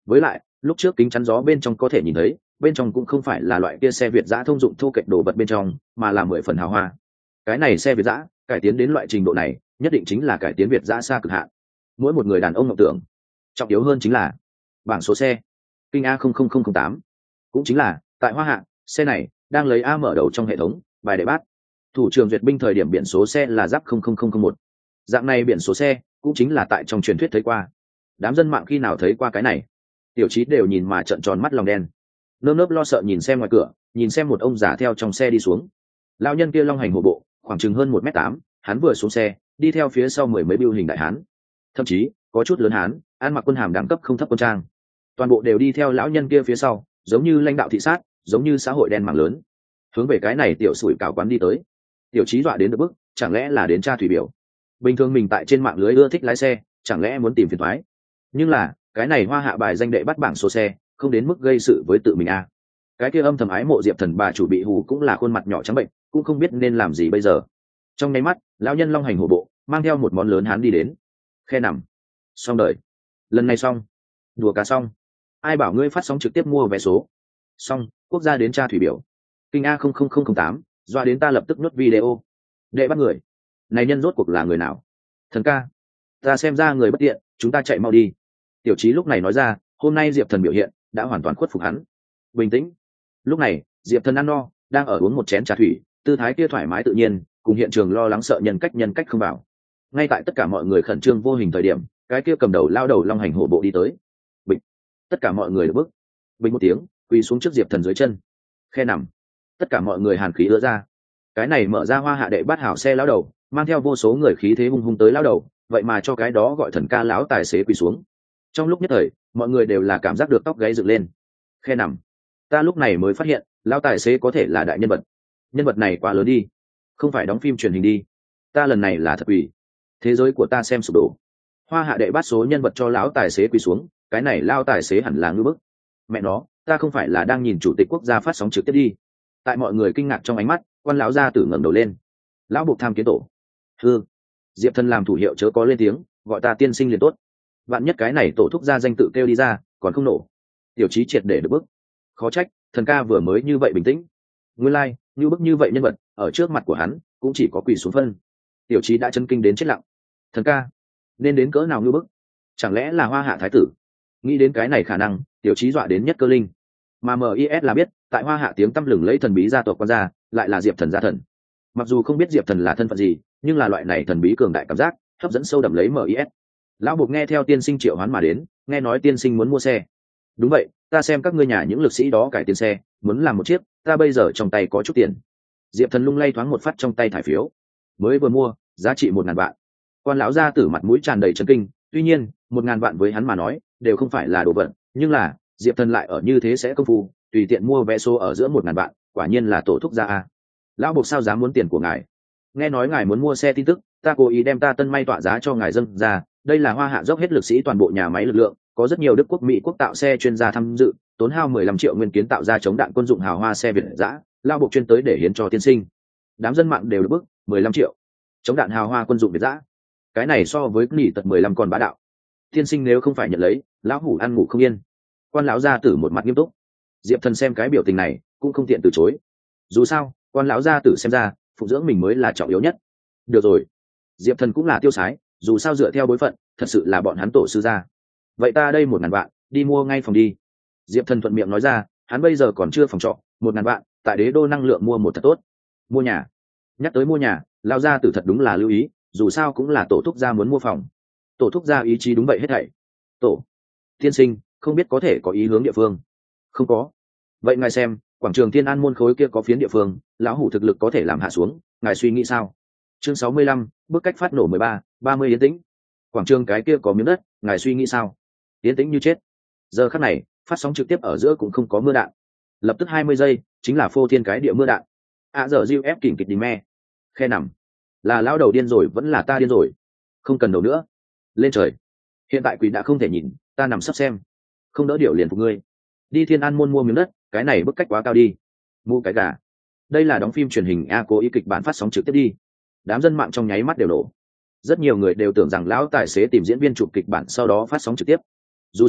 với lại lúc trước kính chắn gió bên trong có thể nhìn thấy bên trong cũng không phải là loại kia xe việt giã thông dụng thu kệch đồ vật bên trong, mà là 10 phần hào hoa. Cái này xe việt giã cải tiến đến loại trình độ này nhất định chính là cải tiến việt giã xa cực hạn, mỗi một người đàn ông mộng tưởng. Trọng yếu hơn chính là bảng số xe kinh A00008, cũng chính là tại Hoa Hạ, xe này đang lấy A mở đầu trong hệ thống bài đệ bát. Thủ trưởng duyệt binh thời điểm biển số xe là giáp 00001. Dạng này biển số xe cũng chính là tại trong truyền thuyết thấy qua. Đám dân mạng khi nào thấy qua cái này, tiểu trí đều nhìn mà trợn tròn mắt lòng đen, nơm nớp lo sợ nhìn xem ngoài cửa, nhìn xem một ông già theo trong xe đi xuống. Lão nhân kia long hành hổ bộ, khoảng chừng hơn 1m8, hắn vừa xuống xe đi theo phía sau 10 mấy bưu hình đại hán, thậm chí có chút lớn hán ăn mặc quân hàm đẳng cấp không thấp quân trang, toàn bộ đều đi theo lão nhân kia phía sau, giống như lãnh đạo thị sát, giống như xã hội đen mảng lớn, hướng về cái này tiểu sủi cảo quán đi tới. Tiểu trí dọa đến được bức, chẳng lẽ là đến tra thủy biểu? Bình thường mình tại trên mạng lưới ưa thích lái xe, chẳng lẽ muốn tìm phiền toái? Nhưng là cái này Hoa Hạ bài danh đệ bắt bảng số xe, không đến mức gây sự với tự mình à. Cái kia âm thầm ái mộ Diệp Thần bà chủ bị hù cũng là khuôn mặt nhỏ trắng bệnh, cũng không biết nên làm gì bây giờ. Trong nháy mắt, lão nhân long hành hổ bộ, mang theo một món lớn hán đi đến. Khe nằm, xong đời, lần này xong, đùa cá xong. Ai bảo ngươi phát sóng trực tiếp mua vé số? Xong, quốc gia đến tra thủy biểu. Kinh A00008, doa đến ta lập tức nuốt video. Đệ bắt người, này nhân rốt cuộc là người nào? Thần ca, ta xem ra người bất tiện, chúng ta chạy mau đi. Tiểu trí lúc này nói ra, hôm nay Diệp Thần biểu hiện đã hoàn toàn khuất phục hắn. Bình tĩnh. Lúc này Diệp Thần ăn no, đang ở uống một chén trà thủy, tư thái kia thoải mái tự nhiên, cùng hiện trường lo lắng sợ nhân cách không vào. Ngay tại tất cả mọi người khẩn trương vô hình thời điểm, cái kia cầm đầu lao đầu long hành hổ bộ đi tới. Bịch. Tất cả mọi người bước. Bình một tiếng, quỳ xuống trước Diệp Thần dưới chân. Khe nằm. Tất cả mọi người hàn khí ứa ra. Cái này mở ra Hoa Hạ đệ bát hảo xe lão đầu, mang theo vô số người khí thế hung hung tới lão đầu, vậy mà cho cái đó gọi thần ca lão tài xế quỳ xuống. Trong lúc nhất thời, mọi người đều là cảm giác được tóc gáy dựng lên. Khe nằm. Ta lúc này mới phát hiện lão tài xế có thể là đại nhân vật. Nhân vật này quá lớn đi, không phải đóng phim truyền hình đi. Ta lần này là thật quỷ, thế giới của ta xem sụp đổ. Hoa Hạ đệ bát số nhân vật cho lão tài xế quỳ xuống, cái này lão tài xế hẳn là ngư bức. Mẹ nó, ta không phải là đang nhìn chủ tịch quốc gia phát sóng trực tiếp đi. Tại mọi người kinh ngạc trong ánh mắt, quan lão gia tử ngẩng đầu lên. Lão buộc tham kiến tổ. Diệp Thần làm thủ hiệu chớ có lên tiếng, gọi ta tiên sinh liền tốt. Vạn nhất cái này tổ thúc gia danh tự kêu đi ra, còn không nổ. Tiểu trí triệt để được bức. Khó trách thần ca vừa mới như vậy bình tĩnh, nguyên lai như bức như vậy nhân vật ở trước mặt của hắn cũng chỉ có quỳ xuống phân. Tiểu trí đã chấn kinh đến chết lặng. Thần ca nên đến cỡ nào như bức? Chẳng lẽ là Hoa Hạ thái tử? Nghĩ đến cái này khả năng, tiểu trí dọa đến nhất cơ linh. Mà MIS là biết tại Hoa Hạ tiếng tăm lừng lẫy thần bí gia tộc quan gia lại là Diệp Thần gia thần. Mặc dù không biết Diệp Thần là thân phận gì, nhưng là loại này thần bí cường đại cảm giác hấp dẫn sâu đậm lấy MIS. Lão buộc nghe theo tiên sinh triệu hoán mà đến, nghe nói tiên sinh muốn mua xe. Đúng vậy, ta xem các ngươi nhà những lực sĩ đó cải tiến xe, muốn làm một chiếc, ta bây giờ trong tay có chút tiền. Diệp Thần lung lay thoáng một phát trong tay thải phiếu, mới vừa mua, giá trị 1.000 vạn. Quan lão gia tử mặt mũi tràn đầy chấn kinh, tuy nhiên 1.000 vạn với hắn mà nói đều không phải là đồ vật, nhưng là Diệp Thần lại ở như thế sẽ công phu, tùy tiện mua vé số ở giữa 1.000 vạn, quả nhiên là tổ thúc gia a. Lão buộc sao dám muốn tiền của ngài? Nghe nói ngài muốn mua xe tin tức, ta cố ý đem ta tân may tọa giá cho ngài dâng ra. Đây là Hoa Hạ dốc hết lực sĩ toàn bộ nhà máy lực lượng, có rất nhiều Đức quốc Mỹ quốc tạo xe chuyên gia tham dự, tốn hao 15 triệu nguyên kiến tạo ra chống đạn quân dụng hào hoa xe Việt dã, lao buộc chuyên tới để hiến cho tiên sinh. Đám dân mạng đều được bức, 15 triệu chống đạn hào hoa quân dụng Việt dã, cái này so với nỉ tật 15 còn bá đạo. Tiên sinh nếu không phải nhận lấy, lão hủ ăn ngủ không yên. Quan lão gia tử một mặt nghiêm túc. Diệp Thần xem cái biểu tình này cũng không tiện từ chối, dù sao quan lão gia tử xem ra phụng dưỡng mình mới là trọng yếu nhất. Được rồi, Diệp Thần cũng là tiêu sái, dù sao dựa theo bối phận thật sự là bọn hắn tổ sư gia. Vậy ta đây 1.000 vạn đi mua ngay phòng đi. Diệp Thần thuận miệng nói ra, hắn bây giờ còn chưa phòng trọ, 1.000 vạn tại Đế Đô năng lượng mua một thật tốt. Mua nhà. Nhắc tới mua nhà, lao gia tử thật đúng là lưu ý, dù sao cũng là tổ thúc gia muốn mua phòng. Tổ thúc gia ý chí đúng vậy hết thảy. Tổ tiên sinh không biết có thể có ý hướng địa phương? Không có. Vậy ngài xem quảng trường Thiên An môn khối kia có phiến địa phương, lão hủ thực lực có thể làm hạ xuống, ngài suy nghĩ sao? Chương 65, bước cách phát nổ 13-30 yên tĩnh. Quảng trường cái kia có miếng đất, ngài suy nghĩ sao? Yên tĩnh như chết. Giờ khắc này phát sóng trực tiếp ở giữa cũng không có mưa đạn, lập tức 20 giây chính là phô thiên cái địa mưa đạn. Giờ diêu ép kỉnh kịch đi me. Khe nằm. Là lão đầu điên rồi vẫn là ta điên rồi? Không cần đầu nữa, lên trời. Hiện tại quỷ đã không thể nhìn, ta nằm sắp xem, không đỡ điệu liền phục ngươi. Đi Thiên An môn mua miếng đất, cái này bức cách quá cao đi. Mua cái gà. Đây là đóng phim truyền hình a, cố ý kịch bản phát sóng trực tiếp đi. Đám dân mạng trong nháy mắt đều nổ. Rất nhiều người đều tưởng rằng lão tài xế tìm diễn viên chụp kịch bản sau đó phát sóng trực tiếp. Dù sao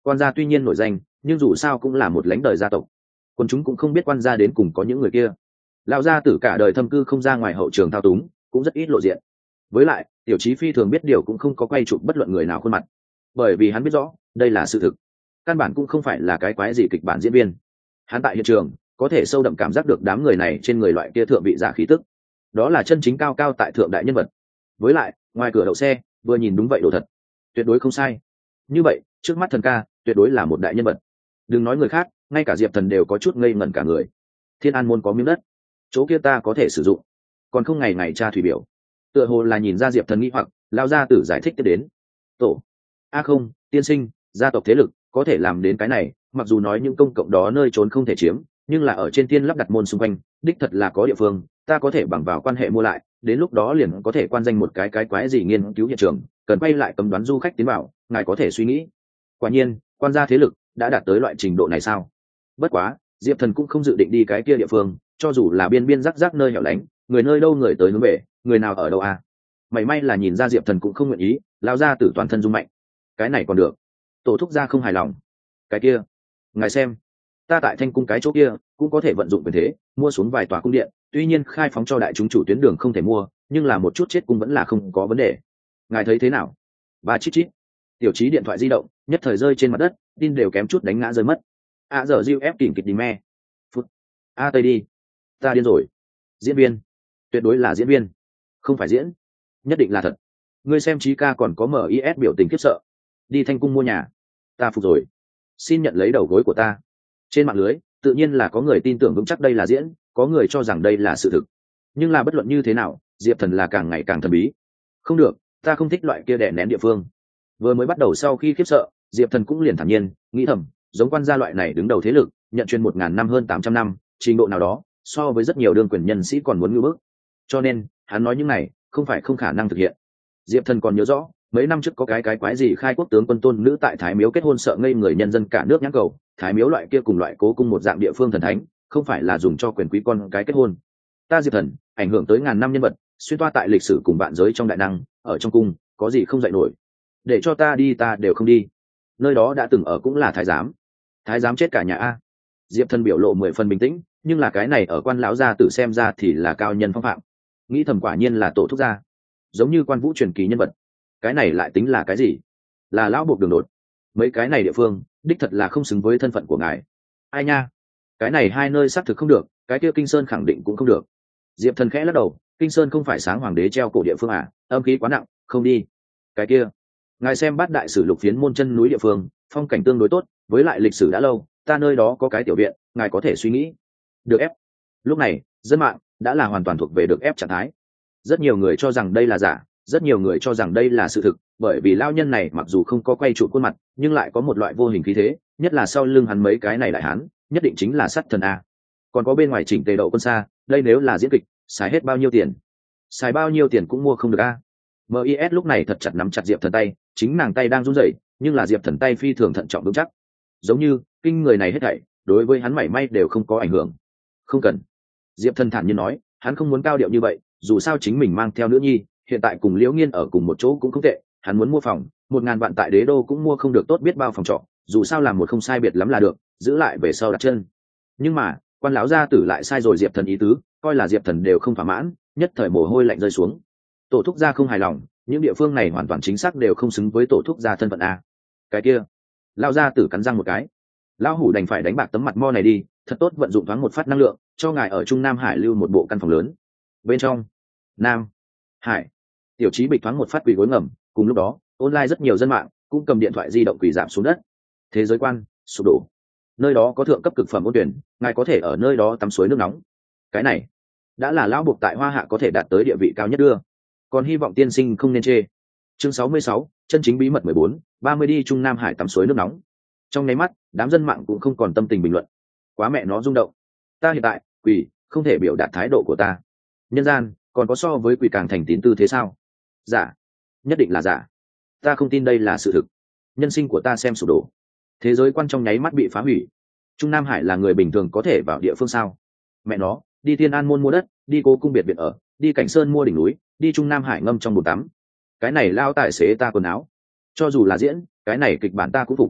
Quan gia tuy nhiên nổi danh, nhưng dù sao cũng là một lãnh đời gia tộc, quân chúng cũng không biết quan gia đến cùng có những người kia. Lão gia tử cả đời thâm cư không ra ngoài hậu trường thao túng, cũng rất ít lộ diện. Với lại tiểu chí phi thường biết điều cũng không có quay chụp bất luận người nào khuôn mặt, bởi vì hắn biết rõ đây là sự thực, căn bản cũng không phải là cái quái gì kịch bản diễn viên. Hắn tại hiện trường có thể sâu đậm cảm giác được đám người này trên người loại kia thượng vị giả khí tức, đó là chân chính cao cao tại thượng đại nhân vật. Với lại ngoài cửa đậu xe vừa nhìn đúng vậy đồ thật, tuyệt đối không sai. Như vậy trước mắt thần ca tuyệt đối là một đại nhân vật, đừng nói người khác, ngay cả Diệp Thần đều có chút ngây ngẩn cả người. Thiên An môn có miếng đất, chỗ kia ta có thể sử dụng, còn không ngày ngày tra thủy biểu. Tựa hồ là nhìn ra Diệp Thần nghĩ hoặc, lao gia tử giải thích tiếp đến. Tổ a không, tiên sinh, gia tộc thế lực có thể làm đến cái này, mặc dù nói những công cộng đó nơi trốn không thể chiếm, nhưng là ở trên tiên lắp đặt môn xung quanh đích thật là có địa phương, ta có thể bằng vào quan hệ mua lại, đến lúc đó liền có thể quan danh một cái quái gì nghiên cứu hiện trường, cần quay lại cấm đoán du khách tiến vào, ngài có thể suy nghĩ. Quả nhiên quan gia thế lực đã đạt tới loại trình độ này sao? Bất quá Diệp Thần cũng không dự định đi cái kia địa phương, cho dù là biên biên rắc rắc nơi hẻo lánh, người nơi đâu người tới hướng về, người nào ở đâu à. May may là nhìn ra Diệp Thần cũng không nguyện ý, lao ra từ toàn thân rung mạnh. Cái này còn được. Tổ thúc gia không hài lòng. Cái kia ngài xem, ta tại Thanh cung cái chỗ kia cũng có thể vận dụng quyền thế mua xuống vài tòa cung điện, tuy nhiên khai phóng cho đại chúng chủ tuyến đường không thể mua, nhưng là một chút chết cung vẫn là không có vấn đề. Ngài thấy thế nào? Và chít chít, tiểu trí điện thoại di động nhất thời rơi trên mặt đất, tin đều kém chút đánh ngã rơi mất. Giờ diêu ép kìm kịch đi me phút. Tây đi, ta điên rồi. Diễn viên, tuyệt đối là diễn viên, không phải diễn, nhất định là thật. Ngươi xem Chí ca còn có MIS biểu tình khiếp sợ. Đi Thanh cung mua nhà, ta phục rồi, xin nhận lấy đầu gối của ta. Trên mạng lưới tự nhiên là có người tin tưởng vững chắc đây là diễn, có người cho rằng đây là sự thực. Nhưng là bất luận như thế nào, Diệp Thần là càng ngày càng thần bí. Không được, ta không thích loại kia đè nén địa phương. Vừa mới bắt đầu sau khi khiếp sợ, Diệp Thần cũng liền thản nhiên nghĩ thầm, giống quan gia loại này đứng đầu thế lực, nhận chuyên 1000 năm hơn 800 năm, trình độ nào đó so với rất nhiều đương quyền nhân sĩ còn muốn ngưỡng bức. Cho nên hắn nói những này không phải không khả năng thực hiện. Diệp Thần còn nhớ rõ mấy năm trước có cái quái gì khai quốc tướng quân tôn nữ tại Thái Miếu kết hôn, sợ ngây người nhân dân cả nước nhãn cầu. Thái Miếu loại kia cùng loại cố cung một dạng địa phương thần thánh, không phải là dùng cho quyền quý con cái kết hôn. Ta Diệp Thần ảnh hưởng tới ngàn năm nhân vật, xuyên toa tại lịch sử cùng vạn giới trong đại năng, ở trong cung có gì không dạy nổi. Để cho ta đi ta đều không đi. Nơi đó đã từng ở cũng là thái giám, thái giám chết cả nhà a. Diệp Thần biểu lộ 10 phần bình tĩnh, nhưng là cái này ở quan lão gia tử xem ra thì là cao nhân phong phạm. Nghĩ thầm quả nhiên là tổ thúc gia, giống như Quan Vũ truyền kỳ nhân vật. Cái này lại tính là cái gì? Là lão buộc đường đột. Mấy cái này địa phương đích thật là không xứng với thân phận của ngài. Ai nha, cái này hai nơi xác thực không được, cái kia Kinh Sơn khẳng định cũng không được. Diệp Thần khẽ lắc đầu, Kinh Sơn không phải sáng hoàng đế treo cổ địa phương à, âm khí quá nặng, không đi. Cái kia ngài xem Bát Đại Sử Lục phiến môn chân núi địa phương, phong cảnh tương đối tốt, với lại lịch sử đã lâu, ta nơi đó có cái tiểu viện, ngài có thể suy nghĩ. Được ép. Lúc này dân mạng đã là hoàn toàn thuộc về được ép trạng thái. Rất nhiều người cho rằng đây là giả, rất nhiều người cho rằng đây là sự thực, bởi vì lao nhân này mặc dù không có quay trụ khuôn mặt, nhưng lại có một loại vô hình khí thế, nhất là sau lưng hắn mấy cái này đại hán, nhất định chính là sát thần a. Còn có bên ngoài chỉnh tề đậu quân xa, đây nếu là diễn kịch, xài hết bao nhiêu tiền? Xài bao nhiêu tiền cũng mua không được a. MIS lúc này thật chặt nắm chặt Diệp Thần tay, chính nàng tay đang run rẩy, nhưng là Diệp Thần tay phi thường thận trọng vững chắc, giống như kinh người này hết thảy đối với hắn mảy may đều không có ảnh hưởng. Không cần. Diệp Thần thản nhiên nói, hắn không muốn cao điệu như vậy, dù sao chính mình mang theo nữ nhi, hiện tại cùng Liễu Nghiên ở cùng một chỗ cũng không tệ, hắn muốn mua phòng, 1000 vạn tại Đế đô cũng mua không được tốt biết bao phòng trọ, dù sao làm một không sai biệt lắm là được, giữ lại về sau đặt chân. Nhưng mà quan lão gia tử lại sai rồi Diệp Thần ý tứ, coi là Diệp Thần đều không thỏa mãn, nhất thời mồ hôi lạnh rơi xuống. Tổ thúc gia không hài lòng, những địa phương này hoàn toàn chính xác đều không xứng với tổ thúc gia thân phận a. Cái kia lão gia tử cắn răng một cái, lão hủ đành phải đánh bạc tấm mặt mo này đi, thật tốt vận dụng thoáng một phát năng lượng, cho ngài ở Trung Nam Hải lưu một bộ căn phòng lớn. Bên trong Nam Hải, tiểu trí bịch thoáng một phát quỳ gối ngầm. Cùng lúc đó online rất nhiều dân mạng cũng cầm điện thoại di động quỳ giảm xuống đất. Thế giới quan sụp đổ, nơi đó có thượng cấp cực phẩm ôn tuyển, ngài có thể ở nơi đó tắm suối nước nóng. Cái này đã là lão buộc tại Hoa Hạ có thể đạt tới địa vị cao nhất đưa, còn hy vọng tiên sinh không nên chê. Chương 66, chân chính bí mật 14, 30 đi Trung Nam Hải tắm suối nước nóng. Trong nháy mắt đám dân mạng cũng không còn tâm tình bình luận, quá mẹ nó rung động. Ta hiện tại quỳ không thể biểu đạt thái độ của ta, nhân gian còn có so với quỳ càng thành tín tư thế sao? Giả, nhất định là giả. Ta không tin đây là sự thực. Nhân sinh của ta xem sụp đổ, thế giới quan trong nháy mắt bị phá hủy. Trung Nam Hải là người bình thường có thể vào địa phương sao? Mẹ nó, đi Thiên An môn mua đất, đi Cố cung biệt viện ở, đi Cảnh Sơn mua đỉnh núi, đi Trung Nam Hải ngâm trong bồn tắm. Cái này lao tài xế ta quần áo, cho dù là diễn, cái này kịch bản ta cũng phục.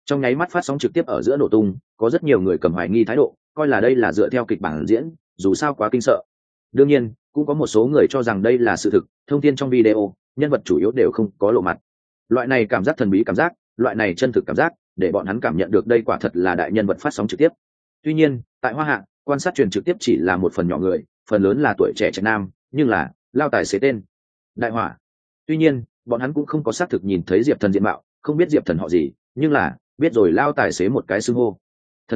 trong nháy mắt phát sóng trực tiếp ở giữa nổ tung, có rất nhiều người cầm hoài nghi thái độ, coi là đây là dựa theo kịch bản diễn, dù sao quá kinh sợ. Đương nhiên cũng có một số người cho rằng đây là sự thực, thông tin trong video nhân vật chủ yếu đều không có lộ mặt. Loại này cảm giác thần bí cảm giác, loại này chân thực cảm giác, để bọn hắn cảm nhận được đây quả thật là đại nhân vật phát sóng trực tiếp. Tuy nhiên tại Hoa Hạ, quan sát truyền trực tiếp chỉ là một phần nhỏ người, phần lớn là tuổi trẻ trạch nam, nhưng là lao tài xế tên Đại Hỏa. Tuy nhiên bọn hắn cũng không có xác thực nhìn thấy Diệp Thần diện mạo, không biết Diệp Thần họ gì, nhưng là biết rồi lao tài xế một cái xưng hô: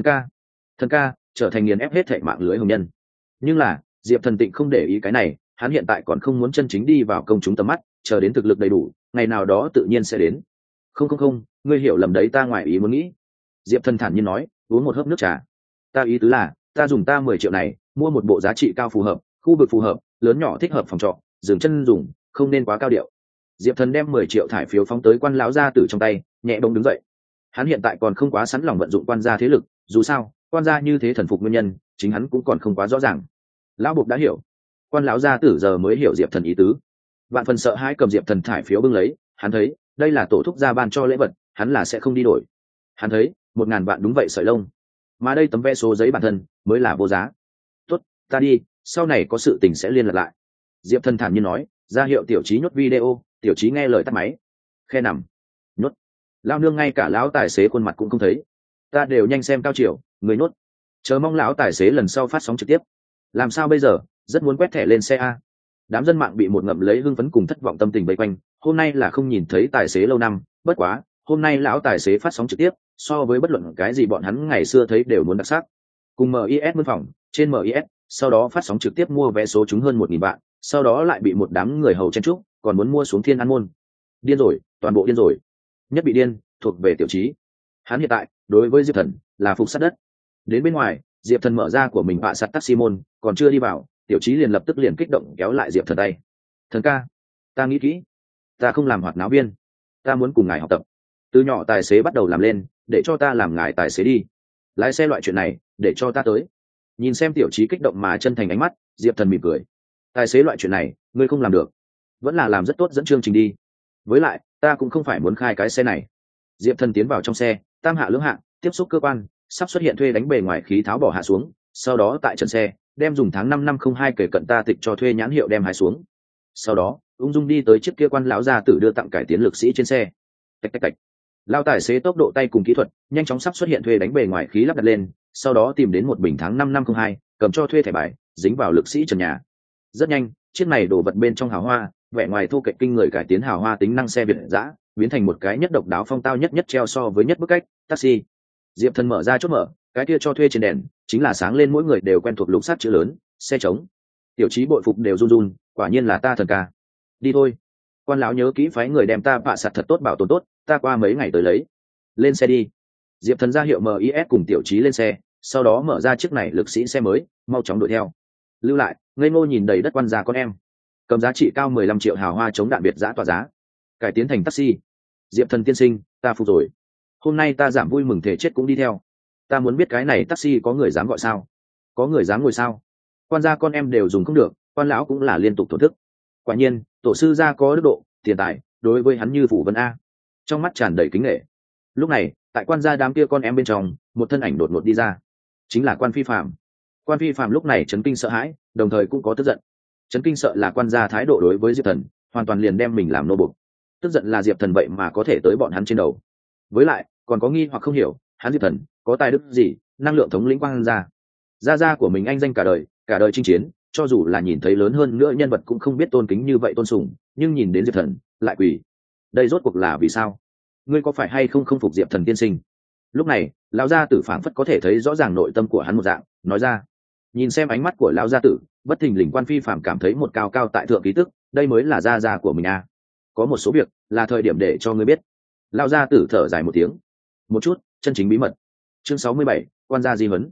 thần ca trở thành nghiền ép hết thảy mạng lưới hồng nhân. Nhưng là Diệp Thần Tịnh không để ý cái này, hắn hiện tại còn không muốn chân chính đi vào công chúng tầm mắt, chờ đến thực lực đầy đủ, ngày nào đó tự nhiên sẽ đến. Không, ngươi hiểu lầm đấy, ta ngoài ý muốn nghĩ. Diệp Thần thản nhiên nói, uống một hớp nước trà. Ta ý tứ là, ta dùng ta 10 triệu này mua một bộ giá trị cao phù hợp, khu vực phù hợp, lớn nhỏ thích hợp phòng trọ, dừng chân dùng, không nên quá cao điệu. Diệp Thần đem 10 triệu thải phiếu phóng tới quan lão gia tử trong tay, nhẹ bỗng đứng dậy. Hắn hiện tại còn không quá sẵn lòng vận dụng quan gia thế lực, dù sao quan gia như thế thần phục nguyên nhân chính hắn cũng còn không quá rõ ràng. Lão buộc đã hiểu. Quan lão gia tử giờ mới hiểu Diệp Thần ý tứ. Vạn phần sợ hãi cầm Diệp Thần thải phiếu bưng lấy, hắn thấy đây là tổ thúc gia ban cho lễ vật, hắn là sẽ không đi đổi. Hắn thấy 1.000 vạn đúng vậy sợi lông, mà đây tấm vé số giấy bản thân mới là vô giá. Tốt, ta đi, sau này có sự tình sẽ liên lạc lại. Diệp Thần thản nhiên nói, ra hiệu tiểu trí nhốt video. Tiểu trí nghe lời tắt máy. Khe nằm. Nhốt. Lao nương ngay cả lão tài xế khuôn mặt cũng không thấy. Ta đều nhanh xem cao chiều, người nhốt. Chờ mong lão tài xế lần sau phát sóng trực tiếp. Làm sao bây giờ, rất muốn quét thẻ lên xe a. Đám dân mạng bị một ngậm lấy hưng phấn cùng thất vọng tâm tình vây quanh. Hôm nay là không nhìn thấy tài xế lâu năm, bất quá hôm nay lão tài xế phát sóng trực tiếp, so với bất luận cái gì bọn hắn ngày xưa thấy đều muốn đặc sắc. Cùng MIS mướn phòng trên MIS, sau đó phát sóng trực tiếp mua vé số trúng hơn 1.000 vạn, sau đó lại bị một đám người hầu chen chúc, còn muốn mua xuống Thiên An môn. Điên rồi, toàn bộ điên rồi. Nhất bị điên thuộc về tiểu trí. Hắn hiện tại đối với Diệp Thần là phục sát đất. Đến bên ngoài, Diệp Thần mở ra của mình bạ sắt taxi môn, còn chưa đi vào, tiểu trí liền lập tức liền kích động kéo lại Diệp Thần tay. Thần ca, ta nghĩ kỹ, ta không làm hoạt náo viên, ta muốn cùng ngài học tập. Từ nhỏ tài xế bắt đầu làm lên, để cho ta làm ngài tài xế đi. Lái xe loại chuyện này để cho ta tới. Nhìn xem tiểu trí kích động mà chân thành ánh mắt, Diệp Thần mỉm cười. Tài xế loại chuyện này ngươi không làm được, vẫn là làm rất tốt dẫn chương trình đi. Với lại ta cũng không phải muốn khai cái xe này. Diệp Thần tiến vào trong xe, tam hạ lưỡng hạ tiếp xúc cơ quan, sắp xuất hiện thuê đánh bề ngoài khí tháo bỏ hạ xuống, sau đó tại trần xe đem dùng tháng 5 năm 02 kể cận ta tịch cho thuê nhãn hiệu đem hái xuống, sau đó ung dung đi tới chiếc kia quan lão gia tử đưa tặng cải tiến lực sĩ trên xe. Tạch tạch tạch. Lao tài xế tốc độ tay cùng kỹ thuật nhanh chóng sắp xuất hiện thuê đánh bề ngoài khí lắp đặt lên, sau đó tìm đến một bình tháng 5 năm 02, cầm cho thuê thẻ bài dính vào lực sĩ trần nhà. Rất nhanh, chiếc này đổ vật bên trong hào hoa, vẻ ngoài thô kệch kinh người cải tiến hào hoa tính năng xe Việt dã, biến thành một cái nhất độc đáo phong tao nhất treo so với nhất bức cách taxi. Diệp Thần mở ra chốt mở, cái kia cho thuê trên đèn chính là sáng lên mỗi người đều quen thuộc lục sắt chữ lớn xe trống. Tiểu trí bội phục đều run run, quả nhiên là ta thần ca. Đi thôi, quan lão nhớ kỹ phái người đem ta bạ sạt thật tốt bảo tồn tốt, ta qua mấy ngày tới lấy. Lên xe đi. Diệp Thần ra hiệu MIS cùng tiểu trí lên xe, sau đó mở ra chiếc này lực sĩ xe mới, mau chóng đuổi theo. Lưu lại ngây ngô nhìn đầy đất quan gia con em, cầm giá trị cao 15 triệu hào hoa chống đạn biệt giã tỏa giá, cải tiến thành taxi. Diệp Thần tiên sinh, ta phục rồi. Hôm nay ta giảm vui mừng thể chết cũng đi theo. Ta muốn biết cái này taxi có người dám gọi sao, có người dám ngồi sao. Quan gia con em đều dùng không được, quan lão cũng là liên tục thổn thức. Quả nhiên tổ sư gia có đức độ, tiền tài đối với hắn như phủ vân a. Trong mắt tràn đầy kính nghệ. Lúc này tại quan gia đám kia con em bên trong, một thân ảnh đột ngột đi ra, chính là Quan Phi Phạm. Quan Phi Phạm lúc này chấn kinh sợ hãi, đồng thời cũng có tức giận. Chấn kinh sợ là quan gia thái độ đối với Diệp Thần hoàn toàn liền đem mình làm nô bộc, tức giận là Diệp Thần vậy mà có thể tới bọn hắn trên đầu. Với lại còn có nghi hoặc không hiểu, hắn Diệp Thần có tài đức gì, năng lượng thống lĩnh quan gia của mình anh danh cả đời chinh chiến, cho dù là nhìn thấy lớn hơn nữa nhân vật cũng không biết tôn kính như vậy tôn sùng, nhưng nhìn đến Diệp Thần lại quỳ. Đây rốt cuộc là vì sao? Ngươi có phải hay không không phục Diệp Thần tiên sinh? Lúc này lão gia tử phảng phất có thể thấy rõ ràng nội tâm của hắn một dạng, nói ra. Nhìn xem ánh mắt của lão gia tử, bất thình lình Quan Phi Phạm cảm thấy một cao cao tại thượng ký tức, đây mới là gia của mình à. Có một số việc là thời điểm để cho ngươi biết. Lão gia tử thở dài một tiếng. Một chút chân chính bí mật. Chương 67, quan gia di huấn.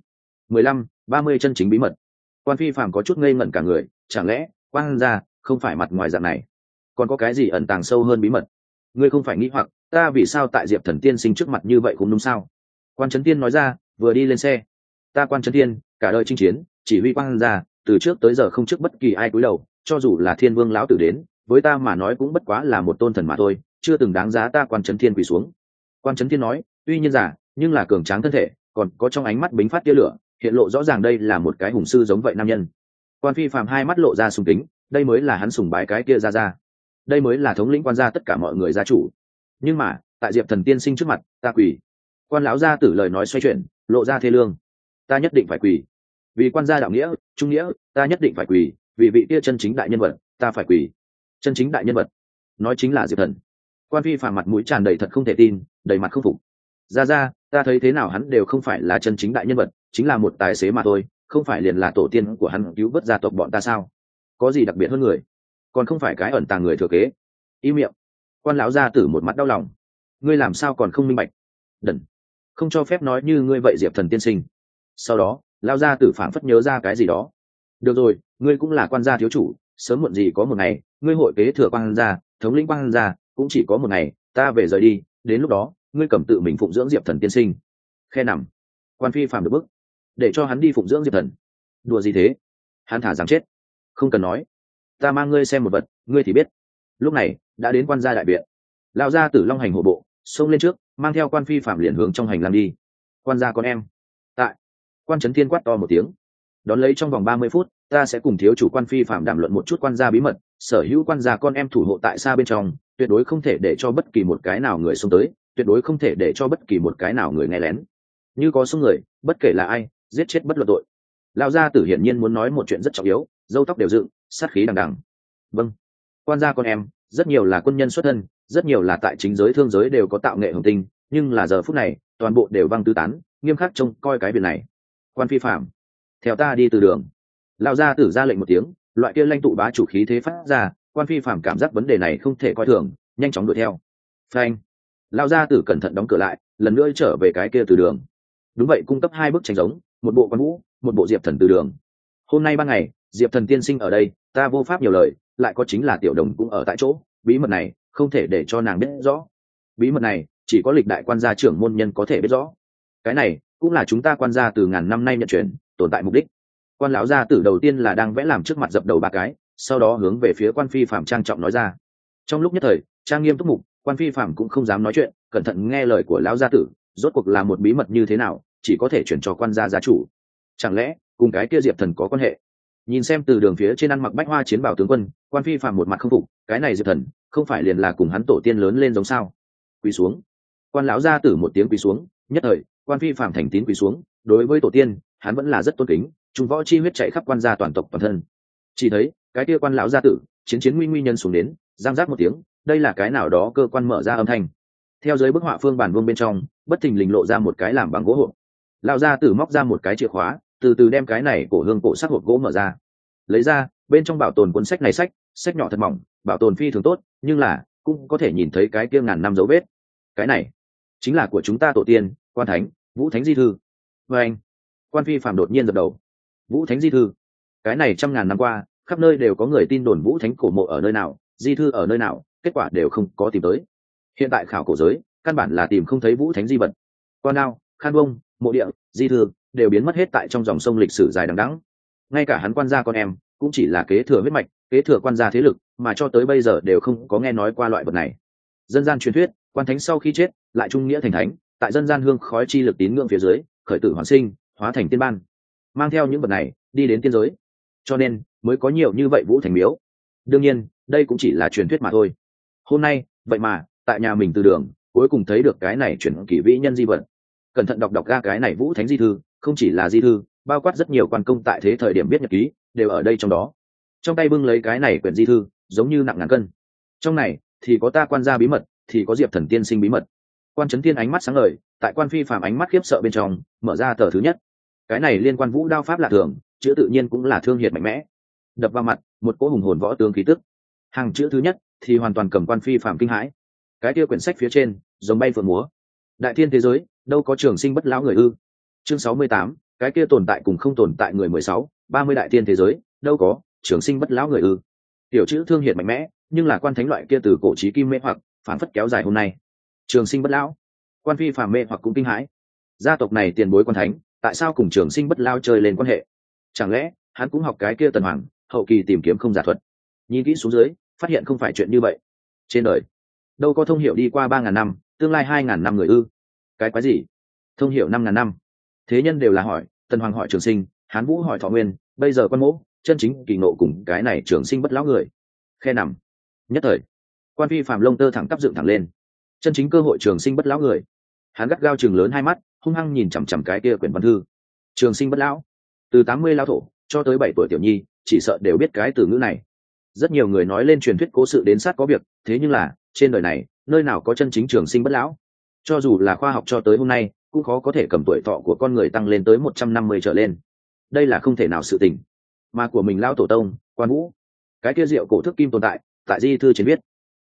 15-30 chân chính bí mật. Quan Phi Phạm có chút ngây ngẩn cả người, chẳng lẽ quan gia không phải mặt ngoài dạng này, còn có cái gì ẩn tàng sâu hơn bí mật? Ngươi không phải nghĩ hoặc ta vì sao tại Diệp Thần tiên sinh trước mặt như vậy cũng đúng sao? Quan Chấn Tiên nói ra, vừa đi lên xe. Ta Quan Chấn Tiên cả đời chinh chiến, chỉ huy quan gia từ trước tới giờ không trước bất kỳ ai cúi đầu, cho dù là Thiên Vương lão tử đến với ta mà nói cũng bất quá là một tôn thần mà thôi, chưa từng đáng giá ta Quan Chấn Thiên quỳ xuống. Quan Chấn Thiên nói, tuy nhiên giả nhưng là cường tráng thân thể, còn có trong ánh mắt bính phát tia lửa, hiện lộ rõ ràng đây là một cái hùng sư giống vậy nam nhân. Quan Phi Phàm hai mắt lộ ra sùng kính, đây mới là hắn sùng bái cái kia ra, đây mới là thống lĩnh quan gia tất cả mọi người gia chủ. Nhưng mà tại Diệp Thần tiên sinh trước mặt, ta quỳ. Quan lão gia tử lời nói xoay chuyển, lộ ra thê lương. Ta nhất định phải quỳ, vì quan gia đạo nghĩa trung nghĩa, ta nhất định phải quỳ, vì vị kia chân chính đại nhân vật, ta phải quỳ. Chân chính đại nhân vật nói chính là Diệp Thần. Quan Phi Phàm mặt mũi tràn đầy thật không thể tin, đầy mặt không phục. Ra ta thấy thế nào hắn đều không phải là chân chính đại nhân vật, chính là một tài xế mà thôi, không phải liền là tổ tiên của hắn cứu vớt gia tộc bọn ta sao? Có gì đặc biệt hơn người? Còn không phải cái ẩn tàng người thừa kế. Im miệng. Quan lão gia tử một mặt đau lòng. Ngươi làm sao còn không minh bạch? Đần, không cho phép nói như ngươi vậy Diệp Thần tiên sinh. Sau đó lão gia tử phảng phất nhớ ra cái gì đó. Được rồi, ngươi cũng là quan gia thiếu chủ, sớm muộn gì có một ngày ngươi hội kế thừa quan gia, thống lĩnh quan gia, cũng chỉ có một ngày, ta về rời đi, đến lúc đó ngươi cầm tự mình phụng dưỡng Diệp Thần tiên sinh. Khe nằm. Quan Phi Phàm được bức, để cho hắn đi phụng dưỡng Diệp Thần. Đùa gì thế? Hắn thả rằng chết. Không cần nói, ta mang ngươi xem một vật, ngươi thì biết. Lúc này đã đến quan gia đại viện. Lão gia tử long hành hổ bộ xông lên trước, mang theo Quan Phi Phạm liền hướng trong hành lang đi. Quan gia con em tại. Quan Chấn Thiên quát to một tiếng. Đón lấy trong vòng 30 phút, ta sẽ cùng thiếu chủ Quan Phi Phạm đàm luận một chút quan gia bí mật, sở hữu quan gia con em thủ hộ tại xa bên trong, tuyệt đối không thể để cho bất kỳ một cái nào người xông tới, tuyệt đối không thể để cho bất kỳ một cái nào người nghe lén. Như có xông người, bất kể là ai, giết chết bất luận tội. Lão gia tử hiển nhiên muốn nói một chuyện rất trọng yếu, râu tóc đều dựng, sát khí đằng đằng. Vâng. Quan gia con em rất nhiều là quân nhân xuất thân, rất nhiều là tại chính giới thương giới đều có tạo nghệ hồng tinh, nhưng là giờ phút này toàn bộ đều văng tứ tán, nghiêm khắc trông coi cái việc này. Quan Phi Phạm, theo ta đi từ đường. Lão gia tử ra lệnh một tiếng, loại kia lãnh tụ bá chủ khí thế phát ra. Quan Phi Phạm cảm giác vấn đề này không thể coi thường, nhanh chóng đuổi theo. Phanh. Lão gia tử cẩn thận đóng cửa lại, lần nữa trở về cái kia từ đường. Đúng vậy, cung cấp hai bức tranh giống, một bộ Quan Vũ, một bộ Diệp Thần từ đường. Hôm nay ban ngày Diệp Thần tiên sinh ở đây, ta vô pháp nhiều lời, lại có chính là Tiểu Đồng cũng ở tại chỗ, bí mật này không thể để cho nàng biết rõ. Bí mật này chỉ có lịch đại quan gia trưởng môn nhân có thể biết rõ. Cái này cũng là chúng ta quan gia từ ngàn năm nay nhận truyền tồn tại mục đích. Quan lão gia tử đầu tiên là đang vẽ làm trước mặt dập đầu ba cái, sau đó hướng về phía Quan Phi Phạm trang trọng nói ra. Trong lúc nhất thời trang nghiêm túc mục, Quan Phi Phạm cũng không dám nói chuyện, cẩn thận nghe lời của lão gia tử. Rốt cuộc là một bí mật như thế nào, chỉ có thể chuyển cho quan gia gia chủ. Chẳng lẽ cùng cái kia Diệp Thần có quan hệ? Nhìn xem từ đường phía trên ăn mặc bách hoa chiến bảo tướng quân, Quan Phi Phạm một mặt không phục, cái này Diệp Thần không phải liền là cùng hắn tổ tiên lớn lên giống sao? Quỳ xuống. Quan lão gia tử một tiếng quỳ xuống, nhất thời Quan Phi Phạm thành tín quỳ xuống. Đối với tổ tiên hắn vẫn là rất tôn kính, trung võ chi huyết chạy khắp quan gia toàn tộc toàn thân. Chỉ thấy cái kia quan lão gia tử chiến nguy nhân xuống đến, giang giác một tiếng, đây là cái nào đó cơ quan mở ra âm thanh. Theo dưới bức họa phương bản vương bên trong bất thình lình lộ ra một cái làm bằng gỗ hộp. Lão gia tử móc ra một cái chìa khóa, từ từ đem cái này cổ hương cổ sắc hộp gỗ mở ra, lấy ra bên trong bảo tồn cuốn sách này. Sách nhỏ thật mỏng, bảo tồn phi thường tốt, nhưng là cũng có thể nhìn thấy cái kia ngàn năm dấu vết. Cái này chính là của chúng ta tổ tiên Quan Thánh Vũ Thánh di thư. Và anh, Quan Phi Phạm đột nhiên gật đầu. Vũ Thánh di thư, cái này trăm ngàn năm qua khắp nơi đều có người tin đồn Vũ Thánh cổ mộ ở nơi nào, di thư ở nơi nào, kết quả đều không có tìm tới. Hiện tại khảo cổ giới căn bản là tìm không thấy Vũ Thánh di vật. Quan Đao, Khan Bông, mộ địa, di thư đều biến mất hết tại trong dòng sông lịch sử dài đằng đẵng. Ngay cả hắn quan gia con em cũng chỉ là kế thừa huyết mạch, kế thừa quan gia thế lực, mà cho tới bây giờ đều không có nghe nói qua loại vật này. Dân gian truyền thuyết Quan Thánh sau khi chết lại trung nghĩa thành thánh, tại dân gian hương khói chi lực tín ngưỡng phía dưới khởi tử hoàn sinh, hóa thành tiên ban, mang theo những vật này đi đến tiên giới, cho nên mới có nhiều như vậy Vũ Thành miếu. Đương nhiên đây cũng chỉ là truyền thuyết mà thôi. Hôm nay vậy mà tại nhà mình từ đường cuối cùng thấy được cái này chuyển kỳ vĩ nhân di vật. Cẩn thận đọc ra cái này Vũ Thánh di thư, không chỉ là di thư, bao quát rất nhiều quan công tại thế thời điểm viết nhật ký đều ở đây trong đó. Trong tay bưng lấy cái này quyển di thư giống như nặng ngàn cân. Trong này thì có ta quan gia bí mật, thì có Diệp Thần tiên sinh bí mật. Quan Chấn Thiên ánh mắt sáng ngời, tại Quan Phi Phạm ánh mắt khiếp sợ bên trong mở ra tờ thứ nhất. Cái này liên quan vũ đao pháp lạ thường, chữ tự nhiên cũng là thương hiệt mạnh mẽ, đập vào mặt một cỗ hùng hồn võ tướng khí tức. Hàng chữ thứ nhất thì hoàn toàn cầm Quan Phi Phạm kinh hãi. Cái kia quyển sách phía trên giống bay phượng múa. Đại thiên thế giới đâu có trường sinh bất lão người ư? Chương 68, cái kia tồn tại cùng không tồn tại người 16, 30 đại thiên thế giới đâu có trường sinh bất lão người ư? Tiểu chữ thương hiệt mạnh mẽ, nhưng là Quan Thánh loại kia từ cổ chí kim mê hoặc phản phất kéo dài hôm nay. Trường sinh bất lão, Quan Phi Phạm mê hoặc cũng kinh hãi. Gia tộc này tiền bối Quan Thánh tại sao cùng trường sinh bất lão chơi lên quan hệ? Chẳng lẽ hắn cũng học cái kia Tần Hoàng hậu kỳ tìm kiếm không giả thuật? Nhìn kỹ xuống dưới phát hiện không phải chuyện như vậy. Trên đời đâu có thông hiểu đi qua 3.000 năm tương lai 2.000 năm người ư? Cái quái gì? Thông hiểu 5.000 năm. Thế nhân đều là hỏi, Tần Hoàng hỏi Trường Sinh, Hán Vũ hỏi Thọ Nguyên, bây giờ Quan Mỗ chân chính kỳ nộ cùng cái này Trường Sinh bất lão người. Khe nằm. Nhất thời, Quan Phi Phạm lông tơ thẳng tắp dựng thẳng lên. Chân chính cơ hội Trường Sinh bất lão người. Hắn gắt gao chừng lớn hai mắt, hung hăng nhìn chằm chằm cái kia quyển văn thư. Trường Sinh bất lão, từ 80 lão thổ cho tới 7 tuổi tiểu nhi, chỉ sợ đều biết cái từ ngữ này. Rất nhiều người nói lên truyền thuyết cố sự đến sát có việc, thế nhưng là trên đời này nơi nào có chân chính trường sinh bất lão? Cho dù là khoa học cho tới hôm nay cũng khó có thể cầm tuổi thọ của con người tăng lên tới 150 trở lên. Đây là không thể nào sự tình. Mà của mình lão tổ tông Quan Vũ, cái kia rượu cổ thức kim tồn tại di thư trên viết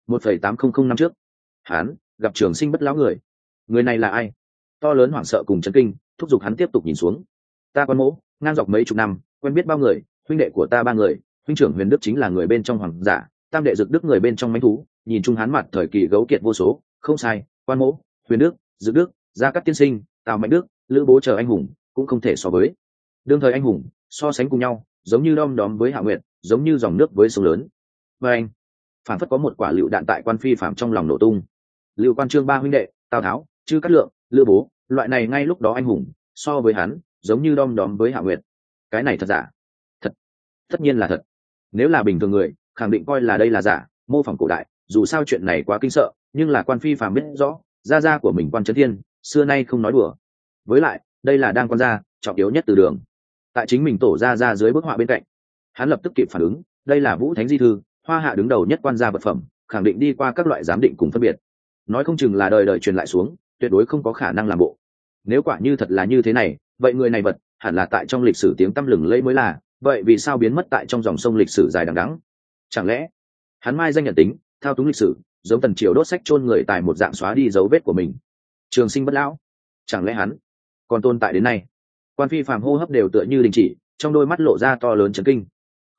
1,800 năm trước, hắn gặp trường sinh bất lão người. Người này là ai? To lớn hoảng sợ cùng chấn kinh thúc giục hắn tiếp tục nhìn xuống. Ta Quan Mỗ ngang dọc mấy chục năm quen biết bao người, huynh đệ của ta 3 người, huynh trưởng Huyền Đức chính là người bên trong hoàng giả, tam đệ Dực Đức người bên trong mãnh thú, nhìn chung hắn mặt thời kỳ gấu kiệt vô số, không sai, Quan Mỗ, Huyền Đức, Dực Đức, Gia Cát Tiên Sinh, Tào Mạnh Đức, Lữ Bố chờ anh hùng cũng không thể so với. Đương thời anh hùng so sánh cùng nhau, giống như đom đóm với Hạ Nguyệt, giống như dòng nước với sông lớn. Và anh, phản phất có một quả lựu đạn tại Quan Phi Phạm trong lòng nổ tung. Lưu Quan Trương 3 huynh đệ, Tào Tháo, Chư Cát Lượng, Lữ Bố, loại này ngay lúc đó anh hùng, so với hắn, giống như đom đóm với Hạ Nguyệt. Cái này thật giả? Thật, tất nhiên là thật. Nếu là bình thường người khẳng định coi là đây là giả, mô phỏng cổ đại, dù sao chuyện này quá kinh sợ, nhưng là Quan Phi Phạm biết rõ gia của mình Quan Chấn Thiên xưa nay không nói đùa. Với lại đây là đang quan gia trọng yếu nhất từ đường, tại chính mình tổ ra dưới bức họa bên cạnh. Hắn lập tức kịp phản ứng, đây là Vũ Thánh di thư, Hoa Hạ đứng đầu nhất quan gia vật phẩm, khẳng định đi qua các loại giám định cùng phân biệt, nói không chừng là đời đời truyền lại xuống, tuyệt đối không có khả năng làm bộ. Nếu quả như thật là như thế này, vậy người này vật hẳn là tại trong lịch sử tiếng tăm lừng lẫy mới là, vậy vì sao biến mất tại trong dòng sông lịch sử dài đằng đẵng? Chẳng lẽ hắn mai danh nhận tính, thao túng lịch sử, giống Tần Triều đốt sách chôn người tài một dạng xóa đi dấu vết của mình? Trường sinh bất lão, chẳng lẽ hắn còn tồn tại đến nay? Quan Phi Phạm hô hấp đều tựa như đình chỉ, trong đôi mắt lộ ra to lớn chấn kinh.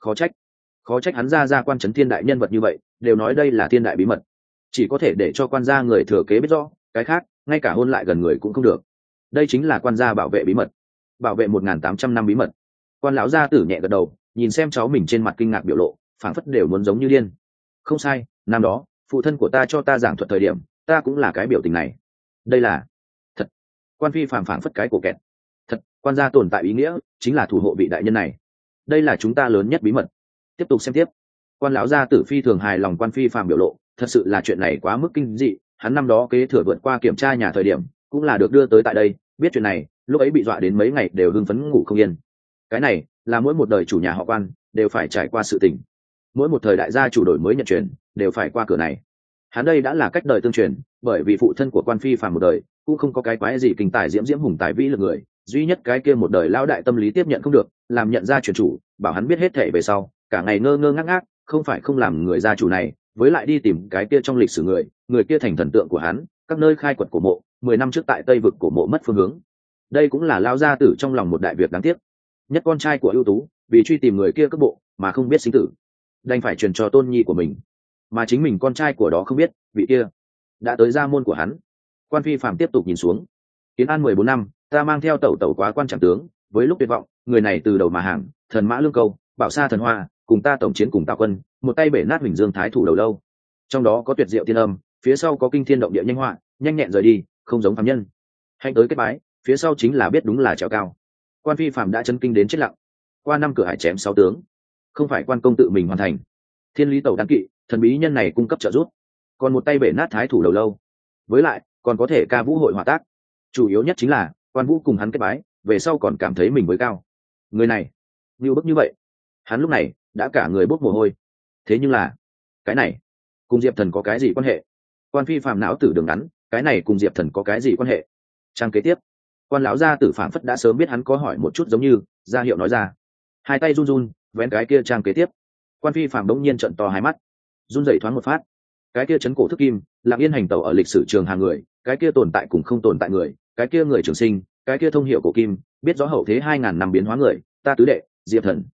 Khó trách hắn ra Quan Chấn Thiên đại nhân vật như vậy, đều nói đây là thiên đại bí mật, chỉ có thể để cho quan gia người thừa kế biết rõ, cái khác ngay cả hôn lại gần người cũng không được. Đây chính là quan gia bảo vệ bí mật, bảo vệ 1.800 năm bí mật. Quan lão gia tử nhẹ gật đầu, nhìn xem cháu mình trên mặt kinh ngạc biểu lộ, phảng phất đều muốn giống như điên. Không sai, năm đó phụ thân của ta cho ta giảng thuật thời điểm, ta cũng là cái biểu tình này. Đây là thật. Quan Phi phảng phất cái cổ kẹt. Thật, quan gia tồn tại ý nghĩa chính là thủ hộ vị đại nhân này. Đây là chúng ta lớn nhất bí mật. Tiếp tục xem tiếp. Quan lão gia tử phi thường hài lòng Quan Phi phàm biểu lộ, thật sự là chuyện này quá mức kinh dị. Hắn năm đó kế thừa vượt qua kiểm tra nhà thời điểm, cũng là được đưa tới tại đây, biết chuyện này, lúc ấy bị dọa đến mấy ngày đều hưng phấn ngủ không yên. Cái này là mỗi một đời chủ nhà họ Quan đều phải trải qua sự tình, mỗi một thời đại gia chủ đổi mới nhận truyền đều phải qua cửa này. Hắn đây đã là cách đời tương truyền, bởi vì phụ thân của Quan Phi phàm một đời cũng không có cái quái gì kinh tài diễm hùng tài vĩ lực người, duy nhất cái kia một đời lão đại tâm lý tiếp nhận không được, làm nhận ra truyền chủ, bảo hắn biết hết thể về sau, cả ngày ngơ ngơ ngác ngác, không phải không làm người gia chủ này, với lại đi tìm cái kia trong lịch sử người kia thành thần tượng của hắn, các nơi khai quật cổ mộ, 10 năm trước tại Tây vực cổ mộ mất phương hướng. Đây cũng là lao gia tử trong lòng một đại việc đáng tiếc. Nhất con trai của ưu tú, vì truy tìm người kia cướp bộ mà không biết sinh tử, đành phải truyền cho tôn nhi của mình, mà chính mình con trai của đó không biết, vị kia đã tới gia môn của hắn. Quan Phi phàm tiếp tục nhìn xuống. Kiến An 14 năm, ta mang theo tẩu quá quan trạm tướng, với lúc tuyệt vọng, người này từ đầu mà hàng, thần mã lương câu, bảo sa thần hoa, cùng ta tổng chiến cùng Tào quân, một tay bể nát Huỳnh Dương thái thủ đầu lâu. Trong đó có tuyệt diệu tiên âm, phía sau có kinh thiên động địa nhanh họa, nhanh nhẹn rời đi, không giống phàm nhân. Hạnh tới kết bái, phía sau chính là biết đúng là trèo cao. Quan Phi phàm đã chấn kinh đến chết lặng. Qua 5 cửa hải chém 6 tướng, không phải quan công tự mình hoàn thành. Thiên lý tẩu đăng kỵ, thần bí nhân này cung cấp trợ giúp, còn một tay bể nát thái thủ đầu lâu, với lại còn có thể ca vũ hội hòa tác. Chủ yếu nhất chính là Quan Vũ cùng hắn kết bái, về sau còn cảm thấy mình mới cao. Người này như bức như vậy, hắn lúc này đã cả người bốc mồ hôi. Thế nhưng là cái này cùng Diệp Thần có cái gì quan hệ? Quan Phi phàm não tử đường ngắn, cái này cùng Diệp Thần có cái gì quan hệ? Trang kế tiếp, Quan lão gia tử phảng phất đã sớm biết hắn có hỏi một chút, giống như ra hiệu nói ra. Hai tay run run vén cái kia trang kế tiếp. Quan Phi phàm bỗng nhiên trợn to hai mắt, run rẩy thoáng một phát. Cái kia chấn cổ thức kim, lặng yên hành tẩu ở lịch sử trường hàng người, cái kia tồn tại cùng không tồn tại người, cái kia người trường sinh, cái kia thông hiệu cổ kim, biết rõ hậu thế 2000 năm biến hóa người, ta tứ đệ Diệp Thần